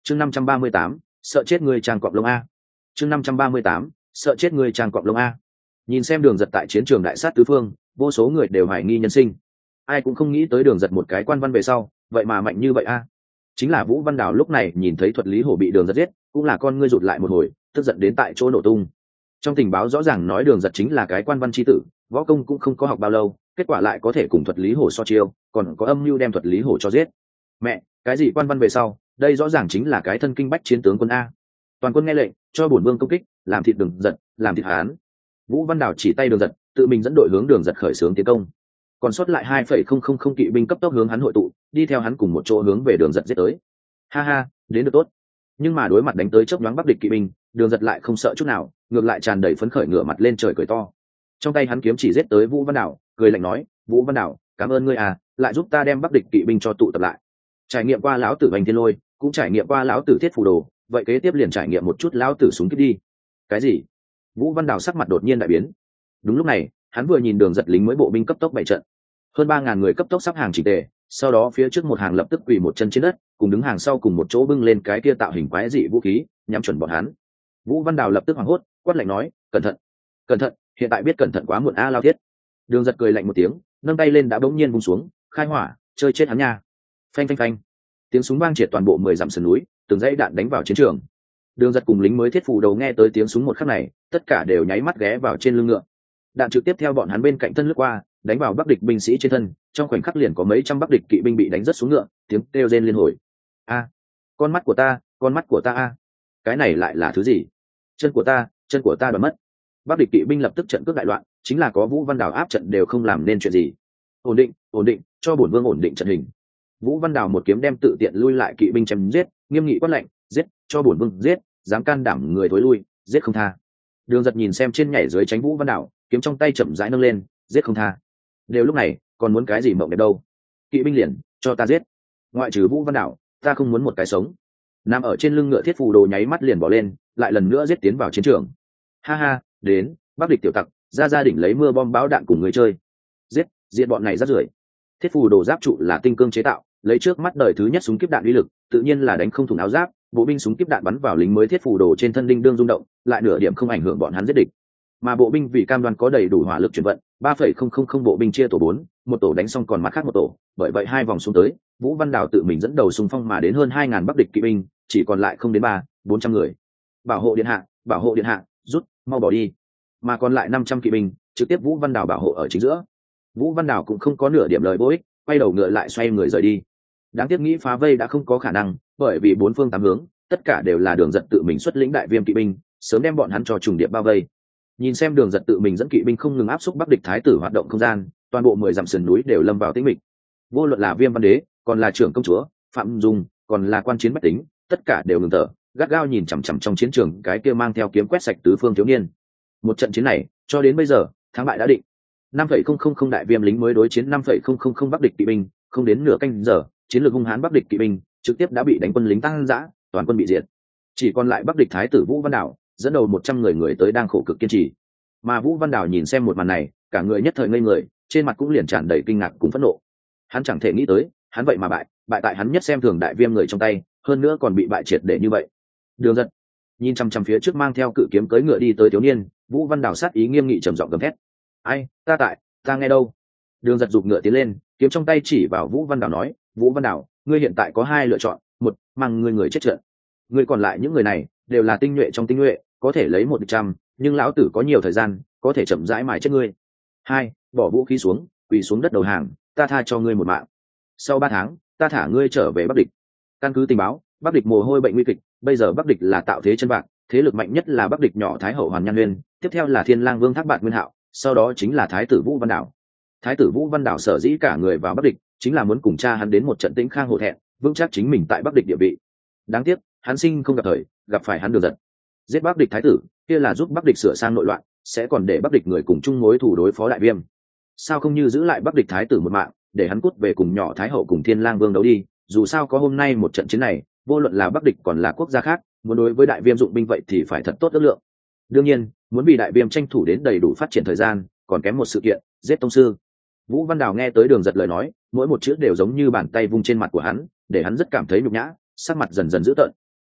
chương 538, sợ chết người trang cọp lông a. chương 538, sợ chết người trang cọp lông a. Nhìn xem Đường Giật tại chiến trường đại sát tứ phương, vô số người đều hoài nghi nhân sinh. Ai cũng không nghĩ tới Đường Giật một cái quan văn về sau vậy mà mạnh như vậy a. Chính là Vũ Văn Đào lúc này nhìn thấy Thuật Lý Hổ bị Đường Giật giết, cũng là con ngươi rụt lại một hồi, tức giận đến tại chỗ nổ tung. Trong tình báo rõ ràng nói Đường Giật chính là cái quan văn chi tử, võ công cũng không có học bao lâu, kết quả lại có thể cùng Thuật Lý Hổ so chiêu, còn có âm mưu đem Thuật Lý Hổ cho giết. Mẹ, cái gì quan văn về sau, đây rõ ràng chính là cái thân kinh bách chiến tướng quân a. Toàn quân nghe lệnh, cho bổn vương công kích, làm thịt Đường Giật, làm thịt hắn. Vũ Văn Đào chỉ tay Đường Giật, tự mình dẫn đội hướng Đường Giật khởi xướng tiến công. Còn sót lại 2,000 kỵ binh cấp tốc hướng hắn hội tụ, đi theo hắn cùng một chỗ hướng về Đường Giật giết tới. Ha ha, đến được tốt. Nhưng mà đối mặt đánh tới chớp nhoáng Bắc địch kỵ binh, Đường Giật lại không sợ chút nào, ngược lại tràn đầy phấn khởi ngửa mặt lên trời cười to. Trong tay hắn kiếm chỉ giết tới Vũ Văn Đào, cười lạnh nói, Vũ Văn Đào, cảm ơn ngươi à, lại giúp ta đem Bắc địch kỵ binh cho tụ tập lại. Trải nghiệm qua lão tử Hoành Thiên Lôi, cũng trải nghiệm qua lão tử Thiết Phù Đồ, vậy kế tiếp liền trải nghiệm một chút lão tử súng kíp đi. Cái gì? Vũ Văn Đào sắc mặt đột nhiên đại biến. Đúng lúc này, hắn vừa nhìn Đường Giật lính mới bộ binh cấp tốc bày trận, hơn 3.000 người cấp tốc sắp hàng chỉnh tề, sau đó phía trước một hàng lập tức quỳ một chân trên đất, cùng đứng hàng sau cùng một chỗ bưng lên cái kia tạo hình quái dị vũ khí, nhắm chuẩn bọn hắn. Vũ Văn Đào lập tức hoảng hốt, quát lạnh nói, cẩn thận, cẩn thận, hiện tại biết cẩn thận quá muộn a Lao Thiết. Đường Giật cười lạnh một tiếng, nâng tay lên đã bỗng nhiên vung xuống, khai hỏa, chơi chết hắn nha. Phanh phanh phanh, tiếng súng vang triệt toàn bộ 10 dặm sườn núi, từng dãy đạn đánh vào chiến trường. Đường Giật cùng lính mới Thiết Phù Đầu nghe tới tiếng súng một khắc này, tất cả đều nháy mắt ghé vào trên lưng ngựa. Đạn trực tiếp theo bọn hắn bên cạnh thân lướt qua, đánh vào Bắc địch binh sĩ trên thân, trong khoảnh khắc liền có mấy trăm Bắc địch kỵ binh bị đánh rất xuống ngựa, tiếng kêu rên liên hồi. A, con mắt của ta a, cái này lại là thứ gì? Chân của ta đoạt mất. Bắc địch kỵ binh lập tức trận cướp đại loạn, chính là có Vũ Văn Đào áp trận đều không làm nên chuyện gì. Ổn định, cho bổn vương ổn định trận hình. Vũ Văn Đào một kiếm đem tự tiện lui lại kỵ binh chém giết, nghiêm nghị quát lệnh, giết, cho bổn vương giết, dám can đảm người thối lui, giết không tha. Đường Giật nhìn xem trên nhảy dưới tránh Vũ Văn Đào, kiếm trong tay chậm rãi nâng lên, giết không tha. Đều lúc này, còn muốn cái gì mộng đẹp đâu? Kỵ binh liền, cho ta giết. Ngoại trừ Vũ Văn Đào, ta không muốn một cái sống. Nằm ở trên lưng ngựa Thiết Phù Đồ nháy mắt liền bỏ lên, lại lần nữa giết tiến vào chiến trường. Ha ha, đến, Bắc địch tiểu tặc, ra đỉnh lấy mưa bom bão đạn cùng người chơi. Giết bọn này rác rưởi. Thiết Phù Đồ giáp trụ là tinh cương chế tạo, lấy trước mắt đời thứ nhất súng kíp đạn uy lực, tự nhiên là đánh không thủng áo giáp, bộ binh súng kíp đạn bắn vào lính mới Thiết Phù Đồ trên thân đinh đương rung động, lại nửa điểm không ảnh hưởng bọn hắn giết địch. Mà bộ binh vì cam đoan có đầy đủ hỏa lực chuyển vận, 3,000 bộ binh chia tổ 4, một tổ đánh xong còn mặt khác một tổ, bởi vậy 2 vòng xuống tới, Vũ Văn Đào tự mình dẫn đầu xung phong mà đến hơn 2.000 Bắc địch kỵ binh, chỉ còn lại không đến 400 người. Bảo hộ điện hạ, rút, mau bỏ đi. Mà còn lại 500 kỵ binh, trực tiếp Vũ Văn Đào bảo hộ ở chính giữa. Vũ Văn Đào cũng không có nửa điểm lời vô ích, quay đầu ngựa lại xoay người rời đi. Đáng tiếc nghĩ phá vây đã không có khả năng, bởi vì 4 phương 8 hướng, tất cả đều là Đường Giật tự mình xuất lĩnh đại viêm kỵ binh, sớm đem bọn hắn cho trùng điệp bao vây. Nhìn xem Đường Giật tự mình dẫn kỵ binh không ngừng áp xúc Bắc địch thái tử hoạt động không gian, toàn bộ 10 dặm sườn núi đều lâm vào tĩnh mịch. Vô luận là Viêm Văn Đế, còn là trưởng công chúa Phạm Dung, còn là quan chiến bách tính, tất cả đều ngừng thở, gắt gao nhìn chằm chằm trong chiến trường cái kia mang theo kiếm quét sạch tứ phương thiếu niên. Một trận chiến này, cho đến bây giờ, thắng bại đã định. 5,000 đại viêm lính mới đối chiến 5,000 Bắc địch kỵ binh, không đến nửa canh giờ, chiến lược hung hãn Bắc địch kỵ binh trực tiếp đã bị đánh quân lính tăng dã, toàn quân bị diệt. Chỉ còn lại Bắc địch thái tử Vũ Văn Đào, dẫn đầu 100 người tới đang khổ cực kiên trì. Mà Vũ Văn Đào nhìn xem một màn này, cả người nhất thời ngây người, trên mặt cũng liền tràn đầy kinh ngạc cùng phẫn nộ. Hắn chẳng thể nghĩ tới, hắn vậy mà bại tại hắn nhất xem thường đại viêm người trong tay, hơn nữa còn bị bại triệt để như vậy. Đường Giật nhìn chăm chăm phía trước mang theo cự kiếm cưỡi ngựa đi tới thiếu niên, Vũ Văn Đào sát ý nghiêm nghị trầm giọng gầm thét: "Ai, ta nghe đâu?" Đường Giật giục ngựa tiến lên, kiếm trong tay chỉ vào Vũ Văn Đào nói: "Vũ Văn Đào, ngươi hiện tại có 2 lựa chọn, một, mang người chết trận. Ngươi còn lại những người này đều là tinh nhuệ trong tinh nhuệ, có thể lấy 100, nhưng lão tử có nhiều thời gian, có thể chậm rãi mài chết ngươi. 2, bỏ vũ khí xuống, quỳ xuống đất đầu hàng, ta tha cho ngươi một mạng. Sau 3 tháng, ta thả ngươi trở về Bắc địch." Căn cứ tình báo, Bắc địch mồ hôi bệnh nguy kịch, bây giờ Bắc địch là tạo thế chân bạc, thế lực mạnh nhất là Bắc địch nhỏ Thái hậu Hoàn Nhan Nguyên, tiếp theo là Thiên Lang Vương Thác Bạt Nguyên Hạo, sau đó chính là Thái tử Vũ Văn Đào. Thái tử Vũ Văn Đào sở dĩ cả người vào Bắc địch, chính là muốn cùng cha hắn đến một trận tĩnh khang hổ thẹn, vững chắc chính mình tại Bắc địch địa vị. Đáng tiếc, hắn sinh không gặp thời, gặp phải hắn Đường Giật. Giết Bắc địch thái tử, kia là giúp Bắc địch sửa sang nội loạn, sẽ còn để Bắc địch người cùng chung mối thù đối phó đại viêm. Sao không như giữ lại Bắc địch thái tử một mạng, để hắn cút về cùng nhỏ Thái hậu cùng Thiên Lang Vương đấu đi, dù sao có hôm nay một trận chiến này, vô luận là Bắc địch còn là quốc gia khác, muốn đối với đại viêm dụng binh vậy thì phải thật tốt ước lượng. Đương nhiên, muốn vì đại viêm tranh thủ đến đầy đủ phát triển thời gian, còn kém một sự kiện, giết tông sư. Vũ Văn Đào nghe tới Đường Giật lời nói, mỗi một chữ đều giống như bàn tay vung trên mặt của hắn, để hắn rất cảm thấy nhục nhã, sắc mặt dần dần dữ tợn.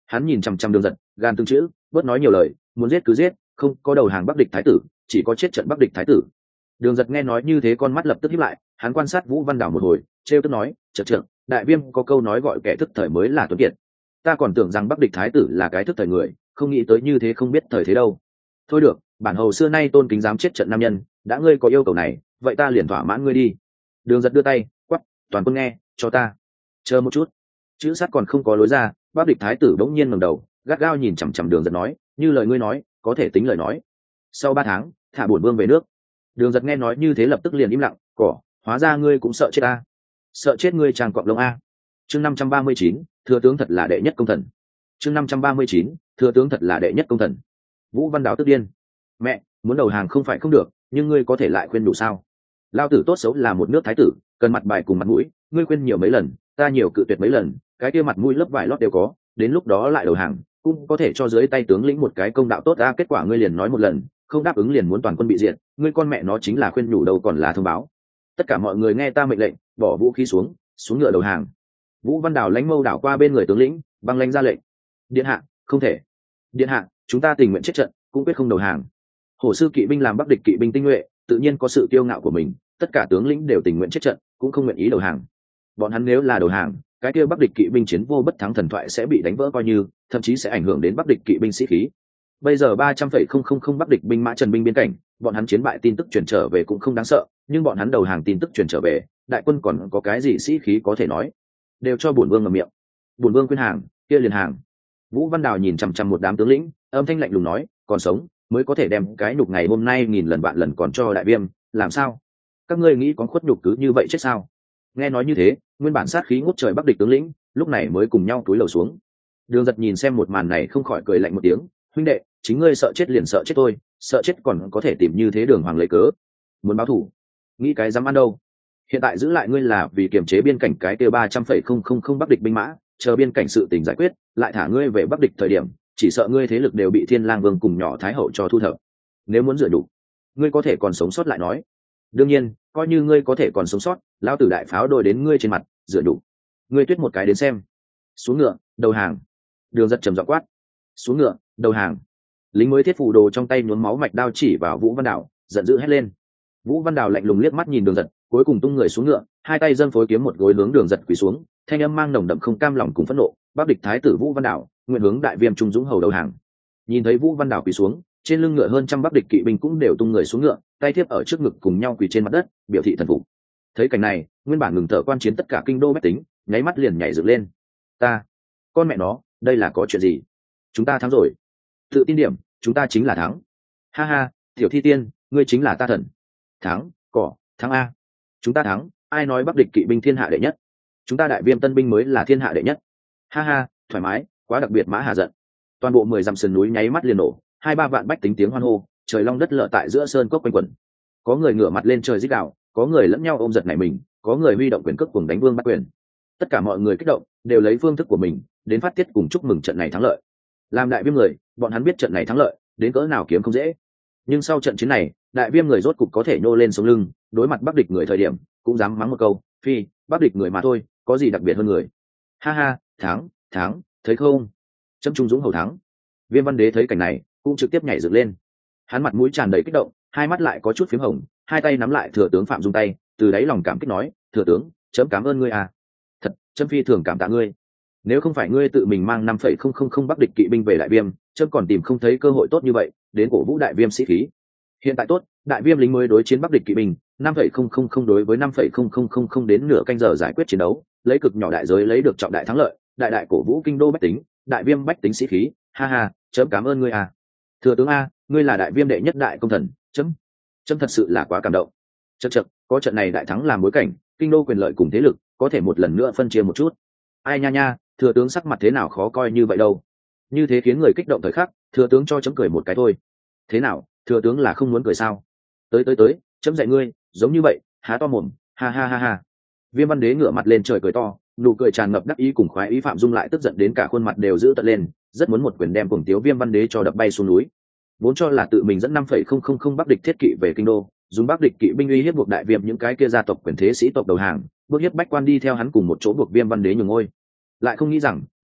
Hắn nhìn chằm chằm Đường Giật, gan từng chữ, bớt nói nhiều lời, muốn giết cứ giết, không có đầu hàng Bắc địch thái tử, chỉ có chết trận Bắc địch thái tử. Đường Giật nghe nói như thế con mắt lập tức híp lại, hắn quan sát Vũ Văn Đảo một hồi, trêu tức nói, chậc chậc, đại viêm có câu nói gọi kẻ thức thời mới là tuấn kiệt. Ta còn tưởng rằng Bắc địch thái tử là cái thức thời người, không nghĩ tới như thế không biết thời thế đâu. Thôi được, bản hầu xưa nay tôn kính dám chết trận nam nhân, đã ngươi có yêu cầu này, vậy ta liền thỏa mãn ngươi đi. Đường Giật đưa tay, quắc, toàn quân nghe, cho ta. Chờ một chút. Chữ sát còn không có lối ra, Bắc địch thái tử bỗng nhiên ngẩng đầu, gắt gao nhìn chằm chằm Đường Giật nói, như lời ngươi nói, có thể tính lời nói. Sau 3 tháng, thả bổn vương về nước. Đường Giật nghe nói như thế lập tức liền im lặng, cỏ, hóa ra ngươi cũng sợ chết ta. Sợ chết ngươi tràng cọp lông a. Chương 539, thừa tướng thật là đệ nhất công thần. Chương 539, thừa tướng thật là đệ nhất công thần. Vũ Văn Đáo tức điên. Mẹ, muốn đầu hàng không phải không được, nhưng ngươi có thể lại khuyên đủ sao? Lao tử tốt xấu là một nước thái tử, cần mặt bài cùng mặt mũi, ngươi khuyên nhiều mấy lần, ta nhiều cự tuyệt mấy lần, cái kia mặt mũi lớp vải lót đều có, đến lúc đó lại đầu hàng, cũng có thể cho dưới tay tướng lĩnh một cái công đạo tốt a. Kết quả ngươi liền nói một lần, không đáp ứng liền muốn toàn quân bị diệt, ngươi con mẹ nó chính là khuyên nhủ đâu còn là thông báo. Tất cả mọi người nghe ta mệnh lệnh, bỏ vũ khí xuống, xuống ngựa đầu hàng. Vũ Văn Đào lánh mâu đảo qua bên người tướng lĩnh, băng lãnh ra lệnh. Điện hạ, không thể. Điện hạ, chúng ta tình nguyện chết trận, cũng quyết không đầu hàng. Hổ sư kỵ binh làm Bắc địch kỵ binh tinh nhuệ, tự nhiên có sự kiêu ngạo của mình, tất cả tướng lĩnh đều tình nguyện chết trận, cũng không nguyện ý đầu hàng. Bọn hắn nếu là đầu hàng, cái kia Bắc địch kỵ binh chiến vô bất thắng thần thoại sẽ bị đánh vỡ coi như, thậm chí sẽ ảnh hưởng đến Bắc địch kỵ binh sĩ khí. Bây giờ 300,000 Bắc địch binh mã trần binh biên cảnh, bọn hắn chiến bại tin tức truyền trở về cũng không đáng sợ, nhưng bọn hắn đầu hàng tin tức truyền trở về, đại quân còn có cái gì sĩ khí có thể nói? Đều cho bổn vương ngậm miệng. Bổn vương khuyên hàng, kia liền hàng. Vũ Văn Đào nhìn chằm chằm một đám tướng lĩnh, âm thanh lạnh lùng nói, còn sống mới có thể đem cái nhục ngày hôm nay nghìn lần vạn lần còn cho đại viêm, làm sao? Các ngươi nghĩ có khuất nhục cứ như vậy chết sao? Nghe nói như thế, nguyên bản sát khí ngút trời Bắc địch tướng lĩnh, lúc này mới cùng nhau cúi đầu xuống. Đường Giật nhìn xem một màn này không khỏi cười lạnh một tiếng, huynh đệ, chính ngươi sợ chết liền sợ chết tôi, sợ chết còn có thể tìm như thế Đường Hoàng lấy cớ. Muốn báo thù, nghĩ cái dám ăn đâu. Hiện tại giữ lại ngươi là vì kiềm chế biên cảnh cái kia 300,000 Bắc địch binh mã, chờ biên cảnh sự tình giải quyết, lại thả ngươi về Bắc địch thời điểm, chỉ sợ ngươi thế lực đều bị Thiên Lang Vương cùng nhỏ Thái Hậu cho thu thập. Nếu muốn rửa đủ, ngươi có thể còn sống sót lại nói. Đương nhiên, coi như ngươi có thể còn sống sót, lao tử đại pháo đôi đến ngươi trên mặt, rửa đủ. Ngươi tuyết một cái đến xem. Xuống ngựa, đầu hàng. Đường Giật trầm giọng quát. Xuống ngựa, đầu hàng. Lính mới thiết phù đồ trong tay nhuốm máu mạch đao chỉ vào Vũ Văn Đào, giận dữ hét lên. Vũ Văn Đào lạnh lùng liếc mắt nhìn Đường Giật, cuối cùng tung người xuống ngựa, hai tay dâng phối kiếm một gối hướng Đường Giật quỳ xuống, thanh âm mang nồng đậm không cam lòng cùng phẫn nộ, Bắc địch thái tử Vũ Văn Đào, nguyện hướng đại viêm trung dũng hầu đầu hàng. Nhìn thấy Vũ Văn Đào quỳ xuống, trên lưng ngựa hơn trăm Bắc địch kỵ binh cũng đều tung người xuống ngựa, tay thiếp ở trước ngực cùng nhau quỳ trên mặt đất, biểu thị thần phục. Thấy cảnh này, nguyên bản ngừng thở quan chiến tất cả kinh đô bách tính, nháy mắt liền nhảy dựng lên. Ta, con mẹ nó, đây là có chuyện gì? Chúng ta thắng rồi. Tự tin điểm, chúng ta chính là thắng. Ha ha, tiểu thi tiên, ngươi chính là ta thần. Thắng, cỏ, thắng a. Chúng ta thắng, ai nói Bắc địch kỵ binh thiên hạ đệ nhất? Chúng ta đại viêm tân binh mới là thiên hạ đệ nhất. Ha ha, thoải mái, quá đặc biệt mã hà giận. Toàn bộ 10 dặm sườn núi nháy mắt liền nổ, 2-3 vạn bách tính tiếng hoan hô, trời long đất lở tại giữa sơn cốc quanh quẩn. Có người ngửa mặt lên trời rít gào, có người lẫn nhau ôm giật nảy mình, có người huy động quyền cước cùng đánh vương bắt quyền. Tất cả mọi người kích động, đều lấy phương thức của mình đến phát tiết cùng chúc mừng trận này thắng lợi. Làm đại viêm người, bọn hắn biết trận này thắng lợi đến cỡ nào kiếm không dễ. Nhưng sau trận chiến này, đại viêm người rốt cục có thể nhô lên sống lưng, đối mặt Bắc địch người thời điểm, cũng dám mắng một câu, phi, Bắc địch người mà thôi, có gì đặc biệt hơn người. Ha ha, thắng, thắng, thấy không? Chấm trung dũng hầu thắng. Viêm Văn Đế thấy cảnh này, cũng trực tiếp nhảy dựng lên. Hắn mặt mũi tràn đầy kích động, hai mắt lại có chút phím hồng, hai tay nắm lại thừa tướng Phạm Dung tay, từ đáy lòng cảm kích nói, thừa tướng, chấm cảm ơn ngươi à. Thật, chấm phi thường cảm tạ ngươi. Nếu không phải ngươi tự mình mang 5,000 Bắc địch kỵ binh về đại viêm, chấm còn tìm không thấy cơ hội tốt như vậy đến cổ vũ đại viêm sĩ khí. Hiện tại tốt, đại viêm lính mới đối chiến Bắc địch kỵ binh 5,000 đối với 5,000 đến nửa canh giờ giải quyết chiến đấu, lấy cực nhỏ đại giới lấy được trọng đại thắng lợi, đại đại cổ vũ kinh đô bách tính, đại viêm bách tính sĩ khí. Ha ha, chấm cảm ơn ngươi à. Thừa tướng a, ngươi là đại viêm đệ nhất đại công thần, chấm thật sự là quá cảm động. Chậc, có trận này đại thắng làm bối cảnh, kinh đô quyền lợi cùng thế lực có thể một lần nữa phân chia một chút. Ai nha nha, thừa tướng sắc mặt thế nào khó coi như vậy đâu. Như thế khiến người kích động thời khắc, thừa tướng cho chấm cười một cái thôi. Thế nào, thừa tướng là không muốn cười sao? Tới, chấm dạy ngươi, giống như vậy, há to mồm, ha ha ha ha. Viêm Văn Đế ngửa mặt lên trời cười to, nụ cười tràn ngập đắc ý cùng khoái ý. Phạm Dung lại tức giận đến cả khuôn mặt đều giữ tợn lên, rất muốn một quyền đem cuồng tiếu Viêm Văn Đế cho đập bay xuống núi. Vốn cho là tự mình dẫn 5,000 Bắc địch thiết kỵ về kinh đô, dùng Bắc địch kỵ binh uy hiếp buộc đại viêm những cái kia gia tộc quyền thế sĩ tộc đầu hàng, bước hiếp bách quan đi theo hắn cùng một chỗ buộc Viêm Văn Đế nhường ngôi. Lại không nghĩ rằng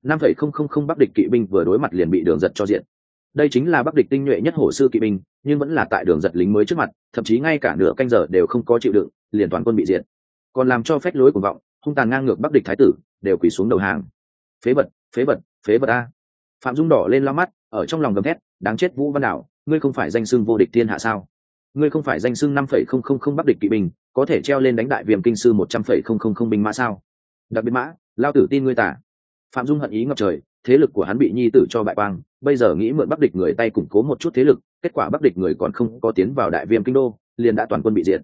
5,000 bắc địch kỵ binh vừa đối mặt liền bị đường giật cho diện. Đây chính là bắc địch tinh nhuệ nhất hổ sư kỵ binh, nhưng vẫn là tại đường giật lính mới trước mặt, thậm chí ngay cả nửa canh giờ đều không có chịu đựng, liền toàn quân bị diệt. Còn làm cho phách lối cuồng vọng, hung tàn ngang ngược bắc địch thái tử đều quỳ xuống đầu hàng. Phế vật, phế vật, phế vật a! Phạm Dung đỏ lên lao mắt, ở trong lòng gầm thét, đáng chết Vũ Văn Đảo, ngươi không phải danh xưng vô địch thiên hạ sao? Ngươi không phải danh xưng 5,000 bắc địch kỵ binh, có thể treo lên đánh đại viêm kinh sư 100,000 binh mã sao? Đặc biệt mã, lao tử tin ngươi tả. Phạm Dung hận ý ngập trời, thế lực của hắn bị nhi tử cho bại quang, bây giờ nghĩ mượn bắc địch người tay củng cố một chút thế lực, kết quả bắc địch người còn không có tiến vào đại viêm kinh đô, liền đã toàn quân bị diệt.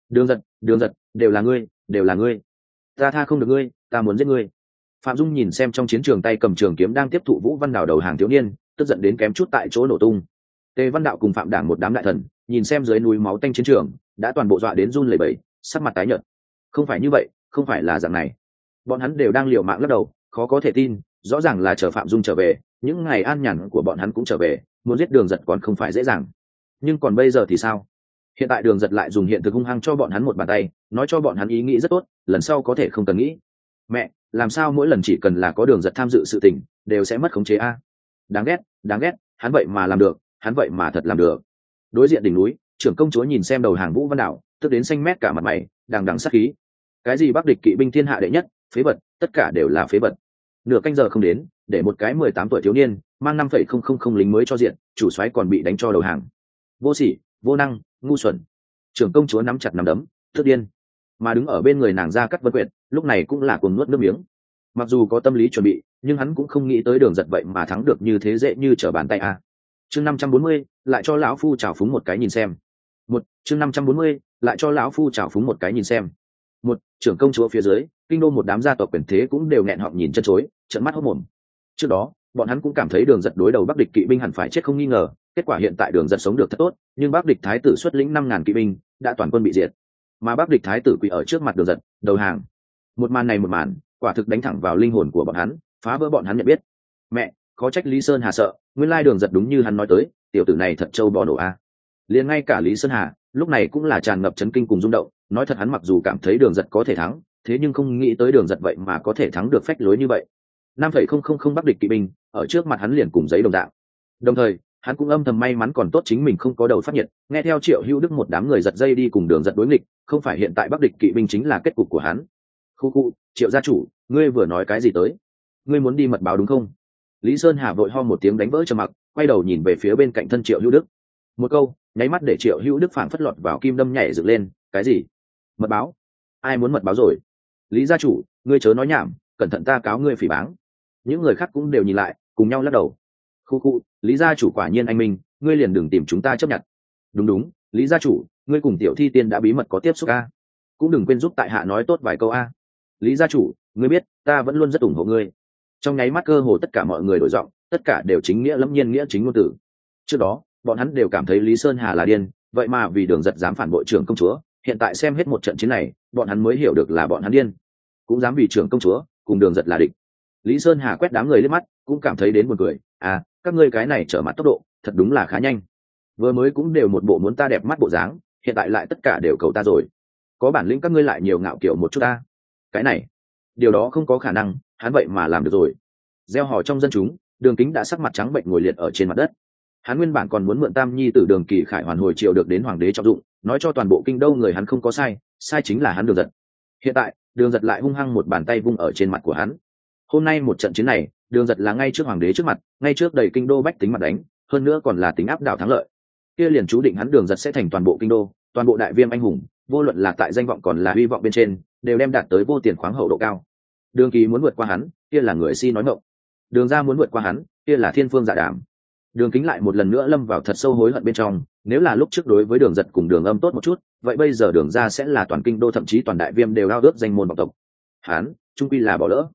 Đường giật, đều là ngươi, đều là ngươi. Ta tha không được ngươi, ta muốn giết ngươi. Phạm Dung nhìn xem trong chiến trường tay cầm trường kiếm đang tiếp thụ Vũ Văn Đảo đầu hàng thiếu niên, tức giận đến kém chút tại chỗ nổ tung. Tề Văn Đạo cùng Phạm Đảng một đám đại thần, nhìn xem dưới núi máu tanh chiến trường, đã toàn bộ dọa đến run lẩy bẩy, sắc mặt tái nhợt. Không phải như vậy, không phải là dạng này. Bọn hắn đều đang liều mạng lắc đầu, khó có thể tin, rõ ràng là chờ Phạm Dung trở về, những ngày an nhàn của bọn hắn cũng trở về, muốn giết Đường Giật còn không phải dễ dàng. Nhưng còn bây giờ thì sao? Hiện tại Đường Giật lại dùng hiện thực hung hăng cho bọn hắn một bàn tay, nói cho bọn hắn ý nghĩ rất tốt, lần sau có thể không cần nghĩ. Mẹ, làm sao mỗi lần chỉ cần là có Đường Giật tham dự sự tình, đều sẽ mất khống chế a? Đáng ghét, hắn vậy mà làm được, hắn vậy mà thật làm được. Đối diện đỉnh núi, trưởng công chúa nhìn xem đầu hàng Vũ Văn Đảo, tức đến xanh mét cả mặt mày, đằng đằng sát khí. Cái gì bắc địch kỵ binh thiên hạ đệ nhất, phế vật, tất cả đều là phế vật. Nửa canh giờ không đến, để một cái 18 tuổi thiếu niên mang 5,000 lính mới cho diện, chủ soái còn bị đánh cho đầu hàng. Vô sỉ, vô năng, ngu xuẩn. Trưởng công chúa nắm chặt nắm đấm, tức điên. Mà đứng ở bên người nàng Gia Cát Vân Quyệt, lúc này cũng là cuồng nuốt nước miếng. Mặc dù có tâm lý chuẩn bị, nhưng hắn cũng không nghĩ tới Đường Giật vậy mà thắng được như thế dễ như trở bàn tay a. Chương 540, lại cho lão phu trào phúng một cái nhìn xem. Chương 540, lại cho lão phu trào phúng một cái nhìn xem. Trưởng công chúa phía dưới, kinh đô một đám gia tộc quyền thế cũng đều nghẹn họng nhìn chân chối, trợn mắt hốt mồm. Trước đó, bọn hắn cũng cảm thấy Đường Giật đối đầu bắc địch kỵ binh hẳn phải chết không nghi ngờ, kết quả hiện tại Đường Giật sống được thật tốt, nhưng bắc địch thái tử xuất lĩnh 5.000 kỵ binh, đã toàn quân bị diệt. Mà bắc địch thái tử quỳ ở trước mặt Đường Giật, đầu hàng. Một màn, quả thực đánh thẳng vào linh hồn của bọn hắn, phá vỡ bọn hắn nhận biết. Mẹ, khó trách Lý Sơn Hà sợ, nguyên lai Đường Giật đúng như hắn nói tới, tiểu tử này thật trâu bò nổ a. Liền ngay cả Lý Sơn Hà, lúc này cũng là tràn ngập chấn kinh cùng rung động, nói thật hắn mặc dù cảm thấy Đường Giật có thể thắng, thế nhưng không nghĩ tới Đường Giật vậy mà có thể thắng được phách lối như vậy. 5,000 bắc địch kỵ binh, ở trước mặt hắn liền cùng giấy đồng dạng. Đồng thời, hắn cũng âm thầm may mắn còn tốt chính mình không có đầu phát nhiệt, nghe theo Triệu Hữu Đức một đám người giật dây đi cùng Đường Giật đối nghịch, không phải hiện tại bắc địch kỵ binh chính là kết cục của hắn. Khu, Triệu gia chủ, ngươi vừa nói cái gì tới? Ngươi muốn đi mật báo đúng không? Lý Sơn Hà vội ho một tiếng đánh vỡ trầm mặc, quay đầu nhìn về phía bên cạnh thân Triệu Hữu Đức. Một câu, nháy mắt để Triệu Hữu Đức phảng phất lọt vào kim đâm nhảy dựng lên, cái gì? Mật báo? Ai muốn mật báo rồi? Lý gia chủ, ngươi chớ nói nhảm, cẩn thận ta cáo ngươi phỉ báng. Những người khác cũng đều nhìn lại, cùng nhau lắc đầu. Khu, Lý gia chủ quả nhiên anh minh, ngươi liền đừng tìm chúng ta chấp nhận. Đúng, Lý gia chủ, ngươi cùng Tiểu Thi Tiên đã bí mật có tiếp xúc a, cũng đừng quên giúp tại hạ nói tốt vài câu a. Lý gia chủ, ngươi biết ta vẫn luôn rất ủng hộ ngươi. Trong nháy mắt cơ hồ tất cả mọi người đổi giọng, tất cả đều chính nghĩa lẫm nhiên nghĩa chính ngôn tử. Trước đó, bọn hắn đều cảm thấy Lý Sơn Hà là điên, vậy mà vì Đường Giật dám phản bội trưởng công chúa, hiện tại xem hết một trận chiến này, bọn hắn mới hiểu được là bọn hắn điên, cũng dám vì trưởng công chúa cùng Đường Giật là địch. Lý Sơn Hà quét đám người liếc mắt, cũng cảm thấy đến buồn cười, các ngươi cái này trở mặt tốc độ, thật đúng là khá nhanh. Vừa mới cũng đều một bộ muốn ta đẹp mắt bộ dáng, hiện tại lại tất cả đều cầu ta rồi. Có bản lĩnh các ngươi lại nhiều ngạo kiểu một chút ta. Cái này, điều đó không có khả năng, hắn vậy mà làm được rồi. Gieo hò trong dân chúng, Đường Kính đã sắc mặt trắng bệnh ngồi liệt ở trên mặt đất. Hắn nguyên bản còn muốn mượn Tam Nhi từ Đường Kỳ Khải hoàn hồi triều được đến hoàng đế trọng dụng, nói cho toàn bộ kinh đô người hắn không có sai, sai chính là hắn Đường Giật. Hiện tại, Đường Giật lại hung hăng một bàn tay vung ở trên mặt của hắn. Hôm nay một trận chiến này, Đường Giật là ngay trước hoàng đế trước mặt, ngay trước đầy kinh đô bách tính mặt đánh, hơn nữa còn là tính áp đảo thắng lợi. Kia liền chú định hắn Đường Giật sẽ thành toàn bộ kinh đô, toàn bộ đại viêm anh hùng, vô luận là tại danh vọng còn là hy vọng bên trên, đều đem đạt tới vô tiền khoáng hậu độ cao. Đường Kỳ muốn vượt qua hắn, kia là người si nói ngọng. Đường gia muốn vượt qua hắn, kia là thiên phương dạ đàm. Đường Kính lại một lần nữa lâm vào thật sâu hối hận bên trong, nếu là lúc trước đối với Đường Giật cùng Đường Âm tốt một chút, vậy bây giờ Đường gia sẽ là toàn kinh đô thậm chí toàn đại viêm đều ao ước danh môn vọng tộc. Hắn, trung quy là bỏ lỡ.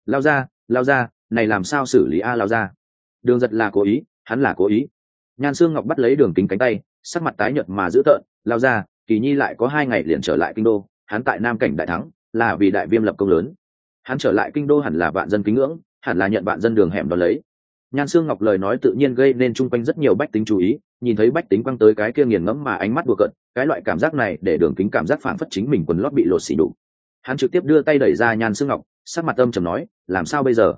Lao ra, này làm sao xử lý lao ra? Đường Giật là cố ý, hắn là cố ý. Nhan Xương Ngọc bắt lấy Đường Kính cánh tay, sắc mặt tái nhợt mà dữ tợn, lao ra, Kỳ Nhi lại có 2 ngày liền trở lại kinh đô, hắn tại Nam Cảnh đại thắng, là vì đại viêm lập công lớn. Hắn trở lại kinh đô hẳn là vạn dân kính ngưỡng, hẳn là nhận vạn dân đường hẻm đó lấy. Nhan Xương Ngọc lời nói tự nhiên gây nên chung quanh rất nhiều bách tính chú ý, nhìn thấy bách tính quăng tới cái kia nghiền ngẫm mà ánh mắt đùa cợt, cái loại cảm giác này để Đường Kính cảm giác phảng phất chính mình quần lót bị lột xỉ đủ. Hắn trực tiếp đưa tay đẩy ra Nhan Xương Ngọc, sắc mặt âm trầm nói, làm sao bây giờ?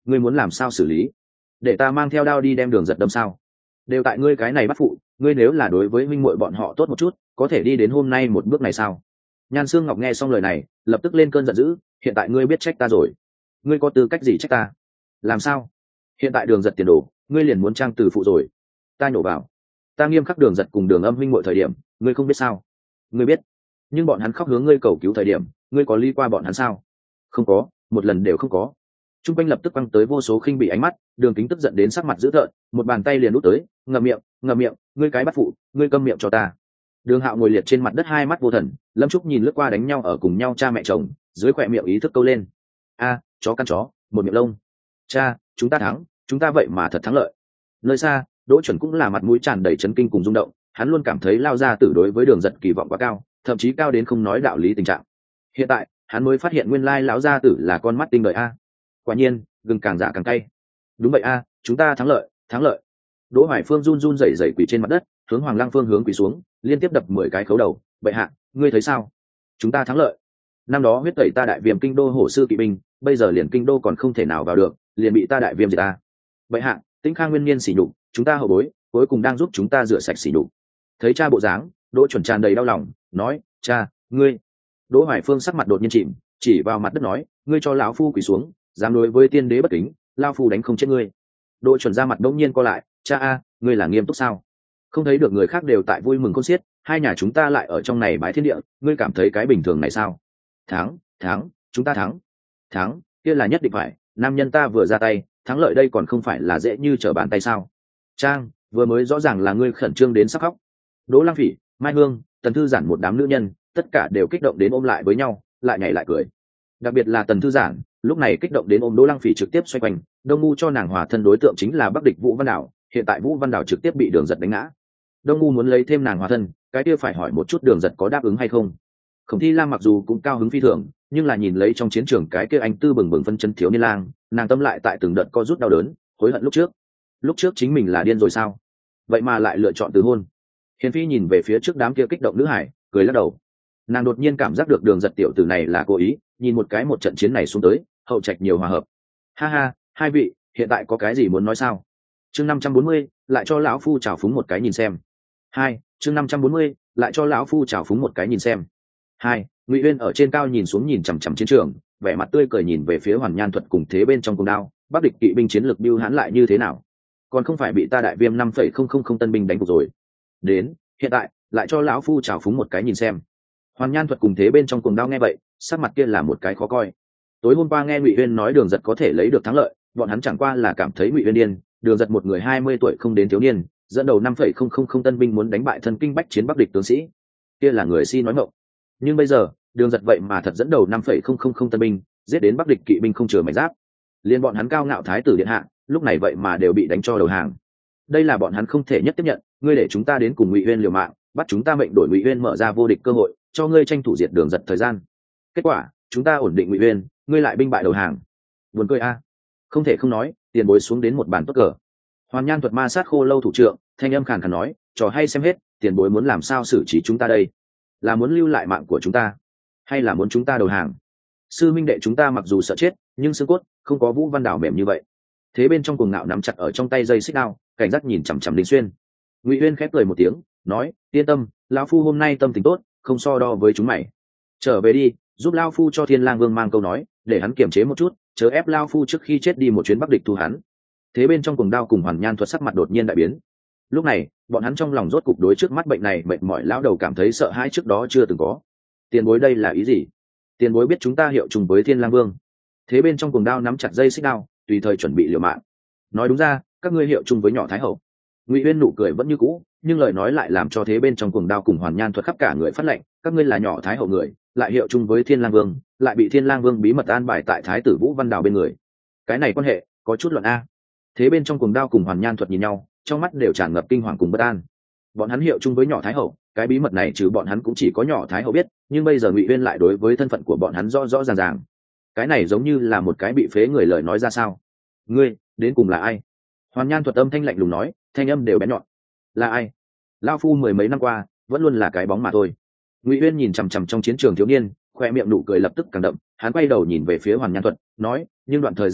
ngươi muốn làm sao xử lý? Để ta mang theo đao đi đem Đường Giật đâm sao? Đều tại ngươi cái này bắt phụ, ngươi nếu là đối với huynh muội bọn họ tốt một chút, có thể đi đến hôm nay một bước này sao? Nhan Sương Ngọc nghe xong lời này, lập tức lên cơn giận dữ, hiện tại ngươi biết trách ta rồi, ngươi có tư cách gì trách ta? Làm sao? Hiện tại Đường Giật tiền đồ, ngươi liền muốn trang từ phụ rồi? Ta nhổ vào, ta nghiêm khắc Đường Giật cùng Đường Âm huynh muội thời điểm, ngươi không biết sao? Ngươi biết, nhưng bọn hắn khóc hướng ngươi cầu cứu thời điểm, ngươi có ly qua bọn hắn sao? Không có, một lần đều không có. Trung quanh lập tức quăng tới vô số khinh bị ánh mắt, Đường Kính tức giận đến sắc mặt dữ tợn, một bàn tay liền đút tới, ngậm miệng, ngươi cái bắt phụ, ngươi câm miệng cho ta. Đường Hạo ngồi liệt trên mặt đất hai mắt vô thần, Lâm Trúc nhìn lướt qua đánh nhau ở cùng nhau cha mẹ chồng, dưới khỏe miệng ý thức câu lên. A, chó căn chó, một miệng lông. Cha, chúng ta thắng, chúng ta vậy mà thật thắng lợi. Nơi xa, Đỗ Chuẩn cũng là mặt mũi tràn đầy chấn kinh cùng rung động, hắn luôn cảm thấy Lao gia tử đối với Đường Giật kỳ vọng quá cao, thậm chí cao đến không nói đạo lý tình trạng. Hiện tại, hắn mới phát hiện nguyên lai lão gia tử là con mắt tinh đời a. Quả nhiên, gừng càng dạ càng cay. Đúng vậy a, chúng ta thắng lợi, thắng lợi. Đỗ Hoài Phương run run rẩy rẩy quỳ trên mặt đất, hướng Hoàng Lăng Phương hướng quỳ xuống, liên tiếp đập 10 cái khấu đầu. Bệ hạ, ngươi thấy sao? Chúng ta thắng lợi. Năm đó huyết tẩy ta đại viêm kinh đô hổ sư kỵ binh, bây giờ liền kinh đô còn không thể nào vào được, liền bị ta đại viêm diệt ta. Bệ hạ, Tĩnh Khang nguyên niên sỉ nhục, chúng ta hậu bối, cuối cùng đang giúp chúng ta rửa sạch sỉ nhục. Thấy cha bộ dáng, Đỗ Chuẩn tràn đầy đau lòng, nói: "Cha, ngươi." Đỗ Hoài Phương sắc mặt đột nhiên chìm, chỉ vào mặt đất nói: "Ngươi cho lão phu quỳ xuống, dám đối với tiên đế bất kính, lao phu đánh không chết ngươi." Đỗ Chuẩn ra mặt đống nhiên co lại: "Cha a, ngươi là nghiêm túc sao? Không thấy được người khác đều tại vui mừng khôn xiết, hai nhà chúng ta lại ở trong này bái thiên địa, ngươi cảm thấy cái bình thường này sao? Thắng, thắng, chúng ta thắng. Thắng, kia là nhất định phải, nam nhân ta vừa ra tay, thắng lợi đây còn không phải là dễ như trở bàn tay sao?" Trang, vừa mới rõ ràng là ngươi khẩn trương đến sắp khóc. Đỗ Lăng Phỉ, Mai Hương, Tần Thư Giản một đám nữ nhân, tất cả đều kích động đến ôm lại với nhau, lại nhảy lại cười. Đặc biệt là Tần Thư Giản, lúc này kích động đến ôm Đỗ Lăng Phỉ trực tiếp xoay quanh, Đông ngu cho nàng hòa thân đối tượng chính là Bắc địch Vũ Văn Đảo, hiện tại Vũ Văn Đảo trực tiếp bị Đường Giật đánh ngã. Đông ngu muốn lấy thêm nàng hòa thân, cái kia phải hỏi một chút Đường Giật có đáp ứng hay không. Khổng Thi Lam mặc dù cũng cao hứng phi thường, nhưng là nhìn lấy trong chiến trường cái kia anh tư bừng bừng phân chân thiếu niên lang, nàng tâm lại tại từng đợt co rút đau đớn, hối hận lúc trước chính mình là điên rồi sao? Vậy mà lại lựa chọn từ hôn. Hiền Phi nhìn về phía trước đám kia kích động nữ hải, cười lắc đầu. Nàng đột nhiên cảm giác được Đường Giật tiểu tử này là cố ý, nhìn một cái một trận chiến này xuống tới, hậu trạch nhiều hòa hợp. Ha ha, hai vị, hiện tại có cái gì muốn nói sao? Chương 540, lại cho lão phu trào phúng một cái nhìn xem. Chương 540, lại cho lão phu trào phúng một cái nhìn xem. Ngụy Uyên ở trên cao nhìn xuống nhìn chằm chằm chiến trường, vẻ mặt tươi cười nhìn về phía Hoàn Nhan Thuật cùng thế bên trong cung đao, Bắc địch kỵ binh chiến lược bưu hãn lại như thế nào? Còn không phải bị ta đại viêm 5,000 tân binh đánh gục rồi. Đến, hiện tại, lại cho lão phu trào phúng một cái nhìn xem. Hoàn Nhan Thuật cùng thế bên trong cuồng đao nghe vậy, sắc mặt kia là một cái khó coi. Tối hôm qua nghe Ngụy Uyên nói Đường Giật có thể lấy được thắng lợi, bọn hắn chẳng qua là cảm thấy Ngụy Uyên điên, Đường Giật một người 20 tuổi không đến thiếu niên, dẫn đầu 5,000 tân binh muốn đánh bại thân kinh bách chiến Bắc địch tướng sĩ. Kia là người si nói mộng. Nhưng bây giờ, Đường Giật vậy mà thật dẫn đầu 5,000 tân binh, giết đến Bắc địch kỵ binh không chừa mảnh giáp. Liên bọn hắn cao ngạo thái tử điện hạ, lúc này vậy mà đều bị đánh cho đầu hàng. Đây là bọn hắn không thể nhất tiếp nhận, ngươi để chúng ta đến cùng Ngụy Uyên liều mạng, bắt chúng ta mệnh đổi Ngụy Uyên mở ra vô địch cơ hội, cho ngươi tranh thủ diệt Đường Giật thời gian. Kết quả, chúng ta ổn định Ngụy Uyên, ngươi lại binh bại đầu hàng. Buồn cười a. Không thể không nói, tiền bối xuống đến một bàn tốt cờ. Hoàn Nhan Thuật ma sát khô lâu thủ trưởng, thanh âm khàn khàn nói, trò hay xem hết, tiền bối muốn làm sao xử trí chúng ta đây? Là muốn lưu lại mạng của chúng ta, hay là muốn chúng ta đầu hàng? Sư minh đệ chúng ta mặc dù sợ chết, nhưng xương cốt không có Vũ Văn Đảo mềm như vậy. Thế bên trong cuồng ngạo nắm chặt ở trong tay dây xích đao, cảnh giác nhìn chằm chằm Đinh Xuyên. Ngụy Uyên khép cười một tiếng, nói, yên tâm, lão phu hôm nay tâm tình tốt, không so đo với chúng mày. Trở về đi, giúp lão phu cho Thiên Lang Vương mang câu nói, để hắn kiềm chế một chút, chớ ép lão phu trước khi chết đi một chuyến Bắc địch thu hắn. Thế bên trong cuồng đao cùng Hoàn Nhan Thuật sắc mặt đột nhiên đại biến. Lúc này, bọn hắn trong lòng rốt cục đối trước mắt bệnh này mệt mỏi lão đầu cảm thấy sợ hãi trước đó chưa từng có. Tiền bối đây là ý gì? Tiền bối biết chúng ta hiệu trùng với Thiên Lang Vương. Thế bên trong cuồng đao nắm chặt dây xích đao, tùy thời chuẩn bị liều mạng. Nói đúng ra, các ngươi hiệu chung với nhỏ thái hậu. Ngụy Uyên nụ cười vẫn như cũ, nhưng lời nói lại làm cho thế bên trong cuồng đao cùng Hoàn Nhan Thuật khắp cả người phát lệnh, các ngươi là nhỏ thái hậu người, lại hiệu chung với Thiên Lang Vương, lại bị Thiên Lang Vương bí mật an bài tại thái tử Vũ Văn Đào bên người. Cái này quan hệ có chút luận a. Thế bên trong cuồng đao cùng Hoàn Nhan Thuật nhìn nhau, trong mắt đều tràn ngập kinh hoàng cùng bất an. Bọn hắn hiệu chung với nhỏ thái hậu, cái bí mật này trừ bọn hắn cũng chỉ có nhỏ thái hậu biết, nhưng bây giờ Ngụy Uyên lại đối với thân phận của bọn hắn rõ rõ ràng ràng. Cái này giống như là một cái bị phế người lời nói ra sao? Ngươi đến cùng là ai? Hoàn Nhan Thuật âm thanh lạnh lùng nói, thanh âm đều bén nhọn. Là ai? Lao phu mười mấy năm qua vẫn luôn là cái bóng mà thôi. Ngụy Uyên nhìn chằm chằm trong chiến trường thiếu niên, khoe miệng nụ cười lập tức càng đậm, hắn quay đầu nhìn về phía Hoàn Nhan Thuật, nói, nhưng đoạn thời gian trước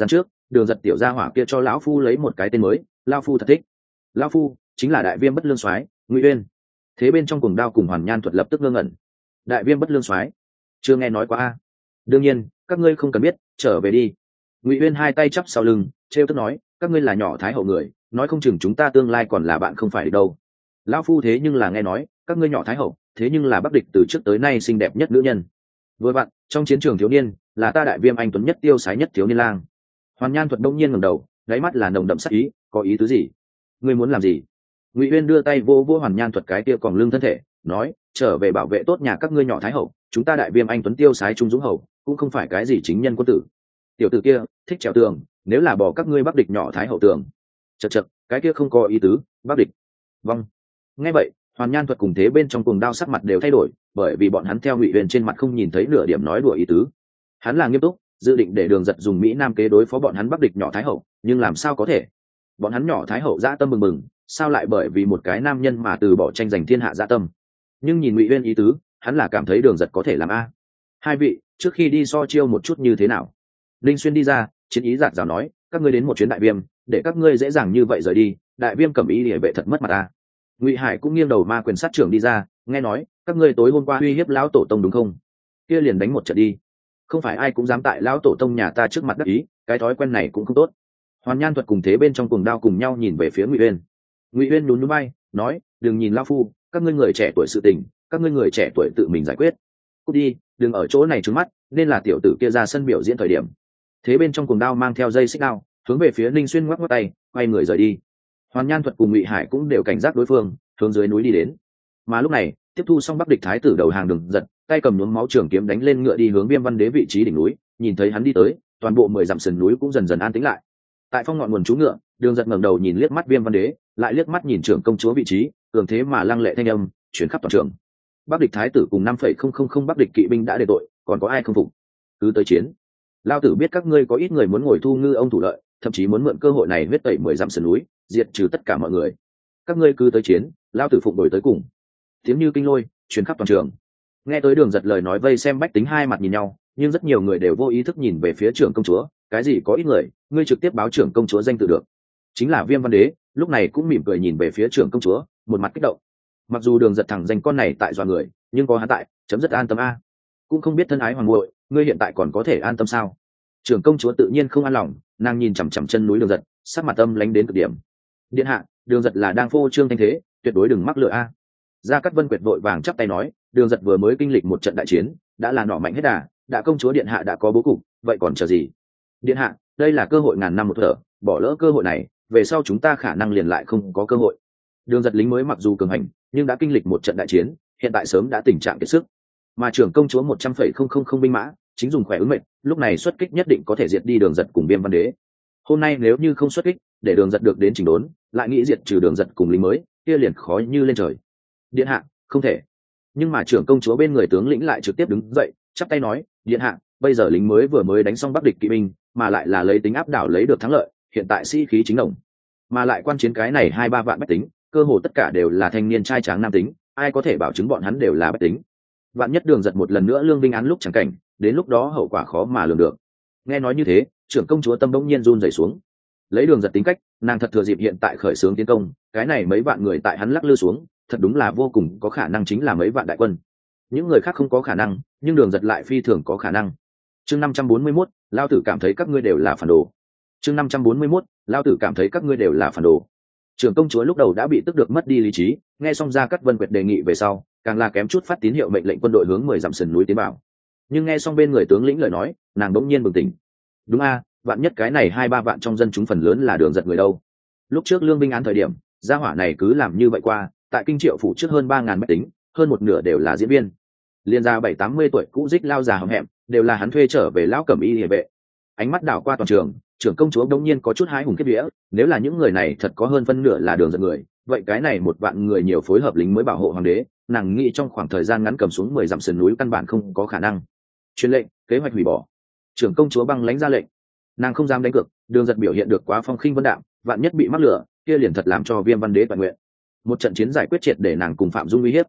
đường giật tiểu gia hỏa kia cho lão phu lấy một cái tên mới, lão phu thật thích. Lão phu chính là đại viêm bất lương soái Ngụy Uyên. Thế bên trong cuồng đao cùng hoàn nhan thuật lập tức ngơ ngẩn. Đại viêm bất lương soái, chưa nghe nói qua a. Đương nhiên các ngươi không cần biết, trở về đi. Ngụy Uyên hai tay chắp sau lưng, trêu tức nói, các ngươi là nhỏ thái hậu người, nói không chừng chúng ta tương lai còn là bạn không phải địch đâu. Lão phu thế nhưng là nghe nói các ngươi nhỏ thái hậu thế nhưng là bắc địch từ trước tới nay xinh đẹp nhất nữ nhân. Vừa vặn trong chiến trường thiếu niên là ta đại viêm anh tuấn nhất tiêu sái nhất thiếu niên lang. Hoàn nhan thuật đông nhiên ngẩng đầu, đáy mắt là nồng đậm sắc ý, có ý tứ gì? Ngươi muốn làm gì? Ngụy Uyên đưa tay vô vô hoàn nhan thuật cái kia còn lưng thân thể, nói, trở về bảo vệ tốt nhà các ngươi nhỏ thái hậu, chúng ta đại viêm anh tuấn tiêu sái trung dũng hầu cũng không phải cái gì chính nhân quân tử. Tiểu tử kia thích trèo tường, nếu là bỏ các ngươi bắc địch nhỏ thái hậu tường. Chậc chậc, cái kia không có ý tứ, bắc địch. Vâng. Nghe vậy hoàn nhan thuật cùng thế bên trong cuồng đao sắc mặt đều thay đổi, bởi vì bọn hắn theo Ngụy Uyên trên mặt không nhìn thấy nửa điểm nói đùa ý tứ. Hắn là nghiêm túc, dự định để đường giật dùng mỹ nam kế đối phó bọn hắn bắc địch nhỏ thái hậu, nhưng làm sao có thể? Bọn hắn nhỏ thái hậu dã tâm bừng bừng, sao lại bởi vì một cái nam nhân mà từ bỏ tranh giành thiên hạ dã tâm? Nhưng nhìn Ngụy Uyên ý tứ, hắn là cảm thấy đường giật có thể làm a. Hai vị, trước khi đi so chiêu một chút như thế nào? Linh Xuyên đi ra, chiến ý giạt rào nói, các ngươi đến một chuyến đại viêm, để các ngươi dễ dàng như vậy rời đi, đại viêm cẩm ý địa vệ thật mất mặt ta. Ngụy Hải cũng nghiêng đầu ma quyền sát trưởng đi ra, nghe nói các ngươi tối hôm qua uy hiếp lão tổ tông đúng không? Kia liền đánh một trận đi, không phải ai cũng dám tại lão tổ tông nhà ta trước mặt đắc ý, cái thói quen này cũng không tốt. Hoàn nhan thuật cùng thế bên trong cuồng đao cùng nhau nhìn về phía Ngụy Uyên. Ngụy Uyên nhún nhún bay, nói, đừng nhìn lão phu, các ngươi người trẻ tuổi sự tình, các ngươi người trẻ tuổi tự mình giải quyết. Cút đi, đừng ở chỗ này trướng mắt, nên là tiểu tử kia ra sân biểu diễn thời điểm. Thế bên trong cuồng đao mang theo dây xích đao, hướng về phía Ninh Xuyên ngoắc ngoắc tay, quay người rời đi. Hoàn nhan thuật cùng Ngụy Hải cũng đều cảnh giác đối phương, hướng dưới núi đi đến. Mà lúc này tiếp thu xong bắc địch thái tử đầu hàng đường giật, tay cầm nhuốm máu trường kiếm đánh lên ngựa đi hướng Viêm Văn Đế vị trí đỉnh núi. Nhìn thấy hắn đi tới, toàn bộ 10 dặm sườn núi cũng dần dần an tĩnh lại. Tại phong ngọn nguồn trú ngựa, đường giật ngẩng đầu nhìn liếc mắt Viêm Văn Đế, lại liếc mắt nhìn trưởng công chúa vị trí, cường thế mà lăng lệ thanh âm chuyển khắp toàn trường. Bắc địch thái tử cùng 5,000 bắc địch kỵ binh đã để tội, còn có ai không phục? Cứ tới chiến. Lao tử biết các ngươi có ít người muốn ngồi thu ngư ông thủ lợi, thậm chí muốn mượn cơ hội này huyết tẩy 10 dặm sườn núi, diệt trừ tất cả mọi người. Các ngươi cứ tới chiến, lao tử phụng đổi tới cùng. Tiếng như kinh lôi truyền khắp toàn trường. Nghe tới đường giật lời nói, vây xem bách tính hai mặt nhìn nhau, nhưng rất nhiều người đều vô ý thức nhìn về phía trưởng công chúa. Cái gì có ít người, ngươi trực tiếp báo trưởng công chúa danh tự được. Chính là Viêm Văn Đế, lúc này cũng mỉm cười nhìn về phía trưởng công chúa, một mặt kích động. Mặc dù đường giật thẳng danh con này tại dọa người, nhưng có hắn tại, chấm rất an tâm a. Cũng không biết thân ái hoàng muội, ngươi hiện tại còn có thể an tâm sao? Trưởng công chúa tự nhiên không an lòng, nàng nhìn chằm chằm chân núi đường giật, sắc mặt âm lánh đến cực điểm. Điện hạ, đường giật là đang phô trương thanh thế, tuyệt đối đừng mắc lừa a. Gia Cát Vân Quyệt vội vàng chắp tay nói, đường giật vừa mới kinh lịch một trận đại chiến, đã là nỏ mạnh hết đà, đã công chúa điện hạ đã có bố cục, vậy còn chờ gì? Điện hạ, đây là cơ hội ngàn năm một thở, bỏ lỡ cơ hội này, về sau chúng ta khả năng liền lại không có cơ hội. Đường giật lính mới mặc dù cường hành, nhưng đã kinh lịch một trận đại chiến, hiện tại sớm đã tình trạng kiệt sức. Mà trưởng công chúa 100,000 binh mã, chính dùng khỏe ứng mệnh, lúc này xuất kích nhất định có thể diệt đi đường giật cùng Viêm Văn Đế. Hôm nay nếu như không xuất kích, để đường giật được đến chỉnh đốn, lại nghĩ diệt trừ đường giật cùng lính mới, kia liền khó như lên trời. Điện hạ, không thể. Nhưng mà trưởng công chúa bên người tướng lĩnh lại trực tiếp đứng dậy, chắp tay nói, điện hạ, bây giờ lính mới vừa mới đánh xong bắc địch kỵ binh, mà lại là lấy tính áp đảo lấy được thắng lợi, hiện tại sĩ khí chính đồng, mà lại quan chiến cái này 2-3 vạn bách tính, cơ hồ tất cả đều là thanh niên trai tráng nam tính, ai có thể bảo chứng bọn hắn đều là bách tính? Vạn nhất đường giật một lần nữa lương binh án lúc chẳng cảnh, đến lúc đó hậu quả khó mà lường được. Nghe nói như thế, trưởng công chúa tâm bỗng nhiên run rẩy xuống. Lấy đường giật tính cách, nàng thật thừa dịp hiện tại khởi xướng tiến công, cái này mấy vạn người tại hắn lắc lư xuống, thật đúng là vô cùng có khả năng chính là mấy vạn đại quân. Những người khác không có khả năng, nhưng đường giật lại phi thường có khả năng. Chương 541, lao tử cảm thấy các ngươi đều là phản đồ. Chương 541, lao tử cảm thấy các ngươi đều là phản đồ. Trưởng công chúa lúc đầu đã bị tức được mất đi lý trí, nghe xong Gia Cát Vân Quyệt đề nghị về sau, càng là kém chút phát tín hiệu mệnh lệnh quân đội hướng 10 dặm sườn núi tiến vào. Nhưng nghe xong bên người tướng lĩnh lời nói, nàng đống nhiên bừng tỉnh. Đúng a, vạn nhất cái này 2-3 vạn trong dân chúng phần lớn là đường giật người đâu. Lúc trước lương binh án thời điểm, gia hỏa này cứ làm như vậy qua, tại kinh triệu phủ trước hơn 3.000 bách tính, hơn một nửa đều là diễn viên. Liên gia 7-80 tuổi cũ dích lao già hầm hẹm, đều là hắn thuê trở về lão cẩm y liề vệ. Ánh mắt đảo qua toàn trường, trưởng công chúa đống nhiên có chút hái hùng kiếp vía, nếu là những người này thật có hơn phân nửa là đường giật người, vậy cái này một vạn người nhiều phối hợp lính mới bảo hộ hoàng đế, nàng nghĩ trong khoảng thời gian ngắn cầm xuống 10 dặm sườn núi căn bản không có khả năng. Truyền lệnh, kế hoạch hủy bỏ. Trưởng công chúa băng lãnh ra lệnh. Nàng không dám đánh cược, đường giật biểu hiện được quá phong khinh vân đạm, vạn nhất bị mắc lửa, kia liền thật làm cho Viêm Văn Đế toàn nguyện. Một trận chiến giải quyết triệt để nàng cùng Phạm Dung uy hiếp.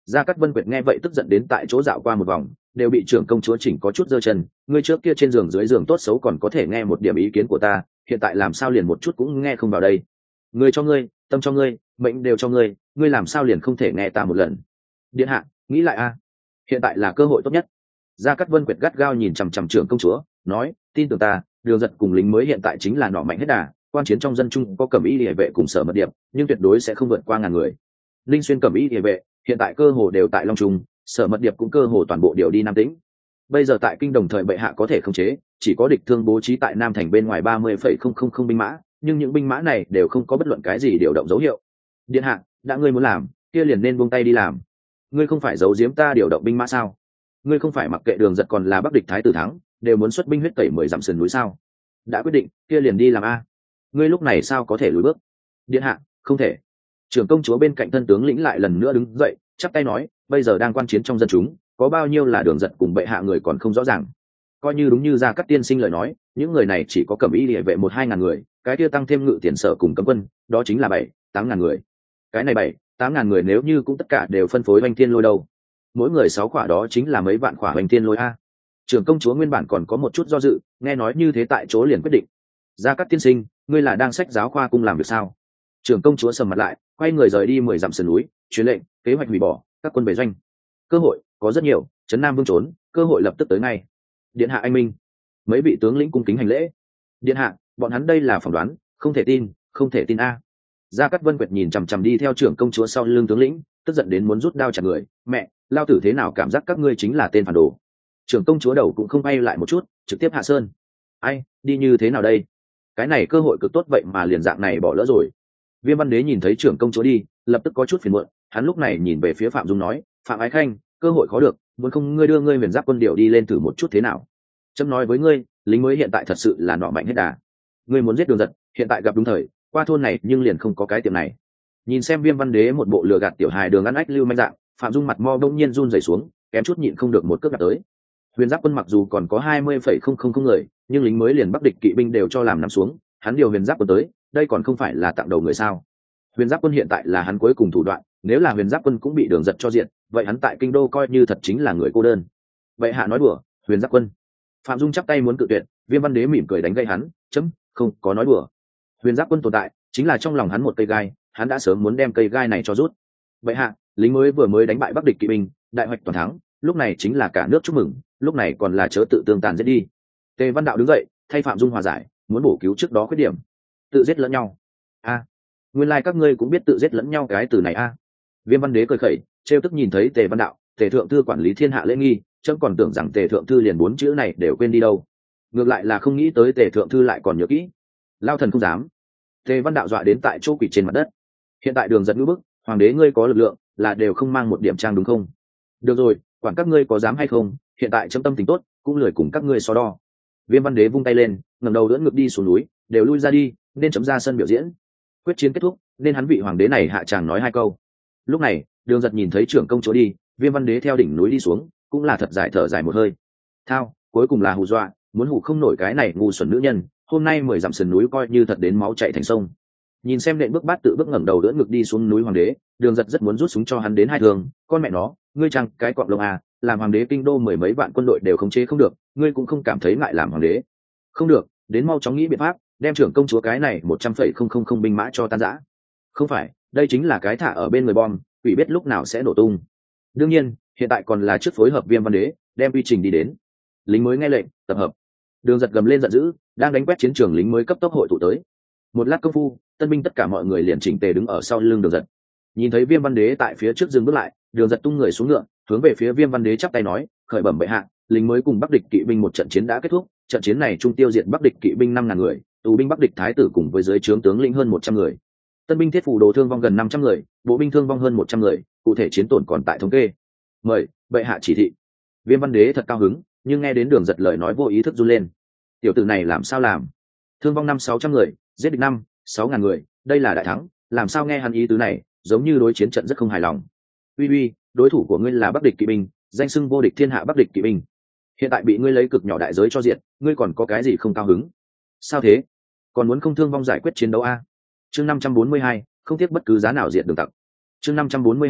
Gia Cát Vân Quyệt nghe vậy tức giận đến tại chỗ dạo qua một vòng, đều bị trưởng công chúa chỉnh có chút giơ chân. Ngươi trước kia trên giường dưới giường tốt xấu còn có thể nghe một điểm ý kiến của ta, hiện tại làm sao liền một chút cũng nghe không vào đây? Ngươi cho ngươi, tâm cho ngươi, mệnh đều cho ngươi, ngươi làm sao liền không thể nghe ta một lần? Điện hạ, nghĩ lại a, hiện tại là cơ hội tốt nhất. Gia Cát Vân Quyệt gắt gao nhìn chằm chằm trưởng công chúa, nói, tin tưởng ta, Đường Giật cùng lính mới hiện tại chính là nọ mạnh hết đà, quan chiến trong dân trung có Cẩm Y Liễu vệ cùng Sở Mật Điệp, nhưng tuyệt đối sẽ không vượt qua ngàn người. Linh Xuyên Cẩm Y Liễu vệ hiện tại cơ hồ đều tại Long Trung, Sở Mật Điệp cũng cơ hồ toàn bộ điều đi Nam Tĩnh. Bây giờ tại kinh đồng thời bệ hạ có thể khống chế, chỉ có địch thương bố trí tại Nam thành bên ngoài 30,000 binh mã, nhưng những binh mã này đều không có bất luận cái gì điều động dấu hiệu. Điện hạ, đã ngươi muốn làm, kia liền nên buông tay đi làm. Ngươi không phải giấu giếm ta điều động binh mã sao? Ngươi không phải mặc kệ Đường Giật còn là Bắc địch thái tử thắng, đều muốn xuất binh huyết tẩy 10 dặm sườn núi sao? Đã quyết định, kia liền đi làm a. Ngươi lúc này sao có thể lùi bước? Điện hạ, không thể. Trưởng công chúa bên cạnh thân tướng lĩnh lại lần nữa đứng dậy, chắp tay nói, bây giờ đang quan chiến trong dân chúng, có bao nhiêu là Đường Giật cùng bệ hạ người còn không rõ ràng. Coi như đúng như Gia Cát tiên sinh lời nói, những người này chỉ có Cẩm Y Liễu vệ 1-2 ngàn người, cái kia tăng thêm ngự tiền sở cùng cấm quân, đó chính là 7-8 ngàn người. Cái này 7-8 ngàn người nếu như cũng tất cả đều phân phối oanh thiên lôi đâu, mỗi người 6 khỏa đó chính là mấy vạn khỏa oanh thiên lôi a. Trưởng công chúa nguyên bản còn có một chút do dự, nghe nói như thế tại chỗ liền quyết định. Gia Cát tiên sinh, ngươi là đang sách giáo khoa cung làm việc sao? Trưởng công chúa sầm mặt lại, quay người rời đi 10 dặm sườn núi, truyền lệnh, kế hoạch hủy bỏ, các quân về doanh. Cơ hội có rất nhiều, trấn Nam Vương trốn, cơ hội lập tức tới ngay. Điện hạ anh minh. Mấy vị tướng lĩnh cung kính hành lễ. Điện hạ, bọn hắn đây là phỏng đoán, không thể tin, không thể tin a. Gia Cát Vân Quyệt nhìn chằm chằm đi theo trưởng công chúa sau lưng tướng lĩnh, tức giận đến muốn rút đao chặt người. Mẹ, lao tử thế nào cảm giác các ngươi chính là tên phản đồ? Trưởng công chúa đầu cũng không bay lại một chút, trực tiếp hạ sơn. Ai, đi như thế nào đây? Cái này cơ hội cực tốt vậy mà liền dạng này bỏ lỡ rồi. Viêm Văn Đế nhìn thấy trưởng công chúa đi, lập tức có chút phiền muộn, hắn lúc này nhìn về phía Phạm Dung nói, Phạm Ái Khanh, cơ hội khó được, muốn không ngươi đưa ngươi Huyền Giáp quân điều đi lên thử một chút thế nào? Trẫm nói với ngươi, lính mới hiện tại thật sự là nọ mạnh hết đà. Ngươi muốn giết Đường Giật, hiện tại gặp đúng thời, qua thôn này nhưng liền không có cái tiệm này. Nhìn xem Viêm Văn Đế một bộ lừa gạt tiểu hài đường ăn ách lưu manh dạng, Phạm Dung mặt mo đông nhiên run rẩy xuống, kém chút nhịn không được một cước đạp tới. Huyền Giáp quân mặc dù còn có 20,000 người, nhưng lính mới liền Bắc địch kỵ binh đều cho làm nằm xuống, hắn điều Huyền Giáp quân tới, đây còn không phải là tặng đầu người sao? Huyền Giáp quân hiện tại là hắn cuối cùng thủ đoạn, nếu là Huyền Giáp quân cũng bị Đường Giật cho diện, vậy hắn tại kinh đô coi như thật chính là người cô đơn. Vậy hạ nói đùa, Huyền Giáp quân. Phạm Dung chắp tay muốn cự tuyệt, Viêm Văn Đế mỉm cười đánh gây hắn, chấm, không có nói đùa. Huyền Giáp quân tồn tại, chính là trong lòng hắn một cây gai, hắn đã sớm muốn đem cây gai này cho rút. Vậy hạ, lính mới vừa mới đánh bại Bắc địch kỵ binh, đại hoạch toàn thắng, lúc này chính là cả nước chúc mừng, lúc này còn là chớ tự tương tàn giết đi. Tề Văn Đạo đứng dậy, thay Phạm Dung hòa giải, muốn bổ cứu trước đó khuyết điểm. Tự giết lẫn nhau. A, nguyên lai các ngươi cũng biết tự giết lẫn nhau cái từ này a. Viêm Văn Đế cười khẩy, trêu tức nhìn thấy Tề Văn Đạo, Tề thượng thư quản lý thiên hạ lễ nghi, chấm còn tưởng rằng Tề thượng thư liền 4 chữ này đều quên đi đâu. Ngược lại là không nghĩ tới Tề thượng thư lại còn nhớ kỹ. Lao thần không dám. Tề Văn Đạo dọa đến tại chỗ quỳ trên mặt đất. Hiện tại Đường Giật ngữ bức, hoàng đế ngươi có lực lượng, là đều không mang một điểm trang đúng không? Được rồi, quản các ngươi có dám hay không, hiện tại chấm tâm tình tốt, cũng lười cùng các ngươi so đo. Viêm Văn Đế vung tay lên, ngẩng đầu đỡ ngược đi xuống núi, đều lui ra đi, nên chấm ra sân biểu diễn. Quyết chiến kết thúc, nên hắn vị hoàng đế này hạ tràng nói 2 câu. Lúc này, Đường Giật nhìn thấy trưởng công chúa đi, Viêm Văn Đế theo đỉnh núi đi xuống, cũng là thật dài thở dài một hơi. Thao, cuối cùng là hù dọa, muốn hù không nổi cái này ngu xuẩn nữ nhân, hôm nay 10 dặm sườn núi coi như thật đến máu chảy thành sông. Nhìn xem nện bước bát tự bước ngẩng đầu đỡ ngực đi xuống núi hoàng đế, Đường Giật rất muốn rút súng cho hắn đến 2 thương, con mẹ nó, ngươi chẳng cái cọp lông à, làm hoàng đế kinh đô 10 mấy vạn quân đội đều khống chế không được, ngươi cũng không cảm thấy ngại làm hoàng đế. Không được, đến mau chóng nghĩ biện pháp, đem trưởng công chúa cái này 100,000 binh mã cho tan rã. Không phải, đây chính là cái thả ở bên người bom, quỷ biết lúc nào sẽ nổ tung. Đương nhiên, hiện tại còn là trước phối hợp Viêm Văn Đế, đem quy trình đi đến. Lính mới nghe lệnh, tập hợp. Đường Giật gầm lên giận dữ, đang đánh quét chiến trường lính mới cấp tốc hội tụ tới. Một lát công phu, tân binh tất cả mọi người liền chỉnh tề đứng ở sau lưng Đường Giật. Nhìn thấy Viêm Văn Đế tại phía trước dừng bước lại, Đường Giật tung người xuống ngựa, hướng về phía Viêm Văn Đế chắp tay nói, khởi bẩm bệ hạ, lính mới cùng Bắc địch kỵ binh một trận chiến đã kết thúc, trận chiến này trung tiêu diệt Bắc địch kỵ binh 5.000 người, tù binh Bắc địch thái tử cùng với dưới trướng tướng lĩnh hơn 100 người. Tân binh thiết phủ đồ thương vong gần 500 người, bộ binh thương vong hơn 100 người, cụ thể chiến tổn còn tại thống kê. Mời bệ hạ chỉ thị. Viêm Văn Đế thật cao hứng, nhưng nghe đến Đường Giật lời nói vô ý thức run lên. Tiểu tử này làm sao làm? Thương vong 500-600 người, giết địch 5-6 ngàn người, đây là đại thắng, làm sao nghe hắn ý tứ này, giống như đối chiến trận rất không hài lòng. Uy, đối thủ của ngươi là Bắc địch kỵ binh, danh xưng vô địch thiên hạ Bắc địch kỵ binh. Hiện tại bị ngươi lấy cực nhỏ đại giới cho diệt, ngươi còn có cái gì không cao hứng? Sao thế? Còn muốn không thương vong giải quyết chiến đấu a? Chương 542, không tiếc bất cứ giá nào diệt Đường tặc. Chương 542,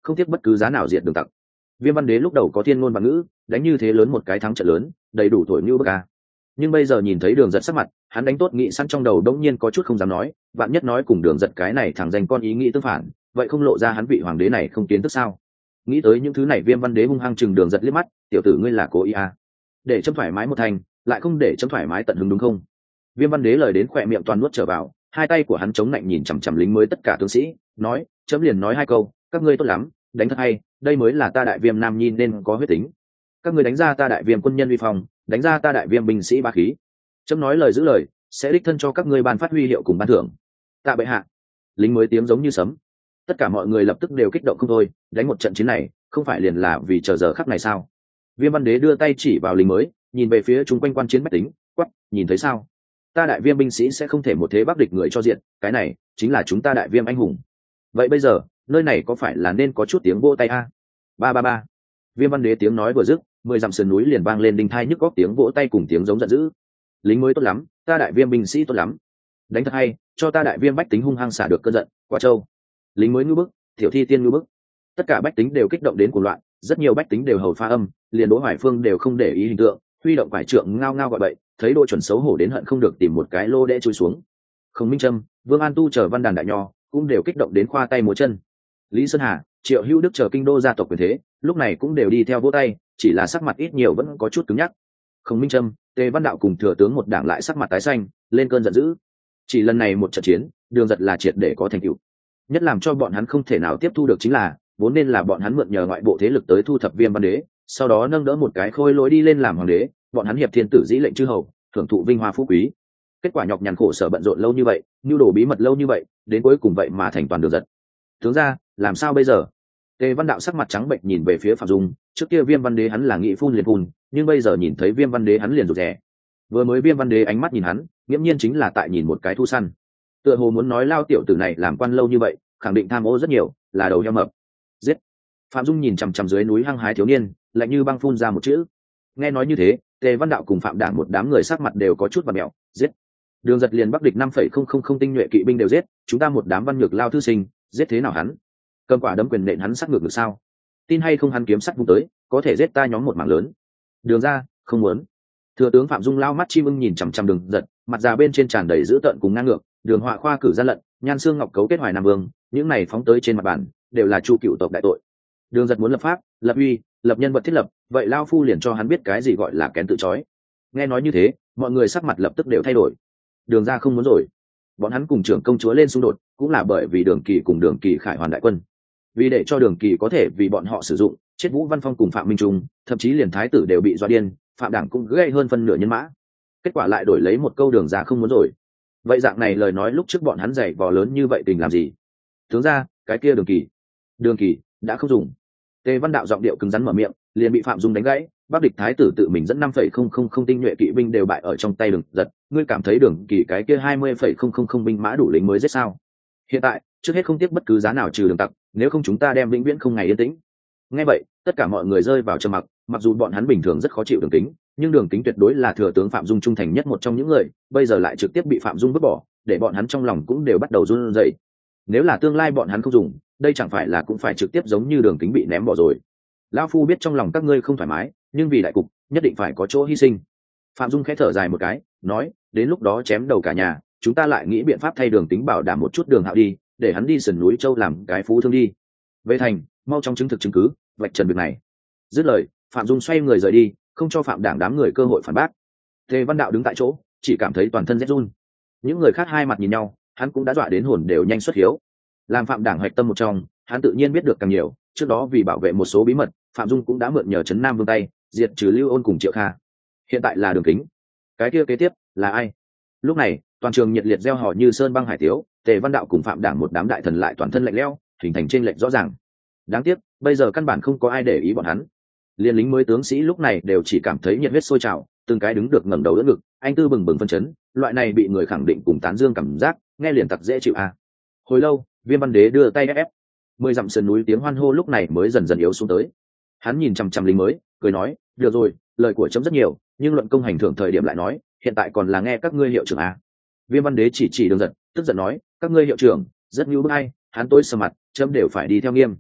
không tiếc bất cứ giá nào diệt đường tặc. Viêm Văn Đế lúc đầu có thiên ngôn và ngữ, đánh như thế lớn một cái thắng trận lớn, đầy đủ thổi như bức a. Nhưng bây giờ nhìn thấy Đường Giật sắc mặt, hắn đánh tốt nghị sẵn trong đầu đống nhiên có chút không dám nói, vạn nhất nói cùng Đường Giật cái này thằng danh con ý nghĩ tương phản, vậy không lộ ra hắn vị hoàng đế này không kiến thức sao? Nghĩ tới những thứ này, Viêm Văn Đế hung hăng chừng Đường Giật liếc mắt, tiểu tử ngươi là cố ý à? Để chấm thoải mái một thành, lại không để chấm thoải mái tận hứng đúng không? Viêm Văn Đế lời đến khỏe miệng toàn nuốt trở vào, hai tay của hắn chống lạnh nhìn chằm chằm lính mới tất cả tướng sĩ, nói, chấm liền nói hai câu, các ngươi tốt lắm, đánh thật hay, đây mới là ta Đại Viêm Nam Nhi nên có huyết tính. Các ngươi đánh ra ta Đại Viêm quân nhân uy phong, đánh ra ta Đại Viêm binh sĩ bá khí. Chấm nói lời giữ lời, sẽ đích thân cho các ngươi ban phát huy hiệu cùng ban thưởng. Tạ bệ hạ. Lính mới tiếng giống như sấm. Tất cả mọi người lập tức đều kích động không thôi, đánh một trận chiến này, không phải liền là vì chờ giờ khắc này sao? Viêm Văn Đế đưa tay chỉ vào lính mới, nhìn về phía chúng quanh quan chiến bách tính, quắc, nhìn thấy sao? Ta Đại Viêm binh sĩ sẽ không thể một thế bắc địch người cho diện, cái này chính là chúng ta Đại Viêm anh hùng. Vậy bây giờ, nơi này có phải là nên có chút tiếng vỗ tay a? Ba ba ba. Viêm Văn Đế tiếng nói vừa dứt, 10 dặm sườn núi liền vang lên đinh thai nhức góc tiếng vỗ tay cùng tiếng giống giận dữ. Lính mới tốt lắm, ta Đại Viêm binh sĩ tốt lắm, đánh thật hay, cho ta Đại Viêm bách tính hung hăng xả được cơn giận. Qua châu, lính mới ngư bức, tiểu thi tiên ngư bức. Tất cả bách tính đều kích động đến cuồng loạn, rất nhiều bách tính đều hầu pha âm, liền Đỗ Hoài Phương đều không để ý hình tượng, huy động quải trượng ngao ngao gọi bậy, thấy Đỗ Chuẩn xấu hổ đến hận không được tìm một cái lô để chui xuống. Khổng Minh Trâm, Vương An Tu chờ văn đàn đại nho cũng đều kích động đến khoa tay múa chân. Lý Sơn Hà, Triệu Hữu Đức chờ kinh đô gia tộc quyền thế, lúc này cũng đều đi theo vỗ tay, chỉ là sắc mặt ít nhiều vẫn có chút cứng nhắc. Khổng Minh Trâm, Tề Văn Đạo cùng thừa tướng một đảng lại sắc mặt tái xanh, lên cơn giận dữ. Chỉ lần này một trận chiến, Đường Giật là triệt để có thành tựu. Nhất làm cho bọn hắn không thể nào tiếp thu được chính là, vốn nên là bọn hắn mượn nhờ ngoại bộ thế lực tới thu thập Viêm Văn Đế, sau đó nâng đỡ một cái khôi lỗi đi lên làm hoàng đế, bọn hắn hiệp thiên tử dĩ lệnh chư hầu, thưởng thụ vinh hoa phú quý. Kết quả nhọc nhằn khổ sở bận rộn lâu như vậy, nhu đồ bí mật lâu như vậy, đến cuối cùng vậy mà thành toàn Đường Giật. Tướng ra, làm sao bây giờ? Tề Văn Đạo sắc mặt trắng bệnh nhìn về phía Phạm Dung, trước kia Viêm Văn Đế hắn là nghĩ phun liền phun, nhưng bây giờ nhìn thấy Viêm Văn Đế hắn liền rụt rè. Vừa mới Viêm Văn Đế ánh mắt nhìn hắn, nghiễm nhiên chính là tại nhìn một cái thu săn. Tựa hồ muốn nói lao tiểu tử này làm quan lâu như vậy, khẳng định tham ô rất nhiều, là đầu heo mập. Giết! Phạm Dung nhìn chằm chằm dưới núi hăng hái thiếu niên, lạnh như băng phun ra một chữ. Nghe nói như thế, Tề Văn Đạo cùng Phạm Đảng một đám người sắc mặt đều có chút vặn mèo. Giết! Đường Giật liền bắc địch 5,000 tinh nhuệ kỵ binh đều giết, chúng ta một đám văn nhược lao thư sinh, giết thế nào hắn? Cầm quả đấm quyền nện hắn sắc ngược được sao? Tin hay không hắn kiếm sắt vung tới, có thể giết ta nhóm một mảng lớn. Đường ra, không muốn. Thừa tướng Phạm Dung lao mắt chim ưng nhìn chằm chằm Đường Giật, mặt già bên trên tràn đầy dữ tợn cùng ngang ngược. Đường Họa khoa cử gian lận, Nhan Xương Ngọc cấu kết Hoài Nam Vương, những này phóng tới trên mặt bàn, đều là chu cựu tộc đại tội. Đường Giật muốn lập pháp, lập uy, lập nhân vật thiết lập, vậy lao phu liền cho hắn biết cái gì gọi là kén tự chói. Nghe nói như thế, mọi người sắc mặt lập tức đều thay đổi. Đường ra không muốn rồi. Bọn hắn cùng trưởng công chúa lên xung đột, cũng là bởi vì Đường Kỳ cùng Đường Kỳ khải hoàn đại quân. Vì để cho Đường Kỳ có thể vì bọn họ sử dụng, chết Vũ Văn Phong cùng Phạm Minh Trung, thậm chí liền thái tử đều bị dọa điên, Phạm Đảng cũng gây hơn phân nửa nhân mã. Kết quả lại đổi lấy một câu Đường ra không muốn rồi. Vậy dạng này lời nói lúc trước bọn hắn dày vò lớn như vậy tình làm gì? Tướng ra, cái kia Đường Kỳ đã không dùng. Tề Văn Đạo giọng điệu cứng rắn mở miệng, liền bị Phạm Dung đánh gãy. Bắc địch thái tử tự mình dẫn 5,000 tinh nhuệ kỵ binh đều bại ở trong tay Đường Giật, ngươi cảm thấy Đường Kỳ cái kia 20,000 binh mã đủ lính mới giết sao? Hiện tại, trước hết không tiếc bất cứ giá nào trừ Đường tặc, nếu không chúng ta đem vĩnh viễn không ngày yên tĩnh. Nghe vậy, tất cả mọi người rơi vào trầm mặc, mặc dù bọn hắn bình thường rất khó chịu Đường Kính, nhưng Đường Kính tuyệt đối là thừa tướng Phạm Dung trung thành nhất một trong những người, bây giờ lại trực tiếp bị Phạm Dung vứt bỏ, để bọn hắn trong lòng cũng đều bắt đầu run rẩy. Nếu là tương lai bọn hắn không dùng, đây chẳng phải là cũng phải trực tiếp giống như Đường Kính bị ném bỏ rồi. Lão phu biết trong lòng các ngươi không thoải mái, nhưng vì đại cục, nhất định phải có chỗ hy sinh. Phạm Dung khẽ thở dài một cái, nói, đến lúc đó chém đầu cả nhà, chúng ta lại nghĩ biện pháp thay Đường Tính bảo đảm một chút Đường Hạo đi, để hắn đi sườn núi châu làm cái phú thương đi. Về thành, mau chóng chứng thực chứng cứ, vạch trần việc này. Dứt lời, Phạm Dung xoay người rời đi, không cho Phạm Đảng đám người cơ hội phản bác. Tề Văn Đạo đứng tại chỗ, chỉ cảm thấy toàn thân rét run. Những người khác hai mặt nhìn nhau, hắn cũng đã dọa đến hồn đều nhanh xuất hiếu. Làm Phạm Đảng hoạch tâm một trong, hắn tự nhiên biết được càng nhiều. Trước đó vì bảo vệ một số bí mật, Phạm Dung cũng đã mượn nhờ Trấn Nam Vương tay, diệt trừ Lưu Ôn cùng Triệu Kha. Hiện tại là Đường Kính, cái kia kế tiếp là ai? Lúc này, toàn trường nhiệt liệt reo hò như sơn băng hải tiếu. Tề Văn Đạo cùng Phạm Đảng một đám đại thần lại toàn thân lạnh lẽo, hình thành chênh lệch rõ ràng. Đáng tiếc, bây giờ căn bản không có ai để ý bọn hắn. Liên lính mới tướng sĩ lúc này đều chỉ cảm thấy nhiệt huyết sôi trào, từng cái đứng được ngẩng đầu đỡ ngực, anh tư bừng bừng phân chấn, loại này bị người khẳng định cùng tán dương cảm giác, nghe liền tặc dễ chịu a. Hồi lâu, Viêm Văn Đế đưa tay ép. 10 dặm sườn núi tiếng hoan hô lúc này mới dần dần yếu xuống tới. Hắn nhìn chằm chằm lính mới, cười nói, được rồi, lời của chấm rất nhiều, nhưng luận công hành thưởng thời điểm lại nói, hiện tại còn là nghe các ngươi hiệu trưởng a. Viêm Văn Đế chỉ Đường Giật, tức giận nói, các ngươi hiệu trưởng rất nhu bức hay, hắn tối sầm mặt, chấm đều phải đi theo nghiêm.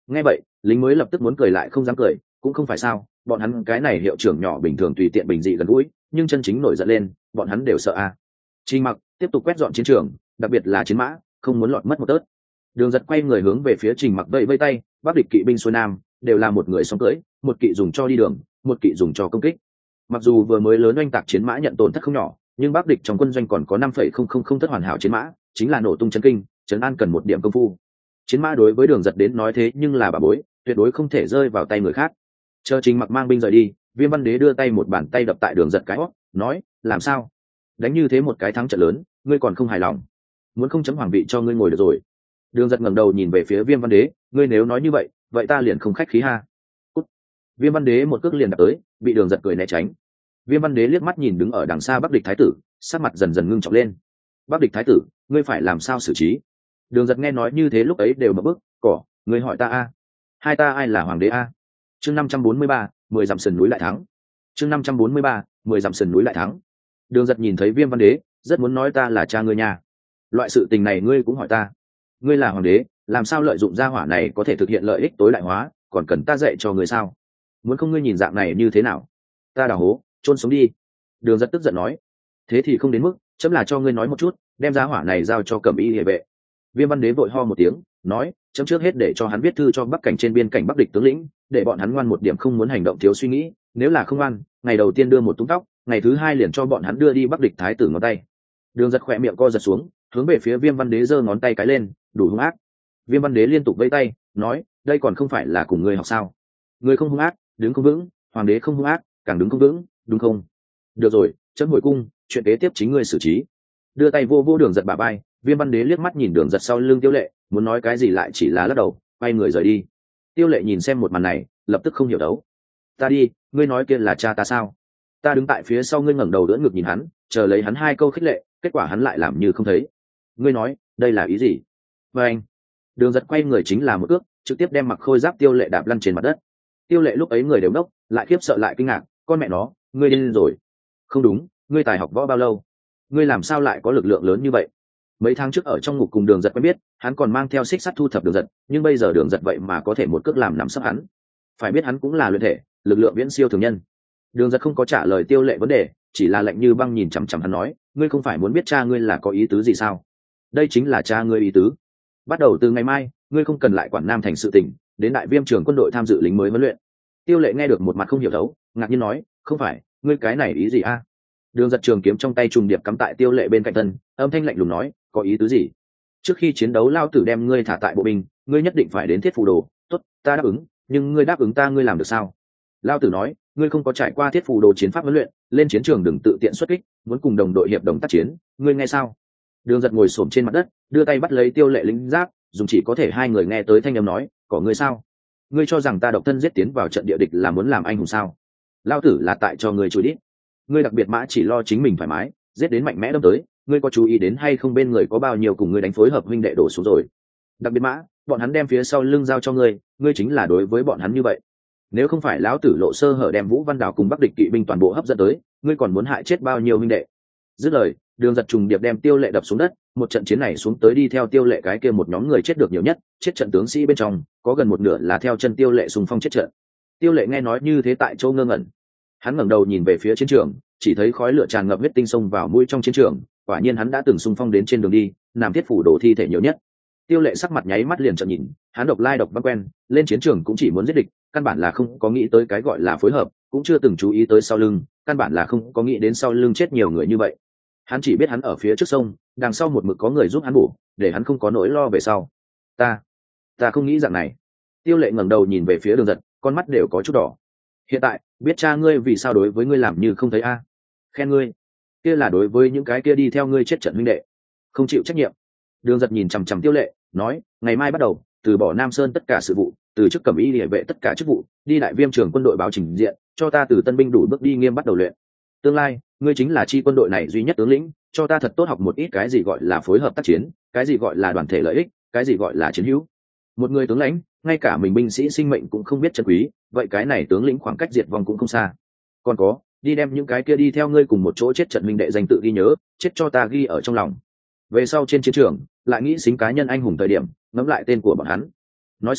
Nghe vậy lính mới lập tức muốn cười lại không dám cười, cũng không phải sao, bọn hắn cái này hiệu trưởng nhỏ bình thường tùy tiện bình dị gần gũi, nhưng chân chính nổi giận lên bọn hắn đều sợ a. Trình Mặc tiếp tục quét dọn chiến trường, đặc biệt là chiến mã, không muốn lọt mất một tớt. Đường Giật quay người hướng về phía Trình Mặc vẫy vẫy tay, bắc địch kỵ binh xuôi nam đều là một người song cưỡi, một kỵ dùng cho đi đường, một kỵ dùng cho công kích. Mặc dù vừa mới lớn oanh tạc chiến mã nhận tổn thất không nhỏ, nhưng bắc địch trong quân doanh còn có 5,000 thất hoàn hảo chiến mã, chính là nổ tung chấn kinh, trấn an cần một điểm công phu. Chiến mã đối với Đường Giật đến nói thế nhưng là bà bối, tuyệt đối không thể rơi vào tay người khác. Chờ Trình Mặc mang binh rời đi, Viêm Văn Đế đưa tay một bàn tay đập tại Đường Giật cái hót, nói: làm sao? Đánh như thế một cái thắng trận lớn, ngươi còn không hài lòng? Muốn không chấm hoàng vị cho ngươi ngồi được rồi. Đường Giật ngẩng đầu nhìn về phía Viêm Văn Đế, ngươi nếu nói như vậy, vậy ta liền không khách khí ha. Cút. Viêm Văn Đế một cước liền đạp tới, bị Đường Giật cười né tránh. Viêm Văn Đế liếc mắt nhìn đứng ở đằng xa Bắc địch thái tử, sắc mặt dần dần ngưng trọng lên. Bắc địch thái tử, ngươi phải làm sao xử trí? Đường Giật nghe nói như thế lúc ấy đều mở bức, cỏ, ngươi hỏi ta a, hai ta ai là hoàng đế a? Chương 543, 10 dặm sườn núi lại thắng. Chương 543, 10 dặm sườn núi lại thắng. Đường Giật nhìn thấy Viêm Văn Đế, rất muốn nói ta là cha ngươi nha. Loại sự tình này ngươi cũng hỏi ta? Ngươi là hoàng đế, làm sao lợi dụng gia hỏa này có thể thực hiện lợi ích tối đại hóa, còn cần ta dạy cho ngươi sao? Muốn không ngươi nhìn dạng này như thế nào? Ta đào hố, chôn sống đi. Đường Giật tức giận nói. Thế thì không đến mức, chấm là cho ngươi nói một chút, đem gia hỏa này giao cho Cẩm Y Liề vệ. Viêm Văn Đế vội ho một tiếng, nói, chấm trước hết để cho hắn viết thư cho bắc cảnh trên biên cảnh bắc địch tướng lĩnh, để bọn hắn ngoan một điểm, không muốn hành động thiếu suy nghĩ, nếu là không ngoan, ngày đầu tiên đưa một túm tóc, ngày thứ hai liền cho bọn hắn đưa đi bắc địch thái tử ngón tay. Đường Giật khỏe miệng co giật xuống, hướng về phía Viêm Văn Đế giơ ngón tay cái lên, đủ hung ác. Viêm Văn Đế liên tục vẫy tay, nói, đây còn không phải là cùng ngươi học sao? Ngươi không hung ác, đứng không vững, hoàng đế không hung ác, càng đứng không vững, đúng không? Được rồi, chấm hồi cung, chuyện kế tiếp chính ngươi xử trí. Đưa tay vô vô Đường Giật bả vai, Viêm Văn Đế liếc mắt nhìn Đường Giật sau lưng Tiêu Lệ, muốn nói cái gì lại chỉ là lắc đầu, quay người rời đi. Tiêu Lệ nhìn xem một màn này, lập tức không hiểu đấu. Ta đi, ngươi nói kia là cha ta sao? Ta đứng tại phía sau ngươi, ngẩng đầu đỡ ngực nhìn hắn, chờ lấy hắn hai câu khích lệ, kết quả hắn lại làm như không thấy. Ngươi nói, đây là ý gì? Và anh, Đường Giật quay người chính là một cước, trực tiếp đem Mặc Khôi Giáp Tiêu Lệ đạp lăn trên mặt đất. Tiêu Lệ lúc ấy người đều ngốc, lại khiếp sợ lại kinh ngạc, con mẹ nó, ngươi điên rồi? Không đúng, ngươi tài học võ bao lâu? Ngươi làm sao lại có lực lượng lớn như vậy? Mấy tháng trước ở trong ngục cùng Đường Giật quen biết, hắn còn mang theo xích sắt thu thập Đường Giật, nhưng bây giờ Đường Giật vậy mà có thể một cước làm nằm sấp hắn. Phải biết hắn cũng là luyện thể, lực lượng viễn siêu thường nhân. Đường Giật không có trả lời Tiêu Lệ vấn đề, chỉ là lạnh như băng nhìn chằm chằm hắn nói, ngươi không phải muốn biết cha ngươi là có ý tứ gì sao? Đây chính là cha ngươi ý tứ. Bắt đầu từ ngày mai, ngươi không cần lại quản Nam Thành sự tình, đến Đại Viêm trường quân đội tham dự lính mới huấn luyện. Tiêu Lệ nghe được một mặt không hiểu thấu, ngạc nhiên nói, không phải, ngươi cái này ý gì a? Đường Giật trường kiếm trong tay trùng điệp cắm tại Tiêu Lệ bên cạnh thân, âm thanh lạnh lùng nói, có ý tứ gì? Trước khi chiến đấu lao tử đem ngươi thả tại bộ binh, ngươi nhất định phải đến Thiết Phù Đồ. Tốt, ta đáp ứng, nhưng ngươi đáp ứng ta, ngươi làm được sao? Lao tử nói, ngươi không có trải qua Thiết Phù Đồ chiến pháp huấn luyện, lên chiến trường đừng tự tiện xuất kích, muốn cùng đồng đội hiệp đồng tác chiến, ngươi nghe sao? Đường Giật ngồi xổm trên mặt đất, đưa tay bắt lấy Tiêu Lệ lính giáp, dùng chỉ có thể hai người nghe tới thanh âm nói, có ngươi sao? Ngươi cho rằng ta độc thân giết tiến vào trận địa địch là muốn làm anh hùng sao? Lao tử là tại cho ngươi chối đi. Ngươi đặc biệt mã chỉ lo chính mình thoải mái, giết đến mạnh mẽ đâm tới, ngươi có chú ý đến hay không bên người có bao nhiêu cùng ngươi đánh phối hợp huynh đệ đổ xuống rồi? Đặc biệt mã, bọn hắn đem phía sau lưng giao cho ngươi, ngươi chính là đối với bọn hắn như vậy. Nếu không phải lão tử lộ sơ hở đem Vũ Văn Đào cùng Bắc địch kỵ binh toàn bộ hấp dẫn tới, ngươi còn muốn hại chết bao nhiêu huynh đệ? Dứt lời, Đường Giật trùng điệp đem Tiêu Lệ đập xuống đất, một trận chiến này xuống tới đi theo Tiêu Lệ cái kia một nhóm người chết được nhiều nhất, chết trận tướng sĩ bên trong, có gần một nửa là theo chân Tiêu Lệ xung phong chết trận. Tiêu Lệ nghe nói như thế tại chỗ ngơ ngẩn. Hắn ngẩng đầu nhìn về phía chiến trường, chỉ thấy khói lửa tràn ngập huyết tinh xông vào mũi trong chiến trường, quả nhiên hắn đã từng xung phong đến trên đường đi, làm Thiết Phủ Đồ thi thể nhiều nhất. Tiêu Lệ sắc mặt nháy mắt liền trợn nhìn, hắn độc lai độc vãng quen, lên chiến trường cũng chỉ muốn giết địch, căn bản là không có nghĩ tới cái gọi là phối hợp, cũng chưa từng chú ý tới sau lưng, căn bản là không có nghĩ đến sau lưng chết nhiều người như vậy. Hắn chỉ biết hắn ở phía trước sông, đằng sau một mực có người giúp hắn bổ, để hắn không có nỗi lo về sau. Ta không nghĩ dạng này. Tiêu Lệ ngẩng đầu nhìn về phía Đường Giật, con mắt đều có chút đỏ. Hiện tại, biết cha ngươi vì sao đối với ngươi làm như không thấy a? Khen ngươi, kia là đối với những cái kia đi theo ngươi chết trận huynh đệ, không chịu trách nhiệm. Đường Giật nhìn chằm chằm Tiêu Lệ, nói, ngày mai bắt đầu, từ bỏ Nam Sơn tất cả sự vụ, từ chức Cẩm Y Liề vệ tất cả chức vụ, đi Đại Viêm trường quân đội báo trình diện, cho ta từ tân binh đủ bước đi nghiêm bắt đầu luyện. Tương lai, ngươi chính là chi quân đội này duy nhất tướng lĩnh, cho ta thật tốt học một ít cái gì gọi là phối hợp tác chiến, cái gì gọi là đoàn thể lợi ích, cái gì gọi là chiến hữu. Một người tướng lãnh, ngay cả mình binh sĩ sinh mệnh cũng không biết trân quý, vậy cái này tướng lĩnh khoảng cách diệt vong cũng không xa. Còn có, đi đem những cái kia đi theo ngươi cùng một chỗ chết trận minh đệ danh tự ghi nhớ, chết cho ta ghi ở trong lòng. Về sau trên chiến trường, lại nghĩ xính cá nhân anh hùng thời điểm, ngẫm lại tên của bọn hắn. Nói xong,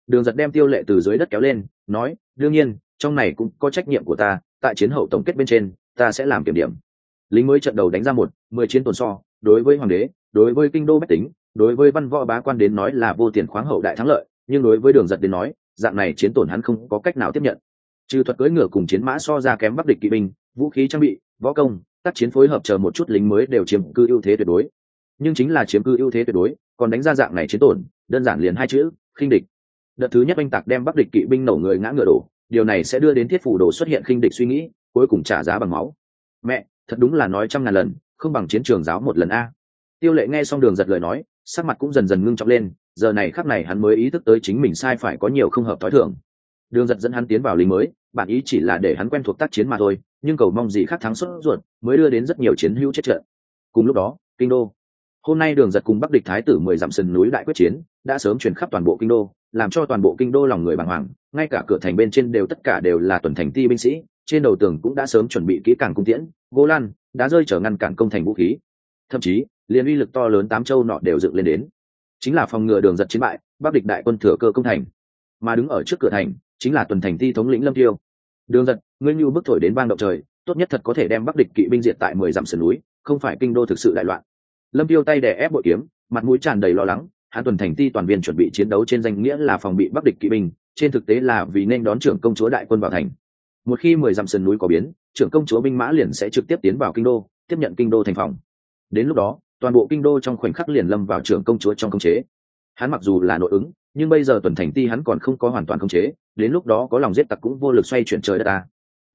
Đường Giật đem Tiêu Lệ từ dưới đất kéo lên, nói, đương nhiên trong này cũng có trách nhiệm của ta, tại chiến hậu tổng kết bên trên ta sẽ làm kiểm điểm. Lính mới trận đầu đánh ra 10 chiến tồn so, đối với hoàng đế, đối với kinh đô bách tính, đối với văn võ bá quan đến nói là vô tiền khoáng hậu đại thắng lợi, nhưng đối với Đường Giật đến nói, dạng này chiến tổn hắn không có cách nào tiếp nhận. Trừ thuật cưỡi ngựa cùng chiến mã so ra kém Bắc địch kỵ binh, vũ khí trang bị, võ công, tác chiến phối hợp chờ một chút lính mới đều chiếm cư ưu thế tuyệt đối. Nhưng chính là chiếm cư ưu thế tuyệt đối, còn đánh ra dạng này chiến tổn, đơn giản liền hai chữ, khinh địch. Đợt thứ nhất oanh tạc đem Bắc địch kỵ binh nổ người ngã ngựa đổ, điều này sẽ đưa đến Thiết Phủ Đồ xuất hiện khinh địch suy nghĩ, cuối cùng trả giá bằng máu. Mẹ, thật đúng là nói trăm ngàn lần, không bằng chiến trường giáo một lần a. Tiêu Lệ nghe xong Đường Giật lời nói, sắc mặt cũng dần dần ngưng trọng lên, giờ này khắc này hắn mới ý thức tới chính mình sai phải có nhiều không hợp thói thường. Đường Giật dẫn hắn tiến vào lính mới, bản ý chỉ là để hắn quen thuộc tác chiến mà thôi, nhưng cầu mong gì khác thắng sốt ruột, mới đưa đến rất nhiều chiến hữu chết trận. Cùng lúc đó, kinh đô. Hôm nay Đường Giật cùng Bắc địch thái tử 10 dặm sườn núi đại quyết chiến, đã sớm truyền khắp toàn bộ kinh đô, làm cho toàn bộ kinh đô lòng người bàng hoàng, ngay cả cửa thành bên trên đều tất cả đều là tuần thành ti binh sĩ, trên đầu tường cũng đã sớm chuẩn bị kỹ càng cung tiễn, gỗ lan, đá rơi trở ngăn cản công thành vũ khí. Thậm chí, liên uy lực to lớn 8 châu nọ đều dựng lên đến. Chính là phòng ngừa Đường Giật chiến bại, Bắc địch đại quân thừa cơ công thành. Mà đứng ở trước cửa thành, chính là tuần thành ti thống lĩnh Lâm Tiêu. Đường Giật, ngươi như bức thổi đến bang động trời, tốt nhất thật có thể đem Bắc địch kỵ binh diệt tại 10 dặm sườn núi, không phải kinh đô thực sự đại loạn. Lâm Tiêu tay đè ép bội kiếm, mặt mũi tràn đầy lo lắng, hắn tuần thành ti toàn viên chuẩn bị chiến đấu trên danh nghĩa là phòng bị Bắc địch kỵ binh, trên thực tế là vì nên đón trưởng công chúa đại quân vào thành. Một khi 10 dặm sườn núi có biến, trưởng công chúa binh mã liền sẽ trực tiếp tiến vào kinh đô, tiếp nhận kinh đô thành phòng. Đến lúc đó, toàn bộ kinh đô trong khoảnh khắc liền lâm vào trưởng công chúa trong khống chế. Hắn mặc dù là nội ứng, nhưng bây giờ tuần thành ti hắn còn không có hoàn toàn khống chế, đến lúc đó có lòng giết tặc cũng vô lực xoay chuyển trời đất ta.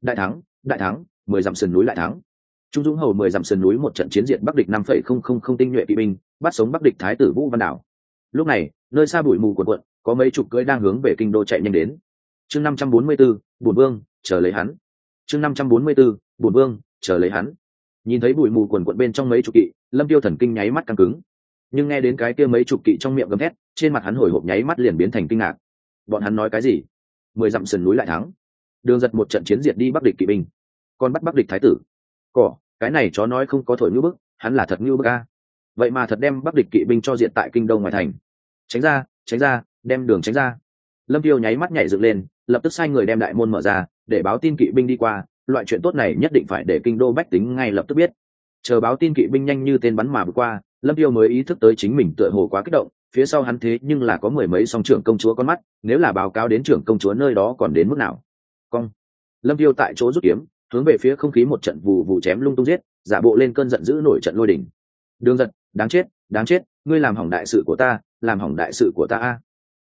Đại thắng, 10 dặm sườn núi lại thắng. Trung Dũng hầu 10 dặm sườn núi một trận chiến diệt Bắc địch 5,000 tinh nhuệ kỵ binh, bắt sống Bắc địch thái tử Vũ Văn Đảo. Lúc này, nơi xa bụi mù cuồn cuộn, có mấy chục cưỡi đang hướng về kinh đô chạy nhanh đến. Chương 544, bổn vương, chờ lấy hắn. Chương 544, bổn vương, chờ lấy hắn. Nhìn thấy bụi mù cuồn cuộn bên trong mấy chục kỵ, Lâm Tiêu thần kinh nháy mắt căng cứng. Nhưng nghe đến cái kia mấy chục kỵ trong miệng gầm thét, trên mặt hắn hồi hộp nháy mắt liền biến thành kinh ngạc. Bọn hắn nói cái gì? 10 dặm sườn núi lại thắng. Đường Giật một trận chiến diệt đi Bắc địch kỵ binh, còn bắt Bắc địch thái tử. Cái này chó nói không có thổi ngưu bức, hắn là thật ngưu bức a. Vậy mà thật đem Bắc địch kỵ binh cho diệt tại kinh đô ngoài thành. Tránh ra, đem đường tránh ra. Lâm Tiêu nháy mắt nhảy dựng lên, lập tức sai người đem đại môn mở ra, để báo tin kỵ binh đi qua, loại chuyện tốt này nhất định phải để kinh đô bách tính ngay lập tức biết. Chờ báo tin kỵ binh nhanh như tên bắn mà vượt qua, Lâm Tiêu mới ý thức tới chính mình tựa hồ quá kích động, phía sau hắn thế nhưng là có mười mấy song trưởng công chúa con mắt, nếu là báo cáo đến trưởng công chúa nơi đó còn đến mức nào. Cong. Lâm Tiêu tại chỗ rút kiếm, hướng về phía không khí một trận vù vù chém lung tung giết, giả bộ lên cơn giận dữ nổi trận lôi đỉnh. Đường Giật, đáng chết, ngươi làm hỏng đại sự của ta, làm hỏng đại sự của ta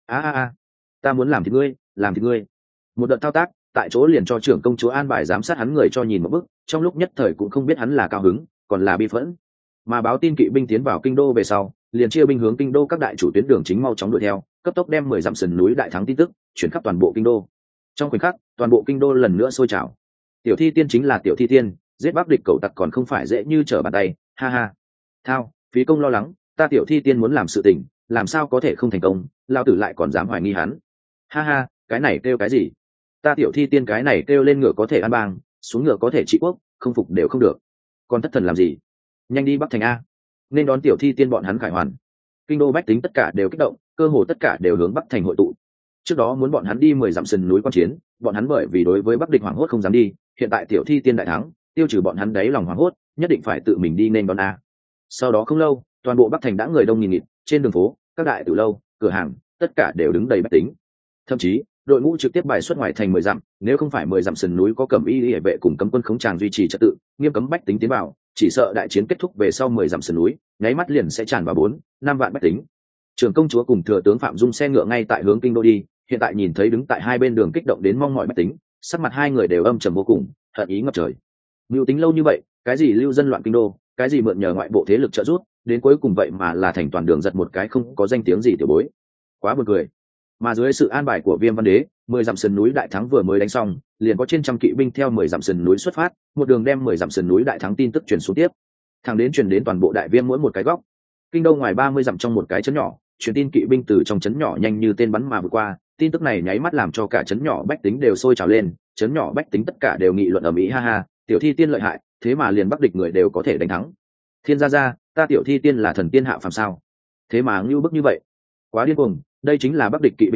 a. Ta muốn làm thịt ngươi. Một đợt thao tác, tại chỗ liền cho trưởng công chúa an bài giám sát hắn người cho nhìn một bức, trong lúc nhất thời cũng không biết hắn là cao hứng, còn là bi phẫn. Mà báo tin kỵ binh tiến vào kinh đô về sau, liền chia binh hướng kinh đô các đại chủ tuyến đường chính mau chóng đuổi theo, cấp tốc đem 10 dặm sườn núi đại thắng tin tức chuyển khắp toàn bộ kinh đô. Trong khoảnh khắc, toàn bộ kinh đô lần nữa sôi trào. Tiểu Thi Tiên chính là Tiểu Thi Tiên, giết Bắc địch cẩu tặc còn không phải dễ như trở bàn tay, ha ha. Thao, phí công lo lắng, ta Tiểu Thi Tiên muốn làm sự tình, làm sao có thể không thành công, lao tử lại còn dám hoài nghi hắn. Ha ha, cái này kêu cái gì? Ta Tiểu Thi Tiên cái này kêu lên ngựa có thể ăn bang, xuống ngựa có thể trị quốc, không phục đều không được. Còn thất thần làm gì? Nhanh đi Bắc thành a. Nên đón Tiểu Thi Tiên bọn hắn khải hoàn. Kinh đô bách tính tất cả đều kích động, cơ hồ tất cả đều hướng Bắc thành hội tụ. Trước đó muốn bọn hắn đi 10 dặm sườn núi quan chiến, bọn hắn bởi vì đối với Bắc địch hoảng hốt không dám đi, hiện tại Tiểu Thi Tiên đại thắng, tiêu trừ bọn hắn đáy lòng hoảng hốt, nhất định phải tự mình đi nên đón a. Sau đó không lâu, toàn bộ Bắc thành đã người đông nghìn nghịt, trên đường phố, các đại tiểu lâu, cửa hàng, tất cả đều đứng đầy bách tính. Thậm chí, đội ngũ trực tiếp bài xuất ngoài thành 10 dặm, nếu không phải 10 dặm sườn núi có cẩm y liề vệ cùng cấm quân khống tràng duy trì trật tự, nghiêm cấm bách tính tiến vào, chỉ sợ đại chiến kết thúc về sau 10 dặm sườn núi, nháy mắt liền sẽ tràn vào 4-5 vạn bách tính. Trưởng công chúa cùng thừa tướng Phạm Dung xe ngựa ngay tại hướng kinh đô đi, hiện tại nhìn thấy đứng tại hai bên đường kích động đến mong mỏi bách tính, sắc mặt hai người đều âm trầm vô cùng, hận ý ngập trời. Mưu tính lâu như vậy, cái gì lưu dân loạn kinh đô, cái gì mượn nhờ ngoại bộ thế lực trợ giúp, đến cuối cùng vậy mà là thành toàn Đường Giật một cái không có danh tiếng gì tiểu bối. Quá buồn cười. Mà dưới sự an bài của Viêm Văn Đế, 10 dặm sườn núi đại thắng vừa mới đánh xong, liền có trên trăm kỵ binh theo 10 dặm sườn núi xuất phát, một đường đem 10 dặm sườn núi đại thắng tin tức truyền xuống tiếp. Thẳng đến truyền đến toàn bộ đại Viêm mỗi một cái góc. Kinh đô ngoài 30 dặm trong một cái trấn nhỏ, truyền tin kỵ binh từ trong trấn nhỏ nhanh như tên bắn mà vượt qua, tin tức này nháy mắt làm cho cả trấn nhỏ bách tính đều sôi trào lên, trấn nhỏ bách tính tất cả đều nghị luận ầm ĩ, ha ha, Tiểu Thi Tiên lợi hại, thế mà liền Bắc địch người đều có thể đánh thắng. Thiên gia, ta Tiểu Thi Tiên là thần tiên hạ phàm sao? Thế mà ngưu bức như vậy, quá điên cuồng, đây chính là Bắc địch kỵ binh à,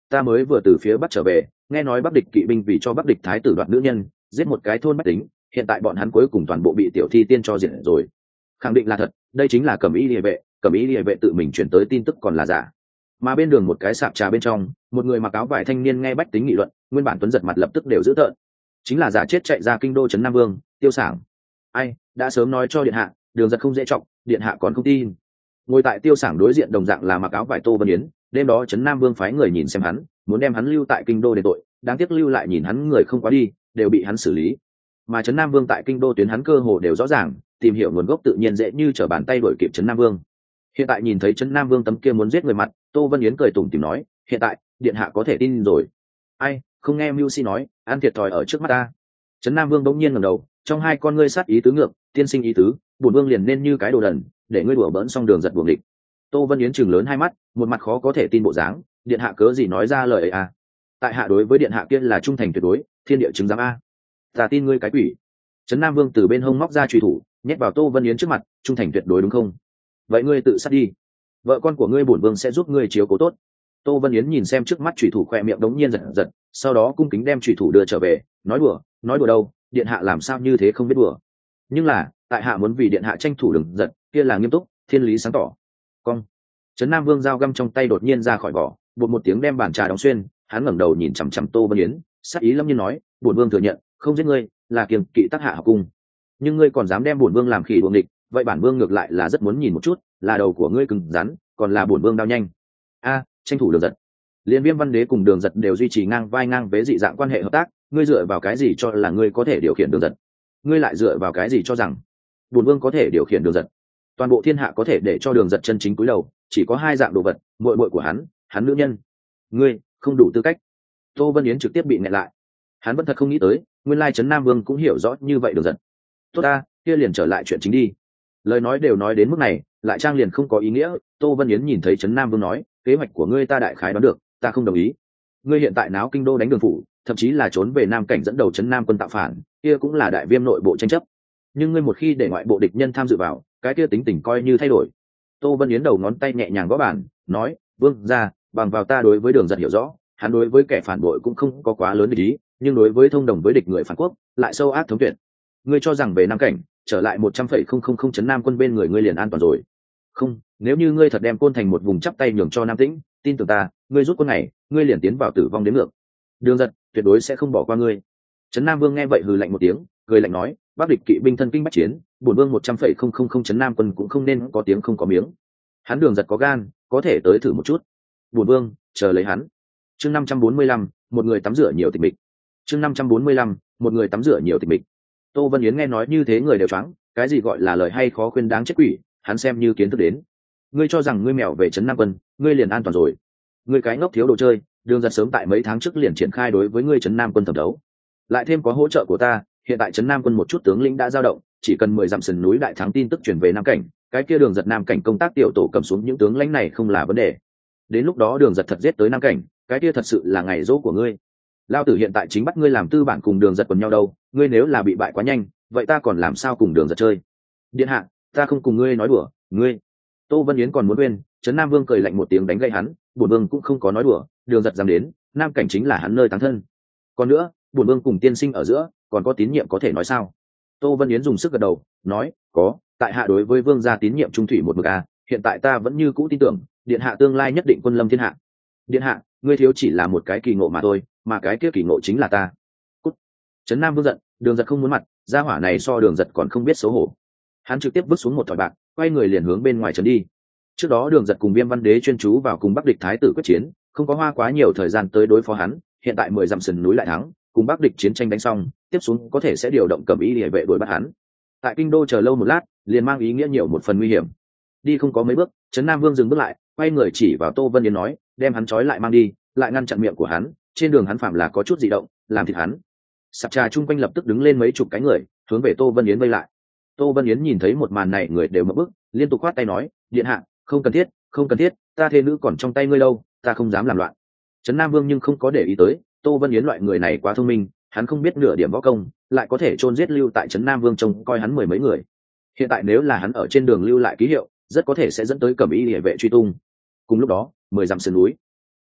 ta mới vừa từ phía bắc trở về, nghe nói bắc địch kỵ binh vì cho bắc địch thái tử đoạt nữ nhân, giết một cái thôn bách tính, hiện tại bọn hắn cuối cùng toàn bộ bị tiểu thi tiên cho diệt rồi. Khẳng định là thật, đây chính là cẩm y liề vệ, cẩm y liề vệ tự mình chuyển tới tin tức còn là giả. Mà bên đường một cái sạp trà bên trong, một người mặc áo vải thanh niên nghe bách tính nghị luận, nguyên bản tuấn giật mặt lập tức đều dữ tợn. Chính là giả chết chạy ra kinh đô trấn Nam Vương, Tiêu Sảng. Ai, đã sớm nói cho điện hạ, đường giật không dễ trọng, điện hạ còn không tin. Ngồi tại Tiêu Sảng đối diện đồng dạng là mặc áo vải Tô Vân Yến, đêm đó trấn Nam Vương phái người nhìn xem hắn, muốn đem hắn lưu tại kinh đô để tội, đáng tiếc lưu lại nhìn hắn người không quá đi, đều bị hắn xử lý. Mà trấn Nam Vương tại kinh đô tuyến hắn cơ hồ đều rõ ràng, tìm hiểu nguồn gốc tự nhiên dễ như trở bàn tay đuổi kịp trấn Nam Vương. Hiện tại nhìn thấy trấn Nam Vương tấm kia muốn giết người mặt, Tô Vân Yến cười tủm tỉm nói, hiện tại điện hạ có thể tin rồi. Ai, không nghe Mưu Si nói, ăn thiệt thòi ở trước mắt ta. Trấn Nam Vương bỗng nhiên ngẩng đầu, trong hai con ngươi sát ý tứ ngược, tiên sinh ý tứ, bổn vương liền nên như cái đồ đần, để ngươi đùa bỡn xong đường giật buồng địch. Tô Vân Yến chừng lớn hai mắt, một mặt khó có thể tin bộ dáng, điện hạ cớ gì nói ra lời ấy à? Tại hạ đối với điện hạ kia là trung thành tuyệt đối, thiên địa chứng giám a. Ta tin ngươi cái quỷ. Trấn Nam Vương từ bên hông móc ra chùy thủ, nhét vào Tô Vân Yến trước mặt, trung thành tuyệt đối đúng không? Vậy ngươi tự sát đi, vợ con của ngươi bổn vương sẽ giúp ngươi chiếu cố tốt. Tô Vân Yến nhìn xem trước mắt chùy thủ khoe miệng đống nhiên giật giật, sau đó cung kính đem chùy thủ đưa trở về, nói đùa đâu, điện hạ làm sao như thế không biết đùa. Nhưng là tại hạ muốn vì điện hạ tranh thủ đừng giật, kia là nghiêm túc, thiên lý sáng tỏ. Cong. Trấn Nam Vương dao găm trong tay đột nhiên ra khỏi vỏ, bột một tiếng đem bàn trà đóng xuyên, hắn ngẩng đầu nhìn chằm chằm Tô Vân Yến, sắc ý lâm nhiên nói, bổn vương thừa nhận, không giết ngươi, là kiềm kỵ tác hạ học cung. Nhưng ngươi còn dám đem bổn vương làm khỉ đuồng địch, vậy bản vương ngược lại là rất muốn nhìn một chút, là đầu của ngươi cứng rắn, còn là bổn vương đao nhanh. A, tranh thủ đường giật. Liên Viêm Văn Đế cùng đường giật đều duy trì ngang vai ngang vế dị dạng quan hệ hợp tác, ngươi dựa vào cái gì cho là ngươi có thể điều khiển đường giật? Ngươi lại dựa vào cái gì cho rằng bổn vương có thể điều khiển đường giật? Toàn bộ thiên hạ có thể để cho đường giật chân chính cúi đầu, chỉ có hai dạng đồ vật, muội muội của hắn nữ nhân. Ngươi không đủ tư cách. Tô Vân Yến trực tiếp bị nghẹn lại. Hắn vẫn thật không nghĩ tới, nguyên lai trấn Nam Vương cũng hiểu rõ như vậy đường giật. Tốt ta, kia liền trở lại chuyện chính đi. Lời nói đều nói đến mức này, lại trang liền không có ý nghĩa. Tô Vân Yến nhìn thấy trấn Nam Vương nói, kế hoạch của ngươi ta đại khái đoán được, ta không đồng ý. Ngươi hiện tại náo kinh đô đánh đường phủ, thậm chí là trốn về Nam Cảnh dẫn đầu trấn Nam quân tạo phản, kia cũng là đại viêm nội bộ tranh chấp. Nhưng ngươi một khi để ngoại bộ địch nhân tham dự vào, cái kia tính tình coi như thay đổi. Tô Vân Yến đầu ngón tay nhẹ nhàng gõ bàn, nói, vương ra, bằng vào ta đối với đường giật hiểu rõ, hắn đối với kẻ phản bội cũng không có quá lớn địch ý, nhưng đối với thông đồng với địch người phản quốc lại sâu ác thống tuyệt. Ngươi cho rằng về Nam Cảnh trở lại 100,000 trấn Nam quân bên người ngươi liền an toàn rồi? Không, nếu như ngươi thật đem Côn Thành một vùng chắp tay nhường cho Nam Tĩnh, tin tưởng ta, ngươi rút quân này, ngươi liền tiến vào tử vong đến ngược. Đường giật tuyệt đối sẽ không bỏ qua ngươi. Trấn Nam Vương nghe vậy hừ lạnh một tiếng, cười lạnh nói, bắc địch kỵ binh thân kinh bách chiến, bổn vương 100,000 trấn Nam quân cũng không nên có tiếng không có miếng. Hắn đường giật có gan, có thể tới thử một chút. Bổn vương chờ lấy hắn. Chương 545, một người tắm rửa nhiều tịch mịch. Chương 545, một người tắm rửa nhiều tịch mịch. Tô Vân Yến nghe nói như thế người đều choáng, cái gì gọi là lời hay khó khuyên đáng chết quỷ, hắn xem như kiến thức đến. Ngươi cho rằng ngươi mèo về trấn Nam quân, ngươi liền an toàn rồi? Ngươi cái ngốc thiếu đồ chơi, đường giật sớm tại mấy tháng trước liền triển khai đối với ngươi trấn Nam quân thẩm đấu. Lại thêm có hỗ trợ của ta, hiện tại trấn Nam quân một chút tướng lĩnh đã dao động, chỉ cần 10 dặm sườn núi đại thắng tin tức chuyển về Nam Cảnh, cái kia đường giật Nam Cảnh công tác tiểu tổ cầm xuống những tướng lãnh này không là vấn đề. Đến lúc đó đường giật thật giết tới Nam Cảnh, cái kia thật sự là ngày dỗ của ngươi. Lao tử hiện tại chính bắt ngươi làm tư bản cùng đường giật quần nhau đâu, ngươi nếu là bị bại quá nhanh, vậy ta còn làm sao cùng đường giật chơi? Điện hạ, ta không cùng ngươi nói đùa, ngươi. Tô Vân Yến còn muốn quên, trấn Nam Vương cười lạnh một tiếng đánh gậy hắn, bổn vương cũng không có nói đùa, đường giật dám đến, Nam Cảnh chính là hắn nơi táng thân. Còn nữa, bổn vương cùng tiên sinh ở giữa còn có tín nhiệm có thể nói sao? Tô Vân Yến dùng sức gật đầu, nói, có, tại hạ đối với vương gia tín nhiệm trung thủy một mực a, hiện tại ta vẫn như cũ tin tưởng, điện hạ tương lai nhất định quân lâm thiên hạ. Điện hạ, ngươi thiếu chỉ là một cái kỳ ngộ mà thôi, mà cái kia kỳ ngộ chính là ta. Cút. Trấn Nam Vương giận, đường giật không muốn mặt, gia hỏa này so đường giật còn không biết xấu hổ. Hắn trực tiếp vứt xuống một thỏi bạc, quay người liền hướng bên ngoài trấn đi. Trước đó đường giật cùng Viêm Văn Đế chuyên chú vào cùng Bắc địch thái tử quyết chiến, không có hoa quá nhiều thời gian tới đối phó hắn, hiện tại 10 dặm sườn núi lại thắng, cùng Bắc địch chiến tranh đánh xong, tiếp xuống có thể sẽ điều động Cẩm Y Liề vệ đuổi bắt hắn. Tại kinh đô chờ lâu một lát, liền mang ý nghĩa nhiều một phần nguy hiểm. Đi không có mấy bước, trấn Nam Vương dừng bước lại, quay người chỉ vào Tô Vân Yến nói, đem hắn trói lại mang đi, lại ngăn chặn miệng của hắn, trên đường hắn phạm là có chút dị động, làm thịt hắn. Sạp trà chung quanh lập tức đứng lên mấy chục cái người, hướng về Tô Vân Yến vây lại. Tô Vân Yến nhìn thấy một màn này, người đều ngậm bức, liên tục khoát tay nói, điện hạ, không cần thiết, không cần thiết, ta thê nữ còn trong tay ngươi đâu, ta không dám làm loạn. Trấn Nam Vương nhưng không có để ý tới, Tô Vân Yến loại người này quá thông minh, hắn không biết nửa điểm võ công, lại có thể chôn giết lưu tại trấn Nam Vương trông coi hắn 10 mấy người. Hiện tại nếu là hắn ở trên đường lưu lại ký hiệu, rất có thể sẽ dẫn tới Cẩm Y Liề vệ truy tung. Cùng lúc đó, 10 dặm sườn núi,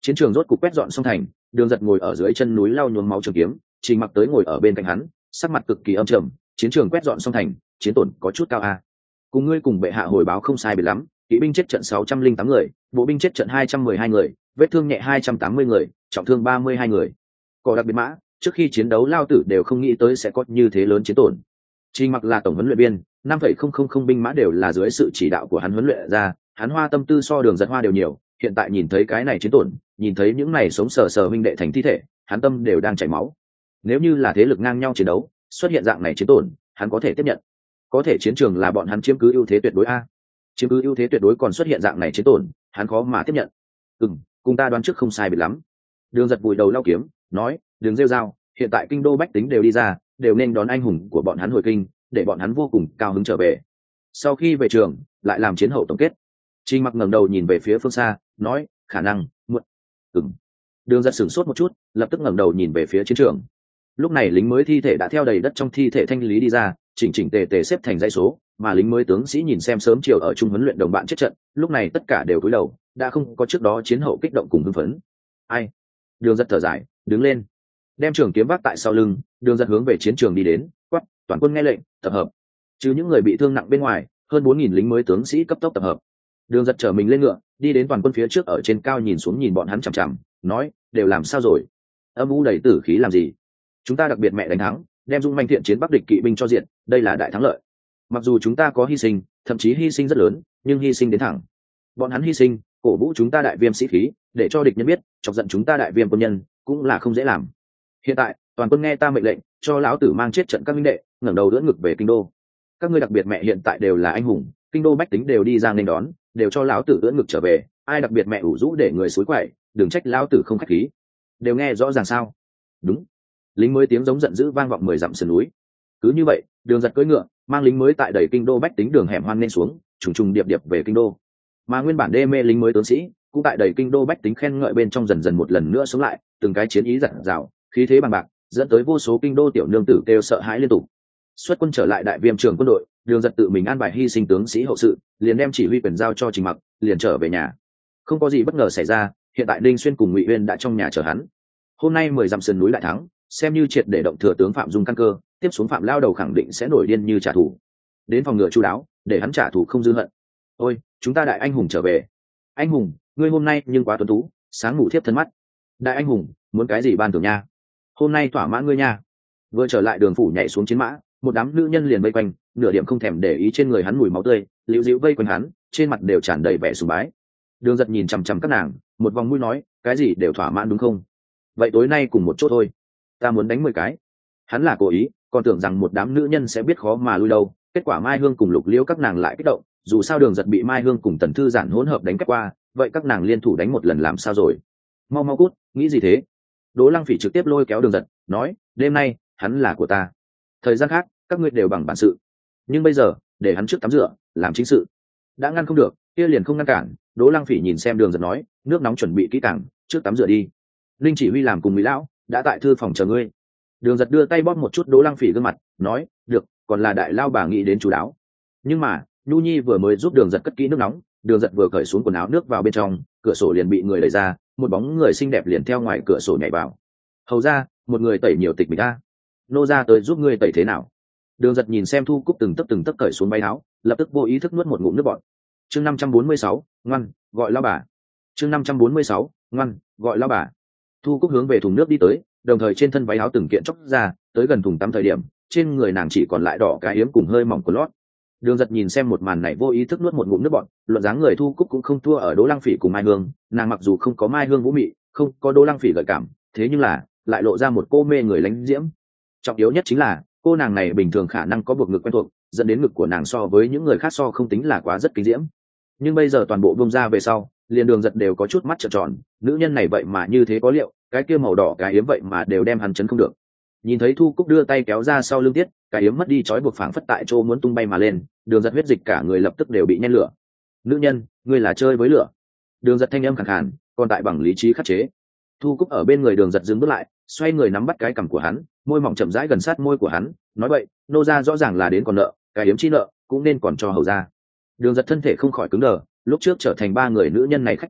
Chiến trường rốt cục quét dọn xong thành, Đường Giật ngồi ở dưới chân núi lau nhuốm máu trường kiếm, Trình Mặc tới ngồi ở bên cạnh hắn, sắc mặt cực kỳ âm trầm. Chiến trường quét dọn xong thành, chiến tổn có chút cao a. Cùng ngươi cùng bệ hạ hồi báo không sai biệt lắm, kỵ binh chết trận 608 người, bộ binh chết trận 212 người, vết thương nhẹ 280 người, trọng thương 32 người. Có đặc biệt mã, trước khi chiến đấu lao tử đều không nghĩ tới sẽ có như thế lớn chiến tổn. Trình Mặc là tổng huấn luyện viên, 5,000 binh mã đều là dưới sự chỉ đạo của hắn huấn luyện ra, hắn hoa tâm tư so Đường Giật hoa đều nhiều, hiện tại nhìn thấy cái này chiến tổn, nhìn thấy những này sống sờ sờ huynh đệ thành thi thể, hắn tâm đều đang chảy máu. Nếu như là thế lực ngang nhau chiến đấu, xuất hiện dạng này chiến tổn, hắn có thể tiếp nhận. Có thể chiến trường là bọn hắn chiếm cứ ưu thế tuyệt đối a. Chiếm cứ ưu thế tuyệt đối còn xuất hiện dạng này chiến tổn, hắn khó mà tiếp nhận. Cùng ta đoán trước không sai biệt lắm. Đường Giật vùi đầu lau kiếm, nói, đừng rêu rao, hiện tại kinh đô bách tính đều đi ra, đều nên đón anh hùng của bọn hắn hồi kinh, để bọn hắn vô cùng cao hứng trở về. Sau khi về trường, lại làm chiến hậu tổng kết. Trình Mặc ngẩng đầu nhìn về phía phương xa, nói, khả năng muộn. Đường Giật sửng sốt một chút, lập tức ngẩng đầu nhìn về phía chiến trường. Lúc này lính mới thi thể đã theo đầy đất trong thi thể thanh lý đi ra, chỉnh chỉnh tề tề xếp thành dãy số, mà lính mới tướng sĩ nhìn xem sớm chiều ở chung huấn luyện đồng bạn chết trận, lúc này tất cả đều cúi đầu, đã không có trước đó chiến hậu kích động cùng hưng phấn. Ai? Đường Giật thở dài, đứng lên, đem trường kiếm vác tại sau lưng, Đường Giật hướng về chiến trường đi đến, quát, toàn quân nghe lệnh, tập hợp. Chứ những người bị thương nặng bên ngoài, hơn 4000 lính mới tướng sĩ cấp tốc tập hợp. Đường Giật trở mình lên ngựa, đi đến toàn quân phía trước ở trên cao nhìn xuống nhìn bọn hắn chằm chằm, nói, đều làm sao rồi? Âm u đầy tử khí làm gì? Chúng ta đặc biệt mẹ đánh thắng, đem dung manh thiện chiến Bắc địch kỵ binh cho diện, đây là đại thắng lợi. Mặc dù chúng ta có hy sinh, thậm chí hy sinh rất lớn, nhưng hy sinh đến thẳng. Bọn hắn hy sinh, cổ vũ chúng ta đại viêm sĩ khí, để cho địch nhân biết, chọc giận chúng ta đại viêm quân nhân, cũng là không dễ làm. Hiện tại, toàn quân nghe ta mệnh lệnh, cho lão tử mang chết trận các minh đệ, ngẩng đầu đỡ ngực về kinh đô. Các ngươi đặc biệt mẹ hiện tại đều là anh hùng, kinh đô bách tính đều đi ra nên đón, đều cho lão tử đỡ ngực trở về, ai đặc biệt mẹ ủ rũ để người suối quậy, đừng trách lão tử không khách khí. Đều nghe rõ ràng sao? Đúng. Lính mới tiếng giống giận dữ vang vọng 10 dặm sườn núi. Cứ như vậy, Đường Giật cưỡi ngựa, mang lính mới tại đầy kinh đô bách tính đường hẻm hoan nên xuống, trùng trùng điệp điệp về kinh đô. Mà nguyên bản đê mê lính mới tướng sĩ, cũng tại đầy kinh đô bách tính khen ngợi bên trong dần dần một lần nữa sống lại, từng cái chiến ý dạt dào, khí thế bằng bạc, dẫn tới vô số kinh đô tiểu nương tử kêu sợ hãi liên tục. Xuất quân trở lại đại viêm trường quân đội, Đường Giật tự mình an bài hy sinh tướng sĩ hậu sự, liền đem chỉ huy quyền giao cho Trình Mặc, liền trở về nhà. Không có gì bất ngờ xảy ra, hiện tại Đinh Xuyên cùng Ngụy Uyên đã trong nhà chờ hắn. Hôm nay 10 dặm sườn núi đại thắng, xem như triệt để động thừa tướng Phạm Dung căn cơ, tiếp xuống Phạm lao đầu khẳng định sẽ nổi điên như trả thù. Đến phòng ngừa chu đáo, để hắn trả thù không dư hận. Ôi, chúng ta đại anh hùng trở về. Anh hùng, ngươi hôm nay nhưng quá tuấn tú, sáng ngủ thiếp thân mắt. Đại anh hùng, muốn cái gì ban thưởng nha? Hôm nay thỏa mãn ngươi nha. Vừa trở lại đường phủ nhảy xuống chiến mã, một đám nữ nhân liền vây quanh, nửa điểm không thèm để ý trên người hắn mùi máu tươi, liễu dĩu vây quanh hắn, trên mặt đều tràn đầy vẻ sùng bái. Đường Giật nhìn chằm chằm các nàng, một vòng mũi nói, cái gì đều thỏa mãn đúng không? Vậy tối nay cùng một chỗ thôi, ta muốn đánh 10 cái. Hắn là cố ý, còn tưởng rằng một đám nữ nhân sẽ biết khó mà lui đâu, kết quả Mai Hương cùng Lục Liễu các nàng lại kích động, dù sao Đường Giật bị Mai Hương cùng Tần Thư Giản hỗn hợp đánh kép qua, vậy các nàng liên thủ đánh một lần làm sao rồi? Mau mau cút, nghĩ gì thế? Đỗ Lăng Phỉ trực tiếp lôi kéo Đường Giật, nói, đêm nay hắn là của ta, thời gian khác các ngươi đều bằng bản sự, nhưng bây giờ để hắn trước tắm rửa làm chính sự. Đã ngăn không được, kia liền không ngăn cản. Đỗ Lăng Phỉ nhìn xem Đường Giật nói, nước nóng chuẩn bị kỹ càng, trước tắm rửa đi. Linh chỉ huy làm cùng Mỹ lão đã tại thư phòng chờ ngươi. Đường Giật đưa tay bóp một chút Đỗ Lăng Phỉ gương mặt, nói, được, còn là đại lao bà nghĩ đến chú đáo. Nhưng mà Nhu Nhi vừa mới giúp Đường Giật cất kỹ nước nóng, Đường Giật vừa cởi xuống quần áo nước vào bên trong, cửa sổ liền bị người đẩy ra, một bóng người xinh đẹp liền theo ngoài cửa sổ nhảy vào. Hầu ra, một người tẩy nhiều tịch mình ta. Nô ra tới giúp ngươi tẩy thế nào? Đường Giật nhìn xem Thu Cúc từng tấc cởi xuống váy áo, lập tức vô ý thức nuốt một ngụm nước bọt. Chương 546, ngoan, gọi lao bà. Chương 546, ngoan, gọi lao bà. Thu Cúc hướng về thùng nước đi tới, đồng thời trên thân váy áo từng kiện chóc ra, tới gần thùng tắm thời điểm, trên người nàng chỉ còn lại đỏ cái yếm cùng hơi mỏng của lót. Đường Giật nhìn xem một màn này vô ý thức nuốt một ngụm nước bọt, luận dáng người Thu Cúc cũng không thua ở Đỗ Lăng Phỉ cùng Mai Hương, nàng mặc dù không có Mai Hương vũ mị, không có Đỗ Lăng Phỉ gợi cảm, thế nhưng là lại lộ ra một cô mê người lánh diễm. Trọng yếu nhất chính là cô nàng này bình thường khả năng có buộc ngực quen thuộc, dẫn đến ngực của nàng so với những người khác so không tính là quá rất kinh diễm, nhưng bây giờ toàn bộ bông ra về sau, liền Đường Giật đều có chút mắt trợn tròn, nữ nhân này vậy mà như thế có liệu, cái kia màu đỏ cái yếm vậy mà đều đem hắn chấn không được. Nhìn thấy Thu Cúc đưa tay kéo ra sau lưng tiết, cái yếm mất đi trói buộc phảng phất tại chỗ muốn tung bay mà lên, Đường Giật huyết dịch cả người lập tức đều bị nhen lửa. Nữ nhân, ngươi là chơi với lửa. Đường Giật thanh âm khàn khàn, còn tại bằng lý trí khắc chế. Thu Cúc ở bên người Đường Giật dừng bước lại, xoay người nắm bắt cái cằm của hắn, môi mỏng chậm rãi gần sát môi của hắn, nói vậy, nô gia rõ ràng là đến còn nợ, cái yếm chi nợ cũng nên còn cho hầu gia. Đường Giật thân thể không khỏi cứng đờ, lúc trước trở thành ba người nữ nhân này khách quý,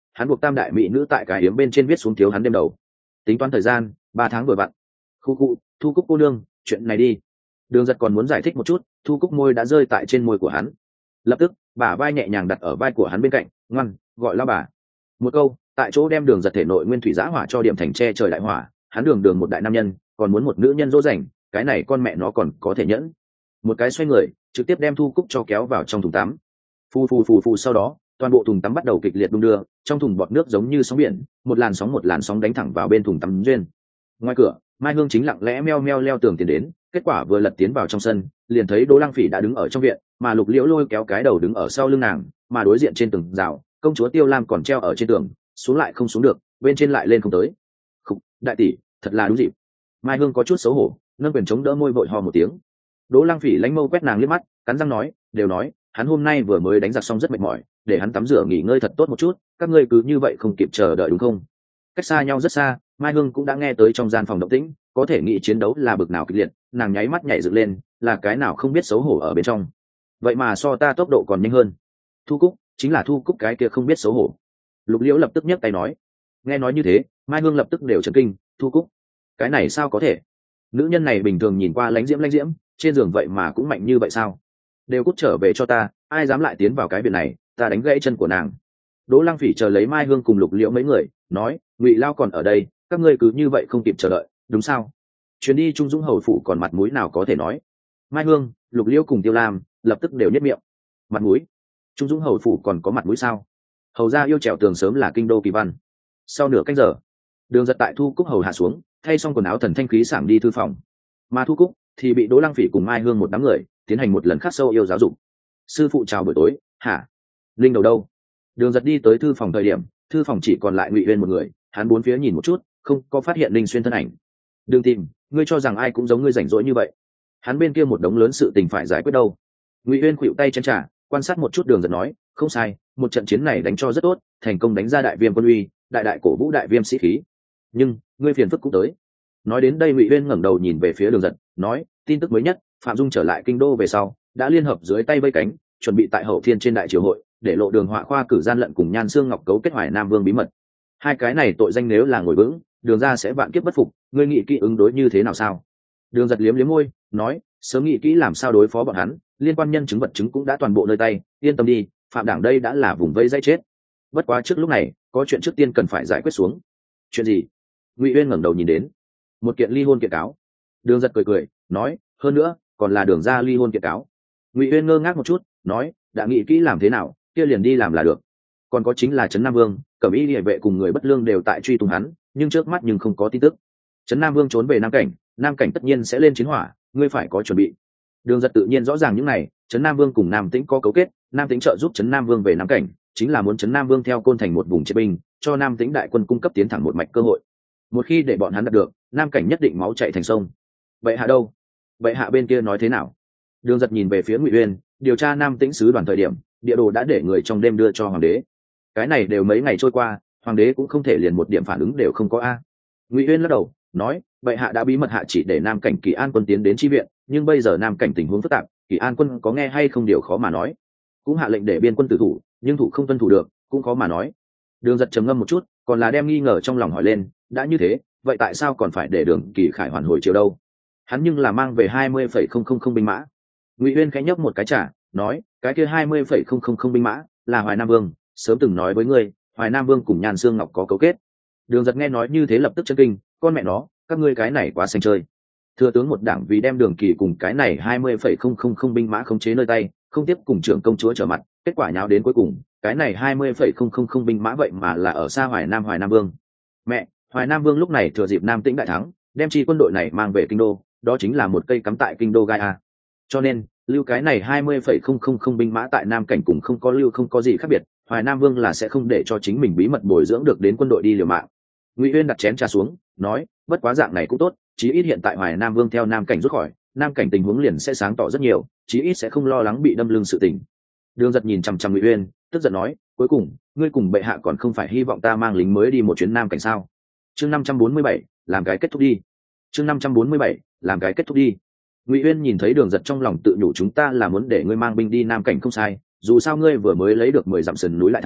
hắn buộc tam đại mỹ nữ tại cái yếm bên trên viết xuống thiếu hắn đêm đầu. Tính toán thời gian 3 tháng vừa vặn. Khu cụ, Thu Cúc cô nương, chuyện này đi. Đường Giật còn muốn giải thích một chút, Thu Cúc môi đã rơi tại trên môi của hắn. Lập tức bả vai nhẹ nhàng đặt ở vai của hắn bên cạnh, ngoan, gọi lao bà. Một câu tại chỗ đem Đường Giật thể nội nguyên thủy giã hỏa cho điểm thành che trời đại hỏa. Hắn đường một đại nam nhân, còn muốn một nữ nhân dỗ dành, cái này con mẹ nó còn có thể nhẫn. Một cái xoay người, trực tiếp đem Thu Cúc cho kéo vào trong thùng tắm. Phù phù phù phù, sau đó toàn bộ thùng tắm bắt đầu kịch liệt đung đưa, trong thùng bọt nước giống như sóng biển, một làn sóng đánh thẳng vào bên thùng tắm duyên. Ngoài cửa, Mai Hương chính lặng lẽ meo meo leo tường tiến đến, kết quả vừa lật tiến vào trong sân, liền thấy Đỗ Lăng Phỉ đã đứng ở trong viện, mà Lục Liễu lôi kéo cái đầu đứng ở sau lưng nàng, mà đối diện trên tường rào, công chúa Tiêu Lam còn treo ở trên tường, xuống lại không xuống được, bên trên lại lên không tới. Khục, đại tỷ, thật là đúng dịp. Mai Hương có chút xấu hổ, nâng quyền chống đỡ môi vội ho một tiếng. Đỗ Lăng Phỉ lánh mâu quét nàng liếc mắt, cắn răng nói, đều nói, hắn hôm nay vừa mới đánh giặc xong rất mệt mỏi, để hắn tắm rửa nghỉ ngơi thật tốt một chút, các ngươi cứ như vậy không kịp chờ đợi đúng không? Cách xa nhau rất xa, Mai Hương cũng đã nghe tới trong gian phòng động tĩnh, có thể nghĩ chiến đấu là bực nào kịch liệt, nàng nháy mắt nhảy dựng lên, là cái nào không biết xấu hổ ở bên trong. Vậy mà so ta tốc độ còn nhanh hơn. Thu Cúc, chính là Thu Cúc cái kia không biết xấu hổ. Lục Liễu lập tức nhấc tay nói. Nghe nói như thế, Mai Hương lập tức đều chấn kinh, Thu Cúc, cái này sao có thể? Nữ nhân này bình thường nhìn qua lãnh diễm, trên giường vậy mà cũng mạnh như vậy sao? Đều cút trở về cho ta, ai dám lại tiến vào cái viện này, ta đánh gãy chân của nàng. Đỗ Lăng Phỉ chờ lấy Mai Hương cùng Lục Liễu mấy người, nói, Ngụy Lao còn ở đây, các ngươi cứ như vậy không kịp chờ đợi, đúng sao? Chuyến đi Trung Dũng hầu phủ còn mặt mũi nào có thể nói. Mai Hương, Lục Liễu cùng Tiêu Lam lập tức đều nhếch miệng. Mặt mũi? Trung Dũng hầu phủ còn có mặt mũi sao? Hầu gia yêu trèo tường sớm là kinh đô kỳ văn. Sau nửa canh giờ, Đường Giật tại Thu Cúc hầu hạ xuống, thay xong quần áo thần thanh khí sảng đi thư phòng. Mà Thu Cúc thì bị Đỗ Lăng Phỉ cùng Mai Hương một đám người tiến hành một lần khắc sâu yêu giáo dục. Sư phụ chào buổi tối. Hả? Linh đầu đâu? Đường Giật đi tới thư phòng thời điểm, thư phòng chỉ còn lại Ngụy Uyên một người, hắn bốn phía nhìn một chút, không có phát hiện Linh Xuyên thân ảnh. Đừng tìm, ngươi cho rằng ai cũng giống ngươi rảnh rỗi như vậy. Hắn bên kia một đống lớn sự tình phải giải quyết đâu. Ngụy Uyên khuỵu tay chén trà, quan sát một chút Đường Giật nói, không sai, một trận chiến này đánh cho rất tốt, thành công đánh ra đại viêm quân uy, đại cổ vũ đại viêm sĩ khí. Nhưng ngươi phiền phức cũng tới. Nói đến đây Ngụy Uyên ngẩng đầu nhìn về phía Đường Giật, nói, tin tức mới nhất, Phạm Dung trở lại kinh đô về sau, đã liên hợp dưới tay vây cánh, chuẩn bị tại Hậu Thiên trên đại triều hội, để lộ Đường Họa Khoa cử gian lận cùng Nhan Xương Ngọc cấu kết Hoài Nam Vương bí mật. Hai cái này tội danh nếu là ngồi vững, Đường gia sẽ vạn kiếp bất phục, ngươi nghĩ kỹ ứng đối như thế nào sao? Đường Giật liếm liếm môi, nói, sớm nghĩ kỹ làm sao đối phó bọn hắn, liên quan nhân chứng vật chứng cũng đã toàn bộ nơi tay, yên tâm đi, Phạm Đảng đây đã là vùng vây dây chết. Bất quá trước lúc này, có chuyện trước tiên cần phải giải quyết xuống. Chuyện gì? Ngụy Uyên ngẩng đầu nhìn đến. Một kiện ly hôn kiện cáo. Đường Giật cười, nói, hơn nữa, còn là Đường gia ly hôn kiện cáo. Ngụy Uyên ngơ ngác một chút, nói, đã nghĩ kỹ làm thế nào, kia liền đi làm là được. Còn có chính là Trấn Nam Vương, Cẩm Y Liễu vệ cùng người bất lương đều tại truy tung hắn, nhưng trước mắt không có tin tức. Trấn Nam Vương trốn về Nam Cảnh tất nhiên sẽ lên chiến hỏa, ngươi phải có chuẩn bị. Đường Giật tự nhiên rõ ràng những này, Trấn Nam Vương cùng Nam Tĩnh có cấu kết, Nam Tĩnh trợ giúp Trấn Nam Vương về Nam Cảnh, chính là muốn Trấn Nam Vương theo Côn Thành một vùng chế binh, cho Nam Tĩnh đại quân cung cấp tiến thẳng một mạch cơ hội. Một khi để bọn hắn đạt được, Nam Cảnh nhất định máu chảy thành sông. Vậy hạ đâu? Vậy hạ bên kia nói thế nào? Đường Giật nhìn về phía Ngụy Uyên, điều tra Nam Tĩnh sứ đoàn thời điểm, địa đồ đã để người trong đêm đưa cho hoàng đế. Cái này đều mấy ngày trôi qua, hoàng đế cũng không thể liền một điểm phản ứng đều không có a. Ngụy Uyên lắc đầu, nói, vậy hạ đã bí mật hạ chỉ để Nam Cảnh Kỳ An quân tiến đến chi viện, nhưng bây giờ Nam Cảnh tình huống phức tạp, Kỳ An quân có nghe hay không điều khó mà nói. Cũng hạ lệnh để biên quân tử thủ, nhưng thủ không tuân thủ được, cũng khó mà nói. Đường Giật trầm ngâm một chút, còn là đem nghi ngờ trong lòng hỏi lên, đã như thế, vậy tại sao còn phải để Đường Kỳ Khải hoàn hồi chiều đâu? Hắn nhưng là mang về 20,000 binh mã. Ngụy Uyên khẽ nhấp một cái trà, nói, cái kia 20,000 binh mã là Hoài Nam Vương, sớm từng nói với ngươi, Hoài Nam Vương cùng Nhan Xương Ngọc có cấu kết. Đường Giật nghe nói như thế lập tức chấn kinh, con mẹ nó, các ngươi cái này quá xanh chơi. Thừa tướng một đảng vì đem Đường Kỳ cùng cái này 20,000 binh mã khống chế nơi tay, không tiếp cùng trưởng công chúa trở mặt, kết quả nháo đến cuối cùng, cái này 20,000 binh mã vậy mà là ở xa Hoài Nam Vương. Mẹ, Hoài Nam Vương lúc này thừa dịp Nam Tĩnh đại thắng, đem chi quân đội này mang về kinh đô, đó chính là một cây cắm tại kinh đô gai a. Cho nên, lưu cái này 20,000 binh mã tại Nam Cảnh cùng không có lưu không có gì khác biệt, Hoài Nam Vương là sẽ không để cho chính mình bí mật bồi dưỡng được đến quân đội đi liều mạng. Ngụy Uyên đặt chén trà xuống, nói, bất quá dạng này cũng tốt, chí ít hiện tại Hoài Nam Vương theo Nam Cảnh rút khỏi, Nam Cảnh tình huống liền sẽ sáng tỏ rất nhiều, chí ít sẽ không lo lắng bị đâm lưng sự tình. Đường Giật nhìn chằm chằm Ngụy Uyên, tức giận nói, cuối cùng, ngươi cùng bệ hạ còn không phải hy vọng ta mang lính mới đi một chuyến Nam Cảnh sao? Chương 547, làm cái kết thúc đi. Chương 547, làm cái kết thúc đi. Ngụy Uyên nhìn thấy Đường Giật trong lòng tự nhủ, chúng ta là muốn để ngươi mang binh đi Nam Cảnh không sai, dù sao ngươi vừa mới lấy được 10 dặm sườn núi lại thắng,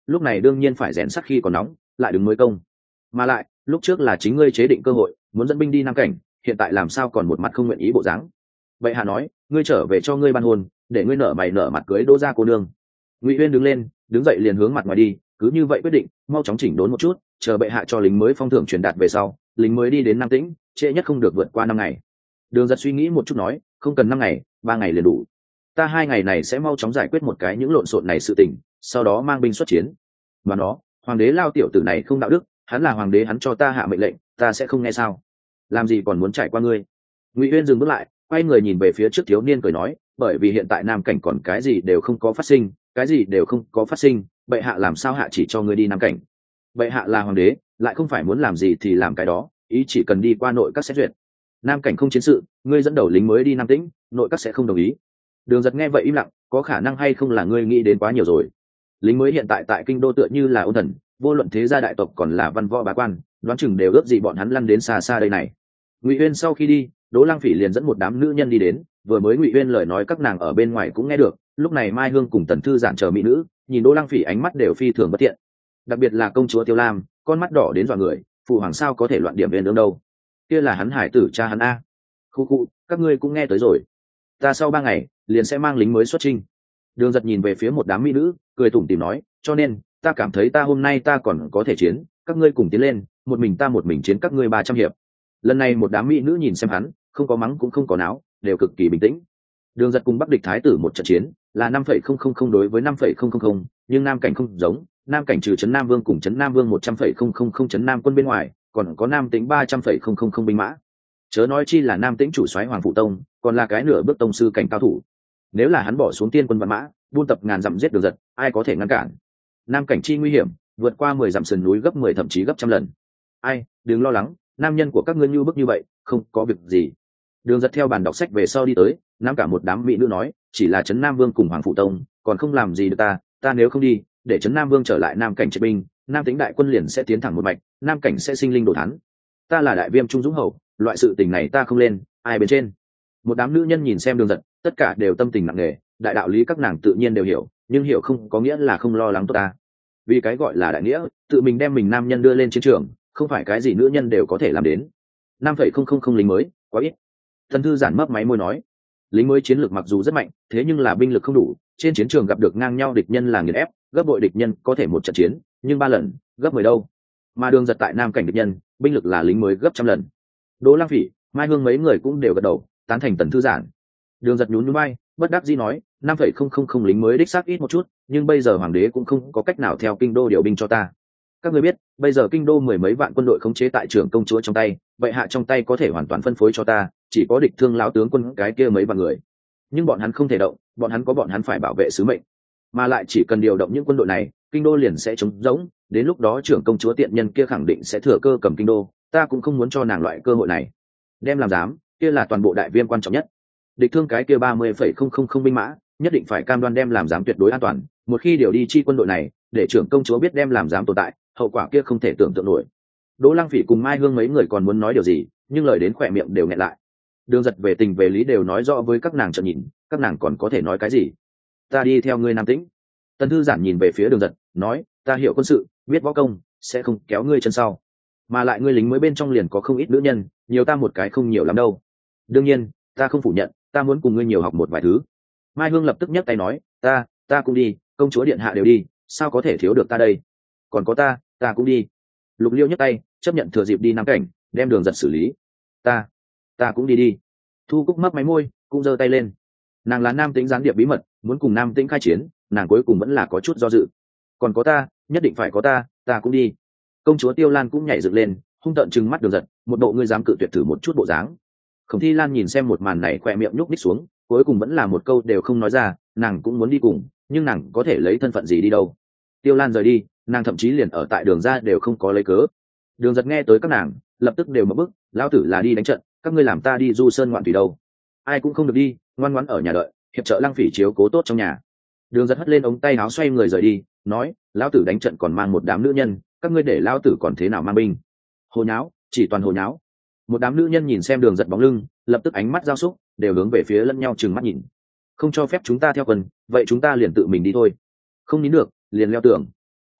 lúc này đương nhiên phải rèn sắt khi còn nóng, lại đứng mới công. Mà lại lúc trước là chính ngươi chế định cơ hội muốn dẫn binh đi Nam Cảnh, hiện tại làm sao còn một mặt không nguyện ý bộ dáng. Vậy hạ nói ngươi trở về cho ngươi ban hôn, để ngươi nở mày nở mặt cưới Đỗ gia cô nương. Ngụy Uyên đứng lên, đứng dậy liền hướng mặt ngoài đi, cứ như vậy quyết định mau chóng chỉnh đốn một chút, chờ bệ hạ cho lính mới phong thưởng truyền đạt về sau, lính mới đi đến Nam Tĩnh, trễ nhất không được vượt qua 5 ngày. Đường Giật suy nghĩ một chút nói, không cần 5 ngày, 3 ngày liền đủ. Ta 2 ngày này sẽ mau chóng giải quyết một cái những lộn xộn này sự tình, sau đó mang binh xuất chiến. Mà nó, hoàng đế lao tiểu tử này không đạo đức, hắn là hoàng đế, hắn cho ta hạ mệnh lệnh, ta sẽ không nghe sao? Làm gì còn muốn trải qua ngươi? Ngụy Uyên dừng bước lại, quay người nhìn về phía trước thiếu niên cười nói, bởi vì hiện tại Nam Cảnh còn cái gì đều không có phát sinh, cái gì đều không có phát sinh, bệ hạ làm sao hạ chỉ cho ngươi đi Nam Cảnh? Bệ hạ là hoàng đế, lại không phải muốn làm gì thì làm cái đó, ý chỉ cần đi qua nội các xét duyệt. Nam Cảnh không chiến sự, ngươi dẫn đầu lính mới đi Nam Tĩnh, nội các sẽ không đồng ý. Đường Giật nghe vậy im lặng, có khả năng hay không là ngươi nghĩ đến quá nhiều rồi. Lính mới hiện tại tại kinh đô tựa như là ôn thần, vô luận thế gia đại tộc còn là văn võ bá quan, đoán chừng đều ước gì bọn hắn lăn đến xa xa đây này. Ngụy Uyên sau khi đi, Đỗ Lang Phỉ liền dẫn một đám nữ nhân đi đến, vừa mới Ngụy Uyên lời nói các nàng ở bên ngoài cũng nghe được, lúc này Mai Hương cùng Tần Thư Giản chờ mỹ nữ, nhìn Đỗ Lang Phỉ ánh mắt đều phi thường bất thiện. Đặc biệt là công chúa Tiêu Lam, con mắt đỏ đến dọa người, phụ hoàng sao có thể loạn điểm viên đương đâu? Kia là hắn hải tử cha hắn a. Khu, các ngươi cũng nghe tới rồi. Ta sau 3 ngày liền sẽ mang lính mới xuất chinh. Đường Giật nhìn về phía một đám mỹ nữ, cười tủm tỉm nói, cho nên ta cảm thấy ta hôm nay ta còn có thể chiến, các ngươi cùng tiến lên, một mình chiến các ngươi 300 hiệp. Lần này một đám mỹ nữ nhìn xem hắn, không có mắng cũng không có náo, đều cực kỳ bình tĩnh. Đường Giật cùng Bắc địch thái tử một trận chiến là 5,000 đối với 5,000, nhưng Nam Cảnh không giống, Nam Cảnh trừ trấn Nam Vương cùng trấn Nam Vương 100,000 trấn Nam quân bên ngoài, còn có Nam Tĩnh 300,000 binh mã. Chớ nói chi là Nam Tĩnh chủ soái Hoàng Phụ Tông, còn là cái nửa bước tông sư cảnh cao thủ. Nếu là hắn bỏ xuống tiên quân văn mã, buôn tập ngàn dặm giết Đường Giật, ai có thể ngăn cản? Nam Cảnh chi nguy hiểm, vượt qua 10 dặm sườn núi gấp 10 thậm chí gấp trăm lần. Ai, đừng lo lắng, nam nhân của các ngươi như bức như vậy, không có việc gì. Đường Giật theo bàn đọc sách về sau đi tới, nam cả một đám mỹ nữ nói, chỉ là trấn Nam Vương cùng Hoàng Phụ Tông, còn không làm gì được ta nếu không đi, để trấn Nam Vương trở lại Nam Cảnh triệt binh, Nam Tĩnh đại quân liền sẽ tiến thẳng một mạch, Nam Cảnh sẽ sinh linh đồ thán. Ta là đại viêm trung dũng hầu, loại sự tình này ta không lên, ai bên trên? Một đám nữ nhân nhìn xem Đường Giật, tất cả đều tâm tình nặng nề, đại đạo lý các nàng tự nhiên đều hiểu, nhưng hiểu không có nghĩa là không lo lắng tốt ta. Vì cái gọi là đại nghĩa, tự mình đem mình nam nhân đưa lên chiến trường, không phải cái gì nữ nhân đều có thể làm đến. 5,000 lính mới, quá ít. Thần Thư Giản mấp máy môi nói, lính mới chiến lược mặc dù rất mạnh, thế nhưng là binh lực không đủ, trên chiến trường gặp được ngang nhau địch nhân là nghiền ép, gấp bội địch nhân có thể một trận chiến, nhưng 3 lần, gấp 10 đâu. Mà Đường Giật tại Nam Cảnh địch nhân, binh lực là lính mới gấp trăm lần. Đỗ Lang Phỉ, Mai Hương mấy người cũng đều gật đầu, tán thành Tần Thư Giản. Đường Giật nhún nhún vai, bất đắc dĩ nói, 5,000 lính mới đích xác ít một chút, nhưng bây giờ hoàng đế cũng không có cách nào theo kinh đô điều binh cho ta. Các ngươi biết, bây giờ kinh đô 10 mấy vạn quân đội khống chế tại trưởng công chúa trong tay, vậy hạ trong tay có thể hoàn toàn phân phối cho ta, chỉ có địch thương lão tướng quân cái kia mấy vạn người. Nhưng bọn hắn không thể động, bọn hắn có bọn hắn phải bảo vệ sứ mệnh, mà lại chỉ cần điều động những quân đội này, kinh đô liền sẽ trống rỗng, đến lúc đó trưởng công chúa tiện nhân kia khẳng định sẽ thừa cơ cầm kinh đô, ta cũng không muốn cho nàng loại cơ hội này. Đem làm dám, kia là toàn bộ đại viêm quan trọng nhất. Địch thương cái kia 30,000 binh mã, nhất định phải cam đoan đem làm dám tuyệt đối an toàn, một khi điều đi chi quân đội này, để trưởng công chúa biết đem làm dám tồn tại, hậu quả kia không thể tưởng tượng nổi. Đỗ Lang Phỉ cùng Mai Hương mấy người còn muốn nói điều gì, nhưng lời đến khỏe miệng đều nghẹn lại. Đường Giật về tình về lý đều nói rõ với các nàng, trợn nhìn, các nàng còn có thể nói cái gì? Ta đi theo ngươi Nam Tĩnh. Tần Thư Giản nhìn về phía Đường Giật, nói, ta hiểu quân sự, biết võ công, sẽ không kéo ngươi chân sau. Mà lại ngươi lính mới bên trong liền có không ít nữ nhân, nhiều ta một cái không nhiều lắm đâu. Đương nhiên, ta không phủ nhận, ta muốn cùng ngươi nhiều học một vài thứ. Mai Hương lập tức nhấc tay nói, ta cũng đi, công chúa điện hạ đều đi, sao có thể thiếu được ta đây? Còn có ta cũng đi. Lục Liêu nhấc tay, chấp nhận thừa dịp đi Nam Cảnh, đem Đường Giật xử lý. Ta cũng đi. Thu Cúc mấp máy môi, cũng giơ tay lên. Nàng là Nam Tĩnh gián điệp bí mật, muốn cùng Nam Tĩnh khai chiến, nàng cuối cùng vẫn là có chút do dự. Còn có ta, nhất định phải có ta cũng đi. Công chúa Tiêu Lan cũng nhảy dựng lên, hung tợn trừng mắt Đường Giật, một bộ ngươi dám cự tuyệt thử một chút bộ dáng. Khổng Thi Lan nhìn xem một màn này, khỏe miệng nhúc nhích xuống, cuối cùng vẫn là một câu đều không nói ra, nàng cũng muốn đi cùng, nhưng nàng có thể lấy thân phận gì đi đâu. Tiêu Lan rời đi, nàng thậm chí liền ở tại Đường ra đều không có lấy cớ. Đường Giật nghe tới các nàng, lập tức đều mở bức, lão tử là đi đánh trận, các ngươi làm ta đi du sơn ngoạn thủy đâu? Ai cũng không được đi, ngoan ngoãn ở nhà đợi, hiệp trợ Lăng Phỉ chiếu cố tốt trong nhà. Đường Giật hất lên ống tay áo xoay người rời đi, nói, lão tử đánh trận còn mang một đám nữ nhân, các ngươi để lão tử còn thế nào mang binh? Hồ nháo, chỉ toàn hồ nháo. Một đám nữ nhân nhìn xem Đường Giật bóng lưng, lập tức ánh mắt giao xúc, đều hướng về phía lẫn nhau trừng mắt nhìn. Không cho phép chúng ta theo quân, vậy chúng ta liền tự mình đi thôi. Không nín được, liền leo tường.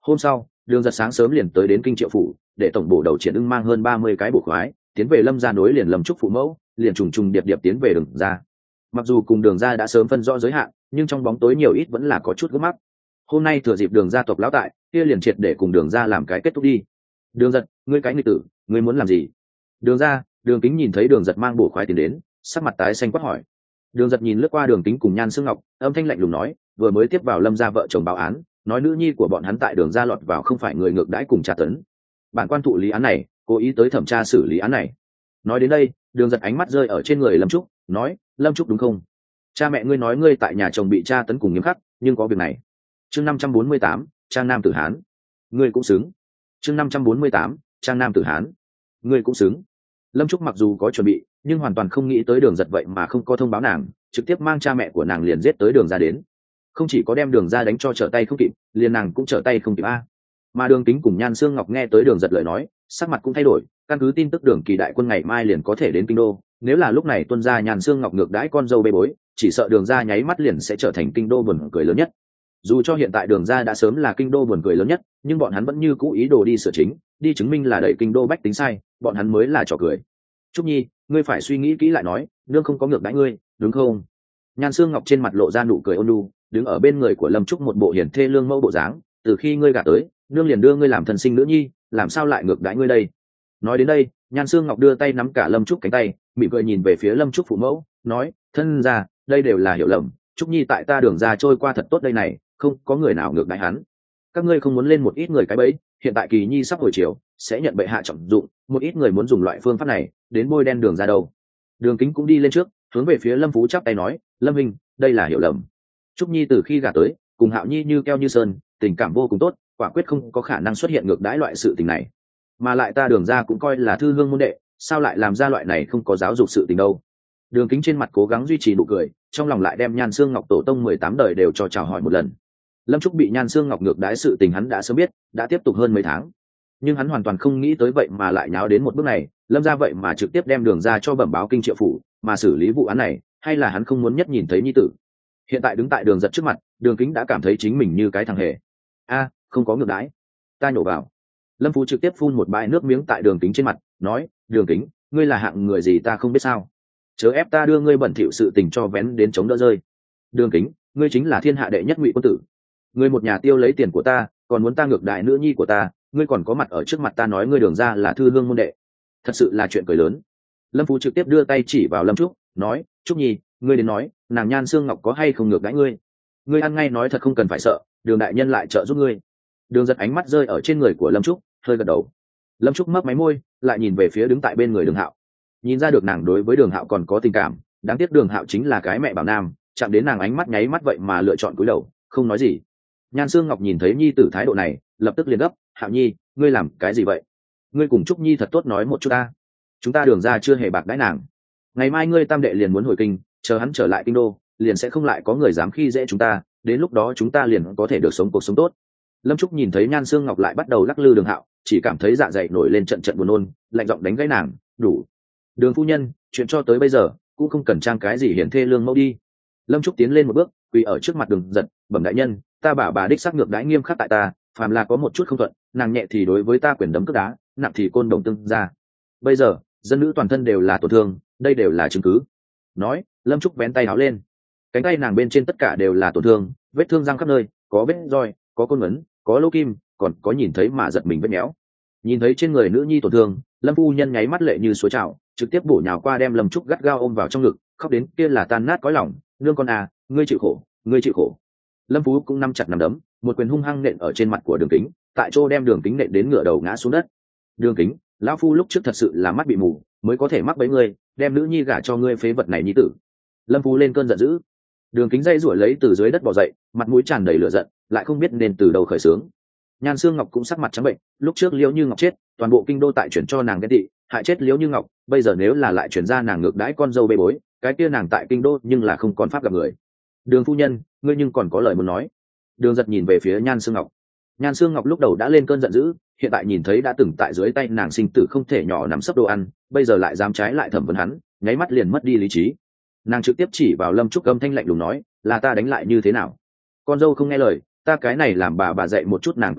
Hôm sau đường giật sáng sớm liền tới đến kinh triệu phủ để tổng bổ đầu triển ưng mang hơn 30 cái bộ khoái tiến về lâm gia nối liền lâm trúc phụ mẫu, liền trùng trùng điệp điệp tiến về đường ra. Mặc dù cùng đường ra đã sớm phân rõ giới hạn, nhưng trong bóng tối nhiều ít vẫn là có chút gấp mắc. Hôm nay thừa dịp đường gia tộc lão tại, kia liền triệt để cùng đường ra làm cái kết thúc đi. Đường giật, ngươi cái nghịch tử, ngươi muốn làm gì? Đường ra, đường kính nhìn thấy đường giật mang bổ khoái tiến đến, sắc mặt tái xanh quát hỏi. Đường giật nhìn lướt qua đường kính cùng Nhan Sương Ngọc, âm thanh lạnh lùng nói, vừa mới tiếp vào lâm gia vợ chồng báo án, nói nữ nhi của bọn hắn tại đường ra lọt vào không phải người ngược đãi cùng tra tấn. Bản quan thụ lý án này, cố ý tới thẩm tra xử lý án này. Nói đến đây, đường giật ánh mắt rơi ở trên người lâm trúc, nói, lâm trúc đúng không? Cha mẹ ngươi nói ngươi tại nhà chồng bị tra tấn cùng nghiêm khắc, nhưng có việc này. Chương 548, trang nam tử hán. Ngươi cũng xứng. Chương 548, trang nam tử hán. Ngươi cũng xứng. Lâm trúc mặc dù có chuẩn bị, nhưng hoàn toàn không nghĩ tới đường giật vậy mà không có thông báo nàng, trực tiếp mang cha mẹ của nàng liền giết tới đường ra đến. Không chỉ có đem đường ra đánh cho trở tay không kịp, liền nàng cũng trở tay không kịp a. Mà đường kính cùng Nhan Sương Ngọc nghe tới đường giật lời nói, sắc mặt cũng thay đổi, căn cứ tin tức đường kỳ đại quân ngày mai liền có thể đến kinh đô, nếu là lúc này tuân ra Nhan Sương Ngọc ngược đãi con dâu bê bối, chỉ sợ đường ra nháy mắt liền sẽ trở thành kinh đô buồn cười lớn nhất. Dù cho hiện tại đường ra đã sớm là kinh đô buồn cười lớn nhất, nhưng bọn hắn vẫn như cũ ý đồ đi sửa chính, đi chứng minh là đẩy kinh đô bách tính sai, bọn hắn mới là trò cười. Trúc Nhi, ngươi phải suy nghĩ kỹ lại nói, nương không có ngược đãi ngươi, đúng không? Nhan Sương Ngọc trên mặt lộ ra nụ cười ôn nhu, đứng ở bên người của Lâm Trúc một bộ hiền thê lương mẫu bộ dáng, từ khi ngươi gả tới, nương liền đưa ngươi làm thân sinh nữ nhi, làm sao lại ngược đãi ngươi đây? Nói đến đây, Nhan Sương Ngọc đưa tay nắm cả Lâm Trúc cánh tay, mỉm cười nhìn về phía Lâm Trúc phụ mẫu, nói, thân ra, đây đều là hiểu lầm, Trúc Nhi tại ta đường ra trôi qua thật tốt đây này, không có người nào ngược đãi hắn. Các ngươi không muốn lên một ít người cái bẫy, hiện tại Kỳ Nhi sắp hồi chiều, sẽ nhận bệ hạ trọng dụng, một ít người muốn dùng loại phương pháp này đến bôi đen đường ra đâu. Đường Kính cũng đi lên trước, hướng về phía Lâm Phú chắp tay nói, Lâm Minh, đây là hiểu lầm. Trúc Nhi từ khi gả tới, cùng Hạo Nhi như keo như sơn, tình cảm vô cùng tốt, quả quyết không có khả năng xuất hiện ngược đãi loại sự tình này. Mà lại ta đường ra cũng coi là thư hương môn đệ, sao lại làm ra loại này không có giáo dục sự tình đâu. Đường Kính trên mặt cố gắng duy trì nụ cười, trong lòng lại đem Nhan Sương Ngọc tổ tông 18 đời đều cho chào hỏi một lần. Lâm Trúc bị Nhan Sương Ngọc ngược đãi sự tình hắn đã sớm biết, đã tiếp tục hơn mấy tháng, nhưng hắn hoàn toàn không nghĩ tới vậy mà lại nháo đến một bước này. Lâm ra vậy mà trực tiếp đem đường ra cho bẩm báo kinh triệu phủ, mà xử lý vụ án này, hay là hắn không muốn nhất nhìn thấy nhi tử. Hiện tại đứng tại đường giật trước mặt, đường kính đã cảm thấy chính mình như cái thằng hề. A, không có ngược đãi, ta nhổ vào. Lâm Phú trực tiếp phun một bãi nước miếng tại đường kính trên mặt, nói, đường kính, ngươi là hạng người gì ta không biết sao, chớ ép ta đưa ngươi bẩn thỉu sự tình cho vén đến chống đỡ rơi. Đường kính, ngươi chính là thiên hạ đệ nhất ngụy quân tử, ngươi một nhà tiêu lấy tiền của ta, còn muốn ta ngược đại nữ nhi của ta, ngươi còn có mặt ở trước mặt ta nói ngươi đường ra là thư hương môn đệ, thật sự là chuyện cười lớn. Lâm Phú trực tiếp đưa tay chỉ vào Lâm Trúc, nói, Trúc Nhi, ngươi đến nói, nàng Nhan Sương Ngọc có hay không ngược đãi ngươi? Ngươi ăn ngay nói thật không cần phải sợ, đường đại nhân lại trợ giúp ngươi. Đường giật ánh mắt rơi ở trên người của Lâm Trúc, hơi gật đầu. Lâm Trúc mấp máy môi, lại nhìn về phía đứng tại bên người Đường Hạo, nhìn ra được nàng đối với Đường Hạo còn có tình cảm. Đáng tiếc Đường Hạo chính là cái mẹ bảo nam, chạm đến nàng ánh mắt nháy mắt vậy mà lựa chọn cúi đầu, không nói gì. Nhan Sương Ngọc nhìn thấy nhi tử thái độ này, lập tức liền gấp, Hạo Nhi, ngươi làm cái gì vậy? Ngươi cùng Trúc Nhi thật tốt nói một chút ta. Chúng ta đường ra chưa hề bạc đãi nàng. Ngày mai ngươi tam đệ liền muốn hồi kinh, chờ hắn trở lại kinh đô, liền sẽ không lại có người dám khi dễ chúng ta, đến lúc đó chúng ta liền có thể được sống cuộc sống tốt. Lâm Trúc nhìn thấy Nhan Sương Ngọc lại bắt đầu lắc lư Đường Hạo, chỉ cảm thấy dạ dày nổi lên trận trận buồn nôn, lạnh giọng đánh gãy nàng, đủ. Đường phu nhân, chuyện cho tới bây giờ cũng không cần trang cái gì hiển thê lương mẫu đi. Lâm Trúc tiến lên một bước, quỳ ở trước mặt Đường Giật, bẩm đại nhân, ta bà đích xác ngược đãi nghiêm khắc tại ta, phàm là có một chút không thuận, nàng nhẹ thì đối với ta quyền đấm cước đá, nặng thì côn đồng tương ra. Bây giờ dân nữ toàn thân đều là tổn thương, đây đều là chứng cứ. Nói, Lâm Trúc vén tay áo lên, cánh tay nàng bên trên tất cả đều là tổn thương, vết thương răng khắp nơi, có vết roi, có côn vấn, có lỗ kim, còn có nhìn thấy mà giật mình vết méo. Nhìn thấy trên người nữ nhi tổn thương, Lâm phu nhân nháy mắt lệ như suối trào, trực tiếp bổ nhào qua đem Lâm Trúc gắt gao ôm vào trong ngực, khóc đến kia là tan nát cõi lòng, nương con à, ngươi chịu khổ, ngươi chịu khổ. Lâm Phú cũng nắm chặt nắm đấm, một quyền hung hăng nện ở trên mặt của Đường Kính, tại chỗ đem Đường Kính nện đến ngửa đầu ngã xuống đất. Đường Kính, lão phu lúc trước thật sự là mắt bị mù, mới có thể mắc bẫy ngươi, đem nữ nhi gả cho ngươi phế vật này nhi tử. Lâm Phú lên cơn giận dữ. Đường Kính dây rủi lấy từ dưới đất bò dậy, mặt mũi tràn đầy lửa giận, lại không biết nên từ đâu khởi xướng. Nhan Sương Ngọc cũng sắc mặt trắng bệnh, lúc trước Liễu Như Ngọc chết, toàn bộ kinh đô tại chuyển cho nàng ghen tị, hại chết Liễu Như Ngọc, bây giờ nếu là lại chuyển ra nàng ngược đãi con dâu bê bối, cái kia nàng tại kinh đô nhưng là không còn pháp gặp người. Đường phu nhân, ngươi nhưng còn có lời muốn nói. Đường Giật nhìn về phía Nhan Sương Ngọc. Nhan Sương Ngọc lúc đầu đã lên cơn giận dữ, hiện tại nhìn thấy đã từng tại dưới tay nàng sinh tử không thể nhỏ nắm sấp đồ ăn, bây giờ lại dám trái lại thẩm vấn hắn, nháy mắt liền mất đi lý trí. Nàng trực tiếp chỉ vào Lâm Trúc âm thanh lạnh lùng nói, là ta đánh lại như thế nào? Con dâu không nghe lời, ta cái này làm bà dạy một chút nàng quy củ,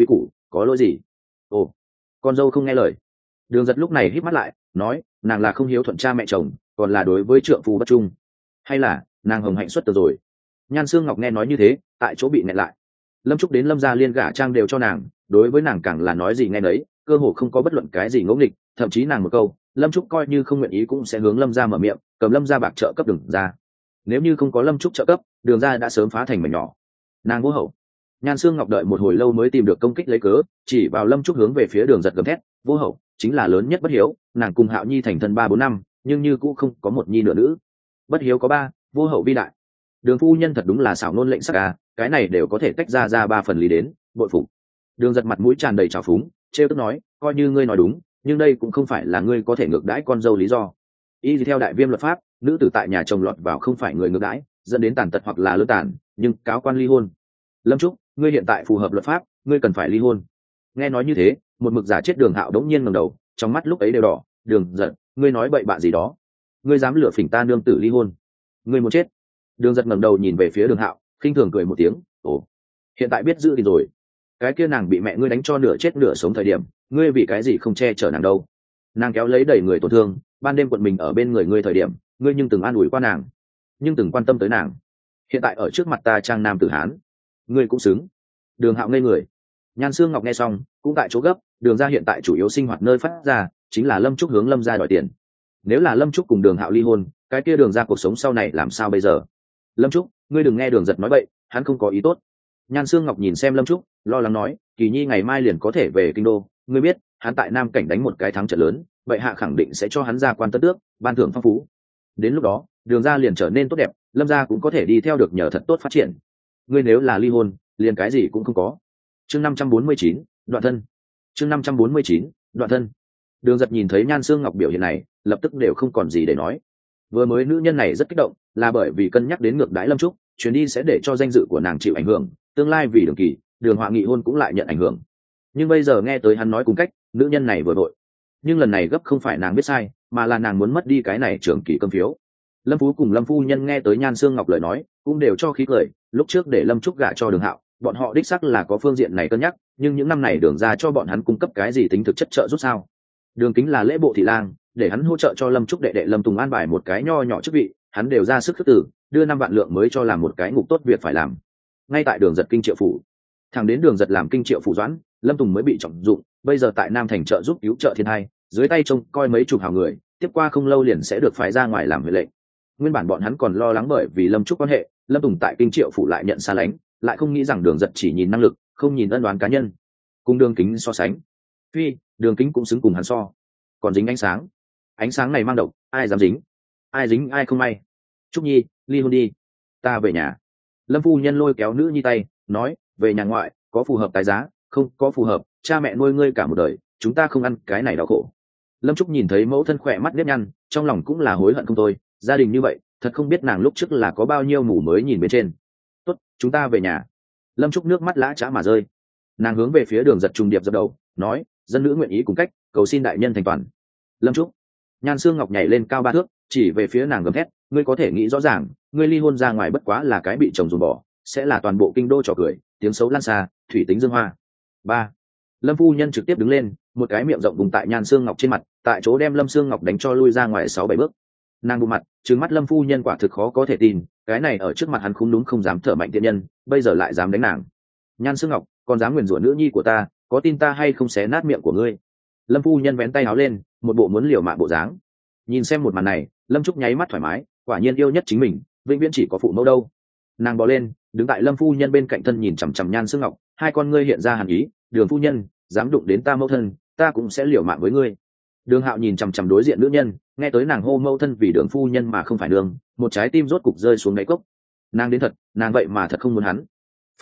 có lỗi gì? Ồ, con dâu không nghe lời. Đường Giật lúc này hít mắt lại nói, nàng là không hiếu thuận cha mẹ chồng, còn là đối với trượng phu bất trung, hay là nàng hồng hạnh xuất từ rồi? Nhan Sương Ngọc nghe nói như thế, tại chỗ bị nghẹn lại. Lâm Trúc đến Lâm gia liên gả trang đều cho nàng, đối với nàng càng là nói gì nghe nấy, cơ hồ không có bất luận cái gì ngỗ nghịch, thậm chí nàng một câu Lâm Trúc coi như không nguyện ý cũng sẽ hướng Lâm gia mở miệng, cầm Lâm gia bạc trợ cấp Đường gia. Nếu như không có Lâm Trúc trợ cấp, Đường gia đã sớm phá thành mảnh nhỏ. Nàng vô hậu. Nhan Sương Ngọc đợi một hồi lâu mới tìm được công kích lấy cớ, chỉ vào Lâm Trúc hướng về phía Đường Giật gầm thét, vô hậu chính là lớn nhất bất hiếu, nàng cùng Hạo Nhi thành thân 3-4 năm, nhưng như cũng không có một nhi nửa nữ. Bất hiếu có 3, vô hậu vi đại. Đường phu nhân thật đúng là xảo nôn lệnh sắc à, cái này đều có thể tách ra 3 phần lý đến, bội phục. Đường Giật mặt mũi tràn đầy trào phúng, trêu tức nói, coi như ngươi nói đúng, nhưng đây cũng không phải là ngươi có thể ngược đãi con dâu lý do. Y theo đại viêm luật pháp, nữ tử tại nhà chồng lọt vào không phải người ngược đãi, dẫn đến tàn tật hoặc là lơ tàn, nhưng cáo quan ly hôn. Lâm Trúc, ngươi hiện tại phù hợp luật pháp, ngươi cần phải ly hôn. Nghe nói như thế, một mực giả chết Đường Hạo đống nhiên ngẩng đầu, trong mắt lúc ấy đều đỏ. Đường Giật, ngươi nói bậy bạ gì đó? Ngươi dám lừa phỉnh ta nương tử ly hôn? Ngươi muốn chết? Đường Giật ngẩng đầu nhìn về phía Đường Hạo, khinh thường cười một tiếng, ồ, hiện tại biết giữ thì rồi. Cái kia nàng bị mẹ ngươi đánh cho nửa chết nửa sống thời điểm, ngươi vì cái gì không che chở nàng đâu? Nàng kéo lấy đẩy người tổn thương, ban đêm quận mình ở bên người ngươi thời điểm, ngươi nhưng từng an ủi qua nàng, nhưng từng quan tâm tới nàng. Hiện tại ở trước mặt ta trang nam tử hán, ngươi cũng xứng. Đường Hạo ngây người. Nhan Sương Ngọc nghe xong cũng tại chỗ gấp. Đường gia hiện tại chủ yếu sinh hoạt nơi phát ra chính là Lâm Trúc hướng Lâm gia đòi tiền. Nếu là Lâm Trúc cùng Đường Hạo ly hôn, cái kia Đường gia cuộc sống sau này làm sao bây giờ? Lâm Trúc, ngươi đừng nghe Đường Giật nói bậy, hắn không có ý tốt. Nhan Sương Ngọc nhìn xem Lâm Trúc, lo lắng nói, Kỳ Nhi ngày mai liền có thể về kinh đô, ngươi biết hắn tại Nam Cảnh đánh một cái thắng trận lớn, vậy hạ khẳng định sẽ cho hắn ra quan tất tước, ban thưởng phong phú. Đến lúc đó Đường gia liền trở nên tốt đẹp, Lâm gia cũng có thể đi theo được nhờ thật tốt phát triển. Ngươi nếu là ly hôn, liền cái gì cũng không có. Chương 549, đoạn thân. Chương 549, đoạn thân. Đường Giật nhìn thấy Nhan Sương Ngọc biểu hiện này, lập tức đều không còn gì để nói. Vừa mới nữ nhân này rất kích động, là bởi vì cân nhắc đến ngược đãi Lâm Trúc, chuyến đi sẽ để cho danh dự của nàng chịu ảnh hưởng, tương lai vì Đường Kỳ, Đường Họa nghị hôn cũng lại nhận ảnh hưởng. Nhưng bây giờ nghe tới hắn nói cùng cách, nữ nhân này vừa vội. Nhưng lần này gấp không phải nàng biết sai, mà là nàng muốn mất đi cái này trưởng kỳ cơm phiếu. Lâm Phú cùng Lâm phu nhân nghe tới Nhan Sương Ngọc lời nói, cũng đều cho khí cười. Lúc trước để Lâm Trúc gả cho Đường Hạo, bọn họ đích xác là có phương diện này cân nhắc, nhưng những năm này Đường ra cho bọn hắn cung cấp cái gì tính thực chất trợ giúp sao? Đường Kính là lễ bộ thị lang, để hắn hỗ trợ cho Lâm Trúc đệ đệ Lâm Tùng an bài một cái nho nhỏ chức vị, hắn đều ra sức khước từ, đưa 5 vạn lượng mới cho làm một cái ngục tốt việc phải làm. Ngay tại Đường Giật kinh triệu phủ, thẳng đến Đường Giật làm kinh triệu phủ doãn, Lâm Tùng mới bị trọng dụng, bây giờ tại Nam thành trợ giúp cứu trợ thiên hai, dưới tay trông coi mấy chục hào người, tiếp qua không lâu liền sẽ được phái ra ngoài làm huệ lệnh. Nguyên bản bọn hắn còn lo lắng bởi vì Lâm Trúc quan hệ, Lâm Tùng tại kinh triệu phủ lại nhận xa lánh, lại không nghĩ rằng Đường Giật chỉ nhìn năng lực, không nhìn ân đoán cá nhân. Cùng Đường Kính so sánh, phi, Đường Kính cũng xứng cùng hắn so. Còn dính ánh sáng này mang độc, ai dám dính? Ai dính ai không may. Trúc Nhi, ly hôn đi, ta về nhà. Lâm phu nhân lôi kéo nữ nhi tay, nói, về nhà ngoại, có phù hợp tài giá, không có phù hợp, cha mẹ nuôi ngươi cả một đời, chúng ta không ăn cái này đau khổ. Lâm Trúc nhìn thấy mẫu thân khỏe mắt nếp nhăn, trong lòng cũng là hối hận không thôi. Gia đình như vậy, thật không biết nàng lúc trước là có bao nhiêu mủ mới nhìn bên trên. Tốt, chúng ta về nhà. Lâm Trúc nước mắt lã chã mà rơi. Nàng hướng về phía Đường Giật trùng điệp dập đầu, nói, dân nữ nguyện ý cùng cách, cầu xin đại nhân thành toàn. Lâm Trúc. Nhan Sương Ngọc nhảy lên cao 3 thước, chỉ về phía nàng gầm thét, ngươi có thể nghĩ rõ ràng, ngươi ly hôn ra ngoài bất quá là cái bị chồng dùn bỏ, sẽ là toàn bộ kinh đô trò cười, tiếng xấu lan xa, thủy tính dương hoa. 3. Lâm phu nhân trực tiếp đứng lên, một cái miệng rộng vùng tại Nhan Sương Ngọc trên mặt, tại chỗ đem Lâm Sương Ngọc đánh cho lui ra ngoài 6-7 bước. Nàng bụng mặt, trừng mắt Lâm phu nhân quả thực khó có thể tin, cái này ở trước mặt hắn không đúng không dám thở mạnh tiện nhân, bây giờ lại dám đánh nàng. Nhan Sương Ngọc, còn dám nguyền rủa nữ nhi của ta, có tin ta hay không xé nát miệng của ngươi? Lâm phu nhân vén tay áo lên, một bộ muốn liều mạng bộ dáng. Nhìn xem một màn này, Lâm Trúc nháy mắt thoải mái, quả nhiên yêu nhất chính mình, vĩnh viễn chỉ có phụ mẫu đâu. Nàng bò lên, đứng tại Lâm phu nhân bên cạnh thân nhìn chằm chằm Nhan Sương Ngọc, hai con ngươi hiện ra hàn ý, Đường phu nhân, dám đụng đến ta mẫu thân, ta cũng sẽ liều mạng với ngươi. Đường Hạo nhìn chằm chằm đối diện nữ nhân, nghe tới nàng hô mẫu thân vì Đường phu nhân mà không phải đường, một trái tim rốt cục rơi xuống đáy cốc. Nàng đến thật, nàng vậy mà thật không muốn hắn.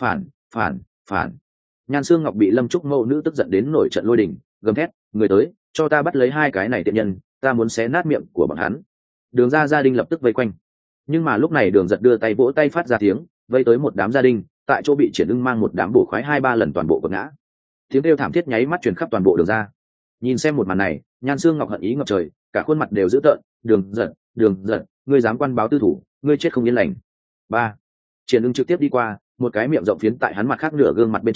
Phản. Nhan Sương Ngọc bị Lâm Trúc mẫu nữ tức giận đến nổi trận lôi đình, gầm thét, người tới, cho ta bắt lấy hai cái này tiện nhân, ta muốn xé nát miệng của bọn hắn. Đường gia gia đình lập tức vây quanh, nhưng mà lúc này Đường Giật đưa tay vỗ tay phát ra tiếng, vây tới một đám gia đình, tại chỗ bị Triển Ưng mang một đám bổ khoái 2-3 lần toàn bộ quật ngã. Tiếng kêu thảm thiết nháy mắt truyền khắp toàn bộ Đường gia. Nhìn xem một màn này, Nhan Sương Ngọc hận ý ngập trời, cả khuôn mặt đều dữ tợn, Đường Giật, ngươi dám quan báo tư thủ, ngươi chết không yên lành. 3. Triển Ưng trực tiếp đi qua, một cái miệng rộng phiến tại hắn mặt khác nửa gương mặt bên trên,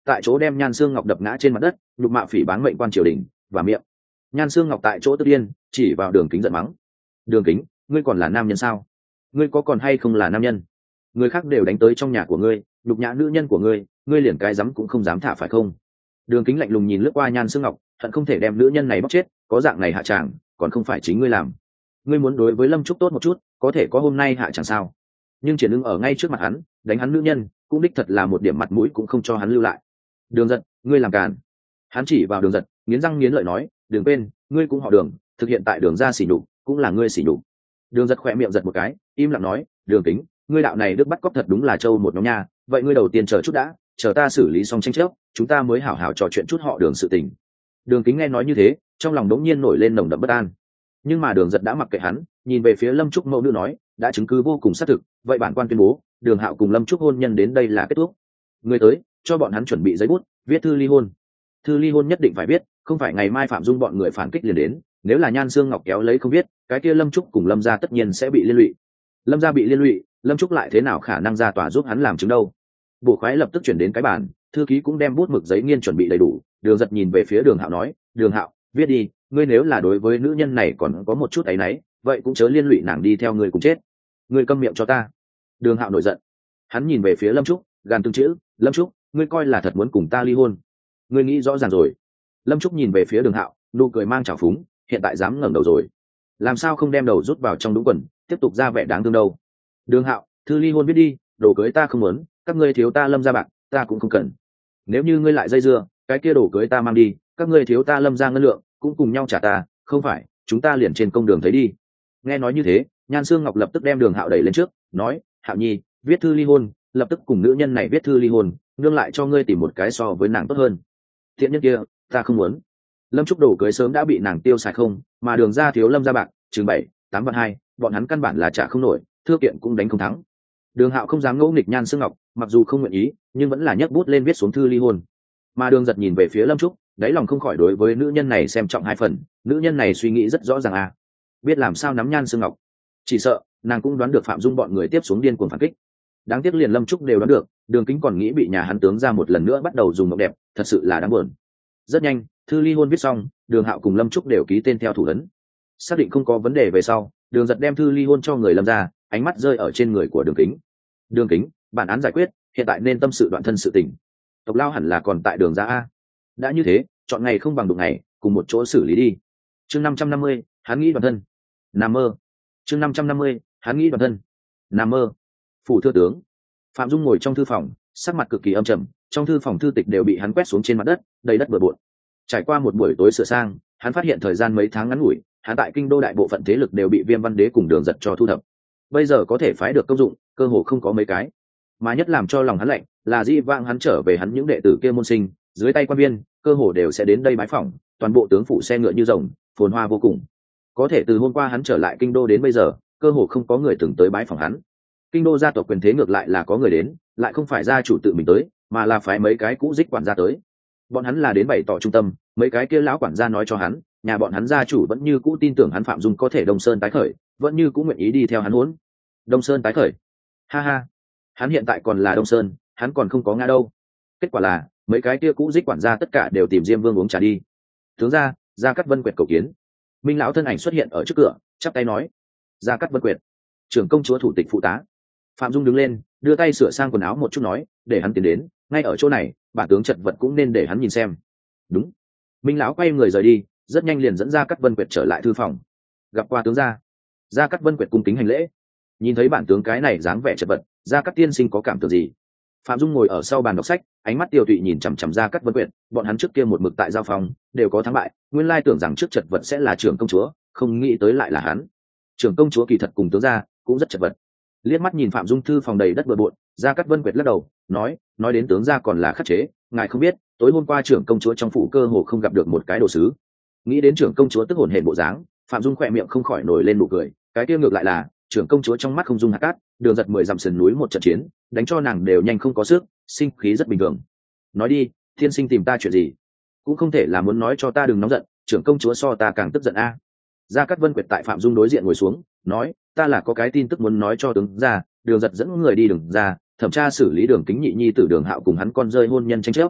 tại chỗ đem Nhan Xương Ngọc đập ngã trên mặt đất, nhục mạ phỉ báng mệnh quan triều đình và miệng. Nhan Xương Ngọc tại chỗ tức điên, chỉ vào Đường Kính giận mắng: Đường Kính, ngươi còn là nam nhân sao? Ngươi có còn hay không là nam nhân? Người khác đều đánh tới trong nhà của ngươi, nhục nhã nữ nhân của ngươi, ngươi liền cái dám cũng không dám thả phải không? Đường Kính lạnh lùng nhìn lướt qua Nhan Xương Ngọc, hận không thể đem nữ nhân này bóc chết, có dạng này hạ tràng, còn không phải chính ngươi làm. Ngươi muốn đối với Lâm Trúc tốt một chút, có thể có hôm nay hạ tràng sao? Nhưng Triển Ưng ở ngay trước mặt hắn, đánh hắn nữ nhân, cũng đích thật là một điểm mặt mũi cũng không cho hắn lưu lại. Đường Giật, ngươi làm càn. Hắn chỉ vào Đường Giật, nghiến răng nghiến lợi nói, đừng quên, ngươi cũng họ Đường, thực hiện tại Đường gia sỉ nhục, cũng là ngươi sỉ nhục. Đường Giật khỏe miệng giật một cái, im lặng nói, Đường Kính, ngươi đạo này đức bắt cóc thật đúng là trâu một nhóm nha, vậy ngươi đầu tiên chờ chút đã, chờ ta xử lý xong tranh chấp, chúng ta mới hảo hảo trò chuyện chút họ Đường sự tình. Đường Kính nghe nói như thế, trong lòng đống nhiên nổi lên nồng đậm bất an. Nhưng mà Đường Giật đã mặc kệ hắn, nhìn về phía Lâm Trúc mẫu nữ nói, đã chứng cứ vô cùng xác thực, vậy bản quan tuyên bố, Đường Hạo cùng Lâm Trúc hôn nhân đến đây là kết thúc. Người tới, cho bọn hắn chuẩn bị giấy bút, viết thư ly hôn. Thư ly hôn nhất định phải viết, không phải ngày mai Phạm Dung bọn người phản kích liền đến, nếu là Nhan Xương Ngọc kéo lấy không viết, cái kia Lâm Trúc cùng Lâm gia tất nhiên sẽ bị liên lụy. Lâm gia bị liên lụy, Lâm Trúc lại thế nào khả năng ra tòa giúp hắn làm chứng đâu? Bộ khoái lập tức chuyển đến cái bàn, thư ký cũng đem bút mực giấy nghiên chuẩn bị đầy đủ. Đường Giật nhìn về phía Đường Hạo nói, Đường Hạo, viết đi, ngươi nếu là đối với nữ nhân này còn có một chút áy náy, vậy cũng chớ liên lụy nàng đi theo ngươi cùng chết. Ngươi câm miệng cho ta. Đường Hạo nổi giận, hắn nhìn về phía Lâm Trúc, gàn từng chữ, Lâm Trúc, ngươi coi là thật muốn cùng ta ly hôn? Ngươi nghĩ rõ ràng rồi? Lâm Trúc nhìn về phía Đường Hạo, nụ cười mang trào phúng, hiện tại dám ngẩng đầu rồi, làm sao không đem đầu rút vào trong đúng quần, tiếp tục ra vẻ đáng thương đâu? Đường Hạo, thư ly hôn viết đi, đồ cưới ta không muốn, các ngươi thiếu ta Lâm gia bạc, ta cũng không cần. Nếu như ngươi lại dây dưa, cái kia đồ cưới ta mang đi, các ngươi thiếu ta Lâm gia ngân lượng, cũng cùng nhau trả ta, không phải, chúng ta liền trên công đường thấy đi. Nghe nói như thế, Nhan Xương Ngọc lập tức đem Đường Hạo đẩy lên trước, nói, Hạo nhi, viết thư ly hôn, lập tức cùng nữ nhân này viết thư ly hôn, nương lại cho ngươi tìm một cái so với nàng tốt hơn. Thiện nhân kia, ta không muốn. Lâm Trúc đồ cưới sớm đã bị nàng tiêu xài không, mà Đường gia thiếu Lâm gia bạc, chừng 7-8 vạn 2, bọn hắn căn bản là trả không nổi, thưa kiện cũng đánh không thắng. Đường Hạo không dám ngỗ nghịch Nhan Xương Ngọc, mặc dù không nguyện ý, nhưng vẫn là nhấc bút lên viết xuống thư ly hôn. Mà Đường Giật nhìn về phía Lâm Trúc, đáy lòng không khỏi đối với nữ nhân này xem trọng hai phần, nữ nhân này suy nghĩ rất rõ ràng à, biết làm sao nắm Nhan Xương Ngọc, chỉ sợ nàng cũng đoán được Phạm Dung bọn người tiếp xuống điên cuồng phản kích. Đáng tiếc liền Lâm Trúc đều đoán được, Đường Kính còn nghĩ bị nhà hắn tướng ra một lần nữa bắt đầu dùng mộng đẹp, thật sự là đáng buồn. Rất nhanh, thư ly hôn viết xong, Đường Hạo cùng Lâm Trúc đều ký tên theo thủ ấn. Xác định không có vấn đề về sau, Đường Giật đem thư ly hôn cho người Lâm ra, ánh mắt rơi ở trên người của Đường Kính. Đường Kính, bản án giải quyết, hiện tại nên tâm sự đoạn thân sự tình. Tộc lao hẳn là còn tại Đường gia a. Đã như thế, chọn ngày không bằng đụng ngày, cùng một chỗ xử lý đi. Chương 550, hắn nghĩ đoạn thân. Nằm mơ. Chương 550, hắn nghĩ đoạn thân. Nằm mơ. Phủ thưa tướng. Phạm Dung ngồi trong thư phòng, sắc mặt cực kỳ âm trầm, trong thư phòng thư tịch đều bị hắn quét xuống trên mặt đất, đầy đất bừa bộn. Trải qua một buổi tối sửa sang, hắn phát hiện thời gian mấy tháng ngắn ngủi, hắn tại kinh đô đại bộ phận thế lực đều bị Viêm Văn Đế cùng Đường Giật cho thu thập. Bây giờ có thể phái được công dụng, cơ hồ không có mấy cái. Mà nhất làm cho lòng hắn lạnh, là Di Vãng hắn trở về hắn những đệ tử kia môn sinh, dưới tay quan viên, cơ hồ đều sẽ đến đây bái phỏng, toàn bộ tướng phủ xe ngựa như rồng, phồn hoa vô cùng. Có thể từ hôm qua hắn trở lại kinh đô đến bây giờ, cơ hồ không có người từng tới bái phỏng hắn. Kinh đô gia tộc quyền thế ngược lại là có người đến, lại không phải gia chủ tự mình tới, mà là phái mấy cái cũ dích quản gia tới. Bọn hắn là đến bày tỏ trung tâm, mấy cái kia lão quản gia nói cho hắn, nhà bọn hắn gia chủ vẫn như cũ tin tưởng hắn Phạm Dung có thể Đông Sơn tái khởi, vẫn như cũ nguyện ý đi theo hắn huấn. Đông Sơn tái khởi? Ha ha, hắn hiện tại còn là Đông Sơn, hắn còn không có ngã đâu. Kết quả là mấy cái kia cũ dích quản gia tất cả đều tìm Diêm Vương uống trà đi. Tướng ra, Gia Cát Vân Quyệt cầu kiến. Minh lão thân ảnh xuất hiện ở trước cửa, chắp tay nói, Gia Cát Vân Quyệt, trưởng công chúa thủ tịch phụ tá. Phạm Dung đứng lên, đưa tay sửa sang quần áo một chút nói, để hắn tiến đến, ngay ở chỗ này, bản tướng chật vật cũng nên để hắn nhìn xem. Đúng. Minh lão quay người rời đi, rất nhanh liền dẫn Gia Cát Vân Quyệt trở lại thư phòng. Gặp qua tướng gia. Gia Cát Vân Quyệt cung kính hành lễ. Nhìn thấy bản tướng cái này dáng vẻ chật vật, Gia Cát tiên sinh có cảm tưởng gì? Phạm Dung ngồi ở sau bàn đọc sách, ánh mắt tiêu tụy nhìn chằm chằm Gia Cát Vân Quyệt, bọn hắn trước kia một mực tại giao phòng, đều có thắng bại, nguyên lai tưởng rằng trước chật vật sẽ là trưởng công chúa, không nghĩ tới lại là hắn. Trưởng công chúa kỳ thật cùng tướng gia cũng rất chật vật. Liếc mắt nhìn Phạm Dung thư phòng đầy đất bừa bộn, Gia Cát Vân Quyệt lắc đầu, nói đến tướng gia còn là khắc chế, ngài không biết, tối hôm qua trưởng công chúa trong phủ cơ hồ không gặp được một cái đồ sứ. Nghĩ đến trưởng công chúa tức hồn hển bộ dáng, Phạm Dung khỏe miệng không khỏi nổi lên nụ cười, cái kia ngược lại là trưởng công chúa trong mắt không dung hạt cát, Đường Giật 10 dặm sườn núi một trận chiến, đánh cho nàng đều nhanh không có sức, sinh khí rất bình thường. Nói đi, thiên sinh tìm ta chuyện gì? Cũng không thể là muốn nói cho ta đừng nóng giận, trưởng công chúa so ta càng tức giận a. Gia Cát Vân Quyệt tại Phạm Dung đối diện ngồi xuống, nói, ta là có cái tin tức muốn nói cho tướng gia, Đường Giật dẫn người đi Đường ra, thẩm tra xử lý Đường Kính nhị nhi tử Đường Hạo cùng hắn con rơi hôn nhân tranh chấp.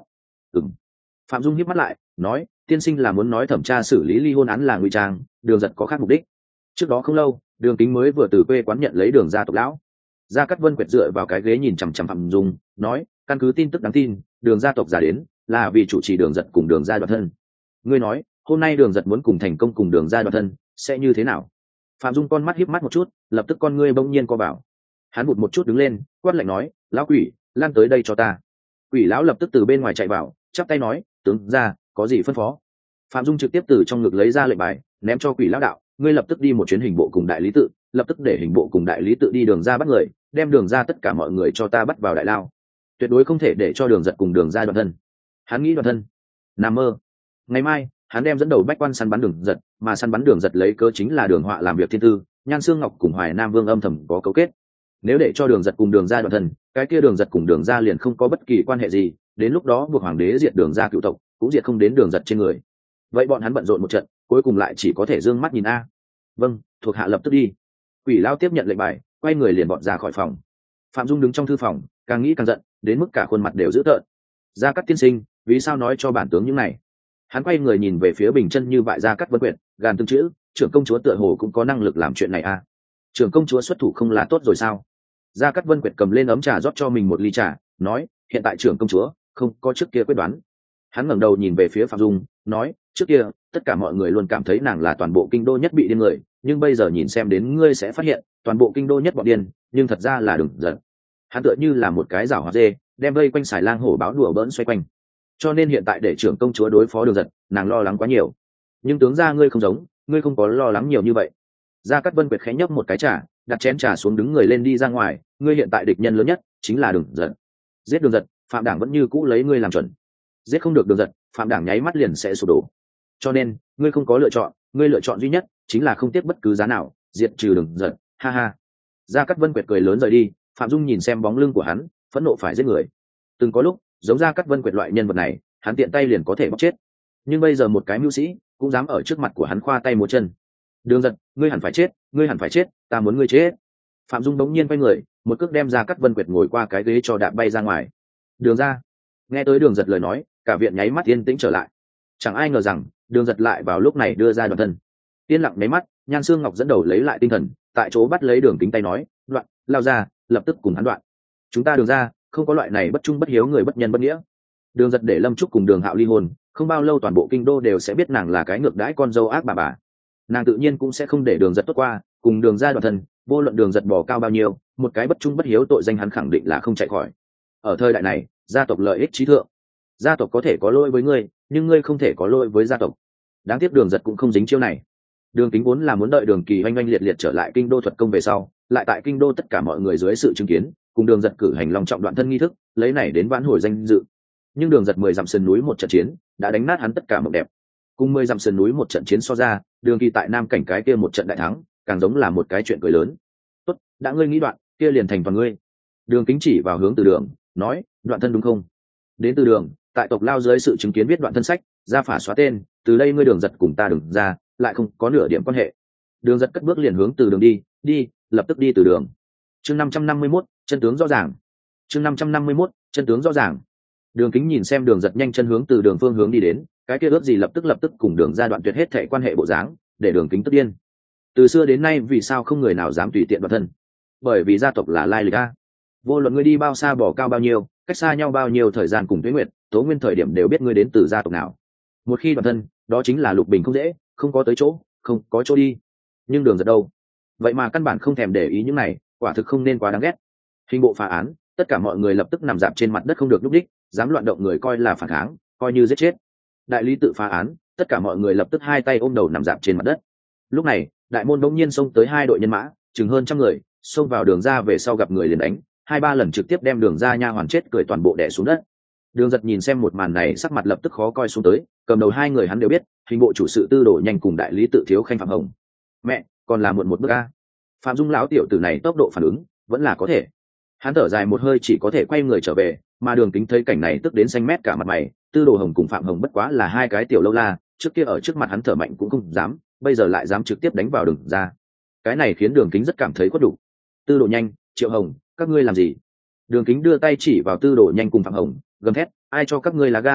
Ừm. Phạm Dung híp mắt lại nói, tiên sinh là muốn nói thẩm tra xử lý ly hôn án là ngụy trang, Đường Giật có khác mục đích. Trước đó không lâu, Đường Kính mới vừa từ quê quán nhận lấy Đường gia tộc lão. Gia Cát Vân Quyệt dựa vào cái ghế nhìn chằm chằm Phạm Dung nói, căn cứ tin tức đáng tin, Đường gia tộc giả đến là vì chủ trì Đường Giật cùng Đường gia đoạn thân. Ngươi nói hôm nay Đường Giật muốn cùng thành công cùng Đường gia đoạn thân sẽ như thế nào? Phạm Dung con mắt híp mắt một chút, lập tức con ngươi bỗng nhiên co vào. Hắn bụt một chút đứng lên, quát lạnh nói, lão quỷ, lan tới đây cho ta. Quỷ lão lập tức từ bên ngoài chạy vào, chắp tay nói, tướng gia, có gì phân phó? Phạm Dung trực tiếp từ trong ngực lấy ra lệnh bài, ném cho quỷ lão đạo, ngươi lập tức đi một chuyến hình bộ cùng đại lý tự, lập tức để hình bộ cùng đại lý tự đi Đường gia bắt người, đem Đường gia tất cả mọi người cho ta bắt vào đại lao. Tuyệt đối không thể để cho Đường Giật cùng Đường gia đoạn thân. Hắn nghĩ đoạn thân, nằm mơ. Ngày mai hắn đem dẫn đầu bách quan săn bắn Đường Giật, mà săn bắn Đường Giật lấy cớ chính là Đường Họa làm việc thiên tư, Nhan Xương Ngọc cùng Hoài Nam Vương âm thầm có cấu kết. Nếu để cho Đường Giật cùng Đường gia đoạn thân, cái kia Đường Giật cùng Đường gia liền không có bất kỳ quan hệ gì, đến lúc đó buộc hoàng đế diệt Đường gia cựu tộc, cũng diệt không đến Đường Giật trên người. Vậy bọn hắn bận rộn một trận, cuối cùng lại chỉ có thể dương mắt nhìn a. Vâng, thuộc hạ lập tức đi. Quỷ lao tiếp nhận lệnh bài, quay người liền bọn ra khỏi phòng. Phạm Dung đứng trong thư phòng, càng nghĩ càng giận, đến mức cả khuôn mặt đều dữ tợn. Gia Cát tiên sinh, vì sao nói cho bản tướng những này? Hắn quay người nhìn về phía Bình Chân Như bại Gia Cát Vân Quyệt, gàn từng chữ, trưởng công chúa tựa hồ cũng có năng lực làm chuyện này a. Trưởng công chúa xuất thủ không là tốt rồi sao? Gia Cát Vân Quyệt cầm lên ấm trà rót cho mình một ly trà, nói, hiện tại trưởng công chúa không có trước kia quyết đoán. Hắn ngẩng đầu nhìn về phía Phạm Dung, nói, trước kia tất cả mọi người luôn cảm thấy nàng là toàn bộ kinh đô nhất bị điên người, nhưng bây giờ nhìn xem đến ngươi sẽ phát hiện toàn bộ kinh đô nhất bọn điên, nhưng thật ra là Đường Giật. Hắn tựa như là một cái giảo hoạt dê, đem vây quanh xài lang hổ báo đùa bỡn xoay quanh. Cho nên hiện tại để trưởng công chúa đối phó Đường Giật, nàng lo lắng quá nhiều. Nhưng tướng gia ngươi không giống, ngươi không có lo lắng nhiều như vậy. Gia Cát Vân Quyệt khẽ nhấp một cái trà, đặt chén trà xuống đứng người lên đi ra ngoài, ngươi hiện tại địch nhân lớn nhất chính là Đường Giật. Giết Đường Giật, Phạm Đảng vẫn như cũ lấy ngươi làm chuẩn. Giết không được Đường Giật, Phạm Đảng nháy mắt liền sẽ sụp đổ. Cho nên ngươi không có lựa chọn, ngươi lựa chọn duy nhất chính là không tiếc bất cứ giá nào diệt trừ Đường Giật. Ha ha. Gia Cát Vân Quyệt cười lớn rời đi. Phạm Dung nhìn xem bóng lưng của hắn, phẫn nộ phải giết người. Từng có lúc giống Gia Cát Vân Quyệt loại nhân vật này, hắn tiện tay liền có thể bóc chết, nhưng bây giờ một cái mưu sĩ cũng dám ở trước mặt của hắn khoa tay múa chân. Đường Giật, ngươi hẳn phải chết, ngươi hẳn phải chết, ta muốn ngươi chết. Phạm Dung đống nhiên quay người, một cước đem Gia Cát Vân Quyệt ngồi qua cái ghế cho đạp bay ra ngoài. Đường ra. Nghe tới Đường Giật lời nói, cả viện nháy mắt yên tĩnh trở lại. Chẳng ai ngờ rằng Đường Giật lại vào lúc này đưa ra đoạn thân. Yên lặng mấy mắt, Nhan Xương Ngọc dẫn đầu lấy lại tinh thần, tại chỗ bắt lấy Đường Kính tay nói, đoạn, lao ra, lập tức cùng hắn đoạn. Chúng ta Đường ra không có loại này bất trung bất hiếu người bất nhân bất nghĩa. Đường Giật để Lâm Trúc cùng Đường Hạo ly hôn, không bao lâu toàn bộ kinh đô đều sẽ biết nàng là cái ngược đãi con dâu ác bà. Nàng tự nhiên cũng sẽ không để Đường Giật tốt qua, cùng Đường ra đoạn thân, vô luận Đường Giật bỏ cao bao nhiêu, một cái bất trung bất hiếu tội danh hắn khẳng định là không chạy khỏi. Ở thời đại này, gia tộc lợi ích chí thượng, gia tộc có thể có lỗi với ngươi, nhưng ngươi không thể có lỗi với gia tộc. Đáng tiếc Đường Giật cũng không dính chiêu này. Đường Kính vốn là muốn đợi Đường Kỳ oanh oanh liệt liệt trở lại kinh đô thuật công về sau, lại tại kinh đô tất cả mọi người dưới sự chứng kiến, cùng Đường Giật cử hành long trọng đoạn thân nghi thức, lấy này đến vãn hồi danh dự. Nhưng Đường Giật 10 dặm sườn núi một trận chiến, đã đánh nát hắn tất cả mộng đẹp. Cùng 10 dặm sườn núi một trận chiến so ra, Đường Kỳ tại Nam Cảnh cái kia một trận đại thắng, càng giống là một cái chuyện cười lớn. Tốt, đã ngươi nghĩ đoạn, kia liền thành toàn ngươi. Đường Kính chỉ vào hướng Từ Đường, nói, đoạn thân đúng không? Đến Từ Đường, tại tộc lao dưới sự chứng kiến viết đoạn thân sách, ra phả xóa tên, từ đây ngươi Đường Giật cùng ta Đường ra, lại không có nửa điểm quan hệ. Đường Giật cất bước liền hướng Từ Đường đi, lập tức đi Từ Đường. Chương 551, chân tướng rõ ràng. Chương 551, chân tướng rõ ràng. Đường Kính nhìn xem Đường Giật nhanh chân hướng Từ Đường phương hướng đi đến, cái kia ước gì lập tức cùng Đường ra đoạn tuyệt hết thảy quan hệ bộ dáng, để Đường Kính tức điên. Từ xưa đến nay vì sao không người nào dám tùy tiện đoạn thân? Bởi vì gia tộc là lai lịch a. Vô luận ngươi đi bao xa bỏ cao bao nhiêu, cách xa nhau bao nhiêu thời gian cùng Tuế Nguyệt, Tố Nguyên thời điểm đều biết ngươi đến từ gia tộc nào. Một khi đoạn thân, đó chính là lục bình không dễ, không có tới chỗ, không có chỗ đi. Nhưng Đường Giật đâu? Vậy mà căn bản không thèm để ý những này, quả thực không nên quá đáng ghét. Hình bộ phá án, tất cả mọi người lập tức nằm dạp trên mặt đất không được nhúc đích, dám loạn động người coi là phản kháng, coi như giết chết. Đại lý tự phá án, tất cả mọi người lập tức hai tay ôm đầu nằm dạp trên mặt đất. Lúc này, đại môn bỗng nhiên xông tới hai đội nhân mã, chừng hơn 100 người, xông vào Đường ra về sau gặp người liền đánh, 2-3 lần trực tiếp đem Đường ra nha hoàn chết cười toàn bộ đè xuống đất. Đường Giật nhìn xem một màn này sắc mặt lập tức khó coi xuống tới, cầm đầu hai người hắn đều biết, hình bộ chủ sự Tư Đồ Nhanh cùng đại lý tự thiếu khanh Phạm Hồng. Mẹ, còn là muộn một bước a. Phạm Dung lão tiểu tử này tốc độ phản ứng vẫn là có thể. Hắn thở dài một hơi chỉ có thể quay người trở về, mà Đường Kính thấy cảnh này tức đến xanh mét cả mặt mày. Tư Đồ Hồng cùng Phạm Hồng bất quá là hai cái tiểu lâu la, trước kia ở trước mặt hắn thở mạnh cũng không dám, bây giờ lại dám trực tiếp đánh vào Đường ra. Cái này khiến Đường Kính rất cảm thấy khuất đủ. Tư Đồ Nhanh, Triệu Hồng, các ngươi làm gì? Đường Kính đưa tay chỉ vào Tư Đồ Nhanh cùng Phạm Hồng, gầm thét, ai cho các ngươi lá gan,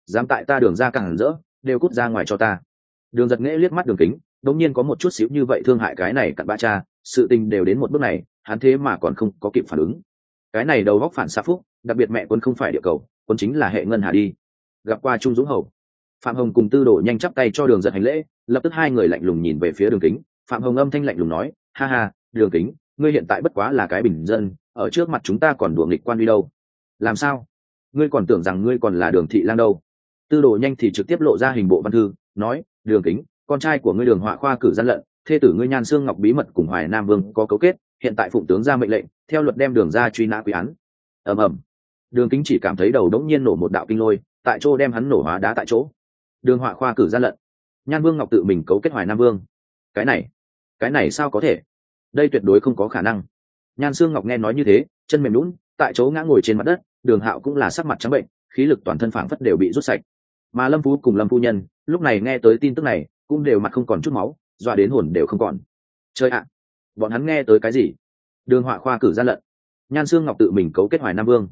dám tại ta đường ra càng rỡ, đều cút ra ngoài cho ta. Đường Giật nghễ liếc mắt Đường Kính, đột nhiên có một chút xíu như vậy thương hại cái này cặn bã cha, sự tình đều đến một bước này, hắn thế mà còn không có kịp phản ứng. Cái này đầu góc phản xạ phúc, đặc biệt mẹ quân không phải địa cầu, quân chính là hệ ngân hà đi. Gặp qua Trung Dũng Hầu, Phạm Hồng cùng Tư Đồ nhanh chắp tay cho Đường Giật hành lễ, lập tức hai người lạnh lùng nhìn về phía Đường Kính. Phạm Hồng âm thanh lạnh lùng nói, ha ha, Đường Kính, ngươi hiện tại bất quá là cái bình dân, ở trước mặt chúng ta còn đùa nghịch quan uy đâu. Làm sao? Ngươi còn tưởng rằng ngươi còn là Đường thị lang đâu? Tư Đồ nhanh thì trực tiếp lộ ra hình bộ văn thư, nói, Đường Kính, con trai của ngươi Đường Họa khoa cử gian lận, thê tử ngươi Nhan Xương Ngọc bí mật cùng Hoài Nam Vương có cấu kết, hiện tại phụng tướng ra mệnh lệnh, theo luật đem Đường ra truy nã quy án. Ầm ầm. Đường Kính chỉ cảm thấy đầu đống nhiên nổ một đạo kinh lôi, tại chỗ đem hắn nổ hóa đá tại chỗ. Đường Họa khoa cử gian lận, Nhan Vương Ngọc tự mình cấu kết Hoài Nam Vương. Cái này sao có thể? Đây tuyệt đối không có khả năng. Nhan Xương Ngọc nghe nói như thế, chân mềm nhũn, tại chỗ ngã ngồi trên mặt đất. Đường Hạo cũng là sắc mặt trắng bệnh, khí lực toàn thân phảng phất đều bị rút sạch. Mà Lâm Phú cùng Lâm phu nhân lúc này nghe tới tin tức này, cũng đều mặt không còn chút máu, dọa đến hồn đều không còn. Chơi ạ, bọn hắn nghe tới cái gì? Đường Họa khoa cử gian lận, Nhan Xương Ngọc tự mình cấu kết Hoài Nam Vương.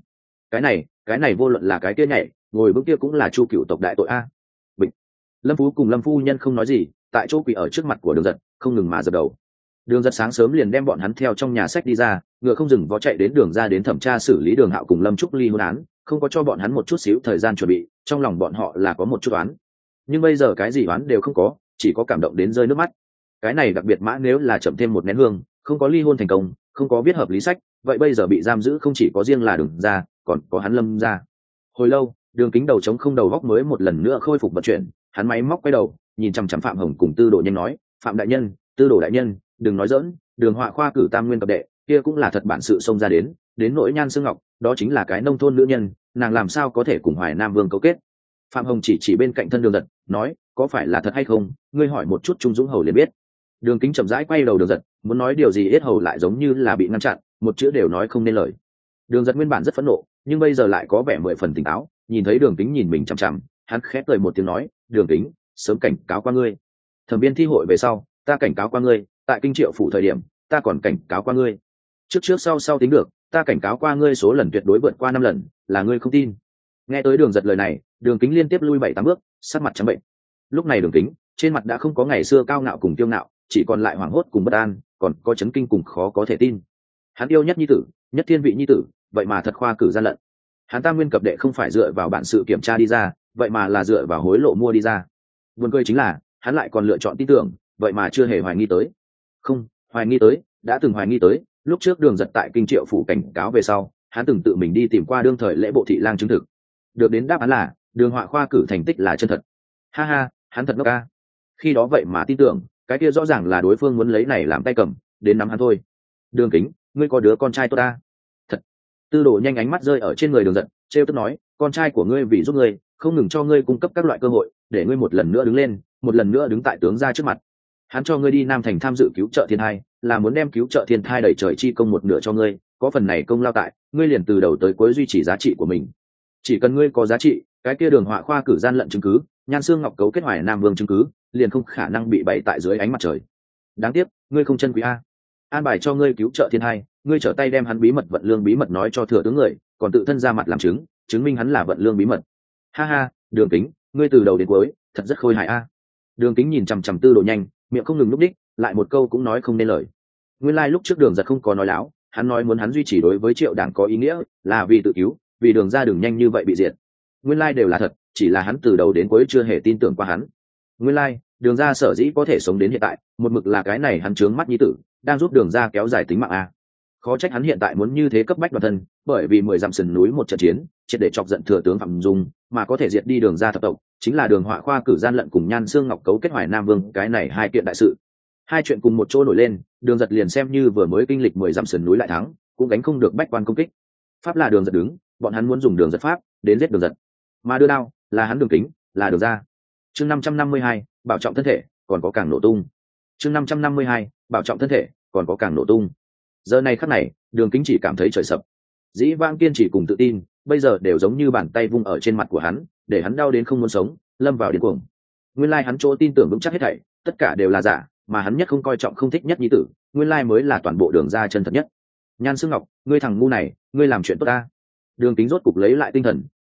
Cái này vô luận là cái kia nhảy, ngồi bước kia cũng là Chu Cựu tộc đại tội a. Bịch. Lâm Phú cùng Lâm phu nhân không nói gì, tại chỗ quỳ ở trước mặt của Đường Giật, không ngừng mà dập đầu. Đường Giật sáng sớm liền đem bọn hắn theo trong nhà sách đi ra, ngựa không dừng vó chạy đến Đường ra đến thẩm tra xử lý Đường Hạo cùng Lâm Trúc ly hôn án, không có cho bọn hắn một chút xíu thời gian chuẩn bị, trong lòng bọn họ là có một chút oán. Nhưng bây giờ cái gì oán đều không có, chỉ có cảm động đến rơi nước mắt. Cái này đặc biệt mã nếu là chậm thêm một nén hương, không có ly hôn thành công, không có viết hợp lý sách, vậy bây giờ bị giam giữ không chỉ có riêng là Đường ra, còn có hắn Lâm ra. Hồi lâu, Đường Kính đầu trống không đầu góc mới một lần nữa khôi phục vận chuyển, hắn máy móc quay đầu, nhìn chằm chằm Phạm Hồng cùng Tư Đồ nhanh nói, Phạm đại nhân, Tư Đồ đại nhân, đừng nói giỡn, Đường Họa khoa cử tam nguyên cập đệ, kia cũng là thật bản sự xông ra đến nỗi Nhan Xương Ngọc, đó chính là cái nông thôn nữ nhân, nàng làm sao có thể cùng Hoài Nam Vương cấu kết. Phạm Hồng chỉ bên cạnh thân Đường Giật, nói, có phải là thật hay không, ngươi hỏi một chút Trung Dũng Hầu liền biết. Đường Kính chậm rãi quay đầu Đường Giật, muốn nói điều gì yết hầu lại giống như là bị ngăn chặn, một chữ đều nói không nên lời. Đường Giật nguyên bản rất phẫn nộ, nhưng bây giờ lại có vẻ 10 phần tỉnh táo, nhìn thấy Đường Kính nhìn mình chằm chằm, hắn khẽ cười một tiếng nói, Đường Kính, sớm cảnh cáo qua ngươi. Thẩm viên thi hội về sau, ta cảnh cáo qua ngươi, tại Kinh Triệu phủ thời điểm, ta còn cảnh cáo qua ngươi. Trước sau tính được, ta cảnh cáo qua ngươi số lần tuyệt đối vượt qua 5 lần, là ngươi không tin. Nghe tới Đường Giật lời này, Đường Kính liên tiếp lui 7-8 bước, sắc mặt trắng bệnh. Lúc này Đường Kính, trên mặt đã không có ngày xưa cao ngạo cùng kiêu ngạo, chỉ còn lại hoảng hốt cùng bất an, còn có chấn kinh cùng khó có thể tin. Hắn yêu nhất nhi tử, nhất thiên vị nhi tử, vậy mà thật khoa cử gian lận. Hắn tam nguyên cập đệ không phải dựa vào bản sự kiểm tra đi ra, vậy mà là dựa vào hối lộ mua đi ra. Buồn cười chính là, hắn lại còn lựa chọn tin tưởng, vậy mà chưa hề hoài nghi tới. Không, hoài nghi tới, đã từng hoài nghi tới, lúc trước Đường Giật tại Kinh Triệu phủ cảnh cáo về sau, hắn từng tự mình đi tìm qua đương thời lễ bộ thị lang chứng thực. Được đến đáp án là, Đường Họa khoa cử thành tích là chân thật. Ha ha, hắn thật ngốc ca. Khi đó vậy mà tin tưởng, cái kia rõ ràng là đối phương muốn lấy này làm tay cầm, đến nắm hắn thôi. Đường Kính, ngươi có đứa con trai tốt ta? Thật. Tư Đồ nhanh ánh mắt rơi ở trên người Đường Giật, trêu tức nói, con trai của ngươi vì giúp ngươi, không ngừng cho ngươi cung cấp các loại cơ hội, để ngươi một lần nữa đứng lên, một lần nữa đứng tại tướng gia trước mặt. Hắn cho ngươi đi Nam Thành tham dự cứu trợ thiên thai, là muốn đem cứu trợ thiên thai đẩy trời chi công một nửa cho ngươi, có phần này công lao tại, ngươi liền từ đầu tới cuối duy trì giá trị của mình. Chỉ cần ngươi có giá trị, cái kia Đường Họa khoa cử gian lận chứng cứ, Nhan Xương Ngọc cấu kết Hoài Nam Vương chứng cứ, liền không khả năng bị bày tại dưới ánh mặt trời. Đáng tiếc, ngươi không chân quý a. An bài cho ngươi cứu trợ thiên thai, ngươi trở tay đem hắn bí mật vận lương bí mật nói cho thừa tướng người, còn tự thân ra mặt làm chứng minh hắn là vận lương bí mật. Ha ha, Đường Kính, ngươi từ đầu đến cuối, thật rất khôi hài a. Đường Kính nhìn chằm chằm Tư Đồ nhanh, miệng không ngừng núp đích, lại một câu cũng nói không nên lời. Nguyên lai lúc trước Đường Giật không có nói láo, hắn nói muốn hắn duy trì đối với Triệu Đảng có ý nghĩa, là vì tự cứu, vì Đường ra đường nhanh như vậy bị diệt. Nguyên lai đều là thật, chỉ là hắn từ đầu đến cuối chưa hề tin tưởng qua hắn. Nguyên lai, Đường ra sở dĩ có thể sống đến hiện tại, một mực là cái này hắn trướng mắt nhi tử, đang giúp Đường ra kéo dài tính mạng a. Khó trách hắn hiện tại muốn như thế cấp bách bản thân, bởi vì 10 dặm sườn núi một trận chiến, triệt để chọc giận thừa tướng Phạm Dung, mà có thể diệt đi Đường ra thập tộc, chính là Đường Họa khoa cử gian lận cùng Nhan Xương Ngọc cấu kết Hoài Nam Vương, cái này hai kiện đại sự. Hai chuyện cùng một chỗ nổi lên, Đường Giật liền xem như vừa mới kinh lịch 10 dặm sườn núi lại thắng, cũng gánh không được bách quan công kích. Pháp là Đường Giật đứng, bọn hắn muốn dùng Đường Giật pháp đến giết Đường Giật, mà đưa đao là hắn Đường Kính, là Đường ra. Chương 552, bảo trọng thân thể, còn có càng nổ tung. Chương 552, bảo trọng thân thể, còn có càng nổ tung. Giờ này khắc này, Đường Kính chỉ cảm thấy trời sập. Dĩ vãng kiên trì cùng tự tin, bây giờ đều giống như bàn tay vung ở trên mặt của hắn, để hắn đau đến không muốn sống, lâm vào điên cuồng. Nguyên lai hắn chỗ tin tưởng vững chắc hết thảy, tất cả đều là giả, mà hắn nhất không coi trọng không thích nhất nhi tử, nguyên lai mới là toàn bộ Đường ra chân thật nhất. Nhan Xương Ngọc, ngươi thằng ngu này, ngươi làm chuyện tốt ta. Đường Kính rốt cục lấy lại tinh thần,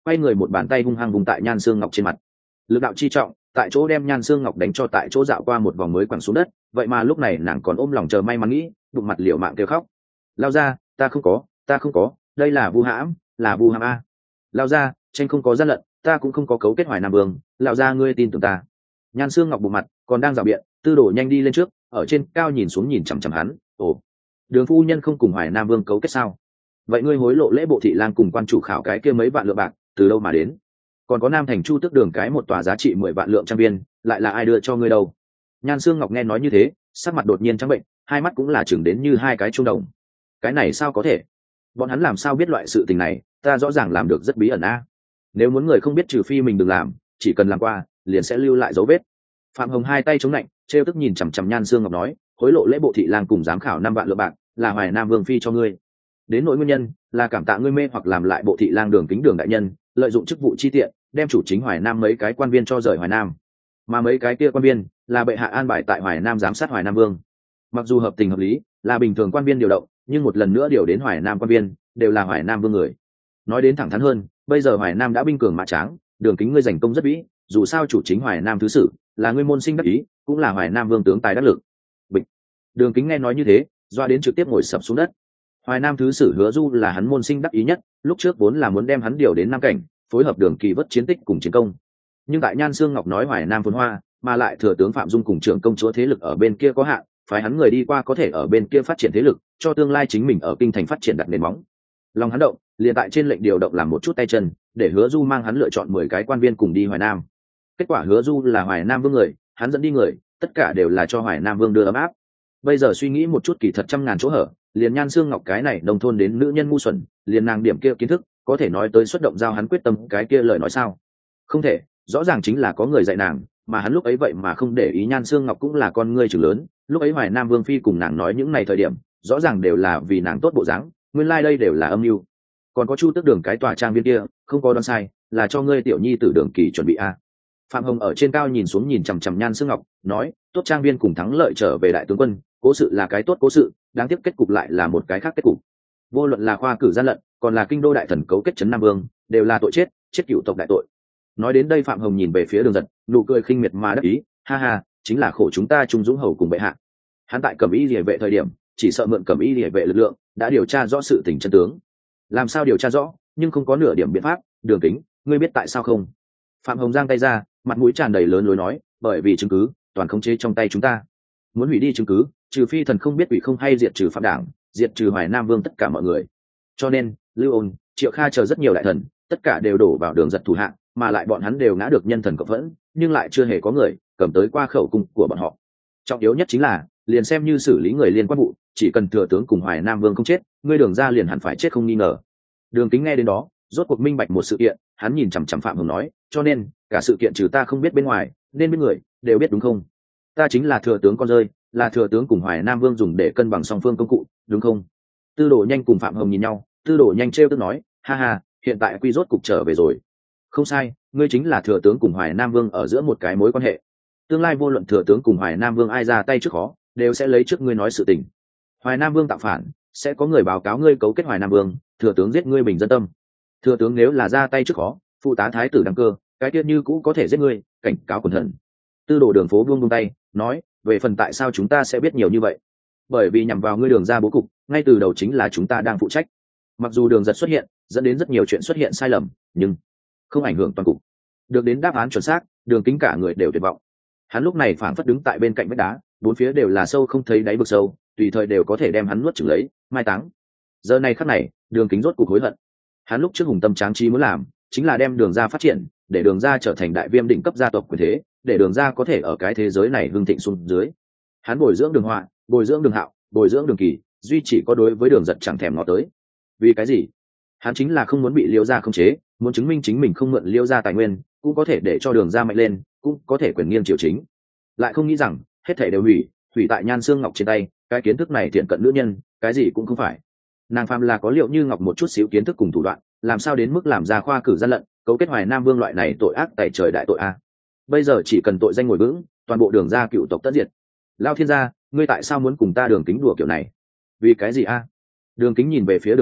quay người một bàn tay hung hăng vùng tại Nhan Xương Ngọc trên mặt. Lực đạo chi trọng, tại chỗ đem Nhan Xương Ngọc đánh cho tại chỗ dạo qua một vòng mới quẳng xuống đất. Vậy mà lúc này nàng còn ôm lòng chờ may mắn nghĩ, đụng mặt liều mạng kêu khóc. Lao ra, ta không có, đây là vu hãm, là vu hãm a. Lao ra, tranh không có gian lận, ta cũng không có cấu kết Hoài Nam Vương, lão ra ngươi tin tưởng ta. Nhan Xương Ngọc bụng mặt còn đang rào biện, Tư Đồ nhanh đi lên trước, ở trên cao nhìn xuống nhìn chằm chằm hắn. Ồ, Đường phu nhân không cùng Hoài Nam Vương cấu kết sao? Vậy ngươi hối lộ lễ bộ thị lang cùng quan chủ khảo cái kia mấy vạn lượng bạc từ đâu mà đến? Còn có Nam Thành Chu Tước Đường cái một tòa giá trị 10 vạn lượng trang viên, lại là ai đưa cho ngươi đâu? Nhan Xương Ngọc nghe nói như thế, sắc mặt đột nhiên trắng bệnh, hai mắt cũng là chừng đến như hai cái chuông đồng. Cái này sao có thể? Bọn hắn làm sao biết loại sự tình này? Ta rõ ràng làm được rất bí ẩn a. Nếu muốn người không biết trừ phi mình đừng làm, chỉ cần làm qua, liền sẽ lưu lại dấu vết. Phạm Hồng hai tay chống lạnh, trêu tức nhìn chằm chằm Nhan Xương Ngọc nói, hối lộ lễ bộ thị lang cùng giám khảo 5 vạn lượng bạc, là Hoài Nam Vương phi cho ngươi. Đến nỗi nguyên nhân, là cảm tạ ngươi mê hoặc làm lại bộ thị lang Đường Kính Đường đại nhân, lợi dụng chức vụ chi tiện, đem chủ chính Hoài Nam mấy cái quan viên cho rời Hoài Nam. Mà mấy cái kia quan viên, là bệ hạ an bài tại Hoài Nam giám sát Hoài Nam Vương. Mặc dù hợp tình hợp lý, là bình thường quan viên điều động, nhưng một lần nữa điều đến Hoài Nam quan viên, đều là Hoài Nam Vương người. Nói đến thẳng thắn hơn, bây giờ Hoài Nam đã binh cường mã tráng, Đường Kính ngươi giành công rất vĩ, dù sao chủ chính Hoài Nam thứ sử, là ngươi môn sinh đắc ý, cũng là Hoài Nam Vương tướng tài đắc lực. Bịch. Đường Kính nghe nói như thế, doa đến trực tiếp ngồi sập xuống đất. Hoài Nam thứ sử Hứa Du là hắn môn sinh đắc ý nhất, lúc trước vốn là muốn đem hắn điều đến Nam Cảnh, phối hợp Đường Kỳ vất chiến tích cùng chiến công. Nhưng tại Nhan Xương Ngọc nói Hoài Nam phồn hoa, mà lại thừa tướng Phạm Dung cùng trưởng công chúa thế lực ở bên kia có hạn, phái hắn người đi qua có thể ở bên kia phát triển thế lực, cho tương lai chính mình ở kinh thành phát triển đặt nền móng. Lòng hắn động, liền tại trên lệnh điều động làm một chút tay chân, để Hứa Du mang hắn lựa chọn 10 cái quan viên cùng đi Hoài Nam. Kết quả Hứa Du là Hoài Nam Vương người, hắn dẫn đi người, tất cả đều là cho Hoài Nam Vương đưa ấm áp. Bây giờ suy nghĩ một chút kỳ thật trăm ngàn chỗ hở, liền Nhan Xương Ngọc cái này nông thôn đến nữ nhân ngu xuẩn, liền nàng điểm kia kiến thức, có thể nói tới xuất động giao hắn quyết tâm cái kia lời nói sao? Không thể, rõ ràng chính là có người dạy nàng, mà hắn lúc ấy vậy mà không để ý. Nhan Xương Ngọc cũng là con ngươi trưởng lớn, lúc ấy Hoài Nam Vương phi cùng nàng nói những này thời điểm, rõ ràng đều là vì nàng tốt bộ dáng, nguyên lai đây đều là âm mưu. Còn có Chu Tước Đường cái tòa trang viên kia, không có đoán sai, là cho ngươi tiểu nhi tử Đường Kỳ chuẩn bị a. Phạm Hồng ở trên cao nhìn xuống nhìn chằm chằm Nhan Xương Ngọc, nói, tốt trang viên cùng thắng lợi trở về đại tướng quân, cố sự là cái tốt cố sự, đáng tiếc kết cục lại là một cái khác kết cục. Vô luận là khoa cử gian lận, còn là kinh đô đại thần cấu kết trấn Nam Vương, đều là tội chết, chết cửu tộc đại tội. Nói đến đây Phạm Hồng nhìn về phía Đường Giật, nụ cười khinh miệt mà đắc ý, ha ha, chính là khổ chúng ta Trung Dũng hầu cùng bệ hạ. Hắn tại Cẩm Y Liễu vệ thời điểm, chỉ sợ mượn Cẩm Y Liễu vệ lực lượng, đã điều tra rõ sự tình chân tướng. Làm sao điều tra rõ, nhưng không có nửa điểm biện pháp. Đường Kính, ngươi biết tại sao không? Phạm Hồng giang tay ra, mặt mũi tràn đầy lớn lối nói, bởi vì chứng cứ toàn khống chế trong tay chúng ta, muốn hủy đi chứng cứ, trừ phi thần không biết quỷ không hay, diệt trừ phạm đảng, diệt trừ Hoài Nam Vương tất cả mọi người. Cho nên Lưu Ôn, Triệu Kha chờ rất nhiều đại thần, tất cả đều đổ vào Đường Giật thủ hạ, mà lại bọn hắn đều ngã được nhân thần cộng phẫn, nhưng lại chưa hề có người cầm tới qua khẩu cung của bọn họ. Trọng yếu nhất chính là, liền xem như xử lý người liên quan vụ, chỉ cần thừa tướng cùng Hoài Nam Vương không chết, ngươi Đường ra liền hẳn phải chết không nghi ngờ. Đường Kính nghe đến đó, rốt cuộc minh bạch một sự kiện, hắn nhìn chằm chằm Phạm Hồng nói, cho nên cả sự kiện trừ ta không biết bên ngoài, nên biết người đều biết đúng không? Ta chính là thừa tướng con rơi, là thừa tướng cùng Hoài Nam Vương dùng để cân bằng song phương công cụ, đúng không? Tư Đồ Nhanh cùng Phạm Hồng nhìn nhau, Tư Đồ Nhanh trêu tức nói, ha ha, hiện tại quy rốt cục trở về rồi. Không sai, ngươi chính là thừa tướng cùng Hoài Nam Vương ở giữa một cái mối quan hệ. Tương lai vô luận thừa tướng cùng Hoài Nam Vương ai ra tay trước khó, đều sẽ lấy trước ngươi nói sự tình. Hoài Nam Vương tạo phản, sẽ có người báo cáo ngươi cấu kết Hoài Nam Vương, thừa tướng giết ngươi bình dân tâm. Thừa tướng nếu là ra tay trước khó, phụ tá thái tử đăng cơ, cái tiết như cũ có thể giết ngươi, cảnh cáo quần thần. Tư Đồ Đường phố buông tay, nói, về phần tại sao chúng ta sẽ biết nhiều như vậy, bởi vì nhằm vào ngươi Đường ra bố cục, ngay từ đầu chính là chúng ta đang phụ trách. Mặc dù Đường Giật xuất hiện, dẫn đến rất nhiều chuyện xuất hiện sai lầm, nhưng không ảnh hưởng toàn cục. Được đến đáp án chuẩn xác, Đường Kính cả người đều tuyệt vọng. Hắn lúc này phảng phất đứng tại bên cạnh vách đá, bốn phía đều là sâu không thấy đáy vực sâu, tùy thời đều có thể đem hắn nuốt chửng lấy, mai táng. Giờ này khắc này, Đường Kính rốt cuộc hối hận. Hắn lúc trước hùng tâm tráng trí muốn làm, chính là đem Đường ra phát triển, để Đường ra trở thành đại viêm đỉnh cấp gia tộc quyền thế, để Đường ra có thể ở cái thế giới này hưng thịnh xuống dưới. Hắn bồi dưỡng Đường Họa, bồi dưỡng Đường Hạo, bồi dưỡng Đường Kỳ, duy chỉ có đối với Đường Giật chẳng thèm ngó tới. Vì cái gì? Hắn chính là không muốn bị Liêu gia khống chế, muốn chứng minh chính mình không mượn Liêu gia tài nguyên, cũng có thể để cho Đường ra mạnh lên, cũng có thể quyền nghiêng triều chính. Lại không nghĩ rằng, hết thảy đều hủy tại Nhan Xương Ngọc trên tay, cái kiến thức này thiện cận nữ nhân, cái gì cũng không phải. Nàng phàm là có Liệu Như Ngọc một chút xíu kiến thức cùng thủ đoạn, làm sao đến mức làm ra khoa cử gian lận, cấu kết Hoài Nam Vương loại này tội ác tày trời đại tội a. Bây giờ chỉ cần tội danh ngồi vững, toàn bộ Đường gia cựu tộc tất diệt. Lao Thiên gia, ngươi tại sao muốn cùng ta Đường Kính đùa kiểu này? Vì cái gì a? Đường Kính nhìn về phía Đường Giật,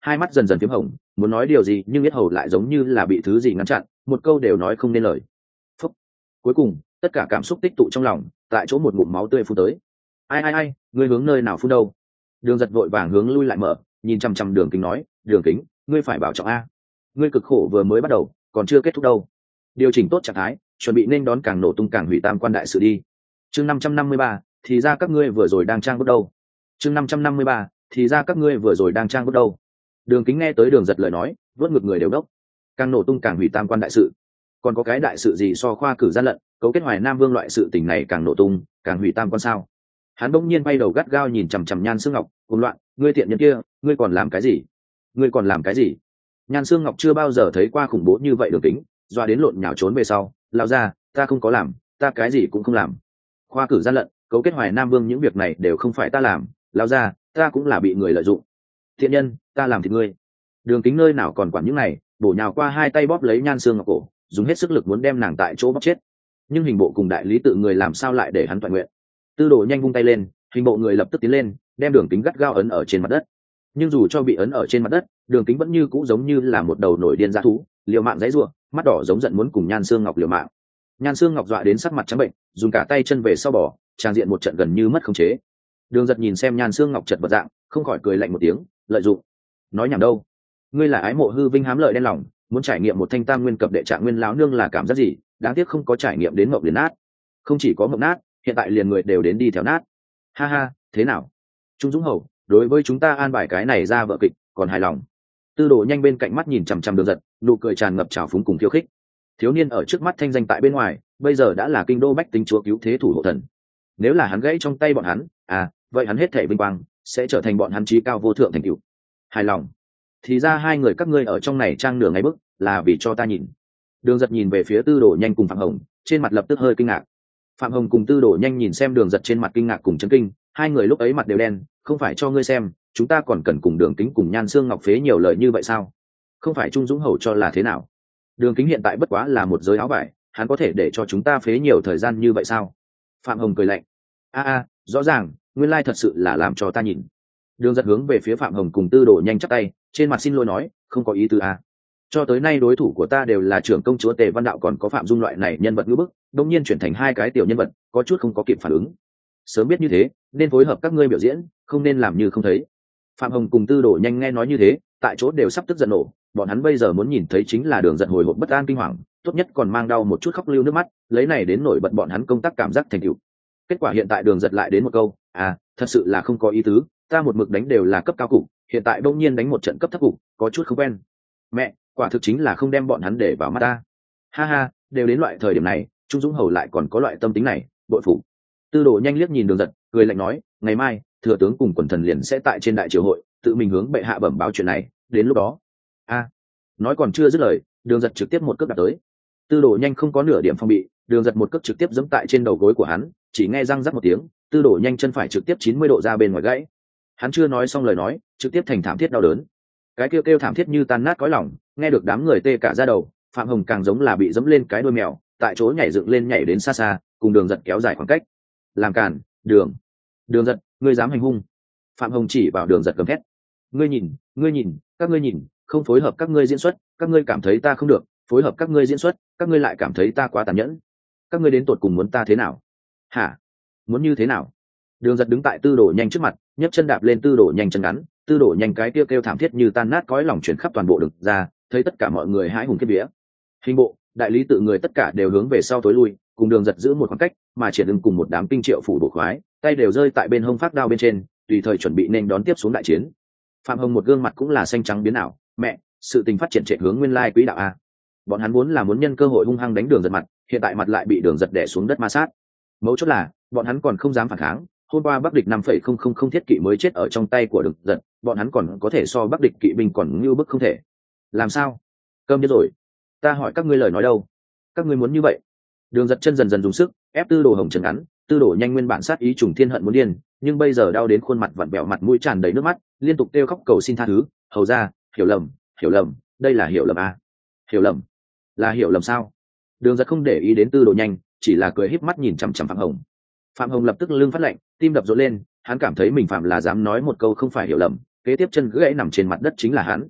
hai mắt dần dần phím hồng, muốn nói điều gì nhưng biết hầu lại giống như là bị thứ gì ngăn chặn, một câu đều nói không nên lời. Phúc. Cuối cùng tất cả cảm xúc tích tụ trong lòng, tại chỗ một ngụm máu tươi phun tới. Ai, ngươi hướng nơi nào phun đâu? Đường Giật vội vàng hướng lui lại mở, nhìn chăm chăm Đường Kính nói, Đường Kính, ngươi phải bảo trọng a, ngươi cực khổ vừa mới bắt đầu, còn chưa kết thúc đâu. Điều chỉnh tốt trạng thái, chuẩn bị nên đón càng nổ tung càng hủy tam quan đại sự đi. Chương 553, thì ra các ngươi vừa rồi đang trang bước đâu? Chương 553, thì ra các ngươi vừa rồi đang trang bước đâu? Đường Kính nghe tới Đường Giật lời nói, vớt ngực người đều đốc. Càng nổ tung càng hủy tam quan đại sự, còn có cái đại sự gì so khoa cử gian lận, cấu kết Hoài Nam Vương loại sự tình này càng nổ tung càng hủy tam quan sao? Hắn bỗng nhiên bay đầu gắt gao nhìn chằm chằm Nhan Sương Ngọc, cuồng loạn, ngươi tiện nhân kia, ngươi còn làm cái gì? Ngươi còn làm cái gì? Nhan Sương Ngọc chưa bao giờ thấy qua khủng bố như vậy Đường Kính, doa đến lộn nhào trốn về sau, lao ra, ta không có làm, ta cái gì cũng không làm. Khoa cử gian lận, cấu kết Hoài Nam Vương những việc này đều không phải ta làm, lao ra, ta cũng là bị người lợi dụng. Thiện nhân, ta làm thịt ngươi. Đường Kính nơi nào còn quản những này, bổ nhào qua hai tay bóp lấy Nhan Sương Ngọc cổ, dùng hết sức lực muốn đem nàng tại chỗ bóp chết. Nhưng hình bộ cùng đại lý tự người làm sao lại để hắn toàn nguyện? Tư Đồ nhanh vung tay lên, hình bộ người lập tức tiến lên, đem Đường Kính gắt gao ấn ở trên mặt đất. Nhưng dù cho bị ấn ở trên mặt đất, Đường Kính vẫn như cũ giống như là một đầu nổi điên dã thú, liều mạng giãy giụa, mắt đỏ giống giận muốn cùng Nhan Sương Ngọc liều mạng. Nhan Sương Ngọc dọa đến sắc mặt trắng bệnh, dùng cả tay chân về sau bỏ, trang diện một trận gần như mất khống chế. Đường Giật nhìn xem Nhan Sương Ngọc chật vật dạng, không khỏi cười lạnh một tiếng, lợi dụng. Nói nhảm đâu? Ngươi là ái mộ hư vinh hám lợi đen lòng, muốn trải nghiệm một thanh tam nguyên cập đệ trạng nguyên láo nương là cảm giác gì? Đáng tiếc không có trải nghiệm đến mộng liền nát. Không chỉ có mộng nát, hiện tại liền người đều đến đi theo nát. Ha ha, thế nào? Trung Dũng Hầu, đối với chúng ta an bài cái này ra vợ kịch, còn hài lòng? Tư Đồ nhanh bên cạnh mắt nhìn chằm chằm Đường Giật, nụ cười tràn ngập trào phúng cùng khiêu khích. Thiếu niên ở trước mắt thanh danh tại bên ngoài, bây giờ đã là kinh đô bách tính chúa cứu thế thủ hộ thần. Nếu là hắn gãy trong tay bọn hắn, vậy hắn hết thảy vinh quang sẽ trở thành bọn hắn chí cao vô thượng thành tựu. Hài lòng? Thì ra hai người các ngươi ở trong này trang nửa ngày bức, là vì cho ta nhìn. Đường Giật nhìn về phía Tư Đồ nhanh cùng Phạm Hồng, trên mặt lập tức hơi kinh ngạc. Phạm Hồng cùng Tư Đồ nhanh nhìn xem Đường Giật trên mặt kinh ngạc cùng chấn kinh, hai người lúc ấy mặt đều đen. Không phải cho ngươi xem, chúng ta còn cần cùng Đường Kính cùng Nhan Sương Ngọc phế nhiều lời như vậy sao? Không phải Trung Dũng Hầu cho là thế nào? Đường Kính hiện tại bất quá là một giới áo vải, hắn có thể để cho chúng ta phế nhiều thời gian như vậy sao? Phạm Hồng cười lạnh. Rõ ràng, nguyên lai thật sự là làm cho ta nhìn. Đường Giật hướng về phía Phạm Hồng cùng Tư Đồ nhanh chắp tay, trên mặt xin lỗi nói, không có ý tứ a. Cho tới nay đối thủ của ta đều là trưởng công chúa Tề Văn Đạo còn có Phạm Dung loại này nhân vật ngữ bức, đột nhiên chuyển thành hai cái tiểu nhân vật, có chút không có kịp phản ứng. Sớm biết như thế, nên phối hợp các ngươi biểu diễn, không nên làm như không thấy. Phạm Hồng cùng Tư Đồ nhanh nghe nói như thế, tại chỗ đều sắp tức giận nổ, bọn hắn bây giờ muốn nhìn thấy chính là Đường Giật hồi hộp bất an kinh hoàng, tốt nhất còn mang đau một chút khóc lưu nước mắt, lấy này đến nổi bật bọn hắn công tác cảm giác thành tựu. Kết quả hiện tại Đường Giật lại đến một câu, thật sự là không có ý tứ, ta một mực đánh đều là cấp cao cục, hiện tại bỗng nhiên đánh một trận cấp thấp cục, có chút không quen. Mẹ, quả thực chính là không đem bọn hắn để vào mắt ta. Ha ha, đều đến loại thời điểm này, Trung Dũng Hầu lại còn có loại tâm tính này, bội phục. Tư Đồ nhanh liếc nhìn Đường Giật, cười lạnh nói, ngày mai thừa tướng cùng quần thần liền sẽ tại trên đại triều hội tự mình hướng bệ hạ bẩm báo chuyện này, đến lúc đó. Nói còn chưa dứt lời, Đường Giật trực tiếp một cước đạp tới. Tư Đồ nhanh không có nửa điểm phòng bị, Đường Giật một cước trực tiếp giẫm tại trên đầu gối của hắn, chỉ nghe răng rắc một tiếng, Tư Đồ nhanh chân phải trực tiếp 90 độ ra bên ngoài gãy. Hắn chưa nói xong lời nói, trực tiếp thành thảm thiết đau đớn. Cái kêu thảm thiết như tan nát cõi lòng, nghe được đám người tê cả da đầu. Phạm Hồng càng giống là bị giẫm lên cái đuôi mèo, tại chỗ nhảy dựng lên nhảy đến xa xa, cùng Đường Giật kéo dài khoảng cách. Làm cản, Đường Giật, ngươi dám hành hung? Phạm Hồng chỉ vào Đường Giật gầm thét. Ngươi nhìn, các ngươi nhìn, không phối hợp các ngươi diễn xuất, các ngươi cảm thấy ta không được, phối hợp các ngươi diễn xuất, các ngươi lại cảm thấy ta quá tàn nhẫn. Các ngươi đến tột cùng muốn ta thế nào? Hả? Muốn như thế nào? Đường Giật đứng tại Tư Đồ nhanh trước mặt, nhấc chân đạp lên Tư Đồ nhanh chân ngắn, Tư Đồ nhanh cái kêu thảm thiết như tan nát cõi lòng chuyển khắp toàn bộ đường ra, thấy tất cả mọi người hãi hùng kiếp vía. Hình bộ, đại lý tự người tất cả đều hướng về sau tối lui, cùng Đường Giật giữ một khoảng cách, mà Triển Ưng cùng một đám kinh triệu phủ bộ khoái, tay đều rơi tại bên hông phác đao bên trên, tùy thời chuẩn bị nên đón tiếp xuống đại chiến. Phạm Hồng một gương mặt cũng là xanh trắng biến ảo, mẹ, sự tình phát triển chạy hướng nguyên lai quỹ đạo a. Bọn hắn muốn nhân cơ hội hung hăng đánh Đường Giật mặt, hiện tại mặt lại bị Đường Giật đè xuống đất ma sát. Mấu chốt là, bọn hắn còn không dám phản kháng. Hôm qua Bắc địch 5,000 thiết kỵ mới chết ở trong tay của Đường Giật, bọn hắn còn có thể so Bắc địch kỵ binh còn như bức không thể. Làm sao? Câm điếc rồi. Ta hỏi các ngươi lời nói đâu? Các ngươi muốn như vậy? Đường Giật chân dần dần dùng sức, ép Tư Đồ Hồng chân ngắn, Tư Đồ nhanh nguyên bản sát ý trùng thiên hận muốn điên, nhưng bây giờ đau đến khuôn mặt vặn vẹo, mặt mũi tràn đầy nước mắt, liên tục kêu khóc cầu xin tha thứ, hầu ra, hiểu lầm, đây là hiểu lầm à? Hiểu lầm? Là hiểu lầm sao? Đường Giật không để ý đến Tư Đồ nhanh, chỉ là cười híp mắt nhìn chằm chằm Phạm Hồng. Phạm Hồng lập tức lưng phát lạnh, tim đập rộn lên, hắn cảm thấy mình phạm là dám nói một câu không phải hiểu lầm, kế tiếp chân gãy nằm trên mặt đất chính là hắn.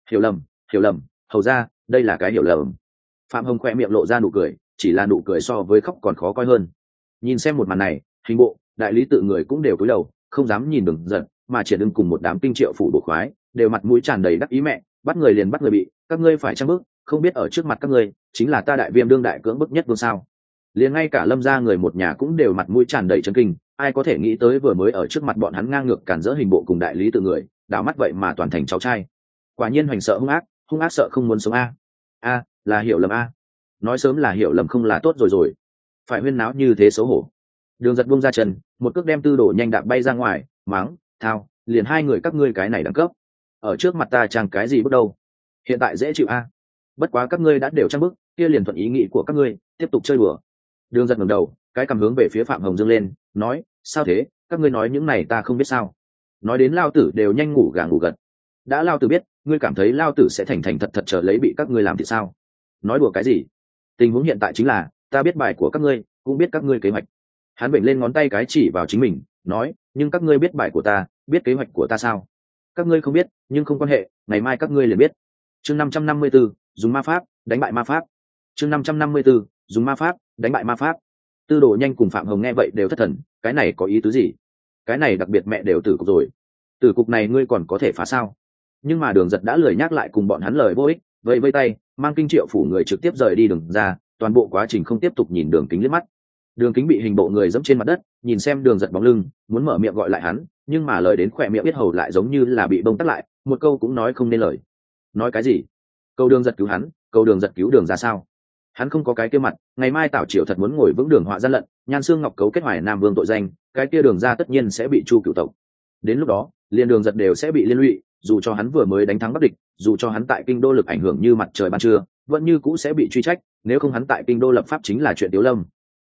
Hiểu lầm, hầu ra đây là cái hiểu lầm. Phạm Hồng khoe miệng lộ ra nụ cười, chỉ là nụ cười so với khóc còn khó coi hơn. Nhìn xem một màn này, hình bộ đại lý tự người cũng đều cúi đầu, không dám nhìn Đường Giật, mà Triển Ưng cùng một đám kinh triệu phủ bộ khoái đều mặt mũi tràn đầy đắc ý, mẹ bắt người liền bắt người bị, các ngươi phải trang bước, không biết ở trước mặt các ngươi chính là ta Đại Viêm đương đại cưỡng bức nhất vương sao? Liền ngay cả Lâm gia người một nhà cũng đều mặt mũi tràn đầy chấn kinh, ai có thể nghĩ tới vừa mới ở trước mặt bọn hắn ngang ngược cản rỡ hình bộ cùng đại lý tự người, đảo mắt vậy mà toàn thành cháu trai. Quả nhiên hoành sợ hung ác sợ không muốn sống a. Là hiểu lầm a. Nói sớm là hiểu lầm không là tốt rồi, phải huyên náo như thế xấu hổ. Đường Giật buông ra chân, một cước đem Tư Đồ Nhanh đạp bay ra ngoài, mắng, thao, liền hai người các ngươi cái này đẳng cấp, ở trước mặt ta trang cái gì bước đâu, hiện tại dễ chịu a. Bất quá các ngươi đã đều trang bức, kia liền thuận ý nghĩ của các ngươi, tiếp tục chơi đùa. Đường Giật ngẩng đầu, cái cầm hướng về phía Phạm Hồng dương lên, nói, sao thế, các ngươi nói những này ta không biết sao? Nói đến lao tử đều nhanh ngủ gà ngủ gật. Đã lao tử biết, ngươi cảm thấy lao tử sẽ thành thật chờ lấy bị các ngươi làm thì sao? Nói đùa cái gì? Tình huống hiện tại chính là, ta biết bài của các ngươi, cũng biết các ngươi kế hoạch. Hắn vểnh lên ngón tay cái chỉ vào chính mình, nói, nhưng các ngươi biết bài của ta, biết kế hoạch của ta sao? Các ngươi không biết, nhưng không quan hệ, ngày mai các ngươi liền biết. Chương 554, dùng ma pháp đánh bại ma pháp. Chương 554, dùng ma pháp đánh bại ma pháp. Tư Đồ Nhanh cùng Phạm Hồng nghe vậy đều thất thần, cái này có ý tứ gì? Cái này đặc biệt mẹ đều tử cục rồi. Tử cục này ngươi còn có thể phá sao? Nhưng mà Đường Giật đã lười nhắc lại cùng bọn hắn lời vô ích, vây tay, mang kinh triệu phủ người trực tiếp rời đi Đường ra, toàn bộ quá trình không tiếp tục nhìn Đường Kính liếc mắt. Đường Kính bị hình bộ người dẫm trên mặt đất, nhìn xem Đường Giật bóng lưng, muốn mở miệng gọi lại hắn, nhưng mà lời đến khỏe miệng biết hầu lại giống như là bị bông tắc lại, một câu cũng nói không nên lời. Nói cái gì? Câu Đường Giật cứu hắn, câu Đường Giật cứu Đường ra sao? Hắn không có cái kia mặt, ngày mai Tào Triều thật muốn ngồi vững Đường họa gian lận, Nhan Xương Ngọc cấu kết Hoài Nam Vương tội danh, cái kia Đường ra tất nhiên sẽ bị Chu cửu tộc. Đến lúc đó, liền Đường Giật đều sẽ bị liên lụy, dù cho hắn vừa mới đánh thắng Bắc địch, dù cho hắn tại kinh đô lực ảnh hưởng như mặt trời ban trưa, vẫn như cũ sẽ bị truy trách, nếu không hắn tại kinh đô lập pháp chính là chuyện Tiếu Lâm.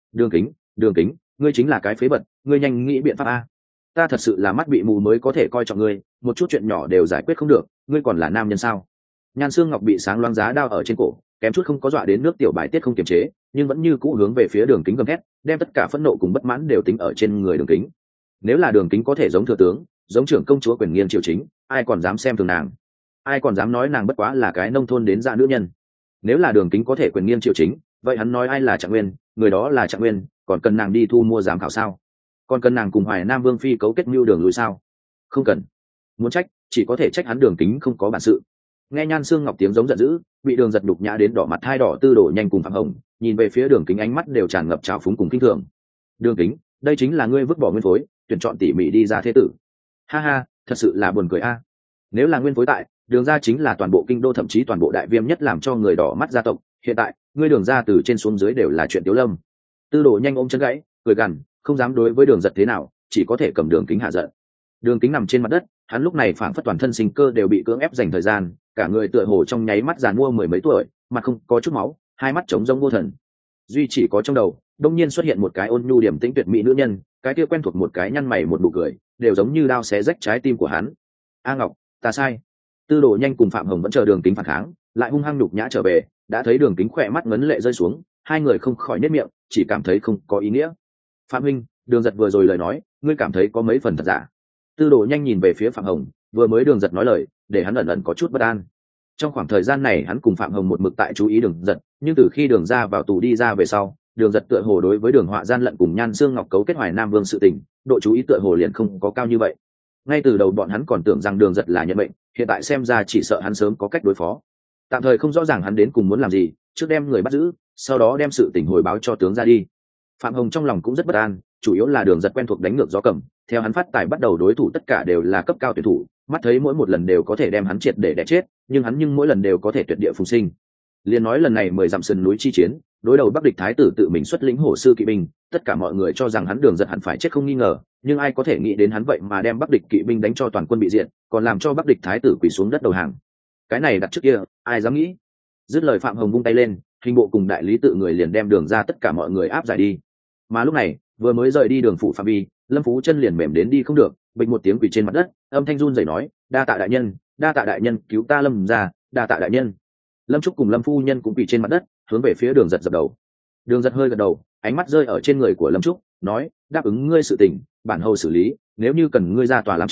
Đường Kính, ngươi chính là cái phế vật, ngươi nhanh nghĩ biện pháp a. Ta thật sự là mắt bị mù mới có thể coi trọng ngươi, một chút chuyện nhỏ đều giải quyết không được, ngươi còn là nam nhân sao? Nhan Xương Ngọc bị sáng loáng giá đao ở trên cổ, kém chút không có dọa đến nước tiểu bài tiết không kiềm chế, nhưng vẫn như cũ hướng về phía Đường Kính gầm hét, đem tất cả phẫn nộ cùng bất mãn đều tính ở trên người Đường Kính. Nếu là Đường Kính có thể giống thừa tướng, giống trưởng công chúa quyền nghiêng triều chính, ai còn dám xem thường nàng? Ai còn dám nói nàng bất quá là cái nông thôn đến dạ nữ nhân? Nếu là Đường Kính có thể quyền nghiêng triều chính, vậy hắn nói ai là Trạng Nguyên, người đó là Trạng Nguyên, còn cần nàng đi thu mua giám khảo sao? Còn cần nàng cùng Hoài Nam Vương phi cấu kết mưu đường lùi sao? Không cần. Muốn trách, chỉ có thể trách hắn Đường Kính không có bản sự. Nghe Nhan Xương Ngọc tiếng giống giận dữ, bị Đường Giật đục nhã đến đỏ mặt hai đỏ. Tư Đồ Nhanh cùng Phạm Hồng nhìn về phía Đường Kính ánh mắt đều tràn ngập trào phúng cùng kinh thường. Đường Kính, đây chính là ngươi vứt bỏ nguyên phối, tuyển chọn tỉ mỉ đi ra thế tử. Ha ha, thật sự là buồn cười a. Nếu là nguyên phối tại, Đường gia chính là toàn bộ kinh đô thậm chí toàn bộ Đại Viêm nhất làm cho người đỏ mắt gia tộc, hiện tại ngươi Đường gia từ trên xuống dưới đều là chuyện Tiếu Lâm. Tư Đồ Nhanh ôm chân gãy, cười gằn, không dám đối với Đường Giật thế nào, chỉ có thể cầm Đường Kính hạ giận. Đường Kính nằm trên mặt đất, hắn lúc này phảng phất toàn thân sinh cơ đều bị cưỡng ép dành thời gian, cả người tựa hồ trong nháy mắt giàn mua mười mấy tuổi, mặt không có chút máu, hai mắt trống rỗng vô thần. Duy chỉ có trong đầu, đông nhiên xuất hiện một cái ôn nhu điềm tĩnh tuyệt mỹ nữ nhân, cái kia quen thuộc một cái nhăn mày một nụ cười, đều giống như đao xé rách trái tim của hắn. A Ngọc, ta sai. Tư Đồ Nhanh cùng Phạm Hồng vẫn chờ Đường Kính phản kháng, lại hung hăng nhục nhã trở về, đã thấy Đường Kính khỏe mắt ngấn lệ rơi xuống, hai người không khỏi nhếch miệng, chỉ cảm thấy không có ý nghĩa. Phạm huynh, Đường Giật vừa rồi lời nói, ngươi cảm thấy có mấy phần thật giả? Tư Đồ Nhanh nhìn về phía Phạm Hồng, vừa mới Đường Giật nói lời, để hắn ẩn ẩn có chút bất an. Trong khoảng thời gian này hắn cùng Phạm Hồng một mực tại chú ý Đường Giật, nhưng từ khi Đường ra vào tù đi ra về sau, Đường Giật tựa hồ đối với Đường họa gian lận cùng Nhan Xương Ngọc cấu kết Hoài Nam Vương sự tình, độ chú ý tựa hồ liền không có cao như vậy. Ngay từ đầu bọn hắn còn tưởng rằng Đường Giật là nhận mệnh, hiện tại xem ra chỉ sợ hắn sớm có cách đối phó. Tạm thời không rõ ràng hắn đến cùng muốn làm gì, trước đem người bắt giữ, sau đó đem sự tình hồi báo cho tướng ra đi. Phạm Hồng trong lòng cũng rất bất an, chủ yếu là Đường Giật quen thuộc đánh ngược gió cầm, theo hắn phát tài bắt đầu đối thủ tất cả đều là cấp cao tuyển thủ, mắt thấy mỗi một lần đều có thể đem hắn triệt để đẻ chết, nhưng hắn mỗi lần đều có thể tuyệt địa phùng sinh. Liên nói lần này 10 dặm sườn núi chi chiến, đối đầu Bắc địch thái tử tự mình xuất lĩnh hổ sư kỵ binh, tất cả mọi người cho rằng hắn Đường Giật hẳn phải chết không nghi ngờ, nhưng ai có thể nghĩ đến hắn vậy mà đem Bắc địch kỵ binh đánh cho toàn quân bị diệt, còn làm cho Bắc địch thái tử quỳ xuống đất đầu hàng. Cái này đặt trước kia, ai dám nghĩ? Dứt lời Phạm Hồng vung tay lên, hình bộ cùng đại lý tự người liền đem Đường ra tất cả mọi người áp giải đi. Mà lúc này, vừa mới rời đi Đường phủ phạm vi, Lâm Phú chân liền mềm đến đi không được, bịch một tiếng quỳ trên mặt đất, âm thanh run rẩy nói, đa tạ đại nhân cứu ta Lâm ra, đa tạ đại nhân. Lâm Trúc cùng Lâm phu nhân cũng quỳ trên mặt đất, hướng về phía Đường Giật dập đầu. Đường Giật hơi gật đầu, ánh mắt rơi ở trên người của Lâm Trúc, nói, đáp ứng ngươi sự tình, bản hầu xử lý, nếu như cần ngươi ra tòa làm chứng,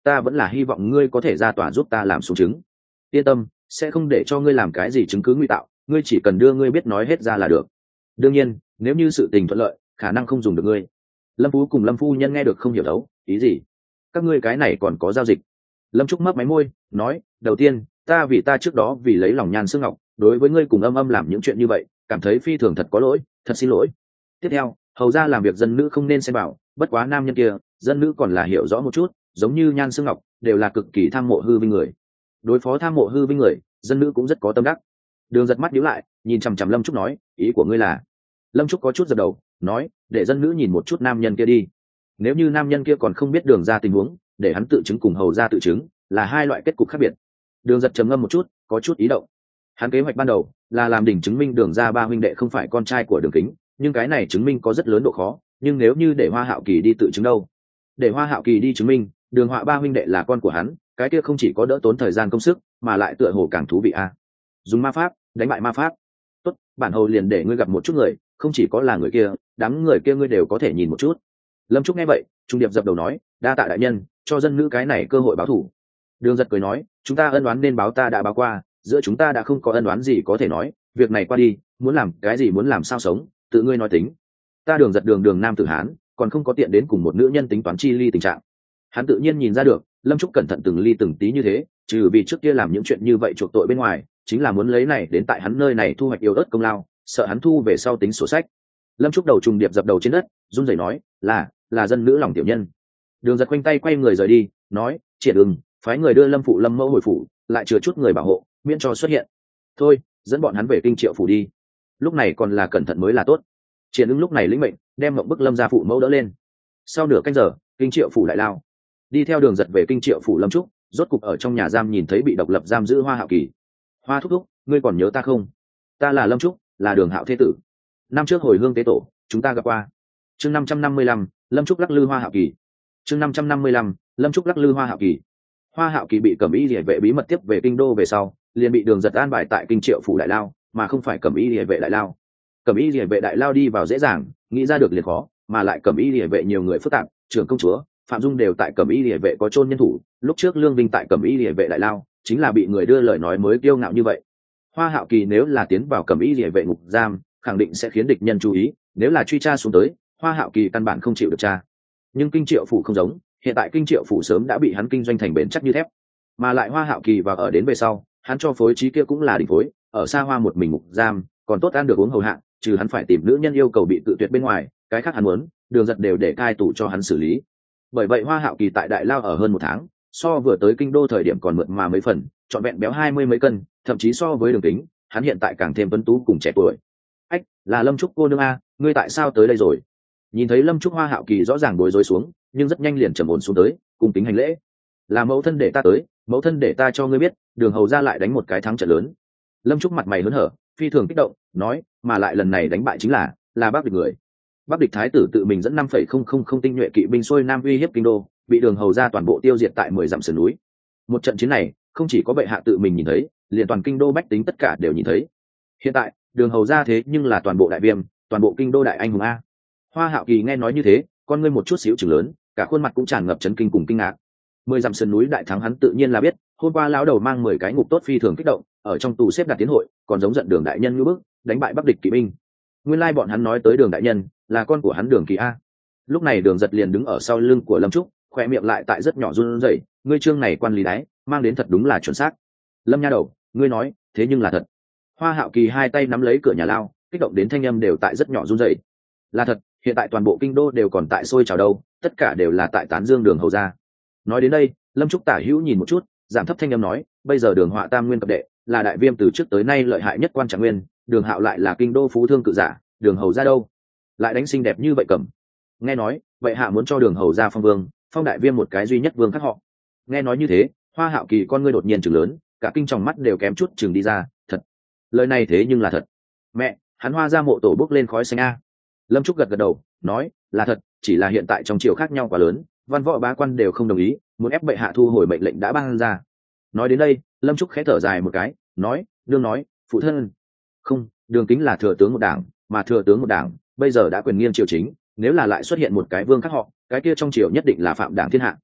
ta vẫn là hy vọng ngươi có thể ra tòa giúp ta làm xuống chứng. Yên tâm, sẽ không để cho ngươi làm cái gì chứng cứ ngụy tạo, ngươi chỉ cần đưa ngươi biết nói hết ra là được. Đương nhiên, nếu như sự tình thuận lợi, khả năng không dùng được ngươi. Lâm Phú cùng Lâm phu nhân nghe được không hiểu đấu, ý gì? Các ngươi cái này còn có giao dịch? Lâm Trúc mấp máy môi, nói, đầu tiên, ta trước đó vì lấy lòng Nhan Sương Ngọc, đối với ngươi cùng Âm Âm làm những chuyện như vậy, cảm thấy phi thường thật có lỗi, thật xin lỗi. Tiếp theo, hầu ra làm việc dân nữ không nên xen vào, bất quá nam nhân kia, dân nữ còn là hiểu rõ một chút, giống như Nhan Sương Ngọc, đều là cực kỳ tham mộ hư vinh người. Đối phó tham mộ hư vinh người, dân nữ cũng rất có tâm đắc. Đường giật mắt nhíu lại, nhìn chằm chằm Lâm Trúc nói, ý của ngươi là? Lâm Trúc có chút giật đầu, nói, để dân nữ nhìn một chút nam nhân kia đi. Nếu như nam nhân kia còn không biết đường ra tình huống, để hắn tự chứng cùng hầu ra tự chứng, là hai loại kết cục khác biệt. Đường giật trầm ngâm một chút, có chút ý động. Hắn kế hoạch ban đầu là làm đỉnh chứng minh đường ra ba huynh đệ không phải con trai của Đường Kính, nhưng cái này chứng minh có rất lớn độ khó. Nhưng nếu như để Hoa Hạo Kỳ đi tự chứng đâu? Để Hoa Hạo Kỳ đi chứng minh Đường Họa ba huynh đệ là con của hắn, cái kia không chỉ có đỡ tốn thời gian công sức, mà lại tựa hồ càng thú vị a. Dùng ma pháp đánh bại ma pháp. Tốt, bản hầu liền để ngươi gặp một chút người, không chỉ có là người kia, đám người kia ngươi đều có thể nhìn một chút. Lâm Trúc nghe vậy, trung điệp dập đầu nói, đa tạ đại nhân, cho dân nữ cái này cơ hội báo thù. Đường giật cười nói, chúng ta ân oán nên báo ta đã báo qua, giữa chúng ta đã không có ân oán gì có thể nói, việc này qua đi, muốn làm cái gì muốn làm sao sống, tự ngươi nói tính. Ta Đường giật đường nam tử hán, còn không có tiện đến cùng một nữ nhân tính toán chi ly tình trạng. Hắn tự nhiên nhìn ra được, Lâm Trúc cẩn thận từng ly từng tí như thế, trừ vì trước kia làm những chuyện như vậy chuộc tội bên ngoài, chính là muốn lấy này đến tại hắn nơi này thu hoạch yêu ớt công lao, sợ hắn thu về sau tính sổ sách. Lâm Trúc đầu trùng điệp dập đầu trên đất, run rẩy nói, là dân nữ lòng tiểu nhân. Đường giật quanh tay quay người rời đi, nói, Triển Ưng, phái người đưa Lâm phụ Lâm mẫu hồi phủ, lại chừa chút người bảo hộ, miễn cho xuất hiện. Thôi, dẫn bọn hắn về Kinh Triệu phủ đi. Lúc này còn là cẩn thận mới là tốt. Triển Ưng lúc này lĩnh mệnh, đem Mộng Bức Lâm gia phụ mẫu đỡ lên. Sau nửa canh giờ, Kinh Triệu phủ lại lao. Đi theo Đường giật về Kinh Triệu phủ Lâm Trúc, rốt cục ở trong nhà giam nhìn thấy bị độc lập giam giữ Hoa Hạo Kỳ. Hoa thúc thúc, ngươi còn nhớ ta không? Ta là Lâm Trúc, là Đường Hạo thế tử. Năm trước hồi hương tế tổ, chúng ta gặp qua. Chương 555, Lâm Trúc lắc lư Hoa Hạo Kỳ. Chương 555, Lâm Trúc lắc lư Hoa Hạo Kỳ. Hoa Hạo Kỳ bị Cẩm Y Liễu vệ bí mật tiếp về kinh đô về sau, liền bị Đường giật an bài tại Kinh Triệu phủ đại lao, mà không phải Cẩm Y Liễu vệ đại lao. Cẩm Y Liễu vệ đại lao đi vào dễ dàng, nghĩ ra được liền khó, mà lại Cẩm Y Liễu vệ nhiều người phức tạp, trưởng công chúa, Phạm Dung đều tại Cẩm Y Liễu vệ có chôn nhân thủ, lúc trước Lương Vinh tại Cẩm Y Liễu vệ đại lao, chính là bị người đưa lời nói mới kiêu ngạo như vậy. Hoa Hạo Kỳ nếu là tiến vào Cẩm Y Liễu vệ ngục giam, khẳng định sẽ khiến địch nhân chú ý, nếu là truy tra xuống tới, Hoa Hạo Kỳ căn bản không chịu được tra. Nhưng Kinh Triệu phủ không giống, hiện tại Kinh Triệu phủ sớm đã bị hắn kinh doanh thành bền chắc như thép, mà lại Hoa Hạo Kỳ vào ở đến về sau, hắn cho phối trí kia cũng là đỉnh phối, ở xa hoa một mình ngục giam, còn tốt ăn được uống hầu hạ, trừ hắn phải tìm nữ nhân yêu cầu bị tự tuyệt bên ngoài, cái khác hắn muốn, Đường giật đều để cai tủ cho hắn xử lý. Bởi vậy Hoa Hạo Kỳ tại đại lao ở hơn một tháng, so vừa tới kinh đô thời điểm còn mượt mà mấy phần, trọn vẹn béo 20 mấy cân, thậm chí so với Đường Kính, hắn hiện tại càng thêm tuấn tú cùng trẻ tuổi. Ách, là Lâm Trúc cô nương a, ngươi tại sao tới đây rồi? Nhìn thấy Lâm Trúc, Hoa Hạo Kỳ rõ ràng bối rối xuống, nhưng rất nhanh liền trầm ổn xuống tới, cùng kính hành lễ. Là mẫu thân để ta tới, mẫu thân để ta cho ngươi biết, Đường hầu ra lại đánh một cái thắng trận lớn. Lâm Trúc mặt mày hớn hở, phi thường kích động, nói, mà lại lần này đánh bại chính là Bắc Địch người. Bắc Địch thái tử tự mình dẫn 5,000 tinh nhuệ kỵ binh xuôi nam uy hiếp kinh đô, bị Đường hầu ra toàn bộ tiêu diệt tại 10 dặm sườn núi. Một trận chiến này, không chỉ có bệ hạ tự mình nhìn thấy, liền toàn kinh đô bách tính tất cả đều nhìn thấy. Hiện tại, Đường hầu ra thế nhưng là toàn bộ đại viêm, toàn bộ kinh đô đại anh hùng a. Hoa Hạo Kỳ nghe nói như thế, con ngươi một chút xíu chừng lớn, cả khuôn mặt cũng tràn ngập chấn kinh cùng kinh ngạc. 10 dặm sườn núi đại thắng hắn tự nhiên là biết, hôm qua lão đầu mang 10 cái ngục tốt phi thường kích động, ở trong tù xếp đặt tiến hội, còn giống giận Đường đại nhân như bức, đánh bại Bắc Địch kỵ binh. Nguyên lai bọn hắn nói tới Đường đại nhân, là con của hắn Đường Kỳ a. Lúc này Đường giật liền đứng ở sau lưng của Lâm Trúc, khỏe miệng lại tại rất nhỏ run rẩy, ngươi trương này quan lý đái, mang đến thật đúng là chuẩn xác. Lâm nha đầu, ngươi nói, thế nhưng là thật. Hoa Hạo Kỳ hai tay nắm lấy cửa nhà lao, kích động đến thanh âm đều tại rất nhỏ run rẩy. Là thật, hiện tại toàn bộ kinh đô đều còn tại sôi trào đâu, tất cả đều là tại tán dương Đường hầu gia. Nói đến đây, Lâm Trúc tả hữu nhìn một chút, giảm thấp thanh âm nói, bây giờ Đường Họa tam nguyên cập đệ, là đại viêm từ trước tới nay lợi hại nhất quan trạng nguyên, Đường Hạo lại là kinh đô phú thương cự giả, Đường hầu gia đâu lại đánh xinh đẹp như vậy cầm. Nghe nói vậy hạ muốn cho Đường hầu gia phong vương, phong đại viêm một cái duy nhất vương khác họ. Nghe nói như thế, Hoa Hạo Kỳ con ngươi đột nhiên trừng lớn, cả kinh tròng mắt đều kém chút trừng đi ra. Thật, lời này thế nhưng là thật. Mẹ, hắn Hoa gia mộ tổ bốc lên khói xanh a. Lâm Trúc gật gật đầu, nói là thật, chỉ là hiện tại trong triều khác nhau quá lớn, văn võ bá quan đều không đồng ý, muốn ép bệ hạ thu hồi mệnh lệnh đã ban ra. Nói đến đây, Lâm Trúc khẽ thở dài một cái, nói, đương nói, phụ thân. Không, Đường Kính là thừa tướng một đảng, mà thừa tướng một đảng bây giờ đã quyền nghiêng triều chính, nếu là lại xuất hiện một cái vương khác họ, cái kia trong triều nhất định là phạm đảng thiên hạ.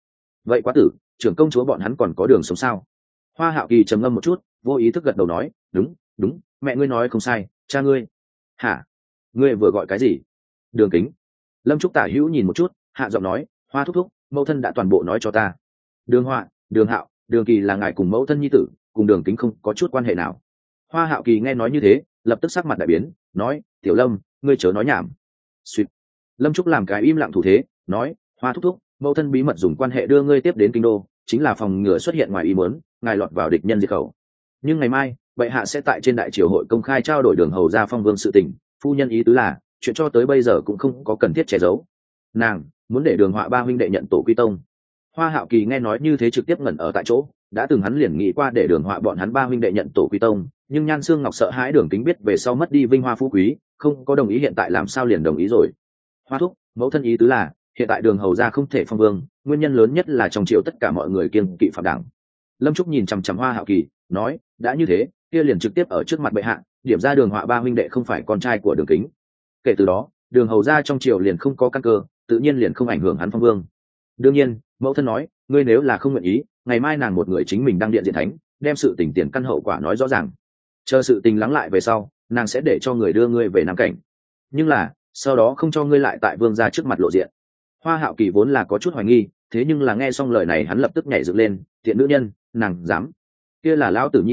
vậy quá tử, trưởng công chúa bọn hắn còn có đường sống sao? Hoa Hạo Kỳ trầm ngâm một chút, vô ý thức gật đầu nói, đúng đúng, mẹ ngươi nói không sai, cha ngươi. Hả? Ngươi vừa gọi cái gì? Đường Kính. Lâm Trúc tả hữu nhìn một chút, hạ giọng nói, Hoa thúc thúc, mẫu thân đã toàn bộ nói cho ta. Đường Họa, Đường Hạo, Đường Kỳ là ngài cùng mẫu thân nhi tử, cùng Đường Kính không có chút quan hệ nào. Hoa Hạo Kỳ nghe nói như thế, lập tức sắc mặt đại biến, nói, Tiểu Lâm, ngươi chớ nói nhảm. Xuyệt. Lâm Trúc làm cái im lặng thủ thế, nói, Hoa thúc thúc, mẫu thân bí mật dùng quan hệ đưa ngươi tiếp đến kinh đô, chính là phòng ngừa xuất hiện ngoài ý muốn, ngài lọt vào địch nhân diệt khẩu. Nhưng ngày mai, bệ hạ sẽ tại trên đại triều hội công khai trao đổi Đường hầu ra phong vương sự tình, phu nhân ý tứ là, chuyện cho tới bây giờ cũng không có cần thiết che giấu. Nàng muốn để Đường Họa ba huynh đệ nhận tổ quy tông. Hoa Hạo Kỳ nghe nói như thế trực tiếp ngẩn ở tại chỗ, đã từng hắn liền nghĩ qua để Đường Họa bọn hắn ba huynh đệ nhận tổ quy tông, nhưng Nhan Xương Ngọc sợ hãi Đường Kính biết về sau mất đi vinh hoa phú quý, không có đồng ý, hiện tại làm sao liền đồng ý rồi. Hoa thúc, mẫu thân ý tứ là, hiện tại Đường hầu ra không thể phong vương, nguyên nhân lớn nhất là trong triều tất cả mọi người kiêng kỵ phạm đảng. Lâm Trúc nhìn chằm chằm Hoa Hạo Kỳ, nói, đã như thế, kia liền trực tiếp ở trước mặt bệ hạ, điểm ra Đường Họa ba huynh đệ không phải con trai của Đường Kính. Kể từ đó, Đường hầu ra trong triều liền không có căn cơ, tự nhiên liền không ảnh hưởng hắn phong vương. Đương nhiên, mẫu thân nói, ngươi nếu là không nguyện ý, ngày mai nàng một người chính mình đăng điện diện thánh, đem sự tình tiền căn hậu quả nói rõ ràng. Chờ sự tình lắng lại về sau, nàng sẽ để cho người đưa ngươi về Nam Cảnh. Nhưng là, sau đó không cho ngươi lại tại vương gia trước mặt lộ diện. Hoa Hạo Kỳ vốn là có chút hoài nghi, thế nhưng là nghe xong lời này hắn lập tức nhảy dựng lên, tiện nữ nhân, nàng dám? Kia là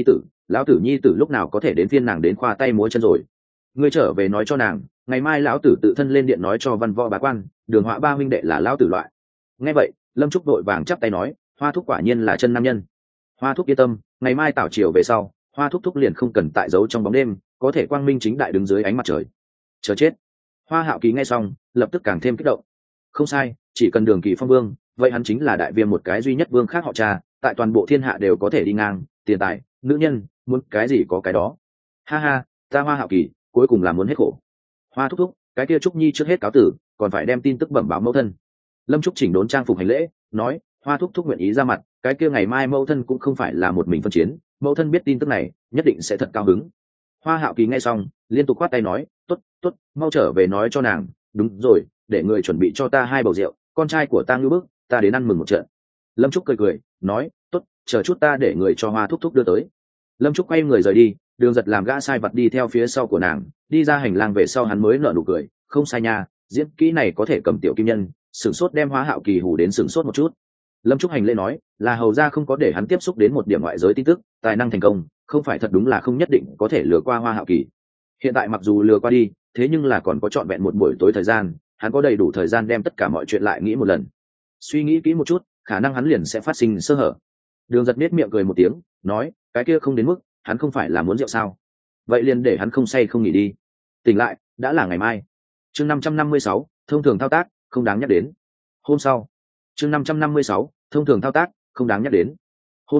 lão tử nhi tử lúc nào có thể đến phiên nàng đến khoa tay múa chân rồi? Ngươi trở về nói cho nàng, ngày mai lão tử tự thân lên điện nói cho văn võ bá quan, Đường Họa ba huynh đệ là lão tử loại. Nghe vậy, Lâm Trúc đội vàng chắp tay nói, Hoa thúc quả nhiên là chân nam nhân. Hoa thúc yên tâm, ngày mai tảo triều về sau, Hoa thúc thúc liền không cần tại giấu trong bóng đêm, có thể quang minh chính đại đứng dưới ánh mặt trời. Chờ chết. Hoa Hạo Kỳ nghe xong, lập tức càng thêm kích động. Không sai, chỉ cần Đường Kỳ phong vương, vậy hắn chính là đại viêm một cái duy nhất vương khác họ cha, tại toàn bộ thiên hạ đều có thể đi ngang, tiền tài, nữ nhân, muốn cái gì có cái đó. Ha ha, ta Hoa Hạo Kỳ, cuối cùng là muốn hết khổ. Hoa thúc thúc, cái kia Trúc Nhi trước hết cáo tử, còn phải đem tin tức bẩm báo mẫu thân. Lâm Trúc chỉnh đốn trang phục hành lễ, nói, Hoa thúc thúc nguyện ý ra mặt, cái kia ngày mai mẫu thân cũng không phải là một mình phân chiến, mẫu thân biết tin tức này, nhất định sẽ thật cao hứng. Hoa Hạo Kỳ nghe xong, liên tục khoát tay nói, tốt, tốt, mau trở về nói cho nàng, đúng rồi, để người chuẩn bị cho ta 2 bầu rượu, con trai của ta ngưu bức, ta đến ăn mừng một trận. Lâm Trúc cười cười, nói, tốt, chờ chút ta để người cho Hoa thúc thúc đưa tới. Lâm Trúc quay người rời đi, Đường Giật làm gã sai vật đi theo phía sau của nàng, đi ra hành lang về sau hắn mới nở nụ cười, không sai nha, diễn kỹ này có thể cầm tiểu kim nhân, sửng sốt đem Hoa Hạo Kỳ hù đến sửng sốt một chút. Lâm Trúc hành lễ nói, là hầu ra không có để hắn tiếp xúc đến một điểm ngoại giới tin tức, tài năng thành công, không phải thật đúng là không nhất định có thể lừa qua Hoa Hạo Kỳ. Hiện tại mặc dù lừa qua đi, thế nhưng là còn có trọn vẹn một buổi tối thời gian, hắn có đầy đủ thời gian đem tất cả mọi chuyện lại nghĩ một lần. Suy nghĩ kỹ một chút, khả năng hắn liền sẽ phát sinh sơ hở. Đường Giật nết miệng cười một tiếng, nói, cái kia không đến mức, hắn không phải là muốn rượu sao? Vậy liền để hắn không say không nghỉ đi. Tỉnh lại, đã là ngày mai. Chương 556, thông thường thao tác, không đáng nhắc đến. Hôm sau. Chương 556, thông thường thao tác, không đáng nhắc đến. Hôm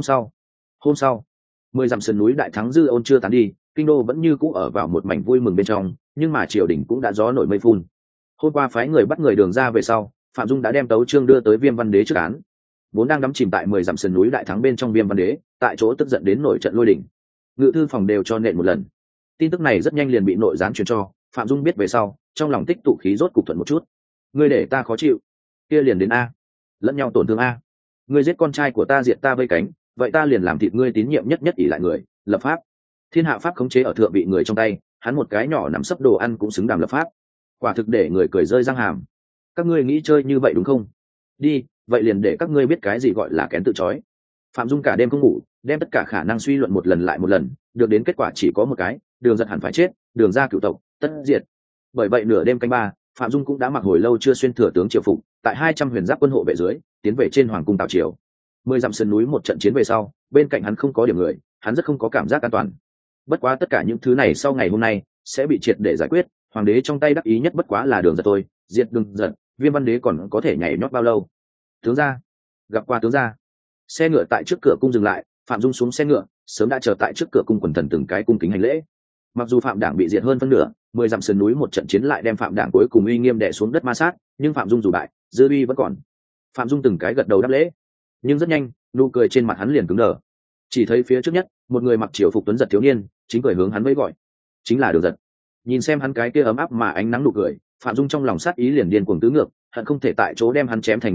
sau, 10 dặm sườn núi đại thắng dư ôn chưa tán đi, kinh đô vẫn như cũ ở vào một mảnh vui mừng bên trong, nhưng mà triều đình cũng đã gió nổi mây phun. Hôm qua phái người bắt người Đường ra về sau, Phạm Dung đã đem tấu chương đưa tới Viêm Văn Đế trước án. Vốn đang đắm chìm tại 10 dặm sườn núi đại thắng bên trong Viêm Văn Đế, tại chỗ tức giận đến nổi trận lôi đình. Ngự thư phòng đều cho nện một lần. Tin tức này rất nhanh liền bị nội gián truyền cho, Phạm Dung biết về sau, trong lòng tích tụ khí rốt cục thuận một chút. Ngươi để ta khó chịu, kia liền đến a, lẫn nhau tổn thương a. Ngươi giết con trai của ta, diệt ta vây cánh, vậy ta liền làm thịt ngươi tín nhiệm nhất ỷ lại người, lập pháp. Thiên hạ pháp khống chế ở thượng vị người trong tay, hắn một cái nhỏ nắm sấp đồ ăn cũng xứng đàm lập pháp. Quả thực để người cười rơi răng hàm. Các ngươi nghĩ chơi như vậy đúng không? Đi, vậy liền để các ngươi biết cái gì gọi là kén tự chói. Phạm Dung cả đêm không ngủ, đem tất cả khả năng suy luận một lần lại một lần, được đến kết quả chỉ có một cái, Đường Giật hẳn phải chết, Đường gia cửu tộc tất diệt. Bởi vậy nửa đêm canh ba, Phạm Dung cũng đã mặc hồi lâu chưa xuyên thừa tướng triều phục, tại 200 huyền giáp quân hộ vệ dưới, tiến về trên hoàng cung Tào triều. 10 dặm sườn núi một trận chiến về sau, bên cạnh hắn không có điểm người, hắn rất không có cảm giác an toàn. Bất quá tất cả những thứ này sau ngày hôm nay sẽ bị triệt để giải quyết, hoàng đế trong tay đắc ý nhất bất quá là Đường Giật thôi, diệt Đường Giật, Viêm Văn Đế còn có thể nhảy nhót bao lâu? Tướng gia, gặp qua tướng gia. Xe ngựa tại trước cửa cung dừng lại, Phạm Dung xuống xe ngựa, sớm đã chờ tại trước cửa cung quần thần từng cái cung kính hành lễ. Mặc dù Phạm Đảng bị diệt hơn phân nửa, 10 dặm sườn núi một trận chiến lại đem Phạm Đảng cuối cùng uy nghiêm đè xuống đất ma sát, nhưng Phạm Dung dù bại, dư uy vẫn còn. Phạm Dung từng cái gật đầu đáp lễ, nhưng rất nhanh, nụ cười trên mặt hắn liền cứng đờ. Chỉ thấy phía trước nhất, một người mặc triều phục tuấn giật thiếu niên, chính cười hướng hắn vẫy gọi, chính là Đường Giật. Nhìn xem hắn cái kia ấm áp mà ánh nắng nụ cười, Phạm Dung trong lòng sát ý liền điên cuồng tứ ngược, hận không thể tại chỗ đem hắn chém thành muôn mảnh,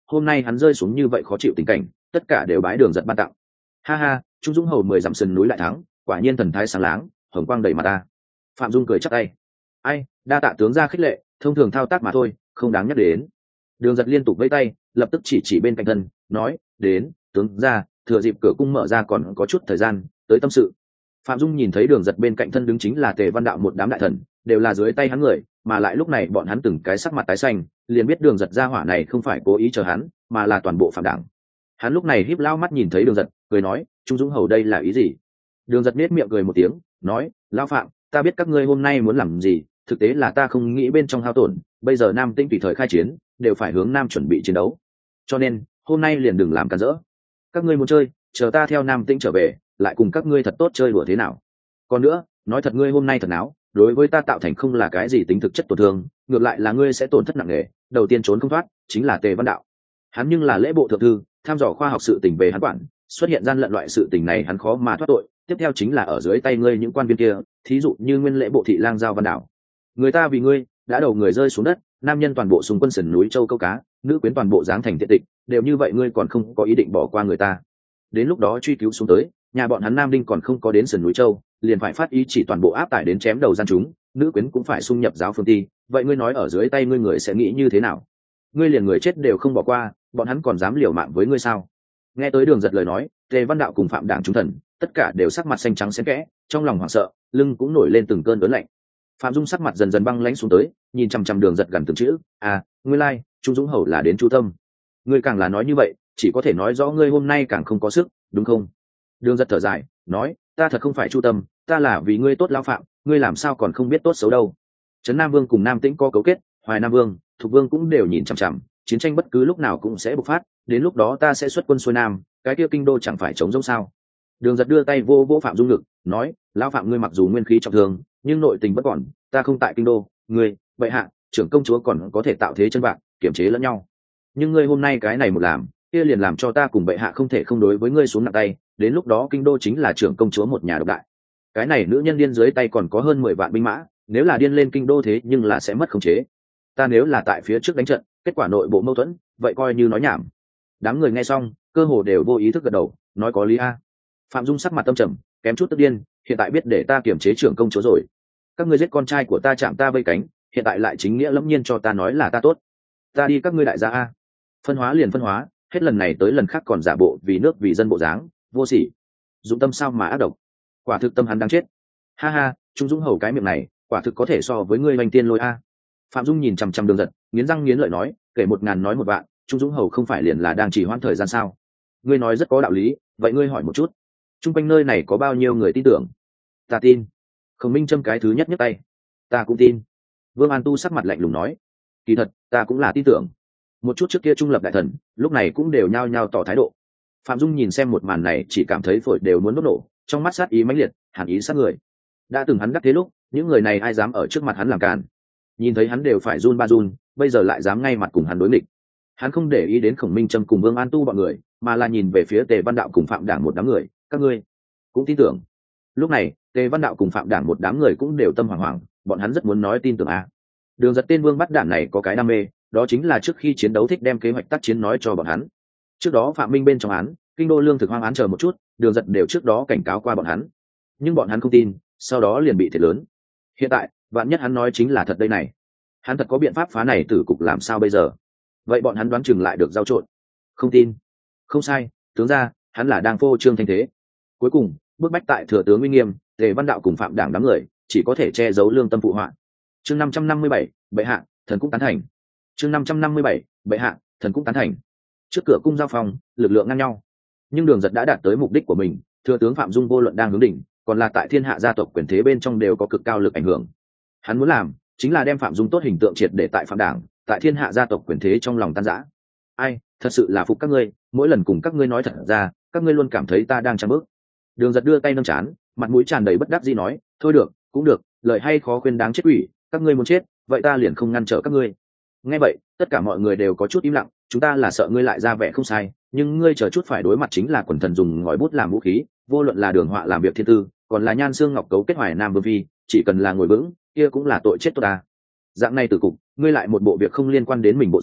hôm nay hắn rơi xuống như vậy khó chịu tình cảnh, tất cả đều bái Đường Giật ban tặng. Ha ha, Trung Dũng Hầu 10 dặm sườn núi lại thắng, quả nhiên thần thái sáng láng, hồng quang đầy mặt ta. Phạm Dung cười chắp tay. Ai, đa tạ tướng gia khích lệ, thông thường thao tác mà thôi, không đáng nhắc đến. Đường Giật liên tục vẫy tay, lập tức chỉ bên cạnh thân, nói, đến, tướng gia, thừa dịp cửa cung mở ra còn có chút thời gian, tới tâm sự. Phạm Dung nhìn thấy Đường Giật bên cạnh thân đứng chính là Tề Văn Đạo một đám đại thần, đều là dưới tay hắn người, mà lại lúc này bọn hắn từng cái sắc mặt tái xanh, liền biết Đường Giật gia hỏa này không phải cố ý chờ hắn, mà là toàn bộ phạm đảng. Hắn lúc này híp lao mắt nhìn thấy Đường Giật, cười nói, Trung Dũng Hầu đây là ý gì? Đường Giật nết miệng cười một tiếng, nói, lão Phạm, ta biết các ngươi hôm nay muốn làm gì, thực tế là ta không nghĩ bên trong hao tổn, bây giờ Nam Tĩnh tùy thời khai chiến, đều phải hướng Nam chuẩn bị chiến đấu, cho nên hôm nay liền đừng làm cản rỡ. Các ngươi muốn chơi, chờ ta theo Nam Tĩnh trở về, lại cùng các ngươi thật tốt chơi đùa thế nào? Còn nữa, nói thật ngươi hôm nay thật náo, đối với ta tạo thành không là cái gì tính thực chất tổn thương, ngược lại là ngươi sẽ tổn thất nặng nề. Đầu tiên trốn không thoát chính là Tề Văn Đạo, hắn nhưng là lễ bộ thượng thư, tham dò khoa học sự tình về hắn quản, xuất hiện gian lận loại sự tình này hắn khó mà thoát tội. Tiếp theo chính là ở dưới tay ngươi những quan viên kia, thí dụ như nguyên lễ bộ thị lang Giao Văn Đảo, người ta vì ngươi đã đầu người rơi xuống đất, nam nhân toàn bộ xung quân sườn núi châu câu cá, nữ quyến toàn bộ dáng thành tiện tịch, đều như vậy ngươi còn không có ý định bỏ qua người ta. Đến lúc đó truy cứu xuống tới, nhà bọn hắn Nam Đinh còn không có đến sườn núi châu, liền phải phát ý chỉ toàn bộ áp tải đến chém đầu gian chúng, nữ quyến cũng phải xung nhập giáo phương ti. Vậy ngươi nói ở dưới tay ngươi người sẽ nghĩ như thế nào? Ngươi liền người chết đều không bỏ qua, bọn hắn còn dám liều mạng với ngươi sao? Nghe tới Đường Giật lời nói, Tề Văn Đạo cùng Phạm Đảng chúng thần tất cả đều sắc mặt xanh trắng xen kẽ, trong lòng hoảng sợ, lưng cũng nổi lên từng cơn ớn lạnh. Phạm Dung sắc mặt dần dần băng lãnh xuống tới, nhìn chằm chằm Đường Giật gần từng chữ, ngươi lai, Trung Dũng Hầu là đến Chu Tâm. Ngươi càng là nói như vậy, chỉ có thể nói rõ ngươi hôm nay càng không có sức, đúng không? Đường Giật thở dài, nói, ta thật không phải Chu Tâm, ta là vì ngươi tốt lão Phạm, ngươi làm sao còn không biết tốt xấu đâu. Trấn Nam Vương cùng Nam Tĩnh có cấu kết, Hoài Nam Vương, Thục Vương cũng đều nhìn chằm chằm, chiến tranh bất cứ lúc nào cũng sẽ bộc phát, đến lúc đó ta sẽ xuất quân xuôi Nam, cái kia kinh đô chẳng phải chống rỗng sao? Đường Giật đưa tay vô vỗ Phạm Dung ngực, nói, lão Phạm ngươi mặc dù nguyên khí trọng thương, nhưng nội tình bất còn, ta không tại kinh đô, ngươi, bệ hạ, trưởng công chúa còn có thể tạo thế chân bạc, kiểm chế lẫn nhau. Nhưng ngươi hôm nay cái này một làm, kia liền làm cho ta cùng bệ hạ không thể không đối với ngươi xuống nặng tay, đến lúc đó kinh đô chính là trưởng công chúa một nhà độc đại. Cái này nữ nhân điên dưới tay còn có hơn 10 vạn binh mã, nếu là điên lên kinh đô thế nhưng là sẽ mất khống chế. Ta nếu là tại phía trước đánh trận, kết quả nội bộ mâu thuẫn, vậy coi như nói nhảm. Đám người nghe xong, cơ hồ đều vô ý thức gật đầu, nói có lý a. Phạm Dung sắc mặt tâm trầm, kém chút tức điên, hiện tại biết để ta kiểm chế trưởng công chúa rồi. Các ngươi giết con trai của ta chạm ta vây cánh, hiện tại lại chính nghĩa lẫm nhiên cho ta nói là ta tốt. Ta đi các ngươi đại gia a. Phân hóa liền phân hóa, hết lần này tới lần khác còn giả bộ vì nước vì dân bộ dáng, vô sỉ. Dũng tâm sao mà ác độc, quả thực tâm hắn đang chết. Ha ha, Trung Dũng Hầu cái miệng này, quả thực có thể so với ngươi Hoành Tiên Lôi a. Phạm Dung nhìn chằm chằm Đường Giật, nghiến răng nghiến lợi nói, kể 1000 nói 1 vạn, Trung Dũng Hầu không phải liền là đang chỉ hoãn thời gian sao? Ngươi nói rất có đạo lý, vậy ngươi hỏi một chút, chung quanh nơi này có bao nhiêu người tin tưởng? Ta tin. Khổng Minh Trâm cái thứ nhất nhấc tay. Ta cũng tin. Vương An Tu sắc mặt lạnh lùng nói, kỳ thật ta cũng là tin tưởng. Một chút trước kia trung lập đại thần lúc này cũng đều nhao nhao tỏ thái độ. Phạm Dung nhìn xem một màn này chỉ cảm thấy phổi đều muốn đốt nổ, trong mắt sát ý mãnh liệt, hàn ý sát người. Đã từng hắn đắc thế lúc, những người này ai dám ở trước mặt hắn làm càn? Nhìn thấy hắn đều phải run ba run, bây giờ lại dám ngay mặt cùng hắn đối nghịch. Hắn không để ý đến Khổng Minh Trâm cùng Vương An Tu bọn người, mà là nhìn về phía Tề Văn Đạo cùng Phạm Đảng một đám người, các ngươi cũng tin tưởng? Lúc này, Tề Văn Đạo cùng Phạm Đảng một đám người cũng đều tâm hoảng hoảng, bọn hắn rất muốn nói tin tưởng a. Đường Giật tên Vương bắt đản này có cái đam mê, đó chính là trước khi chiến đấu thích đem kế hoạch tác chiến nói cho bọn hắn. Trước đó Phạm Minh bên trong án, kinh đô lương thực hoang án chờ một chút, Đường Giật đều trước đó cảnh cáo qua bọn hắn, nhưng bọn hắn không tin, sau đó liền bị thiệt lớn. Hiện tại, vạn nhất hắn nói chính là thật đây này, hắn thật có biện pháp phá này tử cục làm sao bây giờ? Vậy bọn hắn đoán chừng lại được giao trộn. Không tin. Không sai, tướng ra, hắn là đang phô trương thanh thế. Cuối cùng, bức bách tại thừa tướng uy nghiêm, Tề Văn Đạo cùng Phạm Đảng đám người chỉ có thể che giấu lương tâm phụ họa. Chương 557, bệ hạ, thần cũng tán thành. Chương 557, bệ hạ, thần cũng tán thành. Trước cửa cung giao phòng, lực lượng ngang nhau, nhưng Đường Giật đã đạt tới mục đích của mình. Thừa tướng Phạm Dung vô luận đang hướng đỉnh, còn là tại thiên hạ gia tộc quyền thế bên trong đều có cực cao lực ảnh hưởng. Hắn muốn làm chính là đem Phạm Dung tốt hình tượng triệt để tại Phạm Đảng, tại thiên hạ gia tộc quyền thế trong lòng tan rã. Ai, thật sự là phục các ngươi, mỗi lần cùng các ngươi nói thật ra, các ngươi luôn cảm thấy ta đang trăng bước. Đường Giật đưa tay nâng trán, mặt mũi tràn đầy bất đắc dĩ nói, thôi được, cũng được, lời hay khó khuyên đáng chết quỷ, các ngươi muốn chết, vậy ta liền không ngăn trở các ngươi. Nghe vậy, tất cả mọi người đều có chút im lặng, chúng ta là sợ ngươi lại ra vẻ không sai, nhưng ngươi chờ chút phải đối mặt chính là quần thần dùng ngòi bút làm vũ khí, vô luận là Đường Họa làm việc thiên tư, còn là Nhan Xương Ngọc cấu kết Hoài Nam Vương phi, chỉ cần là ngồi vững, kia cũng là tội chết tôi ta. Dạng này tử cục, ngươi lại một bộ việc không liên quan đến mình bộ dáng,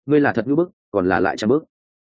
ngươi là thật ngữ bức còn là lại trăm bức.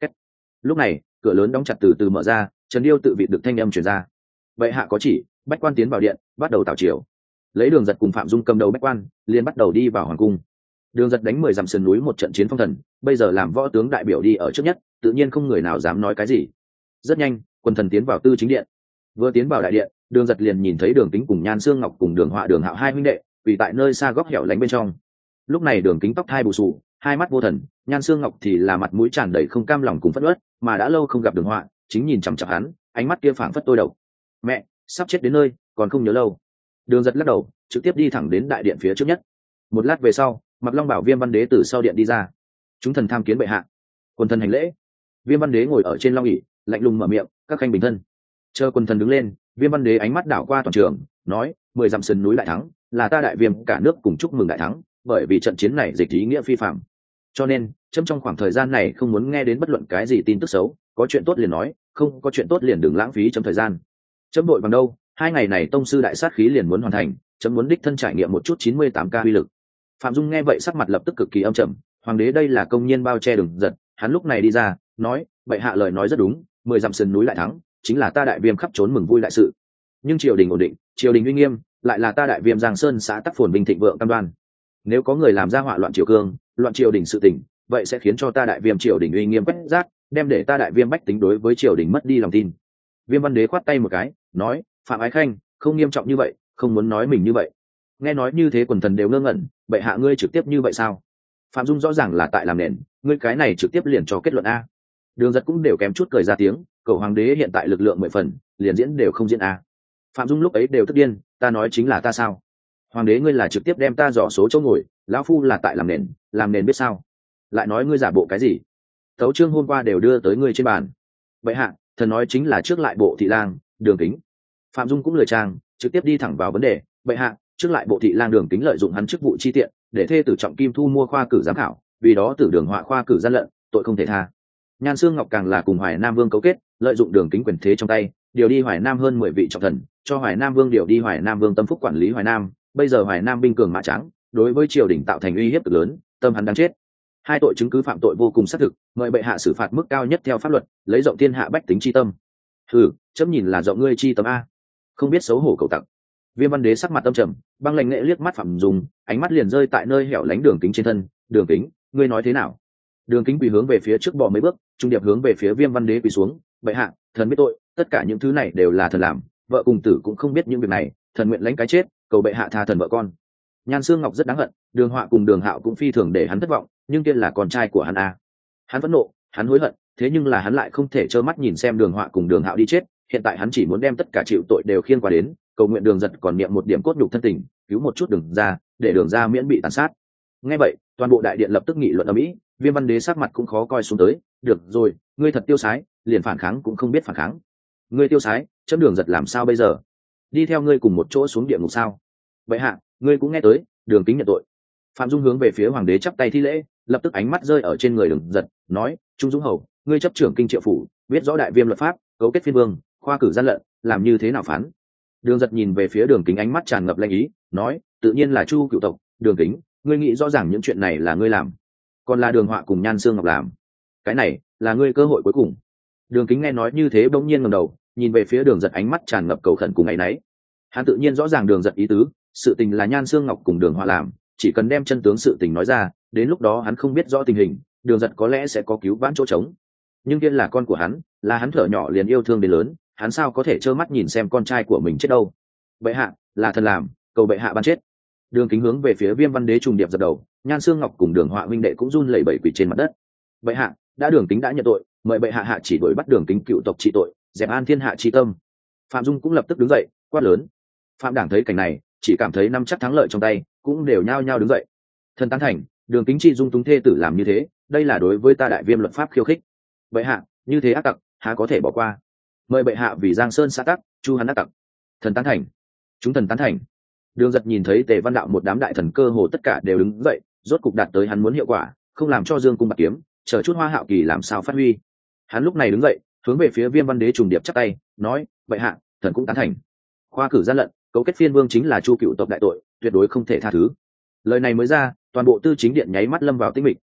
Lúc này cửa lớn đóng chặt từ từ mở ra, Trần Điêu tự vị được thanh âm truyền ra. Bệ hạ có chỉ, bách quan tiến vào điện, bắt đầu tảo triều. Lấy Đường Giật cùng Phạm Dung cầm đầu bách quan, liền bắt đầu đi vào hoàng cung. Đường Giật đánh 10 dặm sườn núi một trận chiến phong thần, bây giờ làm võ tướng đại biểu đi ở trước nhất, tự nhiên không người nào dám nói cái gì. Rất nhanh, quần thần tiến vào tư chính điện. Vừa tiến vào đại điện, Đường Giật liền nhìn thấy Đường Kính cùng Nhan Xương Ngọc cùng Đường Họa, Đường Hạo hai huynh đệ, vì tại nơi xa góc hẻo lánh bên trong. Lúc này Đường Kính tóc hai bù xù, hai mắt vô thần, Nhan Xương Ngọc thì là mặt mũi tràn đầy không cam lòng cùng phẫn uất, mà đã lâu không gặp Đường Họa, chính nhìn chằm chằm hắn, ánh mắt kia phảng phất tôi đầu. Mẹ, sắp chết đến nơi, còn không nhớ lâu. Đường Giật lắc đầu, trực tiếp đi thẳng đến đại điện phía trước nhất. Một lát về sau, Mặc Long bảo Viêm Văn Đế từ sau điện đi ra. Chúng thần tham kiến bệ hạ. Quần thần hành lễ. Viêm Văn Đế ngồi ở trên long ỷ, lạnh lùng mở miệng, các khanh bình thân. Chờ quần thần đứng lên, Viêm Văn Đế ánh mắt đảo qua toàn trường, nói: 10 dặm sườn núi đại thắng, là ta đại viêm cả nước cùng chúc mừng đại thắng, bởi vì trận chiến này dịch ý nghĩa phi phàm. Cho nên, chấm trong khoảng thời gian này không muốn nghe đến bất luận cái gì tin tức xấu, có chuyện tốt liền nói, không có chuyện tốt liền đừng lãng phí trong thời gian. Chấm đội bằng đâu, 2 ngày này tông sư đại sát khí liền muốn hoàn thành, chấm muốn đích thân trải nghiệm một chút 98K uy lực. Phạm Dung nghe vậy sắc mặt lập tức cực kỳ âm trầm, hoàng đế đây là công nhiên bao che Đường Giật, hắn lúc này đi ra, nói: bệ hạ lời nói rất đúng, 10 dặm sườn núi đại thắng, chính là ta đại viêm khắp trốn mừng vui đại sự. Nhưng triều đình ổn định, triều đình uy nghiêm, lại là ta đại viêm Giang Sơn xã tắc phồn vinh thịnh vượng cam đoan. Nếu có người làm ra họa loạn triều cương, loạn triều đình sự tình, vậy sẽ khiến cho ta đại viêm triều đình uy nghiêm quét rác, đem để ta đại viêm bách tính đối với triều đình mất đi lòng tin. Viêm Văn Đế khoát tay một cái, nói: Phạm Ái Khanh, không nghiêm trọng như vậy, không muốn nói mình như vậy. Nghe nói như thế quần thần đều ngơ ngẩn, bệ hạ ngươi trực tiếp như vậy sao? Phạm Dung rõ ràng là tại làm nền, ngươi cái này trực tiếp liền cho kết luận a. Đường Giật cũng đều kém chút cười ra tiếng, cầu hoàng đế hiện tại lực lượng 10 phần, liền diễn đều không diễn a. Phạm Dung lúc ấy đều tức điên, ta nói chính là ta sao? Hoàng đế ngươi là trực tiếp đem ta dò số chỗ ngồi, lão phu là tại làm nền biết sao? Lại nói ngươi giả bộ cái gì? Tấu chương hôm qua đều đưa tới ngươi trên bàn. Bệ hạ, thần nói chính là trước lại bộ thị lang, Đường Kính. Phạm Dung cũng lười trang, trực tiếp đi thẳng vào vấn đề. Bệ hạ, trước lại bộ thị lang Đường Kính lợi dụng hắn chức vụ chi tiện, để thê tử Trọng Kim thu mua khoa cử giám khảo, vì đó tử Đường Họa khoa cử gian lận, tội không thể tha. Nhan Xương Ngọc càng là cùng Hoài Nam Vương cấu kết, lợi dụng Đường Kính quyền thế trong tay, điều đi Hoài Nam hơn 10 vị trọng thần, cho Hoài Nam Vương điều đi Hoài Nam Vương tâm phúc quản lý Hoài Nam. Bây giờ Hoài Nam binh cường mã trắng, đối với triều đình tạo thành uy hiếp cực lớn, tâm hắn đáng chết. Hai tội chứng cứ phạm tội vô cùng xác thực, mời bệ hạ xử phạt mức cao nhất theo pháp luật, lấy rộng thiên hạ bách tính chi tâm. Hừ, chấm nhìn là rộng ngươi chi tâm a. Không biết xấu hổ cầu tặc. Viêm Văn Đế sắc mặt âm trầm, băng lạnh nghệ liếc mắt Phạm Dung, ánh mắt liền rơi tại nơi hẻo lánh Đường Kính trên thân. Đường Kính, ngươi nói thế nào? Đường Kính quỳ hướng về phía trước bò mấy bước, trung điệp hướng về phía Viêm Văn Đế quỳ xuống. Bệ hạ, thần biết tội, tất cả những thứ này đều là thần làm, vợ cùng tử cũng không biết những việc này, thần nguyện lãnh cái chết, cầu bệ hạ tha thần vợ con. Nhan Xương Ngọc rất đáng hận, Đường Họa cùng Đường Hạo cũng phi thường để hắn thất vọng, nhưng kia là con trai của hắn a. Hắn phẫn nộ, hắn hối hận, thế nhưng là hắn lại không thể trơ mắt nhìn xem Đường Họa cùng Đường Hạo đi chết, hiện tại hắn chỉ muốn đem tất cả chịu tội đều khiêng qua đến, cầu nguyện Đường Giật còn niệm một điểm cốt nhục thân tình, cứu một chút Đường ra, để Đường ra miễn bị tàn sát. Nghe vậy, toàn bộ đại điện lập tức nghị luận ầm ĩ, Viêm Văn Đế sắc mặt cũng khó coi xuống tới. Được rồi, ngươi thật tiêu sái, liền phản kháng cũng không biết phản kháng. Ngươi tiêu sái, chấm Đường Giật làm sao bây giờ? Đi theo ngươi cùng một chỗ xuống địa ngục sao? Vậy hạ, ngươi cũng nghe tới, Đường Kính nhận tội. Phạm Dung hướng về phía hoàng đế chắp tay thi lễ, lập tức ánh mắt rơi ở trên người Đường Giật, nói: Trung Dũng hầu, ngươi chấp trưởng kinh triệu phủ, biết rõ đại viêm luật pháp, cấu kết phiên vương, khoa cử gian lận, làm như thế nào phán? Đường Giật nhìn về phía Đường Kính ánh mắt tràn ngập lanh ý, nói: tự nhiên là Chu cựu tộc. Đường Kính, ngươi nghĩ rõ ràng những chuyện này là ngươi làm, còn là Đường Họa cùng Nhan Xương Ngọc làm. Cái này là ngươi cơ hội cuối cùng. Đường Kính nghe nói như thế bỗng nhiên ngẩng đầu, nhìn về phía Đường Giật ánh mắt tràn ngập cầu khẩn cùng áy náy. Hắn tự nhiên rõ ràng Đường Giật ý tứ, sự tình là Nhan Xương Ngọc cùng Đường Họa làm, chỉ cần đem chân tướng sự tình nói ra, đến lúc đó hắn không biết rõ tình hình, Đường Giật có lẽ sẽ có cứu vãn chỗ trống. Nhưng kia là con của hắn, là hắn thở nhỏ liền yêu thương đến lớn, hắn sao có thể trơ mắt nhìn xem con trai của mình chết đâu? Bệ hạ, là thần làm, cầu bệ hạ ban chết. Đường Kính hướng về phía Viêm Văn Đế trùng điệp dập đầu, Nhan Xương Ngọc cùng Đường Họa huynh đệ cũng run lẩy bẩy quỳ trên mặt đất. Bệ hạ, đã Đường Kính đã nhận tội, mời bệ hạ hạ chỉ đuổi bắt Đường Kính cựu tộc trị tội, dẹp an thiên hạ chi tâm. Phạm Dung cũng lập tức đứng dậy, quát lớn. Phạm Đảng thấy cảnh này, chỉ cảm thấy nắm chắc thắng lợi trong tay, cũng đều nhao nhao đứng dậy. Thần tán thành, Đường Kính chi dung túng thê tử làm như thế, đây là đối với ta đại viêm luật pháp khiêu khích. Bệ hạ, như thế ác tặc, há có thể bỏ qua? Mời bệ hạ vì Giang Sơn xã tắc, chu hắn ác tặc. Thần tán thành. Chúng thần tán thành. Đường Giật nhìn thấy Tề Văn Đạo một đám đại thần cơ hồ tất cả đều đứng dậy, rốt cục đạt tới hắn muốn hiệu quả, không làm cho Dương Cung Bạc Kiếm, chờ chút Hoa Hạo Kỳ làm sao phát huy. Hắn lúc này đứng dậy, hướng về phía Viêm Văn Đế trùng điệp chắp tay, nói: bệ hạ, thần cũng tán thành. Khoa cử gian lận, cấu kết phiên vương chính là Chu cựu tộc đại tội, tuyệt đối không thể tha thứ. Lời này mới ra, toàn bộ tư chính điện nháy mắt lâm vào tĩnh mịch.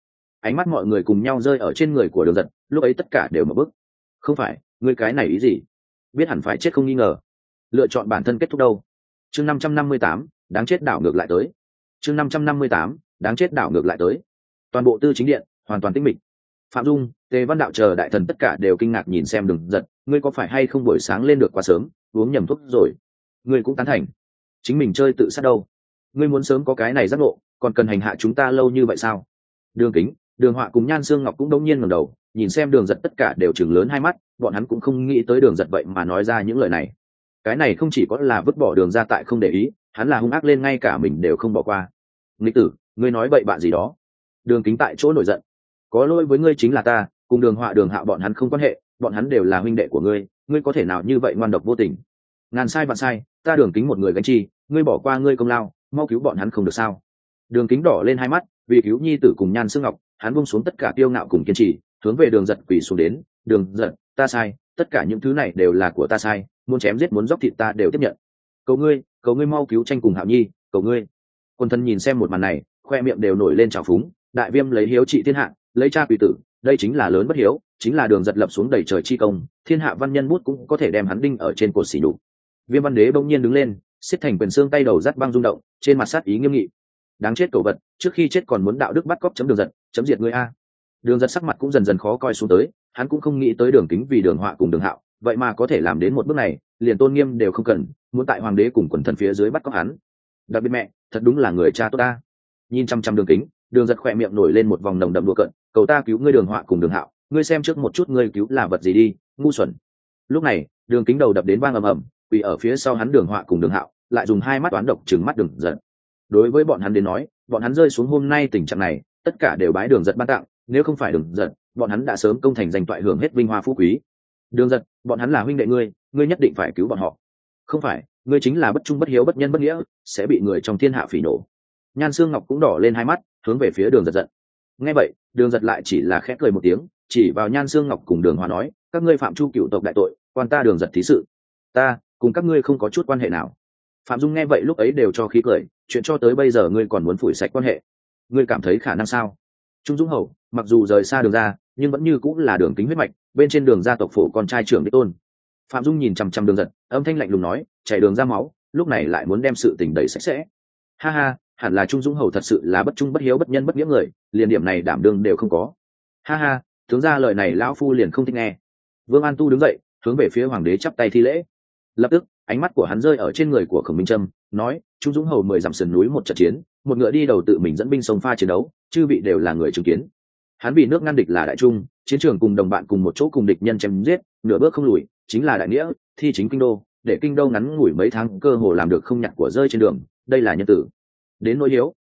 ánh mắt mọi người cùng nhau rơi ở trên người của đường giật, lúc ấy tất cả đều mở bức. Không phải, ngươi cái này ý gì? Biết hẳn phải chết không nghi ngờ, lựa chọn bản thân kết thúc đâu. Chương 558, đáng chết đảo ngược lại tới. Chương 558, đáng chết đảo ngược lại tới. Toàn bộ tư chính điện hoàn toàn tĩnh mịch. Phạm Dung, Tề Văn Đạo chờ đại thần tất cả đều kinh ngạc nhìn xem đường giật, ngươi có phải hay không buổi sáng lên được quá sớm, uống nhầm thuốc rồi? Ngươi cũng tán thành chính mình chơi tự sát đâu? Ngươi muốn sớm có cái này giác ngộ, còn cần hành hạ chúng ta lâu như vậy sao? Đường Kính, Đường Họa cùng Nhan Xương Ngọc cũng đống nhiên ngẩng đầu, nhìn xem đường giật, tất cả đều chừng lớn hai mắt, bọn hắn cũng không nghĩ tới đường giật vậy mà nói ra những lời này. Cái này không chỉ có là vứt bỏ đường ra tại không để ý, hắn là hung ác lên ngay cả mình đều không bỏ qua. Nghịch tử, ngươi nói bậy bạn gì đó? Đường Kính tại chỗ nổi giận, có lỗi với ngươi chính là ta, cùng Đường Họa Đường Hạo bọn hắn không quan hệ, bọn hắn đều là huynh đệ của ngươi, ngươi có thể nào như vậy ngoan độc vô tình? Ngàn sai vạn sai, ta Đường Kính một người gánh chi, ngươi bỏ qua ngươi công lao, mau cứu bọn hắn không được sao? Đường Kính đỏ lên hai mắt, vì cứu nhi tử cùng Nhan Xương Ngọc, hắn buông xuống tất cả kiêu ngạo cùng kiên trì, hướng về đường giật quỳ xuống đến. Đường giật, ta sai, tất cả những thứ này đều là của ta sai, muốn chém giết muốn dốc thịt ta đều tiếp nhận. Cầu ngươi mau cứu tranh cùng Hạo Nhi, cầu ngươi. Quân thân nhìn xem một màn này, khoe miệng đều nổi lên trào phúng. Đại Viêm lấy hiếu trị thiên hạ, lấy cha quỷ tử, đây chính là lớn bất hiếu, chính là đường giật lập xuống đầy trời chi công, thiên hạ văn nhân bút cũng có thể đem hắn đinh ở trên cột xỉ nhục. Viêm Văn Đế bỗng nhiên đứng lên, xiết thành quyền xương, tay đầu rát băng rung động, trên mặt sát ý nghiêm nghị. Đáng chết cẩu vật, trước khi chết còn muốn đạo đức bắt cóc chấm đường giật, chấm diệt ngươi a. Đường giật sắc mặt cũng dần dần khó coi xuống tới, hắn cũng không nghĩ tới Đường Kính vì Đường Họa cùng Đường Hạo vậy mà có thể làm đến một bước này, liền tôn nghiêm đều không cần, muốn tại hoàng đế cùng quần thần phía dưới bắt cóc hắn. Đặc biệt mẹ, thật đúng là người cha tốt ta. Nhìn chăm chăm Đường Kính, đường giật khỏe miệng nổi lên một vòng nồng đậm đùa cợt, cầu ta cứu ngươi Đường Họa cùng Đường Hạo, ngươi xem trước một chút ngươi cứu là vật gì đi, ngu xuẩn. Lúc này Đường Kính đầu đập đến vang ầm ầm, quỳ ở phía sau hắn Đường Họa cùng Đường Hạo lại dùng hai mắt toán độc trừng mắt đường giật. Đối với bọn hắn đến nói, bọn hắn rơi xuống hôm nay tình trạng này, tất cả đều bái đường giật ban tặng, nếu không phải đường giật, bọn hắn đã sớm công thành danh toại hưởng hết vinh hoa phú quý. Đường giật, bọn hắn là huynh đệ ngươi, ngươi nhất định phải cứu bọn họ. Không phải, ngươi chính là bất trung bất hiếu bất nhân bất nghĩa, sẽ bị người trong thiên hạ phỉ nổ. Nhan Xương Ngọc cũng đỏ lên hai mắt, hướng về phía đường giật giận. Nghe vậy, đường giật lại chỉ là khẽ cười một tiếng, chỉ vào Nhan Xương Ngọc cùng Đường Hòa nói, các ngươi phạm chu cựu tộc đại tội, quan ta đường giật thí sự, ta cùng các ngươi không có chút quan hệ nào. Phạm Dung nghe vậy lúc ấy đều cho khí cười, chuyện cho tới bây giờ ngươi còn muốn phủi sạch quan hệ, ngươi cảm thấy khả năng sao? Trung Dũng Hầu mặc dù rời xa đường ra, nhưng vẫn như cũng là Đường Kính huyết mạch, bên trên đường gia tộc phổ con trai trưởng đích tôn. Phạm Dung nhìn chằm chằm đường giật, âm thanh lạnh lùng nói, chảy đường ra máu, lúc này lại muốn đem sự tình đẩy sạch sẽ. Ha ha, hẳn là Trung Dũng Hầu thật sự là bất trung bất hiếu bất nhân bất nghĩa người, liền điểm này đảm đương đều không có. Ha ha, tướng ra lời này lão phu liền không thích nghe. Vương An Tu đứng dậy, hướng về phía hoàng đế chắp tay thi lễ. Lập tức ánh mắt của hắn rơi ở trên người của Khổng Minh Trâm, nói, Trung Dũng Hầu 10 dặm sườn núi một trận chiến, một ngựa đi đầu tự mình dẫn binh sông pha chiến đấu, chư vị đều là người chứng kiến. Hắn vì nước ngăn địch là đại trung, chiến trường cùng đồng bạn cùng một chỗ cùng địch nhân chém giết, nửa bước không lùi, chính là đại nghĩa, thi chính kinh đô, để kinh đô ngắn ngủi mấy tháng cơ hồ làm được không nhặt của rơi trên đường, đây là nhân tử. Đến nỗi hiếu,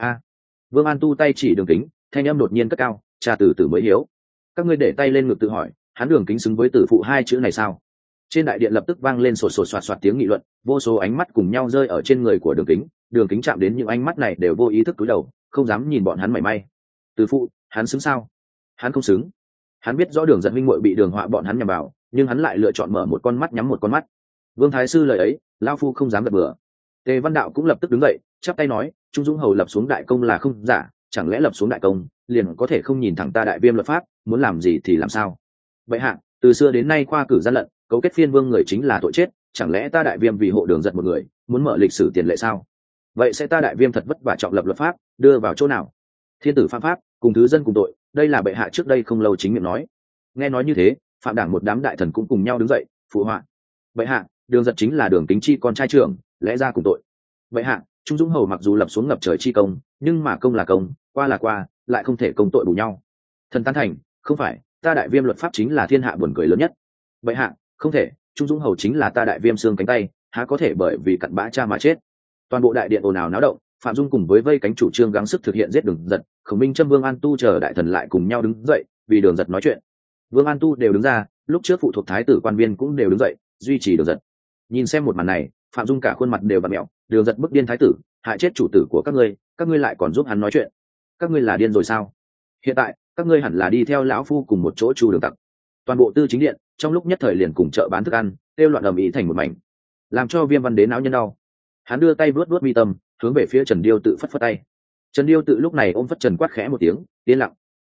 Vương An Tu tay chỉ Đường Kính, thanh âm đột nhiên cất cao, cha từ từ mới hiếu. Các ngươi để tay lên ngực tự hỏi, hắn Đường Kính xứng với tử phụ hai chữ này sao? Trên đại điện lập tức vang lên sột sột soạt soạt tiếng nghị luận, vô số ánh mắt cùng nhau rơi ở trên người của Đường Kính. Đường Kính chạm đến những ánh mắt này đều vô ý thức cúi đầu, không dám nhìn bọn hắn mảy may. Tử phụ, hắn xứng sao? Hắn không xứng. Hắn biết rõ Đường giật minh muội bị Đường Họa bọn hắn nhằm vào, nhưng hắn lại lựa chọn mở một con mắt nhắm một con mắt. Vương Thái Sư lời ấy, lão phu không dám gật bừa. Tề Văn Đạo cũng lập tức đứng dậy, chắp tay nói, Trung Dũng Hầu lập xuống đại công là không giả, chẳng lẽ lập xuống đại công liền có thể không nhìn thẳng ta Đại Viêm luật pháp, muốn làm gì thì làm sao? Vậy hạ, từ xưa đến nay khoa cử gian lận, cấu kết phiên vương người chính là tội chết, chẳng lẽ ta Đại Viêm vì hộ đường giật một người, muốn mở lịch sử tiền lệ sao? Vậy sẽ ta Đại Viêm thật vất vả trọng lập luật pháp, đưa vào chỗ nào? Thiên tử phạm pháp, cùng thứ dân cùng tội, đây là bệ hạ trước đây không lâu chính miệng nói. Nghe nói như thế, phạm đảng một đám đại thần cũng cùng nhau đứng dậy, phụ họa. Bệ hạ, đường giật chính là Đường Kính chi con trai trưởng, lẽ ra cùng tội. Bệ hạ, Trung Dũng Hầu mặc dù lập xuống ngập trời chi công, nhưng mà công là công, qua là qua, lại không thể công tội bù nhau. Thần tán thành, không phải, ta Đại Viêm luật pháp chính là thiên hạ buồn cười lớn nhất. Bệ hạ, không thể, Trung Dũng Hầu chính là ta Đại Viêm xương cánh tay, há có thể bởi vì cặn bã cha mà chết. Toàn bộ đại điện ồn ào náo động, Phạm Dung cùng với vây cánh chủ trương gắng sức thực hiện giết Đường giật, Khổng Minh Trâm, Vương An Tu chờ đại thần lại cùng nhau đứng dậy, vì Đường giật nói chuyện. Vương An Tu đều đứng ra, lúc trước phụ thuộc thái tử quan viên cũng đều đứng dậy, duy trì Đường giật. Nhìn xem một màn này, Phạm Dung cả khuôn mặt đều vặn mẹo, Đường giật bức điên thái tử, hại chết chủ tử của các ngươi lại còn giúp hắn nói chuyện, các ngươi là điên rồi sao? Hiện tại các ngươi hẳn là đi theo lão phu cùng một chỗ chu đường tặc. Toàn bộ tư chính điện trong lúc nhất thời liền cùng chợ bán thức ăn, kêu loạn ầm ĩ thành một mảnh, làm cho Viêm Văn Đế não nhân đau. Hắn đưa tay vuốt vuốt mi tâm, hướng về phía Trần Điêu Tự phất phất tay. Trần Điêu Tự lúc này ôm phất Trần quát khẽ một tiếng, yên lặng.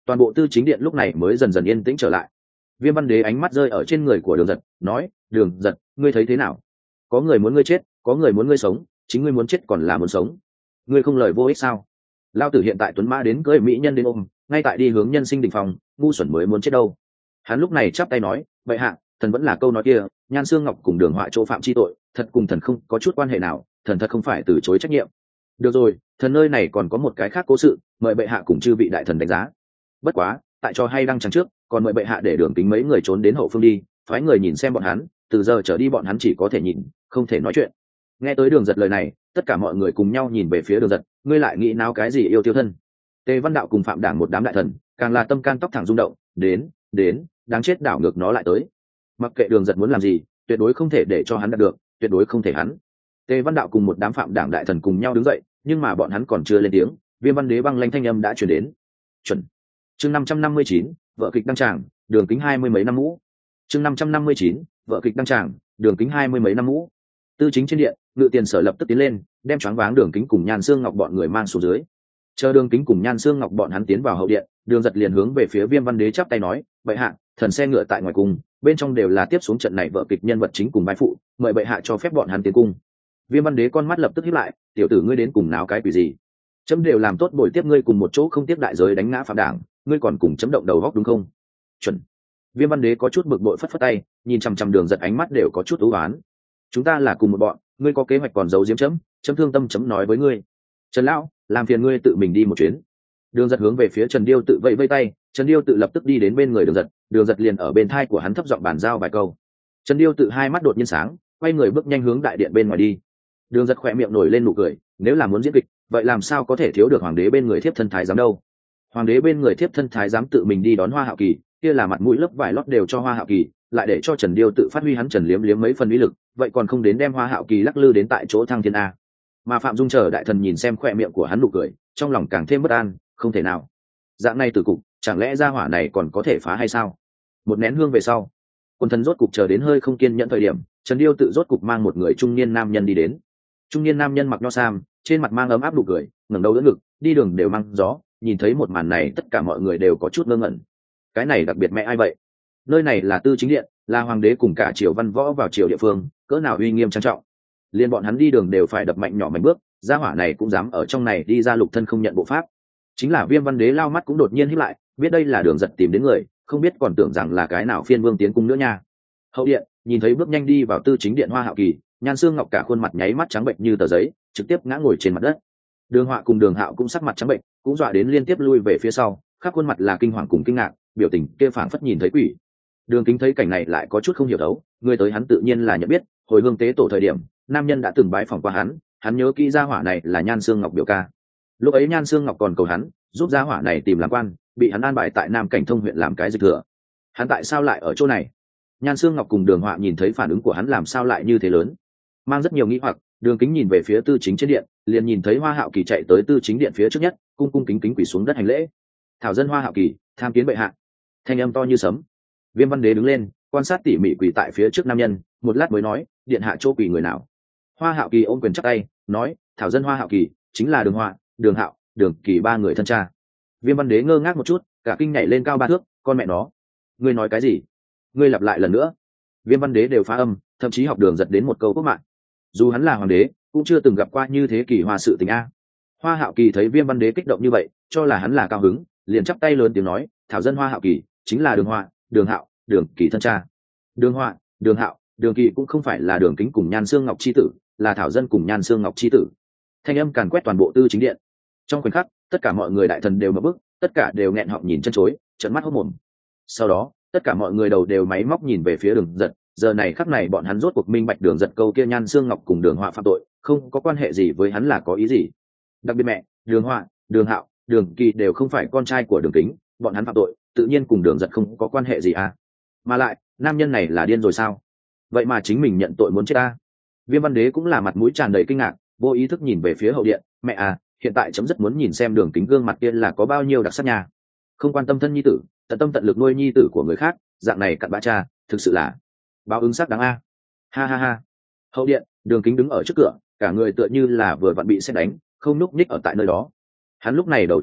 Toàn bộ tư chính điện lúc này mới dần dần yên tĩnh trở lại. Viêm Văn Đế ánh mắt rơi ở trên người của Đường Giật, nói: Đường Giật, ngươi thấy thế nào? Có người muốn ngươi chết, có người muốn ngươi sống, chính ngươi muốn chết còn là muốn sống? Ngươi không lời vô ích sao? Lao tử hiện tại tuấn mã đến cưỡi mỹ nhân đến ôm, ngay tại đi hướng nhân sinh đỉnh phòng, ngu xuẩn mới muốn chết đâu. Hắn lúc này chắp tay nói: Bệ hạ, thần vẫn là câu nói kia, Nhan Xương Ngọc cùng Đường Họa chỗ phạm chi tội, thật cùng thần không có chút quan hệ nào, thần thật không phải từ chối trách nhiệm. Được rồi, thần nơi này còn có một cái khác cố sự, mời bệ hạ cùng chư vị đại thần đánh giá. Bất quá, tại cho hay đăng trắng trước, còn mời bệ hạ để Đường Kính mấy người trốn đến hậu phương đi, phái người nhìn xem bọn hắn, từ giờ trở đi bọn hắn chỉ có thể nhìn, không thể nói chuyện. Nghe tới Đường Giật lời này, tất cả mọi người cùng nhau nhìn về phía Đường Giật, ngươi lại nghĩ náo cái gì yêu tiêu thân? Tề Văn Đạo cùng Phạm Đảng một đám đại thần, càng là tâm can tóc thẳng rung động, đến, đáng chết, đảo ngược nó lại tới. Mặc kệ Đường Giật muốn làm gì, tuyệt đối không thể để cho hắn đạt được, tuyệt đối không thể hắn. Tề Văn Đạo cùng một đám Phạm Đảng đại thần cùng nhau đứng dậy, nhưng mà bọn hắn còn chưa lên tiếng, Viêm Văn Đế băng lanh thanh âm đã truyền đến. Chuẩn. Chương 559, vợ kịch đăng tràng, Đường Kính 20 mấy năm mũ. Chương 559, vợ kịch đăng tràng, Đường Kính 20 mấy năm mũ. Tư chính trên điện, Ngự Tiền Sở lập tức tiến lên, đem choáng váng Đường Kính cùng Nhan Xương Ngọc bọn người mang xuống dưới. Chờ Đường Kính cùng Nhan Xương Ngọc bọn hắn tiến vào hậu điện, Đường Giật liền hướng về phía Viêm Văn Đế chắp tay nói: Bệ hạ, thần xe ngựa tại ngoài cung, bên trong đều là tiếp xuống trận này vợ kịch nhân vật chính cùng vai phụ, mời bệ hạ cho phép bọn hắn tiến cung. Viêm Văn Đế con mắt lập tức híp lại: Tiểu tử ngươi đến cùng náo cái quỷ gì? Chấm đều làm tốt bồi tiếp ngươi cùng một chỗ không tiếp đại giới đánh ngã Phạm Đảng, ngươi còn cùng chấm động đầu góc đúng không? Chuẩn. Viêm Văn Đế có chút bực bội phất phất tay, nhìn chằm chằm Đường Giật ánh mắt đều có chút u uất. Chúng ta là cùng một bọn, ngươi có kế hoạch còn giấu giếm chấm thương tâm chấm nói với ngươi. Trần lão, làm phiền ngươi tự mình đi một chuyến. Đường Giật hướng về phía Trần Điêu tự vẫy vẫy tay, Trần Điêu tự lập tức đi đến bên người Đường Giật liền ở bên thai của hắn thấp giọng bàn giao vài câu. Trần Điêu tự hai mắt đột nhiên sáng, quay người bước nhanh hướng đại điện bên ngoài đi. Đường Giật khỏe miệng nổi lên nụ cười, nếu là muốn diễn kịch, vậy làm sao có thể thiếu được hoàng đế bên người thiếp thân thái giám đâu? Hoàng đế bên người thiếp thân thái giám tự mình đi đón Hoa Hạo Kỳ, kia là mặt mũi lớp vải lót đều cho Hoa Hạo Kỳ, lại để cho Trần Điêu tự phát huy hắn Trần Liếm Liếm mấy phần uy lực, vậy còn không đến đem Hoa Hạo Kỳ lắc lư đến tại chỗ thăng thiên a. Mà Phạm Dung chờ đại thần nhìn xem khỏe miệng của hắn nụ cười, trong lòng càng thêm bất an, không thể nào. Dạng này từ cục, chẳng lẽ gia hỏa này còn có thể phá hay sao? Một nén hương về sau, quân thần rốt cục chờ đến hơi không kiên nhẫn thời điểm, Trần Điêu tự rốt cục mang một người trung niên nam nhân đi đến. Trung niên nam nhân mặc nho sam, trên mặt mang ấm áp nụ cười, ngẩng đầu đỡ ngực, đi đường đều mang gió, nhìn thấy một màn này tất cả mọi người đều có chút ngơ ngẩn. Cái này đặc biệt mẹ ai vậy? Nơi này là tư chính điện, là hoàng đế cùng cả triều văn võ vào triều địa phương, cỡ nào uy nghiêm trang trọng. Liên bọn hắn đi đường đều phải đập mạnh nhỏ mạnh bước, gia hỏa này cũng dám ở trong này đi ra lục thân không nhận bộ pháp. Chính là Viêm Văn Đế lao mắt cũng đột nhiên híp lại, biết đây là Đường Giật tìm đến người, không biết còn tưởng rằng là cái nào phiên vương tiến cung nữa nha. Hậu điện, nhìn thấy bước nhanh đi vào tư chính điện Hoa Hạo Kỳ, Nhan Xương Ngọc cả khuôn mặt nháy mắt trắng bệnh như tờ giấy, trực tiếp ngã ngồi trên mặt đất. Đường Họa cùng Đường Hạo cũng sắc mặt trắng bệnh, cũng dọa đến liên tiếp lui về phía sau, khắp khuôn mặt là kinh hoàng cùng kinh ngạc, biểu tình kia phảng phất nhìn thấy quỷ. Đường Kính thấy cảnh này lại có chút không hiểu đấu, người tới hắn tự nhiên là nhận biết, hồi hương tế tổ thời điểm, nam nhân đã từng bái phỏng qua hắn nhớ kỹ gia hỏa này là Nhan Xương Ngọc biểu ca. Lúc ấy Nhan Xương Ngọc còn cầu hắn giúp gia hỏa này tìm làm quan, bị hắn an bài tại Nam Cảnh Thông huyện làm cái dịch thừa. Hắn tại sao lại ở chỗ này? Nhan Xương Ngọc cùng Đường Họa nhìn thấy phản ứng của hắn làm sao lại như thế lớn, mang rất nhiều nghi hoặc. Đường Kính nhìn về phía tư chính trên điện, liền nhìn thấy Hoa Hạo Kỳ chạy tới tư chính điện phía trước nhất, cung cung kính kính quỳ xuống đất hành lễ. Thảo dân Hoa Hạo Kỳ, tham kiến bệ hạ. Thanh âm to như sấm. Viêm Văn Đế đứng lên, quan sát tỉ mỉ quỳ tại phía trước nam nhân, một lát mới nói, điện hạ chỗ quỳ người nào? Hoa Hạo Kỳ ôm quyền chắp tay, nói, thảo dân Hoa Hạo Kỳ, chính là Đường Họa, Đường Hạo, Đường Kỳ ba người thân cha. Viêm Văn Đế ngơ ngác một chút, cả kinh nhảy lên cao 3 thước, con mẹ nó, ngươi nói cái gì? Ngươi lặp lại lần nữa. Viêm Văn Đế đều phá âm, thậm chí học Đường Giật đến một câu quốc mạng. Dù hắn là hoàng đế, cũng chưa từng gặp qua như thế kỳ hoa sự tình a. Hoa Hạo Kỳ thấy Viêm Văn Đế kích động như vậy, cho là hắn là cao hứng, liền chắp tay lớn tiếng nói, thảo dân Hoa Hạo Kỳ, chính là Đường Họa, Đường Hạo, Đường Kỳ thân cha. Đường Họa, Đường Hạo, Đường Kỳ cũng không phải là Đường Kính cùng Nhan Xương Ngọc chi tử, là thảo dân cùng Nhan Xương Ngọc chi tử. Thanh âm càn quét toàn bộ tư chính điện. Trong khoảnh khắc, tất cả mọi người đại thần đều mở bức, tất cả đều nghẹn họng nhìn chân chối, trợn mắt hốt mồm. Sau đó, tất cả mọi người đầu đều máy móc nhìn về phía Đường Giật, giờ này khắc này bọn hắn rốt cuộc minh bạch Đường Giật câu kia Nhan Xương Ngọc cùng Đường Họa phạm tội, không có quan hệ gì với hắn là có ý gì. Đặc biệt mẹ, Đường Họa, Đường Hạo, Đường Kỳ đều không phải con trai của Đường Kính, bọn hắn phạm tội, tự nhiên cùng Đường Giật không có quan hệ gì à? Mà lại, nam nhân này là điên rồi sao? Vậy mà chính mình nhận tội muốn chết ta. Viêm Văn Đế cũng là mặt mũi tràn đầy kinh ngạc, vô ý thức nhìn về phía hậu điện, mẹ à, hiện tại chấm rất muốn nhìn xem Đường Kính gương mặt kia là có bao nhiêu đặc sắc nhà. Không quan tâm thân nhi tử, tận tâm tận lực nuôi nhi tử của người khác, dạng này cặn bã cha, thực sự là báo ứng sắc đáng a. Ha ha ha. Hậu điện, Đường Kính đứng ở trước cửa, cả người tựa như là vừa vặn bị sét đánh, không nhúc nhích ở tại nơi đó. Hắn lúc này đầu trống rỗng,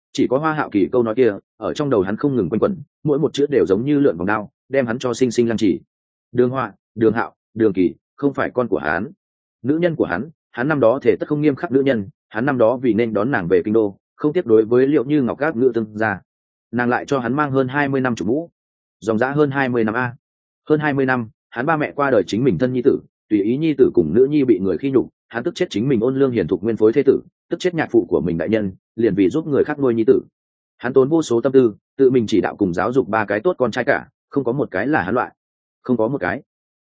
chỉ có Hoa Hạo Kỳ câu nói kia ở trong đầu hắn không ngừng quanh quẩn, mỗi một chữ đều giống như lượn vòng đao, đem hắn cho sinh sinh lăng trì. Đường Họa, Đường Hạo, Đường Kỳ không phải con của hắn, nữ nhân của hắn năm đó thể tất không nghiêm khắc nữ nhân, hắn năm đó vì nên đón nàng về kinh đô, không tiếc đối với Liệu Như Ngọc các ngự tương gia, nàng lại cho hắn mang hơn 20 năm chủ mũ, dòng dã hơn 20 năm a, hơn 20 năm, hắn ba mẹ qua đời chính mình thân nhi tử, tùy ý nhi tử cùng nữ nhi bị người khi nhục, hắn tức chết chính mình ôn lương hiền thục nguyên phối thế tử, tức chết nhạc phụ của mình đại nhân, liền vì giúp người khác nuôi nhi tử. Hắn tốn vô số tâm tư, tự mình chỉ đạo cùng giáo dục ba cái tốt con trai cả, không có một cái là hắn loại, không có một cái.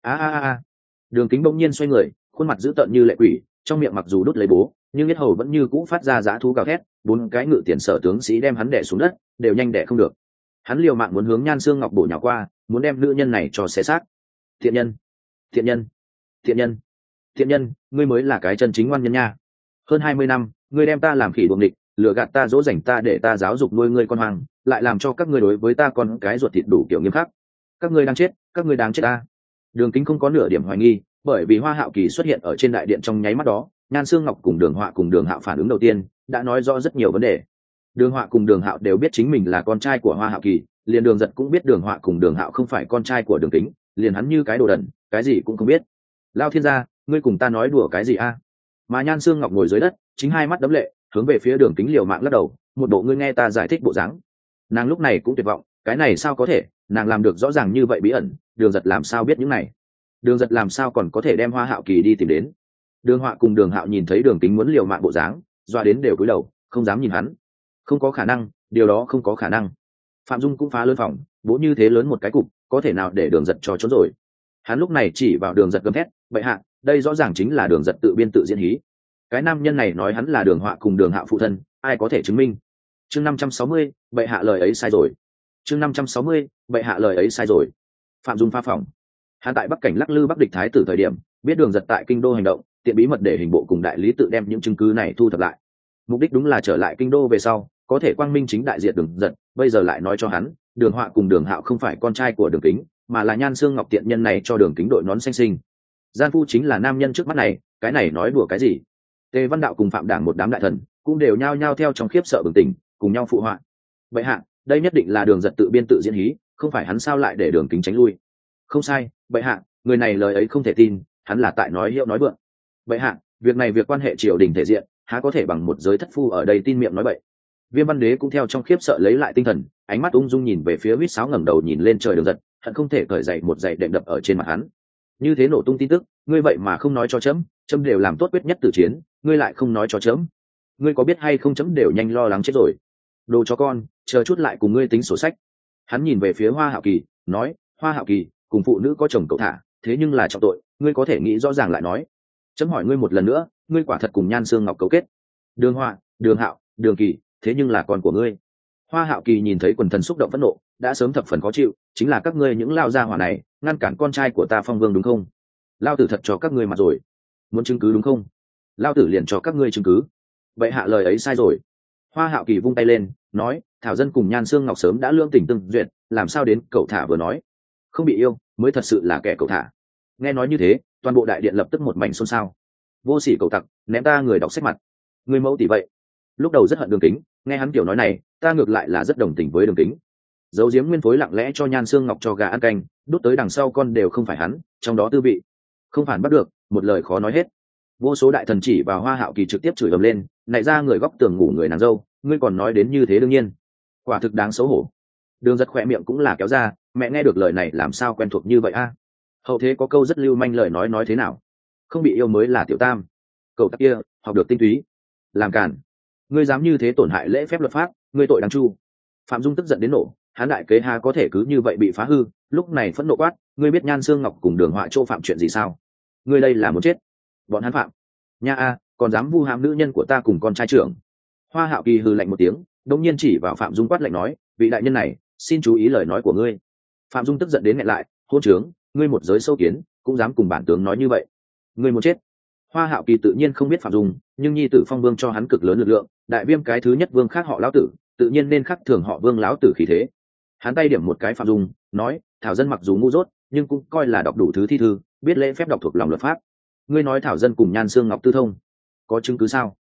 A. Đường Kính bỗng nhiên xoay người, khuôn mặt dữ tợn như lệ quỷ, trong miệng mặc dù đút lấy bố, nhưng yết hầu vẫn như cũ phát ra dã thú gào thét, bốn cái ngự tiền sở tướng sĩ đem hắn đè xuống đất, đều nhanh đè không được. Hắn liều mạng muốn hướng Nhan Xương Ngọc bổ nhào qua, muốn đem nữ nhân này cho xé xác. Thiện nhân, thiện nhân, thiện nhân, thiện nhân, ngươi mới là cái chân chính ngoan nhân nha. Hơn 20 năm, ngươi đem ta làm khỉ đuồng địch, lừa gạt ta, dỗ dành ta để ta giáo dục nuôi ngươi con hoang, lại làm cho các ngươi đối với ta con cái ruột thịt đủ kiểu nghiêm khắc. Các ngươi đang chết, các ngươi đang chết ta. Đường Kính không có nửa điểm hoài nghi, bởi vì Hoa Hạo Kỳ xuất hiện ở trên đại điện trong nháy mắt đó, Nhan Xương Ngọc cùng Đường Họa cùng Đường Hạo phản ứng đầu tiên đã nói rõ rất nhiều vấn đề. Đường Họa cùng Đường Hạo đều biết chính mình là con trai của Hoa Hạo Kỳ, liền Đường Giật cũng biết Đường Họa cùng Đường Hạo không phải con trai của Đường Kính, liền hắn như cái đồ đần, cái gì cũng không biết. Lao thiên gia, ngươi cùng ta nói đùa cái gì a? Mà Nhan Xương Ngọc ngồi dưới đất, chính hai mắt đấm lệ, hướng về phía Đường Kính liều mạng lắc đầu, một bộ ngươi nghe ta giải thích bộ dáng. Nàng lúc này cũng tuyệt vọng, cái này sao có thể, nàng làm được rõ ràng như vậy bí ẩn, Đường Giật làm sao biết những này? Đường Giật làm sao còn có thể đem Hoa Hạo Kỳ đi tìm đến? Đường Họa cùng Đường Hạo nhìn thấy Đường Kính muốn liều mạng bộ dáng, doa đến đều cúi đầu, không dám nhìn hắn. Không có khả năng, điều đó không có khả năng. Phạm Dung cũng phá lớn phòng, bố như thế lớn một cái cục, có thể nào để Đường Giật cho trốn rồi? Hắn lúc này chỉ vào Đường Giật gầm thét, bệ hạ, đây rõ ràng chính là Đường Giật tự biên tự diễn hí. Cái nam nhân này nói hắn là Đường Họa cùng Đường Hạo phụ thân, ai có thể chứng minh? Chương 560, bệ hạ lời ấy sai rồi. Chương 560, bệ hạ lời ấy sai rồi. Phạm Dung pha phòng. Hắn tại Bắc Cảnh lắc lư Bắc địch thái tử thời điểm, biết Đường Giật tại kinh đô hành động, tiện bí mật để hình bộ cùng đại lý tự đem những chứng cứ này thu thập lại. Mục đích đúng là trở lại kinh đô về sau, có thể quang minh chính đại diệt Đường Giật, bây giờ lại nói cho hắn, Đường Họa cùng Đường Hạo không phải con trai của Đường Kính, mà là Nhan Xương Ngọc tiện nhân này cho Đường Kính đội nón xanh sinh. Gian phu chính là nam nhân trước mắt này, cái này nói đùa cái gì? Tề Văn Đạo cùng Phạm Đảng một đám đại thần, cũng đều nhao nhao theo trong khiếp sợ bừng tỉnh, cùng nhau phụ họa. Vậy hạ, đây nhất định là Đường Giật tự biên tự diễn hí, không phải hắn sao lại để Đường Kính tránh lui? Không sai, bệ hạ, người này lời ấy không thể tin, hắn là tại nói hiệu nói vượng. Bệ hạ, việc này việc quan hệ triều đình thể diện, há có thể bằng một giới thất phu ở đây tin miệng nói bậy. Viêm Văn Đế cũng theo trong khiếp sợ lấy lại tinh thần, ánh mắt ung dung nhìn về phía huýt sáo ngẩng đầu nhìn lên trời Đường Giật, hận không thể cởi dậy một giày đệm đập ở trên mặt hắn. Như thế nổ tung tin tức, ngươi vậy mà không nói cho chấm, chấm đều làm tốt quyết nhất tử chiến, ngươi lại không nói cho chấm. Ngươi có biết hay không, chấm đều nhanh lo lắng chết rồi. Đồ chó con, chờ chút lại cùng ngươi tính sổ sách. Hắn nhìn về phía Hoa Hạo Kỳ, nói, Hoa Hạo Kỳ, cùng phụ nữ có chồng cậu thả, thế nhưng là trọng tội, ngươi có thể nghĩ rõ ràng lại nói. Chấm hỏi ngươi một lần nữa, ngươi quả thật cùng Nhan Xương Ngọc cấu kết? Đường Họa, Đường Hạo, Đường Kỳ, thế nhưng là con của ngươi. Hoa Hạo Kỳ nhìn thấy quần thần xúc động phẫn nộ, đã sớm thập phần khó chịu, chính là các ngươi những lao gia hỏa này, ngăn cản con trai của ta Phong Vương đúng không? Lao tử thật cho các ngươi mặt rồi, muốn chứng cứ đúng không? Lao tử liền cho các ngươi chứng cứ. Vậy hạ lời ấy sai rồi. Hoa Hạo Kỳ vung tay lên, nói, Thảo Dân cùng Nhan Xương Ngọc sớm đã lương tình tương duyệt, làm sao đến cậu thả vừa nói không bị yêu mới thật sự là kẻ cậu thả. Nghe nói như thế, toàn bộ đại điện lập tức một mảnh xôn xao. Vô sỉ cậu tặc, ném ta người đọc sách mặt. Người mẫu tỷ vậy. Lúc đầu rất hận Đường Kính, nghe hắn kiểu nói này, ta ngược lại là rất đồng tình với Đường Kính. Giấu giếm nguyên phối lặng lẽ cho Nhan Xương Ngọc cho gà ăn canh, đút tới đằng sau con đều không phải hắn, trong đó tư vị không phản bắt được, một lời khó nói hết. Vô số đại thần chỉ vào Hoa Hạo Kỳ trực tiếp chửi ầm lên, nảy ra người góc tường ngủ người nàng dâu, ngươi còn nói đến như thế đương nhiên, quả thực đáng xấu hổ. Đường Giật khỏe miệng cũng là kéo ra, mẹ nghe được lời này làm sao quen thuộc như vậy a? Hậu thế có câu rất lưu manh lời nói thế nào? Không bị yêu mới là tiểu tam. Cậu tắc kia, học được tinh túy, làm càn. Ngươi dám như thế tổn hại lễ phép luật pháp, ngươi tội đáng chu. Phạm Dung tức giận đến nổ, hắn đại kế há có thể cứ như vậy bị phá hư, lúc này phẫn nộ quát, ngươi biết Nhan Xương Ngọc cùng Đường Họa Châu phạm chuyện gì sao? Ngươi đây là muốn chết. Bọn hắn phạm. Nha a, còn dám vu hãm nữ nhân của ta cùng con trai trưởng. Hoa Hạo Kỳ hừ lạnh một tiếng, đột nhiên chỉ vào Phạm Dung quát lạnh nói, vị đại nhân này, xin chú ý lời nói của ngươi. Phạm Dung tức giận đến nghẹn lại, hôn trướng, ngươi một giới sâu kiến, cũng dám cùng bản tướng nói như vậy. Ngươi muốn chết. Hoa Hạo Kỳ tự nhiên không biết Phạm Dung, nhưng nhi tử Phong Vương cho hắn cực lớn lực lượng, đại viêm cái thứ nhất vương khác họ lão tử, tự nhiên nên khắc thường họ Vương lão tử khí thế. Hắn tay điểm một cái Phạm Dung, nói, Thảo Dân mặc dù ngu dốt, nhưng cũng coi là đọc đủ thứ thi thư, biết lễ phép đọc thuộc lòng luật pháp. Ngươi nói Thảo Dân cùng Nhan Xương Ngọc tư thông, có chứng cứ sao?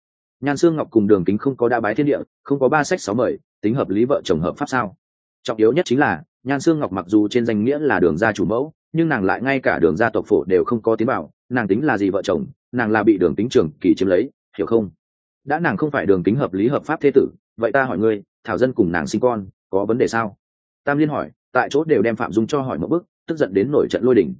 Nhan Xương Ngọc cùng Đường Kính không có đa bái thiên địa, không có ba sách sáu mời, tính hợp lý vợ chồng hợp pháp sao? Trọng yếu nhất chính là Nhan Xương Ngọc mặc dù trên danh nghĩa là Đường gia chủ mẫu, nhưng nàng lại ngay cả Đường gia tộc phổ đều không có tiến bảo, nàng tính là gì vợ chồng? Nàng là bị Đường Kính Trường Kỳ chiếm lấy, hiểu không? Đã nàng không phải Đường Kính hợp lý hợp pháp thế tử, vậy ta hỏi ngươi, Thảo Dân cùng nàng sinh con, có vấn đề sao? Tam Liên hỏi, tại chỗ đều đem Phạm Dung cho hỏi một bức, tức giận đến nổi trận lôi đình.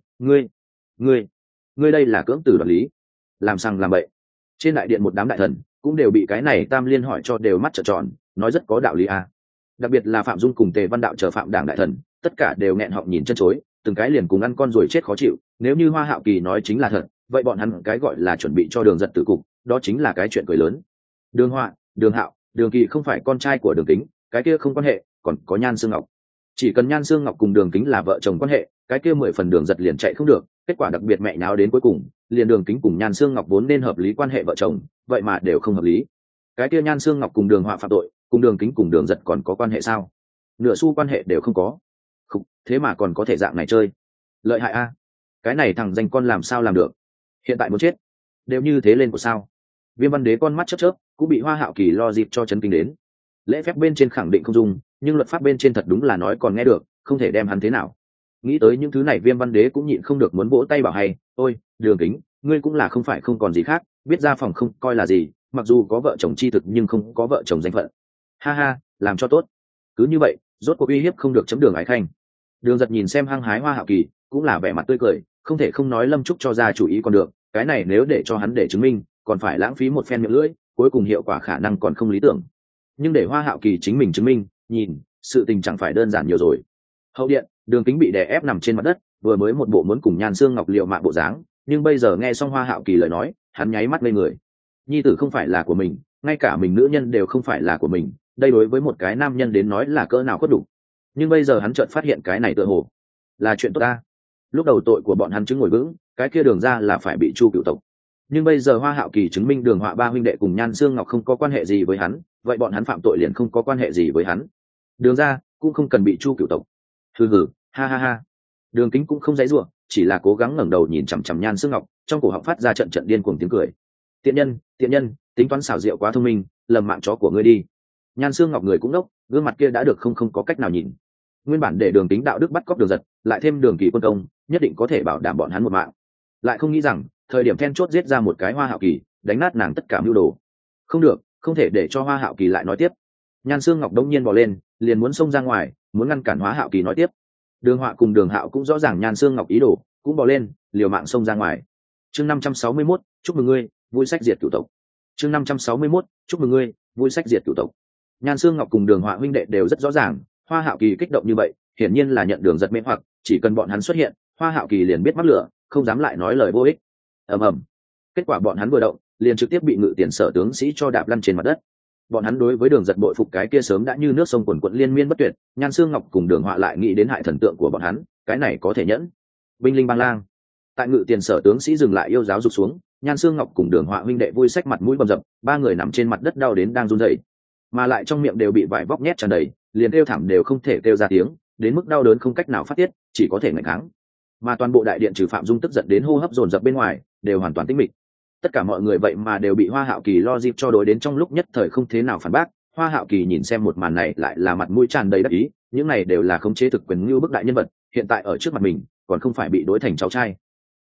Ngươi đây là cưỡng tử đoạt lý, làm sằng làm bậy. Trên đại điện một đám đại thần cũng đều bị cái này Tam Liên hỏi cho đều mắt trợn tròn, nói rất có đạo lý à. Đặc biệt là Phạm Dung cùng Tề Văn Đạo chờ Phạm Đảng đại thần, tất cả đều nghẹn họng nhìn chân chối, từng cái liền cùng ăn con rồi chết khó chịu. Nếu như Hoa Hạo Kỳ nói chính là thật, vậy bọn hắn cái gọi là chuẩn bị cho Đường Giật tử cục, đó chính là cái chuyện cười lớn. Đường Họa, Đường Hạo, Đường Kỳ không phải con trai của Đường Kính, cái kia không quan hệ, còn có Nhan Xương Ngọc. Chỉ cần Nhan Xương Ngọc cùng Đường Kính là vợ chồng quan hệ, cái kia 10 phần Đường Giật liền chạy không được. Kết quả đặc biệt mẹ nháo đến cuối cùng, liền Đường Kính cùng Nhan Xương Ngọc vốn nên hợp lý quan hệ vợ chồng, vậy mà đều không hợp lý. Cái kia Nhan Xương Ngọc cùng Đường Họa phạm tội, cùng Đường Kính cùng Đường Giật còn có quan hệ sao? Nửa xu quan hệ đều không có. Khục, thế mà còn có thể dạng này chơi, lợi hại a. Cái này thằng danh con làm sao làm được? Hiện tại muốn chết, đều như thế lên của sao? Viêm Văn Đế con mắt chớp chớp, cũng bị Hoa Hạo Kỳ lo dịp cho chấn kinh đến. Lễ phép bên trên khẳng định không dùng, nhưng luật pháp bên trên thật đúng là nói còn nghe được, không thể đem hắn thế nào. Nghĩ tới những thứ này Viêm Văn Đế cũng nhịn không được muốn vỗ tay bảo hay, ôi Đường Kính, ngươi cũng là không phải không còn gì khác, biết ra phòng không coi là gì, mặc dù có vợ chồng chi thực nhưng không có vợ chồng danh phận. Ha ha, làm cho tốt. Cứ như vậy, rốt cuộc uy hiếp không được chấm Đường Ái Khanh. Đường Giật nhìn xem hăng hái Hoa Hạo Kỳ, cũng là vẻ mặt tươi cười, không thể không nói Lâm Trúc cho ra chủ ý còn được, cái này nếu để cho hắn để chứng minh, còn phải lãng phí một phen miệng lưỡi, cuối cùng hiệu quả khả năng còn không lý tưởng. Nhưng để Hoa Hạo Kỳ chính mình chứng minh, nhìn, sự tình chẳng phải đơn giản nhiều rồi. Hậu điện, Đường Kính bị đè ép nằm trên mặt đất, vừa mới một bộ muốn cùng Nhan Xương Ngọc liều mạng bộ dáng, nhưng bây giờ nghe xong Hoa Hạo Kỳ lời nói, hắn nháy mắt lên người. Nhi tử không phải là của mình, ngay cả mình nữ nhân đều không phải là của mình, đây đối với một cái nam nhân đến nói là cỡ nào khuất đủ. Nhưng bây giờ hắn chợt phát hiện cái này tựa hồ là chuyện tốt ta. Lúc đầu tội của bọn hắn chứng ngồi vững, cái kia Đường ra là phải bị Chu cửu tộc. Nhưng bây giờ Hoa Hạo Kỳ chứng minh Đường Họa ba huynh đệ cùng Nhan Xương Ngọc không có quan hệ gì với hắn, vậy bọn hắn phạm tội liền không có quan hệ gì với hắn. Đường ra cũng không cần bị Chu cửu tộc. Hừ hừ, ha ha ha. Đường Kính cũng không dãy rủa, chỉ là cố gắng ngẩng đầu nhìn chằm chằm Nhan Xương Ngọc, trong cổ họng phát ra trận trận điên cuồng tiếng cười. Tiện nhân, tính toán xảo diệu quá thông minh, lầm mạng chó của ngươi đi. Nhan Xương Ngọc người cũng đốc, gương mặt kia đã được không có cách nào nhìn. Nguyên bản để Đường Kính đạo đức bắt cóc Đường Giật, lại thêm Đường Kỳ quân công, nhất định có thể bảo đảm bọn hắn một mạng. Lại không nghĩ rằng, thời điểm then chốt giết ra một cái Hoa Hạo Kỳ, đánh nát nàng tất cả mưu đồ. Không được, không thể để cho Hoa Hạo Kỳ lại nói tiếp. Nhan Xương Ngọc đông nhiên bò lên, liền muốn xông ra ngoài, muốn ngăn cản Hoa Hạo Kỳ nói tiếp. Đường Họa cùng Đường Hạo cũng rõ ràng Nhan Xương Ngọc ý đồ, cũng bò lên, liều mạng xông ra ngoài. Chương 561, chúc mừng ngươi, vui sách diệt cửu tộc. Chương 561, chúc mừng ngươi, vui sách diệt cửu tộc. Nhan Xương Ngọc cùng Đường Họa huynh đệ đều rất rõ ràng, Hoa Hạo Kỳ kích động như vậy, hiển nhiên là nhận Đường Giật mê hoặc, chỉ cần bọn hắn xuất hiện, Hoa Hạo Kỳ liền biết mắc lửa, không dám lại nói lời vô ích. Ầm ầm. Kết quả bọn hắn vừa động, liền trực tiếp bị Ngự Tiền Sở tướng sĩ cho đạp lăn trên mặt đất. Bọn hắn đối với Đường Giật bội phục cái kia sớm đã như nước sông quần quận liên miên bất tuyệt, Nhan Xương Ngọc cùng Đường Họa lại nghĩ đến hại thần tượng của bọn hắn, cái này có thể nhẫn. Binh linh bang lang. Tại Ngự Tiền Sở tướng sĩ dừng lại yêu giáo dục xuống, Nhan Xương Ngọc cùng Đường Họa huynh đệ vui sách mặt mũi bầm dập, ba người nằm trên mặt đất đau đến đang run rẩy, mà lại trong miệng đều bị vải vóc nhét tràn đầy, liền kêu thảm đều không thể kêu ra tiếng, đến mức đau đớn không cách nào phát tiết, chỉ có thể ngạnh kháng. Mà toàn bộ đại điện trừ Phạm Dung tức giận đến hô hấp dồn dập bên ngoài, đều hoàn toàn tĩnh mịch. Tất cả mọi người vậy mà đều bị Hoa Hạo Kỳ lo dịp cho đối đến trong lúc nhất thời không thế nào phản bác. Hoa Hạo Kỳ nhìn xem một màn này lại là mặt mũi tràn đầy đắc ý, những này đều là khống chế thực quyền như bức đại nhân vật, hiện tại ở trước mặt mình, còn không phải bị đối thành cháu trai.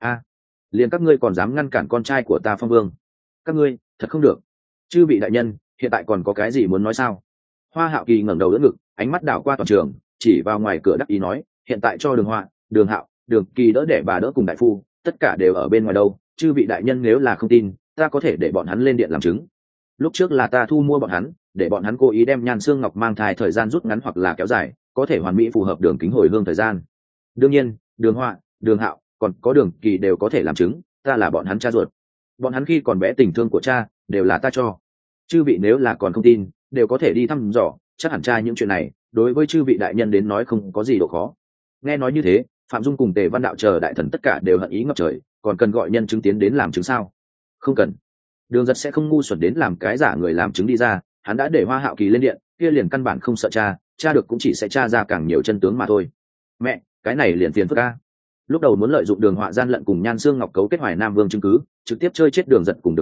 Liền các ngươi còn dám ngăn cản con trai của ta Phong Vương? Các ngươi, thật không được. Chư vị đại nhân, hiện tại còn có cái gì muốn nói sao? Hoa Hạo Kỳ ngẩng đầu đỡ ngực, ánh mắt đảo qua toàn trường, chỉ vào ngoài cửa đắc ý nói, hiện tại cho Đường Họa, Đường Hạo, Đường Kỳ đỡ để bà đỡ cùng đại phu, tất cả đều ở bên ngoài đâu, chư vị đại nhân nếu là không tin, ta có thể để bọn hắn lên điện làm chứng. Lúc trước là ta thu mua bọn hắn, để bọn hắn cố ý đem Nhan Xương Ngọc mang thai thời gian rút ngắn hoặc là kéo dài, có thể hoàn mỹ phù hợp Đường Kính hồi hương thời gian. Đương nhiên, Đường Họa, Đường Hạo, còn có Đường Kỳ đều có thể làm chứng, ta là bọn hắn cha ruột. Bọn hắn khi còn bé tình thương của cha, đều là ta cho. Chư vị nếu là còn không tin, đều có thể đi thăm dò, chắc hẳn tra những chuyện này, đối với chư vị đại nhân đến nói không có gì độ khó. Nghe nói như thế, Phạm Dung cùng Tề Văn Đạo chờ đại thần tất cả đều hận ý ngập trời, còn cần gọi nhân chứng tiến đến làm chứng sao? Không cần. Đường Giật sẽ không ngu xuẩn đến làm cái giả người làm chứng đi ra, hắn đã để Hoa Hạo Kỳ lên điện, kia liền căn bản không sợ tra được cũng chỉ sẽ tra ra càng nhiều chân tướng mà thôi. Mẹ, cái này liền phiền phức a. Lúc đầu muốn lợi dụng Đường Họa gian lận cùng Nhan Xương Ngọc cấu kết Hoài Nam Vương chứng cứ, trực tiếp chơi chết Đường Giật cùng Đường Kính,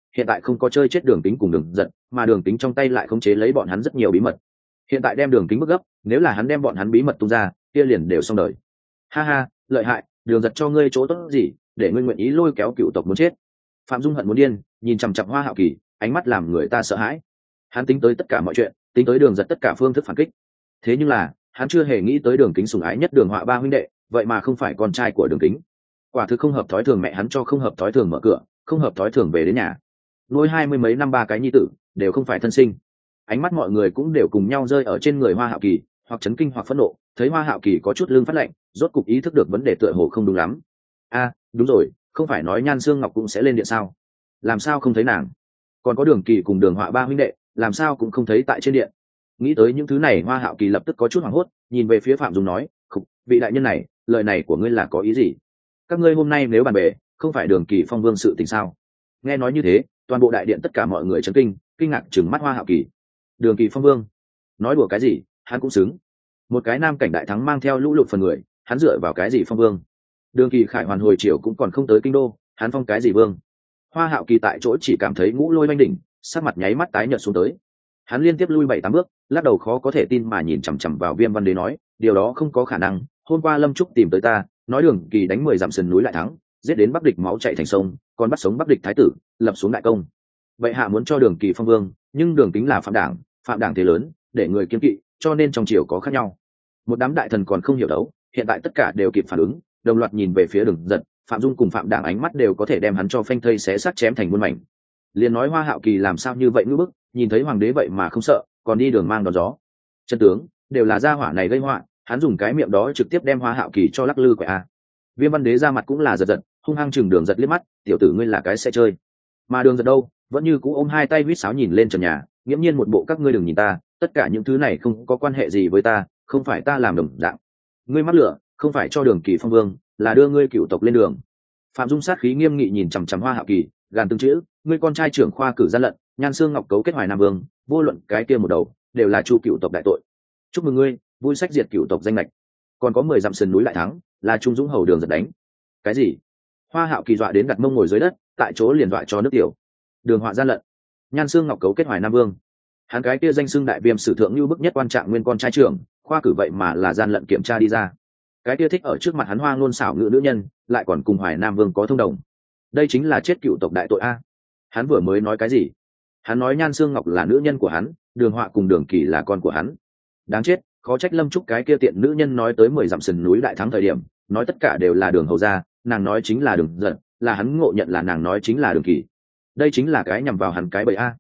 hiện tại không có chơi chết Đường Kính cùng Đường Giật, mà Đường Kính trong tay lại khống chế lấy bọn hắn rất nhiều bí mật. Hiện tại đem Đường Kính bức gấp, nếu là hắn đem bọn hắn bí mật tung ra, kia liền đều xong đời. Ha ha, lợi hại, Đường Giật cho ngươi chỗ tốt gì, để ngươi nguyện ý lôi kéo cựu tộc muốn chết. Phạm Dung hận muốn điên, nhìn chằm chằm Hoa Hạo Kỳ, ánh mắt làm người ta sợ hãi. Hắn tính tới tất cả mọi chuyện, tính tới Đường Giật tất cả phương thức phản kích. Thế nhưng là, hắn chưa hề nghĩ tới Đường Kính sủng ái nhất Đường Họa ba huynh đệ, vậy mà không phải con trai của Đường Kính. Quả thực không hợp thói thường, mẹ hắn cho không hợp thói thường mở cửa, không hợp thói thường về đến nhà. Nuôi 20 mấy năm ba cái nhi tử, đều không phải thân sinh. Ánh mắt mọi người cũng đều cùng nhau rơi ở trên người Hoa Hạo Kỳ, hoặc chấn kinh hoặc phẫn nộ, thấy Hoa Hạo Kỳ có chút lưng phát lạnh, rốt cục ý thức được vấn đề tựa hồ không đúng lắm. A, đúng rồi, không phải nói Nhan Xương Ngọc cũng sẽ lên điện sao? Làm sao không thấy nàng? Còn có Đường Kỳ cùng Đường Họa ba huynh đệ, làm sao cũng không thấy tại trên điện? Nghĩ tới những thứ này, Hoa Hạo Kỳ lập tức có chút hoảng hốt, nhìn về phía Phạm Dung nói, "Khục, vị đại nhân này, lời này của ngươi là có ý gì? Các ngươi hôm nay nếu bàn bề, không phải Đường Kỳ Phong Vương sự tình sao?" Nghe nói như thế, toàn bộ đại điện tất cả mọi người chấn kinh, kinh ngạc trừng mắt Hoa Hạo Kỳ. Đường Kỳ Phong Vương? Nói đùa cái gì, hắn cũng xứng. Một cái nam cảnh đại thắng mang theo lũ lụt phần người, hắn dựa vào cái gì phong vương? Đường Kỳ Khải hoàn hồi chiều cũng còn không tới kinh đô, hắn phong cái gì vương? Hoa Hạo Kỳ tại chỗ chỉ cảm thấy ngũ lôi oanh đỉnh, sắc mặt nháy mắt tái nhợt xuống tới. Hắn liên tiếp lui 7-8 bước, lắc đầu khó có thể tin mà nhìn chằm chằm vào Viêm Văn Đế nói, điều đó không có khả năng, hôm qua Lâm Trúc tìm tới ta, nói Đường Kỳ đánh 10 dặm sườn núi lại thắng, giết đến Bắc Địch máu chảy thành sông, còn bắt sống Bắc Địch thái tử, lập xuống đại công. Vậy hạ muốn cho Đường Kỳ phong vương, nhưng Đường Kính là phạm đảng thế lớn, để người kiêng kỵ, cho nên trong triều có khác nhau. Một đám đại thần còn không hiểu đấu, hiện tại tất cả đều kịp phản ứng, đồng loạt nhìn về phía Đường Giật, Phạm Dung cùng Phạm Đảng ánh mắt đều có thể đem hắn cho phanh thây xé xác chém thành muôn mảnh. Liền nói Hoa Hạo Kỳ làm sao như vậy ngữ bức, nhìn thấy hoàng đế vậy mà không sợ, còn đi đường mang đón gió. Chân tướng đều là gia hỏa này gây họa, hắn dùng cái miệng đó trực tiếp đem Hoa Hạo Kỳ cho lắc lư quậy a. Viêm Văn Đế ra mặt cũng là giật giật, hung hăng chừng Đường Giật liếc mắt, tiểu tử ngươi là cái sẽ chơi. Mà Đường Giật đâu, vẫn như cũ ôm hai tay huýt sáo nhìn lên trần nhà, nghiễm nhiên một bộ các ngươi đừng nhìn ta, tất cả những thứ này không có quan hệ gì với ta, không phải ta làm đồng dạng. Ngươi mắc lửa, không phải cho Đường Kỳ phong vương, là đưa ngươi cựu tộc lên đường. Phạm Dung sát khí nghiêm nghị nhìn chằm chằm Hoa Hạo Kỳ, gàn từng chữ, ngươi con trai trưởng khoa cử gian lận, Nhan Xương Ngọc cấu kết Hoài Nam Vương, vô luận cái kia một đầu, đều là chu cựu tộc đại tội. Chúc mừng ngươi, vui sách diệt cựu tộc danh lệch. Còn có 10 dặm sườn núi lại thắng, là Trung Dũng hầu Đường Giật đánh. Cái gì? Hoa Hạo Kỳ dọa đến đặt mông ngồi dưới đất, tại chỗ liền dọa cho nước tiểu. Đường Họa gian lận, Nhan Xương Ngọc cấu kết Hoài Nam Vương. Hắn cái kia danh xưng đại viêm sử thượng như bức nhất quan trạng nguyên con trai trưởng, khoa cử vậy mà là gian lận kiểm tra đi ra. Cái kia thích ở trước mặt hắn hoa ngôn xảo ngữ nữ nhân, lại còn cùng Hoài Nam Vương có thông đồng. Đây chính là chết cựu tộc đại tội a. Hắn vừa mới nói cái gì? Hắn nói Nhan Xương Ngọc là nữ nhân của hắn, Đường Họa cùng Đường Kỳ là con của hắn. Đáng chết, khó trách Lâm Trúc cái kia tiện nữ nhân nói tới 10 dặm sườn núi đại thắng thời điểm, nói tất cả đều là Đường hầu gia, nàng nói chính là Đường Giật, là hắn ngộ nhận là nàng nói chính là Đường Kỳ. Đây chính là cái nhằm vào hắn cái bẫy a.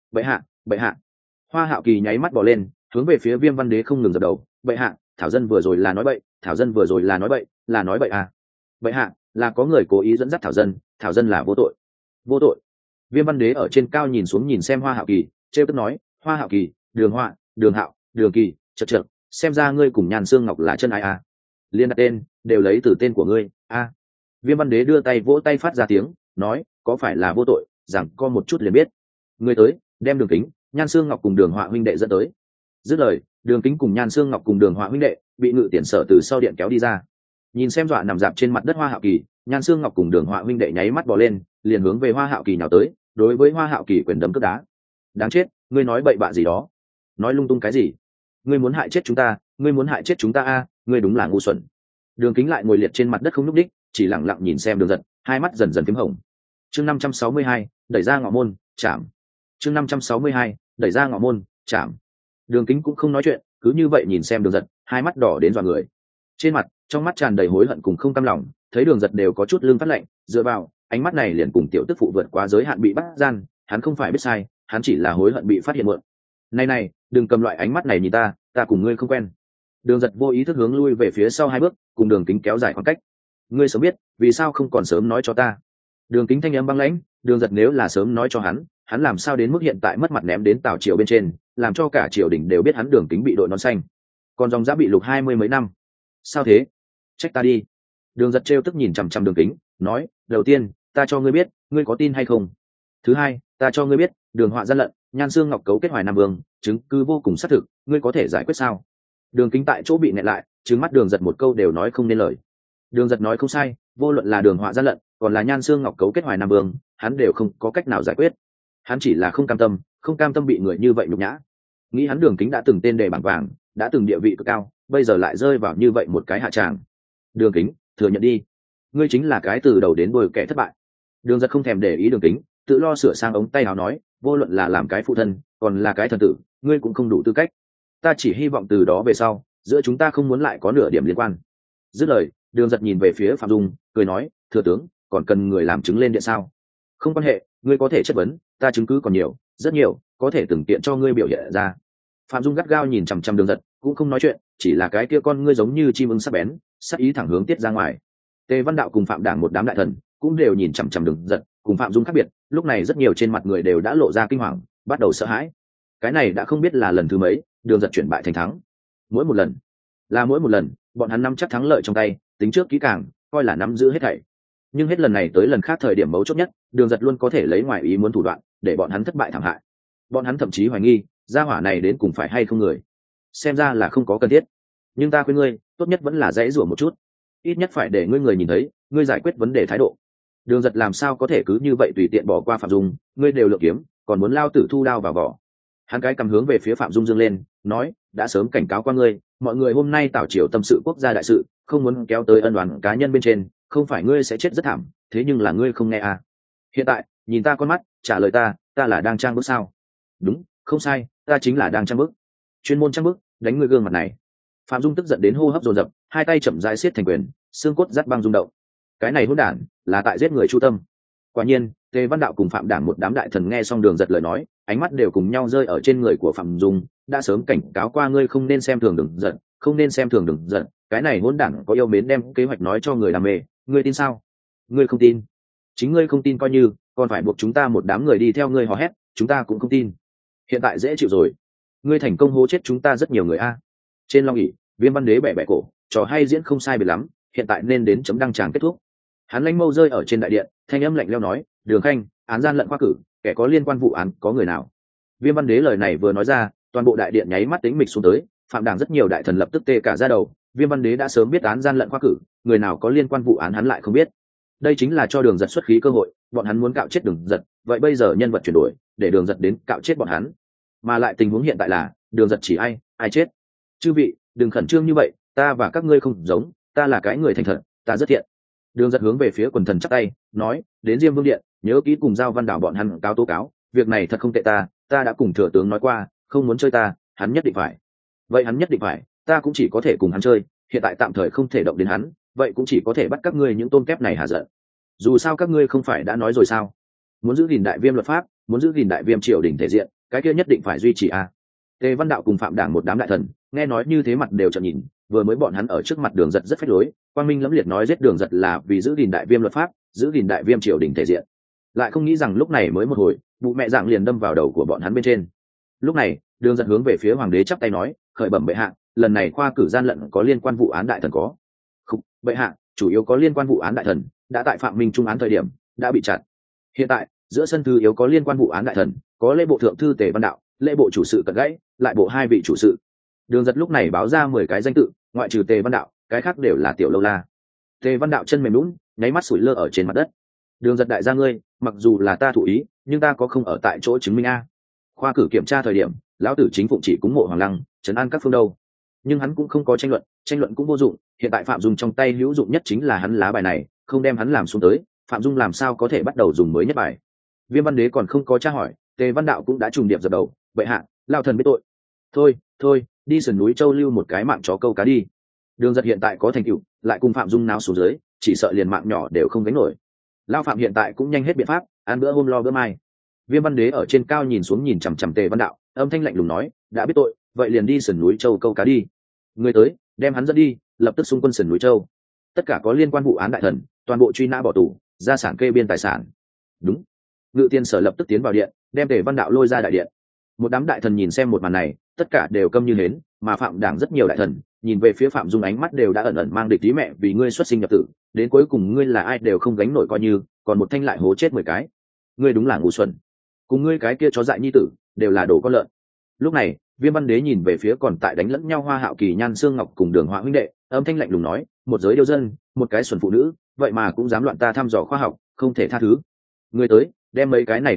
Bệ hạ. Hoa Hạo Kỳ nháy mắt bỏ lên, hướng về phía Viêm Văn Đế không ngừng dập đầu, bệ hạ, Thảo dân vừa rồi là nói bậy, Thảo dân vừa rồi là nói bậy, là nói bậy à. Bệ hạ, là có người cố ý dẫn dắt Thảo dân là vô tội. Vô tội. Viêm Văn Đế ở trên cao nhìn xuống nhìn xem Hoa Hạo Kỳ, trêu tức nói, Hoa Hạo Kỳ, Đường Họa, Đường Hạo, Đường Kỳ, chậc, xem ra ngươi cùng Nhan Xương Ngọc là chân ai à. Liên đặt tên, đều lấy từ tên của ngươi, a. Viêm Văn Đế đưa tay vỗ tay phát ra tiếng, nói, có phải là vô tội, rằng co một chút liền biết. Ngươi tới, đem Đường Kính, Nhan Xương Ngọc cùng Đường Họa huynh đệ dẫn tới. Dứt lời, Đường Kính cùng Nhan Xương Ngọc cùng Đường Họa huynh đệ bị ngự tiền sở từ sau điện kéo đi ra. Nhìn xem dọa nằm dạp trên mặt đất Hoa Hạo Kỳ, Nhan Xương Ngọc cùng Đường Họa huynh đệ nháy mắt bò lên, liền hướng về Hoa Hạo Kỳ nhào tới, đối với Hoa Hạo Kỳ quyền đấm cước đá. Đáng chết, ngươi nói bậy bạ gì đó? Nói lung tung cái gì? Ngươi muốn hại chết chúng ta, ngươi muốn hại chết chúng ta a, ngươi đúng là ngu xuẩn. Đường Kính lại ngồi liệt trên mặt đất không nhúc nhích, chỉ lặng lặng nhìn xem Đường Giật, hai mắt dần dần phím hồng. Chương 562, đẩy ra ngọ môn, chạm. Chương 562, đẩy ra ngọ môn, chạm. Đường Kính cũng không nói chuyện, cứ như vậy nhìn xem Đường Giật, hai mắt đỏ đến dọa người. Trên mặt, trong mắt tràn đầy hối hận cùng không cam lòng, thấy Đường Giật đều có chút lưng phát lạnh, dựa vào, ánh mắt này liền cùng tiểu tức phụ vượt quá giới hạn bị bắt gian, hắn không phải biết sai, hắn chỉ là hối hận bị phát hiện muộn. Này, đừng cầm loại ánh mắt này nhìn ta cùng ngươi không quen. Đường Giật vô ý thức hướng lui về phía sau hai bước, cùng Đường Kính kéo dài khoảng cách. Ngươi sớm biết, vì sao không còn sớm nói cho ta? Đường Kính thanh âm băng lãnh, Đường Giật nếu là sớm nói cho hắn làm sao đến mức hiện tại mất mặt ném đến Tào triều bên trên, làm cho cả triều đình đều biết hắn Đường Kính bị đội nón xanh, còn dòng giá bị lục 20 mấy năm. Sao thế? Trách ta đi. Đường Giật trêu tức nhìn chằm chằm Đường Kính, nói, đầu tiên, ta cho ngươi biết, ngươi có tin hay không? Thứ hai, ta cho ngươi biết, Đường Họa gian lận, Nhan Xương Ngọc cấu kết Hoài Nam Vương, chứng cứ vô cùng xác thực, ngươi có thể giải quyết sao? Đường Kính tại chỗ bị nẹt lại, trừng mắt Đường Giật một câu đều nói không nên lời. Đường Giật nói không sai, vô luận là Đường Họa gian lận, còn là Nhan Xương Ngọc cấu kết Hoài Nam Vương, hắn đều không có cách nào giải quyết. Hắn chỉ là không cam tâm bị người như vậy nhục nhã. Nghĩ hắn Đường Kính đã từng tên đề bảng vàng, đã từng địa vị cực cao, bây giờ lại rơi vào như vậy một cái hạ tràng. Đường Kính, thừa nhận đi, ngươi chính là cái từ đầu đến đuôi kẻ thất bại. Đường Giật không thèm để ý Đường Kính, tự lo sửa sang ống tay áo nói, vô luận là làm cái phụ thân còn là cái thần tử, ngươi cũng không đủ tư cách. Ta chỉ hy vọng từ đó về sau giữa chúng ta không muốn lại có nửa điểm liên quan. Dứt lời, Đường Giật nhìn về phía Phạm Dung, cười nói, thừa tướng, còn cần người làm chứng lên điện sao? Không quan hệ, ngươi có thể chất vấn, ta chứng cứ còn nhiều, rất nhiều, có thể từng tiện cho ngươi biểu hiện ra. Phạm Dung gắt gao nhìn chằm chằm Đường Giật, cũng không nói chuyện, chỉ là cái kia con ngươi giống như chim ưng sắc bén, sắc ý thẳng hướng tiết ra ngoài. Tề Văn Đạo cùng Phạm Đảng một đám đại thần cũng đều nhìn chằm chằm Đường Giật, cùng Phạm Dung khác biệt, lúc này rất nhiều trên mặt người đều đã lộ ra kinh hoàng, bắt đầu sợ hãi. Cái này đã không biết là lần thứ mấy, Đường Giật chuyển bại thành thắng. Mỗi một lần, bọn hắn nắm chắc thắng lợi trong tay, tính trước kỹ càng, coi là nắm giữ hết thảy. Nhưng hết lần này tới lần khác thời điểm mấu chốt nhất, Đường Giật luôn có thể lấy ngoài ý muốn thủ đoạn, để bọn hắn thất bại thảm hại. Bọn hắn thậm chí hoài nghi, gia hỏa này đến cùng phải hay không người. Xem ra là không có cần thiết. Nhưng ta khuyên ngươi, tốt nhất vẫn là dãy rủa một chút, ít nhất phải để ngươi người nhìn thấy, ngươi giải quyết vấn đề thái độ. Đường Giật làm sao có thể cứ như vậy tùy tiện bỏ qua Phạm Dung, ngươi đều lựa kiếm, còn muốn lao tử thu đao vào vỏ. Hắn cái cầm hướng về phía Phạm Dung dương lên, nói, đã sớm cảnh cáo qua ngươi, mọi người hôm nay tảo triều tâm sự quốc gia đại sự, không muốn kéo tới ân oán cá nhân bên trên, không phải ngươi sẽ chết rất thảm, thế nhưng là ngươi không nghe à. Hiện tại, nhìn ta con mắt, trả lời ta là đang trang bức sao? Đúng, không sai, ta chính là đang trang bức. Chuyên môn trang bức, đánh ngươi gương mặt này. Phạm Dung tức giận đến hô hấp dồn dập, hai tay chậm rãi siết thành quyền, xương cốt rát băng rung động. Cái này hỗn đản, là tại giết người chu tâm. Quả nhiên, Tề Văn Đạo cùng Phạm Đảng một đám đại thần nghe xong Đường Giật lời nói, ánh mắt đều cùng nhau rơi ở trên người của Phạm Dung, đã sớm cảnh cáo qua ngươi không nên xem thường Đường Giật, không nên xem thường Đường Giật, cái này hỗn đản có yêu mến đem kế hoạch nói cho người đam mê, ngươi tin sao? Ngươi không tin. Chính ngươi không tin coi như, còn phải buộc chúng ta một đám người đi theo ngươi hò hét, chúng ta cũng không tin. Hiện tại dễ chịu rồi. Ngươi thành công hố chết chúng ta rất nhiều người a. Trên long ỷ, Viêm Văn Đế bẻ bẻ cổ, trò hay diễn không sai biệt lắm, hiện tại nên đến chấm đăng tràng kết thúc. Hắn lanh mâu rơi ở trên đại điện, thanh âm lạnh lẽo nói, Đường Khanh, án gian lận khoa cử, kẻ có liên quan vụ án có người nào? Viêm Văn Đế lời này vừa nói ra, toàn bộ đại điện nháy mắt tĩnh mịch xuống tới, Phạm Đảng rất nhiều đại thần lập tức tê cả da đầu. Viêm Văn Đế đã sớm biết án gian lận khoa cử, người nào có liên quan vụ án hắn lại không biết. Đây chính là cho Đường Giật xuất khí cơ hội, bọn hắn muốn cạo chết Đường Giật, vậy bây giờ nhân vật chuyển đổi, để Đường Giật đến cạo chết bọn hắn. Mà lại tình huống hiện tại là, Đường Giật chỉ ai chết. Chư vị, đừng khẩn trương như vậy, ta và các ngươi không giống, ta là cái người thành thật, ta rất thiện. Đường Giật hướng về phía quần thần chắp tay, nói, đến Diêm Vương điện, nhớ kỹ cùng Giao Văn Đảo bọn hắn cáo tố cáo, việc này thật không tệ ta đã cùng thừa tướng nói qua, không muốn chơi ta, hắn nhất định phải. Vậy hắn nhất định phải, ta cũng chỉ có thể cùng hắn chơi, hiện tại tạm thời không thể động đến hắn, vậy cũng chỉ có thể bắt các ngươi những tôm kép này hạ giận. Dù sao các ngươi không phải đã nói rồi sao? Muốn giữ gìn đại viêm luật pháp, muốn giữ gìn đại viêm triều đình thể diện, cái kia nhất định phải duy trì a. Tề Văn Đạo cùng Phạm Đảng một đám đại thần, nghe nói như thế mặt đều trợn nhìn, vừa mới bọn hắn ở trước mặt Đường Giật rất phách lối, quang minh lẫm liệt nói giết Đường Giật là vì giữ gìn đại viêm luật pháp, giữ gìn đại viêm triều đình thể diện. Lại không nghĩ rằng lúc này mới một hồi, bụ mẹ dạng liền đâm vào đầu của bọn hắn bên trên. Lúc này, Đường Giật hướng về phía hoàng đế chắp tay nói, khởi bẩm bệ hạ, lần này khoa cử gian lận có liên quan vụ án đại thần có. Không, bệ hạ, chủ yếu có liên quan vụ án đại thần, đã tại Phạm Minh trung án thời điểm đã bị chặn. Hiện tại, giữa sân thư yếu có liên quan vụ án đại thần, có lễ bộ thượng thư Tề Văn Đạo, lễ bộ chủ sự Cận Gãy, lại bộ hai vị chủ sự. Đường Giật lúc này báo ra 10 cái danh tự, ngoại trừ Tề Văn Đạo, cái khác đều là tiểu lâu la. Tề Văn Đạo chân mềm nhũn, nháy mắt sủi lơ ở trên mặt đất. Đường Giật đại gia ngươi, mặc dù là ta thủ ý, nhưng ta có không ở tại chỗ chứng minh a. Khoa cử kiểm tra thời điểm, lão tử chính phụng chỉ cúng mộ Hoàng Lăng, trấn an các phương đâu. Nhưng hắn cũng không có tranh luận cũng vô dụng, hiện tại Phạm Dung trong tay hữu dụng nhất chính là hắn lá bài này, không đem hắn làm xuống tới, Phạm Dung làm sao có thể bắt đầu dùng mới nhất bài. Viêm Văn Đế còn không có tra hỏi, Tề Văn Đạo cũng đã trùng điệp dập đầu, bệ hạ, lao thần biết tội. Thôi, đi sườn núi Châu lưu một cái mạng chó câu cá đi. Đường Giật hiện tại có thành tựu, lại cùng Phạm Dung náo xuống dưới, chỉ sợ liền mạng nhỏ đều không gánh nổi. Lao Phạm hiện tại cũng nhanh hết biện pháp, ăn bữa hôm lo bữa mai. Viêm Văn Đế ở trên cao nhìn xuống nhìn chằm chằm Tề Văn Đạo, âm thanh lạnh lùng nói, đã biết tội, vậy liền đi sườn núi Châu câu cá đi. Người tới, đem hắn dẫn đi, lập tức xung quân sườn núi Châu. Tất cả có liên quan vụ án đại thần, toàn bộ truy nã bỏ tù, gia sản kê biên tài sản. Đúng. Ngự Tiên Sở lập tức tiến vào điện, đem Tề Văn Đạo lôi ra đại điện. Một đám đại thần nhìn xem một màn này, tất cả đều câm như hến, mà Phạm Đảng rất nhiều đại thần nhìn về phía Phạm Dung ánh mắt đều đã ẩn ẩn mang địch tí mẹ, vì ngươi xuất sinh nhập tử, đến cuối cùng ngươi là ai đều không gánh nổi coi như, còn một thanh lại hố chết 10 cái. Ngươi đúng là ngu xuẩn. Cùng ngươi cái kia chó dại nhi tử, đều là đồ con lợn. Lúc này, Viêm Văn Đế nhìn về phía còn tại đánh lẫn nhau Hoa Hạo Kỳ, Nhan Xương Ngọc cùng Đường Họa huynh đệ, âm thanh lạnh lùng nói, một giới điêu dân, một cái xuẩn phụ nữ, vậy mà cũng dám loạn ta thăm dò khoa học, không thể tha thứ. Ngươi tới, đem mấy cái này cẩu vật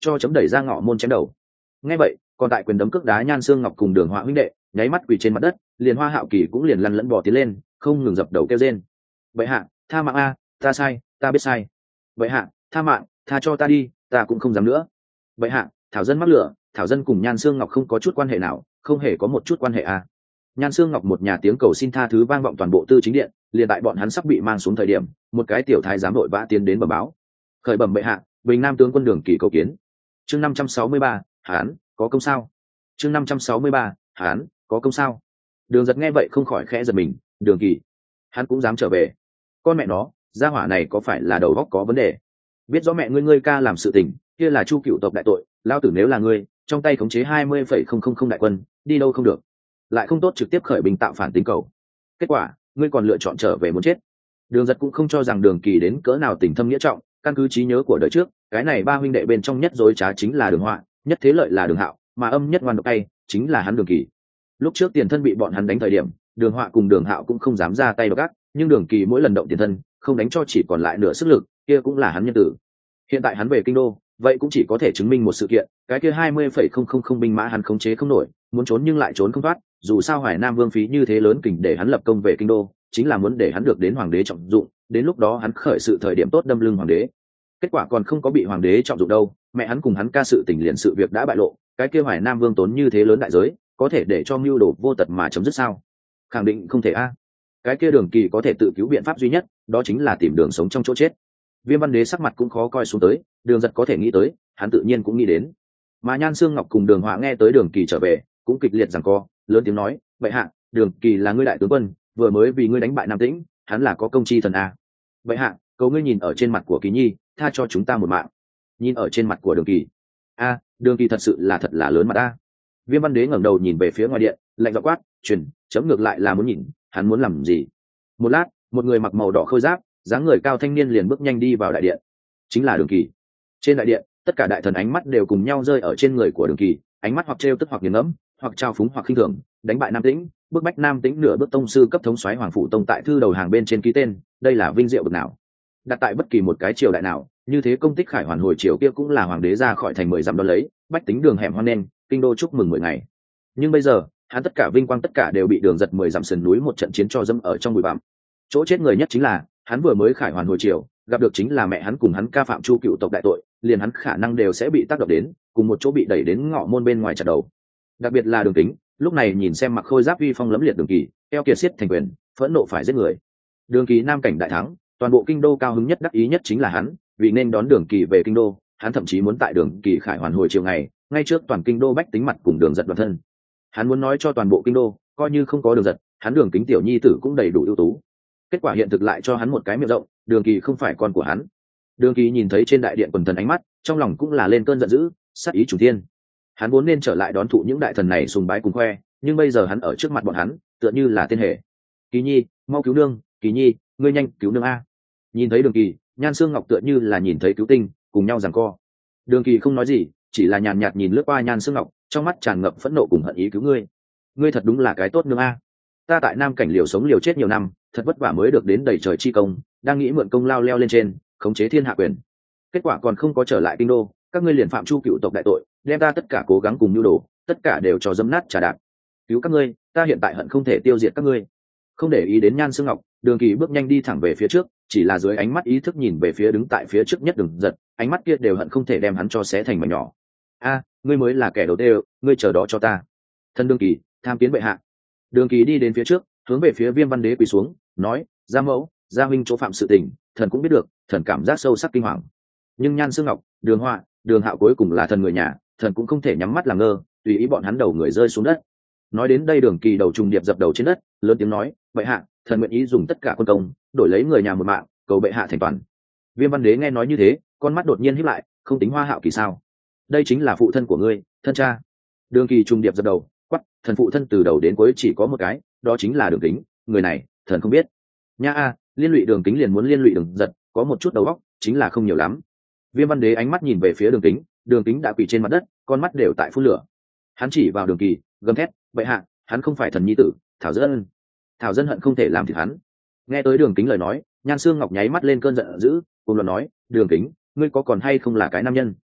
cho chấm đẩy ra ngọ môn chém đầu. Nghe vậy, còn tại quyền đấm cước đá Nhan Xương Ngọc cùng Đường Họa huynh đệ nháy mắt quỳ trên mặt đất, liền Hoa Hạo Kỳ cũng liền lăn lẫn bò tiến lên, không ngừng dập đầu kêu rên. Vậy hạ, tha mạng a, ta sai, ta biết sai. Vậy hạ, tha mạng, tha cho ta đi, ta cũng không dám nữa. Vậy hạ, Thảo Dân mắc lửa, Thảo Dân cùng Nhan Xương Ngọc không có chút quan hệ nào, không hề có một chút quan hệ a. Nhan Xương Ngọc một nhà tiếng cầu xin tha thứ vang vọng toàn bộ Tư Chính Điện, liền tại bọn hắn sắp bị mang xuống thời điểm, một cái tiểu thái giám đội vã tiến đến bẩm báo. Khởi bẩm bệ hạ, Bình Nam tướng quân Đường Kỳ cầu kiến. Chương 563, Hán, có công sao? Chương 563, Hán, có công sao? Đường Giật nghe vậy không khỏi khẽ giật mình, Đường Kỳ, hắn cũng dám trở về? Con mẹ nó, gia hỏa này có phải là đầu óc có vấn đề? Biết rõ mẹ ngươi ca làm sự tình, kia là Chu Cựu tộc đại tội, lao tử nếu là ngươi, trong tay khống chế 20,000 đại quân, đi đâu không được, lại không tốt trực tiếp khởi binh tạo phản tính cầu. Kết quả, ngươi còn lựa chọn trở về muốn chết. Đường Giật cũng không cho rằng Đường Kỳ đến cỡ nào tình thâm nghĩa trọng, căn cứ trí nhớ của đời trước, cái này ba huynh đệ bên trong nhất dối trá chính là Đường Họa, nhất thế lợi là Đường Hạo, mà âm nhất ngoan độc tay chính là hắn Đường Kỳ. Lúc trước tiền thân bị bọn hắn đánh thời điểm, Đường Họa cùng Đường Hạo cũng không dám ra tay độc ác, nhưng Đường Kỳ mỗi lần động tiền thân, không đánh cho chỉ còn lại nửa sức lực, kia cũng là hắn nhân tử. Hiện tại hắn về kinh đô, vậy cũng chỉ có thể chứng minh một sự kiện, cái kia 20,000 binh mã hắn khống chế không nổi, muốn trốn nhưng lại trốn không thoát, dù sao Hoài Nam Vương phí như thế lớn kình để hắn lập công về kinh đô, chính là muốn để hắn được đến hoàng đế trọng dụng, đến lúc đó hắn khởi sự thời điểm tốt đâm lưng hoàng đế. Kết quả còn không có bị hoàng đế trọng dụng đâu, mẹ hắn cùng hắn ca sự tình liền sự việc đã bại lộ, cái kia Hoài Nam Vương tốn như thế lớn đại giới, có thể để cho mưu đồ vô tật mà chấm dứt sao? Khẳng định không thể a. Cái kia Đường Kỳ có thể tự cứu biện pháp duy nhất, đó chính là tìm đường sống trong chỗ chết. Viêm Văn Đế sắc mặt cũng khó coi xuống tới, Đường Giật có thể nghĩ tới, hắn tự nhiên cũng nghĩ đến. Mà Nhan Xương Ngọc cùng Đường Họa nghe tới Đường Kỳ trở về, cũng kịch liệt giằng co, lớn tiếng nói, bệ hạ, Đường Kỳ là ngươi đại tướng quân, vừa mới vì ngươi đánh bại Nam Tĩnh, hắn là có công chi thần a. Bệ hạ, cầu ngươi nhìn ở trên mặt của Kỳ Nhi, tha cho chúng ta một mạng. Nhìn ở trên mặt của Đường Kỳ. A, Đường Kỳ thật sự là thật là lớn mặt a. Viêm Văn Đế ngẩng đầu nhìn về phía ngoài điện, lạnh giọng quát, truyền, chấm ngược lại là muốn nhìn, hắn muốn làm gì. Một lát, một người mặc màu đỏ khôi giáp, dáng người cao thanh niên liền bước nhanh đi vào đại điện, chính là Đường Kỳ. Trên đại điện, tất cả đại thần ánh mắt đều cùng nhau rơi ở trên người của Đường Kỳ, ánh mắt hoặc trêu tức hoặc nghiền ngẫm, hoặc trao phúng hoặc khinh thường, đánh bại Nam Tĩnh, bức bách Nam Tĩnh nửa bước tông sư cấp thống soái Hoàng phủ tông tại thư đầu hàng bên trên ký tên, đây là vinh diệu bậc nào. Đặt tại bất kỳ một cái triều đại nào, như thế công tích khải hoàn hồi triều kia cũng là hoàng đế ra khỏi thành 10 dặm đón lấy, bách tính đường hẻm hoan nghênh, kinh đô chúc mừng 10 ngày. Nhưng bây giờ, hắn tất cả vinh quang tất cả đều bị Đường Giật 10 dặm sườn núi một trận chiến cho dẫm ở trong bụi bặm. Chỗ chết người nhất chính là, hắn vừa mới khải hoàn hồi triều, gặp được chính là mẹ hắn cùng hắn ca phạm Chu Cựu tộc đại tội, liền hắn khả năng đều sẽ bị tác động đến, cùng một chỗ bị đẩy đến ngõ môn bên ngoài chặt đầu. Đặc biệt là Đường Kính, lúc này nhìn xem mặc khôi giáp uy phong lẫm liệt Đường Kỳ, eo kiệt xiết thành quyền, phẫn nộ phải giết người. Đường Kỳ nam cảnh đại thắng, toàn bộ kinh đô cao hứng nhất đắc ý nhất chính là hắn, vì nên đón Đường Kỳ về kinh đô, hắn thậm chí muốn tại Đường Kỳ khải hoàn hồi chiều ngày, ngay trước toàn kinh đô bách tính mặt cùng Đường Giật đoàn thân. Hắn muốn nói cho toàn bộ kinh đô, coi như không có Đường Giật, hắn Đường Kính tiểu nhi tử cũng đầy đủ ưu tú. Kết quả hiện thực lại cho hắn một cái miệng rộng, Đường Kỳ không phải con của hắn. Đường Kỳ nhìn thấy trên đại điện quần thần ánh mắt, trong lòng cũng là lên cơn giận dữ, sát ý chủ thiên. Hắn muốn nên trở lại đón thụ những đại thần này sùng bái cùng khoe, nhưng bây giờ hắn ở trước mặt bọn hắn, tựa như là tên hề. Kỳ Nhi, mau cứu nương, Kỳ Nhi, ngươi nhanh cứu nương a. Nhìn thấy Đường Kỳ, Nhan Xương Ngọc tựa như là nhìn thấy cứu tinh, cùng nhau giằng co. Đường Kỳ không nói gì, chỉ là nhàn nhạt nhìn lướt qua Nhan Xương Ngọc, trong mắt tràn ngập phẫn nộ cùng hận ý cứu ngươi. Ngươi thật đúng là cái tốt nương a. Ta tại Nam cảnh liều sống liều chết nhiều năm, thật vất vả mới được đến đầy trời chi công, đang nghĩ mượn công lao leo lên trên, khống chế thiên hạ quyền. Kết quả còn không có trở lại kinh đô, các ngươi liền phạm Chu Cựu tộc đại tội, đem ta tất cả cố gắng cùng nhu đồ, tất cả đều cho dẫm nát trả đạp. Cứu các ngươi, ta hiện tại hận không thể tiêu diệt các ngươi. Không để ý đến Nhan Xương Ngọc, Đường Kỳ bước nhanh đi thẳng về phía trước, chỉ là dưới ánh mắt ý thức nhìn về phía đứng tại phía trước nhất Đường Giật, ánh mắt kia đều hận không thể đem hắn cho xé thành mảnh nhỏ. A, ngươi mới là kẻ đầu tiên, ngươi chờ đó cho ta. Thân Đường Kỳ, tham kiến bệ hạ. Đường Kỳ đi đến phía trước, hướng về phía Viêm Văn Đế quỳ xuống, nói, gia mẫu, gia huynh chỗ phạm sự tình, thần cũng biết được, thần cảm giác sâu sắc kinh hoàng. Nhưng Nhan Xương Ngọc, Đường Họa, Đường Hạo cuối cùng là thần người nhà, thần cũng không thể nhắm mắt làm ngơ, tùy ý bọn hắn đầu người rơi xuống đất. Nói đến đây Đường Kỳ đầu trùng điệp dập đầu trên đất, lớn tiếng nói, bệ hạ, thần nguyện ý dùng tất cả quân công, đổi lấy người nhà một mạng, cầu bệ hạ thành toàn. Viêm Văn Đế nghe nói như thế, con mắt đột nhiên híp lại, không tính Hoa Hạo Kỳ sao? Đây chính là phụ thân của ngươi, thân cha. Đường Kỳ trùng điệp dập đầu, quắc, thần phụ thân từ đầu đến cuối chỉ có một cái, đó chính là Đường Kính, người này, thần không biết. Nha a, liên lụy Đường Kính liền muốn liên lụy Đường Giật, có một chút đầu óc, chính là không nhiều lắm. Viêm Văn Đế ánh mắt nhìn về phía Đường Kính, Đường Kính đã quỳ trên mặt đất, con mắt đều tại phun lửa. Hắn chỉ vào Đường Kỳ, gầm thét, bệ hạ, hắn không phải thần nhi tử, Thảo Dân. Thảo Dân hận không thể làm thịt hắn. Nghe tới Đường Kính lời nói, Nhan Xương Ngọc nháy mắt lên cơn giận dữ, cùng luận nói, Đường Kính, ngươi có còn hay không là cái nam nhân?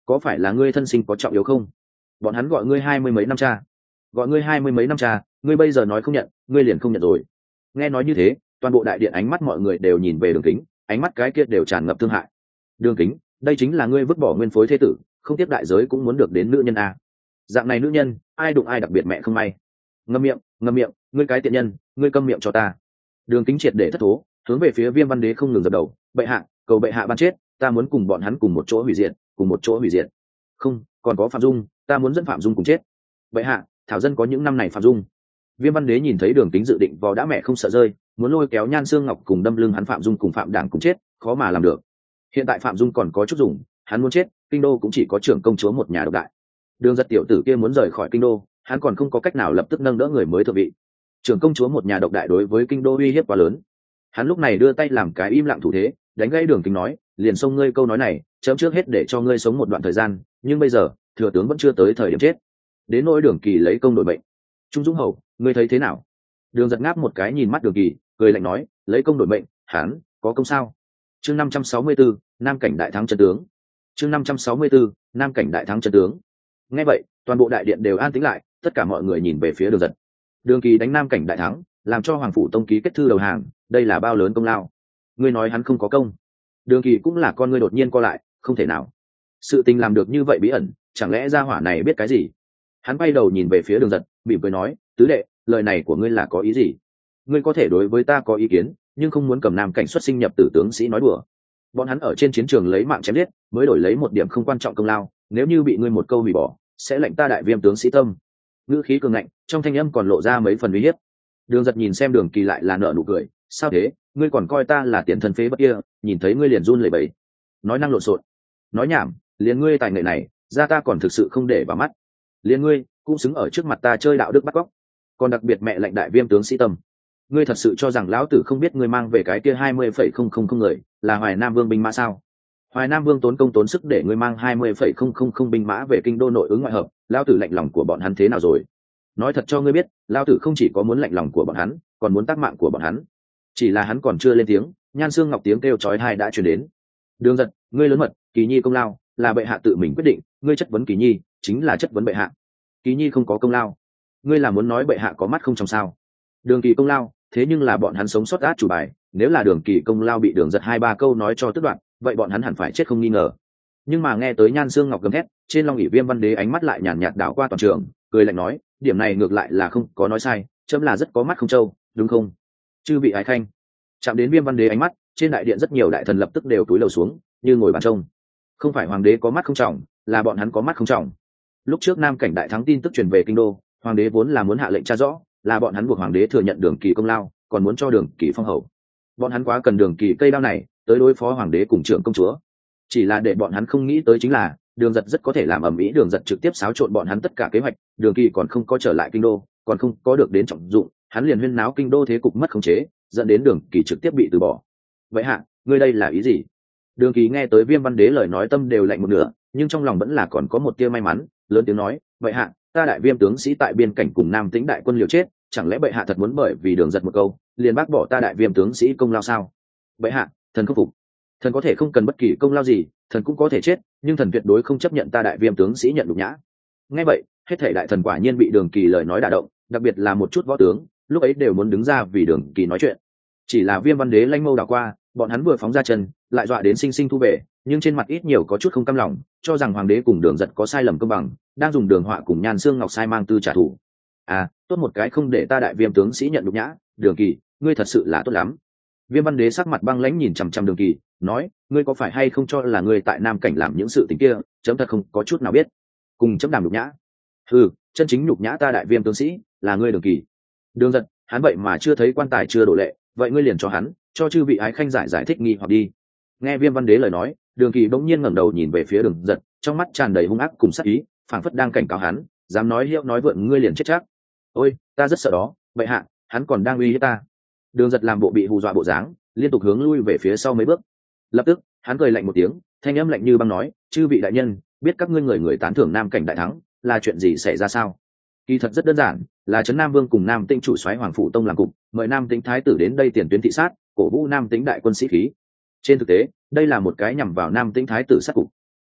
có phải là ngươi thân sinh có trọng yếu không? Bọn hắn gọi ngươi 20 mấy năm cha, gọi ngươi 20 mấy năm cha, ngươi bây giờ nói không nhận, ngươi liền không nhận rồi. Nghe nói như thế, toàn bộ đại điện ánh mắt mọi người đều nhìn về Đường Kính, ánh mắt cái kia đều tràn ngập thương hại. Đường Kính, đây chính là ngươi vứt bỏ nguyên phối thế tử, không tiếc đại giới cũng muốn được đến nữ nhân a. Dạng này nữ nhân, ai đụng ai đặc biệt mẹ không may. Ngậm miệng, ngươi cái tiện nhân, ngươi câm miệng cho ta. Đường Kính triệt để thất thố, hướng về phía Viêm Văn Đế không ngừng dập đầu, bệ hạ, cầu bệ hạ ban chết, ta muốn cùng bọn hắn cùng một chỗ hủy diệt, cùng một chỗ hủy diệt. Không, còn có Phạm Dung, ta muốn dẫn Phạm Dung cùng chết. Bệ hạ, thảo dân có những năm này Phạm Dung. Viêm Văn Đế nhìn thấy Đường Kính dự định vò đã mẹ không sợ rơi, muốn lôi kéo Nhan Xương Ngọc cùng đâm lưng hắn Phạm Dung cùng Phạm Đảng cùng chết, khó mà làm được. Hiện tại Phạm Dung còn có chút dùng, hắn muốn chết, kinh đô cũng chỉ có trưởng công chúa một nhà độc đại. Đường Giật tiểu tử kia muốn rời khỏi kinh đô, hắn còn không có cách nào lập tức nâng đỡ người mới thượng vị. Trưởng công chúa một nhà độc đại đối với kinh đô uy hiếp quá lớn. Hắn lúc này đưa tay làm cái im lặng thủ thế, đánh gãy Đường Kính nói, liền xông ngươi câu nói này, chấm trước hết để cho ngươi sống một đoạn thời gian, nhưng bây giờ thừa tướng vẫn chưa tới thời điểm chết. Đến nỗi Đường Kỳ lấy công đổi bệnh. Trung Dũng Hầu, ngươi thấy thế nào? Đường Giật ngáp một cái nhìn mắt Đường Kỳ, cười lạnh nói, lấy công đổi bệnh, hắn có công sao? Chương 564, Nam cảnh đại thắng chân tướng. Chương 564, Nam cảnh đại thắng chân tướng. Nghe vậy, toàn bộ đại điện đều an tĩnh lại, tất cả mọi người nhìn về phía Đường Giật. Đường Kỳ đánh Nam cảnh đại thắng, làm cho Hoàng phủ tông ký kết thư đầu hàng, đây là bao lớn công lao. Ngươi nói hắn không có công? Đường Kỳ cũng là con ngươi đột nhiên co lại, không thể nào. Sự tình làm được như vậy bí ẩn, chẳng lẽ gia hỏa này biết cái gì? Hắn bay đầu nhìn về phía Đường Giật, mỉm cười nói, tứ đệ, lời này của ngươi là có ý gì? Ngươi có thể đối với ta có ý kiến, nhưng không muốn cầm Nam cảnh xuất sinh nhập tử tướng sĩ nói đùa. Bọn hắn ở trên chiến trường lấy mạng chém giết, mới đổi lấy một điểm không quan trọng công lao, nếu như bị ngươi một câu hủy bỏ, sẽ lệnh ta đại viêm tướng sĩ tâm. Ngữ khí cường ngạnh, trong thanh âm còn lộ ra mấy phần uy hiếp. Đường Giật nhìn xem Đường Kỳ lại là nở nụ cười, sao thế, ngươi còn coi ta là tiền thân phế bất kia, nhìn thấy ngươi liền run lẩy bẩy. Nói năng lộn xộn, nói nhảm, liền ngươi tài nghệ này, ra ta còn thực sự không để vào mắt. Liền ngươi cũng xứng ở trước mặt ta chơi đạo đức bắt cóc, còn đặc biệt mẹ lệnh đại viêm tướng sĩ tâm. Ngươi thật sự cho rằng lão tử không biết ngươi mang về cái kia 20,000 người là Hoài Nam Vương binh mã sao? Hoài Nam Vương tốn công tốn sức để ngươi mang 20,000 binh mã về kinh đô nội ứng ngoại hợp, lão tử lệnh lòng của bọn hắn thế nào rồi? Nói thật cho ngươi biết, lão tử không chỉ có muốn lệnh lòng của bọn hắn, còn muốn tác mạng của bọn hắn. Chỉ là hắn còn chưa lên tiếng, Nhan Xương Ngọc tiếng kêu chói tai đã truyền đến. Đường Giật, ngươi lớn mật, Kỳ Nhi công lao là bệ hạ tự mình quyết định, ngươi chất vấn Kỳ Nhi chính là chất vấn bệ hạ. Kỳ Nhi không có công lao, ngươi là muốn nói bệ hạ có mắt không trong sao? Đường Kỳ công lao, thế nhưng là bọn hắn sống sót át chủ bài, nếu là Đường Kỳ công lao bị Đường Giật 2-3 câu nói cho tức đoạn, vậy bọn hắn hẳn phải chết không nghi ngờ. Nhưng mà nghe tới Nhan Xương Ngọc gầm thét, trên Long ỷ Viêm Văn Đế ánh mắt lại nhàn nhạt đảo qua toàn trường, cười lạnh nói, điểm này ngược lại là không có nói sai, chấm là rất có mắt không trâu, đúng không? Chư vị ái khanh. Chạm đến Viêm Văn Đế ánh mắt, trên đại điện rất nhiều đại thần lập tức đều cúi đầu xuống, như ngồi bàn trông. Không phải hoàng đế có mắt không trọng, là bọn hắn có mắt không trọng. Lúc trước Nam cảnh đại thắng tin tức truyền về kinh đô, hoàng đế vốn là muốn hạ lệnh tra rõ, là bọn hắn buộc hoàng đế thừa nhận Đường Kỳ công lao, còn muốn cho Đường Kỳ phong hầu. Bọn hắn quá cần Đường Kỳ cây đao này tới đối phó hoàng đế cùng trưởng công chúa. Chỉ là để bọn hắn không nghĩ tới chính là, Đường Giật rất có thể làm ầm ĩ, Đường Giật trực tiếp xáo trộn bọn hắn tất cả kế hoạch, Đường Kỳ còn không có trở lại kinh đô, còn không có được đến trọng dụng, hắn liền huyên náo kinh đô thế cục mất khống chế, dẫn đến Đường Kỳ trực tiếp bị từ bỏ. Vậy hạ, ngươi đây là ý gì? Đường Kỳ nghe tới Viêm Văn Đế lời nói tâm đều lạnh một nửa, nhưng trong lòng vẫn là còn có một tia may mắn, lớn tiếng nói, vậy hạ, ta đại viêm tướng sĩ tại biên cảnh cùng Nam Tĩnh đại quân liều chết, chẳng lẽ bệ hạ thật muốn bởi vì Đường Giật một câu liền bác bỏ ta đại viêm tướng sĩ công lao sao? Bệ hạ, thần không phục. Thần có thể không cần bất kỳ công lao gì, thần cũng có thể chết, nhưng thần tuyệt đối không chấp nhận ta đại viêm tướng sĩ nhận nhục nhã. Nghe vậy, hết thảy đại thần quả nhiên bị Đường Kỳ lời nói đả động, đặc biệt là một chút võ tướng, lúc ấy đều muốn đứng ra vì Đường Kỳ nói chuyện. Chỉ là Viêm Văn Đế lanh mâu đảo qua, bọn hắn vừa phóng ra chân, lại dọa đến sinh sinh thu về, nhưng trên mặt ít nhiều có chút không cam lòng, cho rằng hoàng đế cùng Đường Giật có sai lầm công bằng, đang dùng Đường Họa cùng Nhan Xương Ngọc sai mang tư trả thù. À, tốt một cái không để ta đại viêm tướng sĩ nhận nhục nhã, Đường Kỳ, ngươi thật sự là tốt lắm. Viêm Văn Đế sắc mặt băng lãnh nhìn chằm chằm Đường Kỳ, nói, ngươi có phải hay không cho là ngươi tại Nam cảnh làm những sự tình kia, chấm thật không có chút nào biết. Cùng chấm đàm nhục nhã? Ừ, chân chính nhục nhã ta đại viêm tướng sĩ là ngươi Đường Kỳ. Đường Giật, hắn vậy mà chưa thấy quan tài chưa đổ lệ, vậy ngươi liền cho hắn, cho chư vị ái khanh giải thích nghi hoặc đi. Nghe Viêm Văn Đế lời nói, Đường Kỳ bỗng nhiên ngẩng đầu nhìn về phía Đường Giật, trong mắt tràn đầy hung ác cùng sát ý, phảng phất đang cảnh cáo hắn, dám nói hiệu nói vượn ngươi liền chết chắc. Ôi, ta rất sợ đó, vậy hạ, hắn còn đang uy hiếp ta. Đường Giật làm bộ bị hù dọa bộ dáng, liên tục hướng lui về phía sau mấy bước. Lập tức, hắn cười lạnh một tiếng, thanh âm lạnh như băng nói, chư vị đại nhân, biết các ngươi người tán thưởng Nam cảnh đại thắng, là chuyện gì xảy ra sao? Kỳ thật rất đơn giản, là Trấn Nam Vương cùng Nam Tĩnh chủ soái Hoàng phủ tông làm cục, mời Nam Tĩnh thái tử đến đây tiền tuyến thị sát, cổ vũ Nam Tĩnh đại quân sĩ khí. Trên thực tế, đây là một cái nhằm vào Nam Tĩnh thái tử sát cục.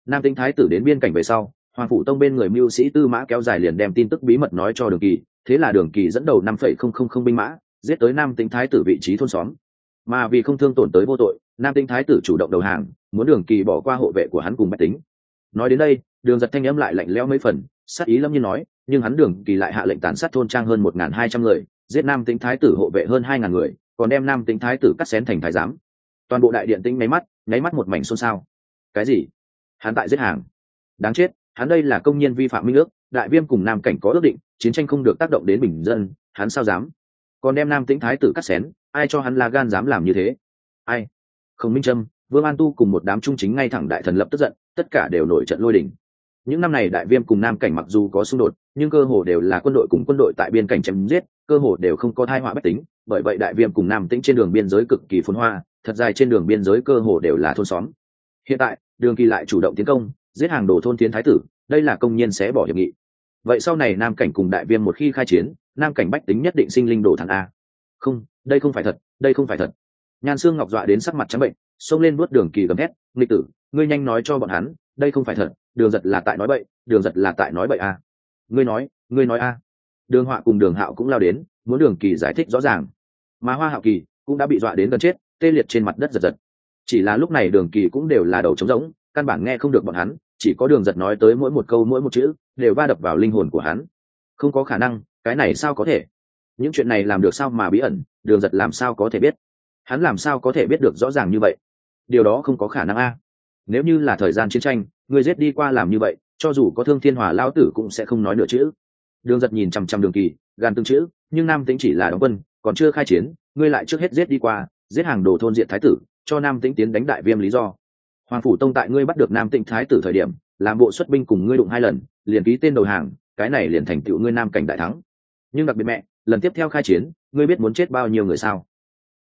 Nam Tĩnh thái tử đến biên cảnh về sau, Hoàng phủ tông bên người mưu sĩ Tư Mã kéo dài liền đem tin tức bí mật nói cho Đường Kỳ, thế là Đường Kỳ dẫn đầu 5,000 binh mã, giết tới Nam Tĩnh thái tử vị trí thôn xóm. Mà vì không thương tổn tới vô tội, Nam Tĩnh thái tử chủ động đầu hàng, muốn Đường Kỳ bỏ qua hộ vệ của hắn cùng bách tính. Nói đến đây, Đường Giật thanh âm lại lạnh lẽo mấy phần, sát ý lâm nhiên nói, nhưng hắn Đường Kỳ lại hạ lệnh tàn sát thôn trang hơn 1.200 người, giết Nam Tĩnh thái tử hộ vệ hơn 2.000 người, còn đem Nam Tĩnh thái tử cắt xén thành thái giám. Toàn bộ đại điện tĩnh nháy mắt một mảnh xôn xao. Cái gì? Hắn tại giết hàng? Đáng chết, hắn đây là công nhân vi phạm minh ước, đại viêm cùng Nam cảnh có ước định, chiến tranh không được tác động đến bình dân, hắn sao dám? Còn đem Nam Tĩnh thái tử cắt xén, ai cho hắn là gan dám làm như thế? Ai? Không Minh Trâm, Vương An Tu cùng một đám trung chính ngay thẳng đại thần lập tức giận, tất cả đều nổi trận lôi đình. Những năm này đại viêm cùng Nam cảnh mặc dù có xung đột, nhưng cơ hồ đều là quân đội cùng quân đội tại biên cảnh chém giết, cơ hồ đều không có tai họa bách tính, bởi vậy đại viêm cùng Nam Tĩnh trên đường biên giới cực kỳ phồn hoa, thật dài trên đường biên giới cơ hồ đều là thôn xóm. Hiện tại, Đường Kỳ lại chủ động tiến công, giết hàng đồ thôn tiến thái tử, đây là công nhiên sẽ bỏ hiệp nghị. Vậy sau này Nam cảnh cùng đại viêm một khi khai chiến, Nam cảnh bách tính nhất định sinh linh đổ thằng a. Không, đây không phải thật, đây không phải thật. Nhan Xương Ngọc dọa đến sắc mặt trắng bệnh, xông lên vuốt Đường Kỳ gầm hét, nghịch tử, ngươi nhanh nói cho bọn hắn, đây không phải thật, Đường Giật là tại nói bậy, Đường Giật là tại nói bậy a. Ngươi nói a. Đường Họa cùng Đường Hạo cũng lao đến, muốn Đường Kỳ giải thích rõ ràng. Mà Hoa Hạo Kỳ cũng đã bị dọa đến gần chết, tê liệt trên mặt đất giật giật. Chỉ là lúc này Đường Kỳ cũng đều là đầu trống rỗng, căn bản nghe không được bọn hắn, chỉ có Đường Giật nói tới mỗi một câu mỗi một chữ đều va đập vào linh hồn của hắn. Không có khả năng, cái này sao có thể? Những chuyện này làm được sao mà bí ẩn, Đường Giật làm sao có thể biết? Hắn làm sao có thể biết được rõ ràng như vậy? Điều đó không có khả năng a. Nếu như là thời gian chiến tranh, người giết đi qua làm như vậy, cho dù có Thương Thiên Hỏa lão tử cũng sẽ không nói nửa chữ. Đường Giật nhìn chằm chằm Đường Kỳ, gan từng chữ, nhưng Nam Tĩnh chỉ là đóng quân, còn chưa khai chiến, ngươi lại trước hết giết đi qua, giết hàng đồ thôn diện thái tử, cho Nam Tĩnh tiến đánh đại viêm lý do. Hoàng phủ tông tại ngươi bắt được Nam Tĩnh thái tử thời điểm, làm bộ xuất binh cùng ngươi đụng 2 lần, liền ký tên đầu hàng, cái này liền thành tựu ngươi Nam cảnh đại thắng. Nhưng đặc biệt mẹ, lần tiếp theo khai chiến, ngươi biết muốn chết bao nhiêu người sao?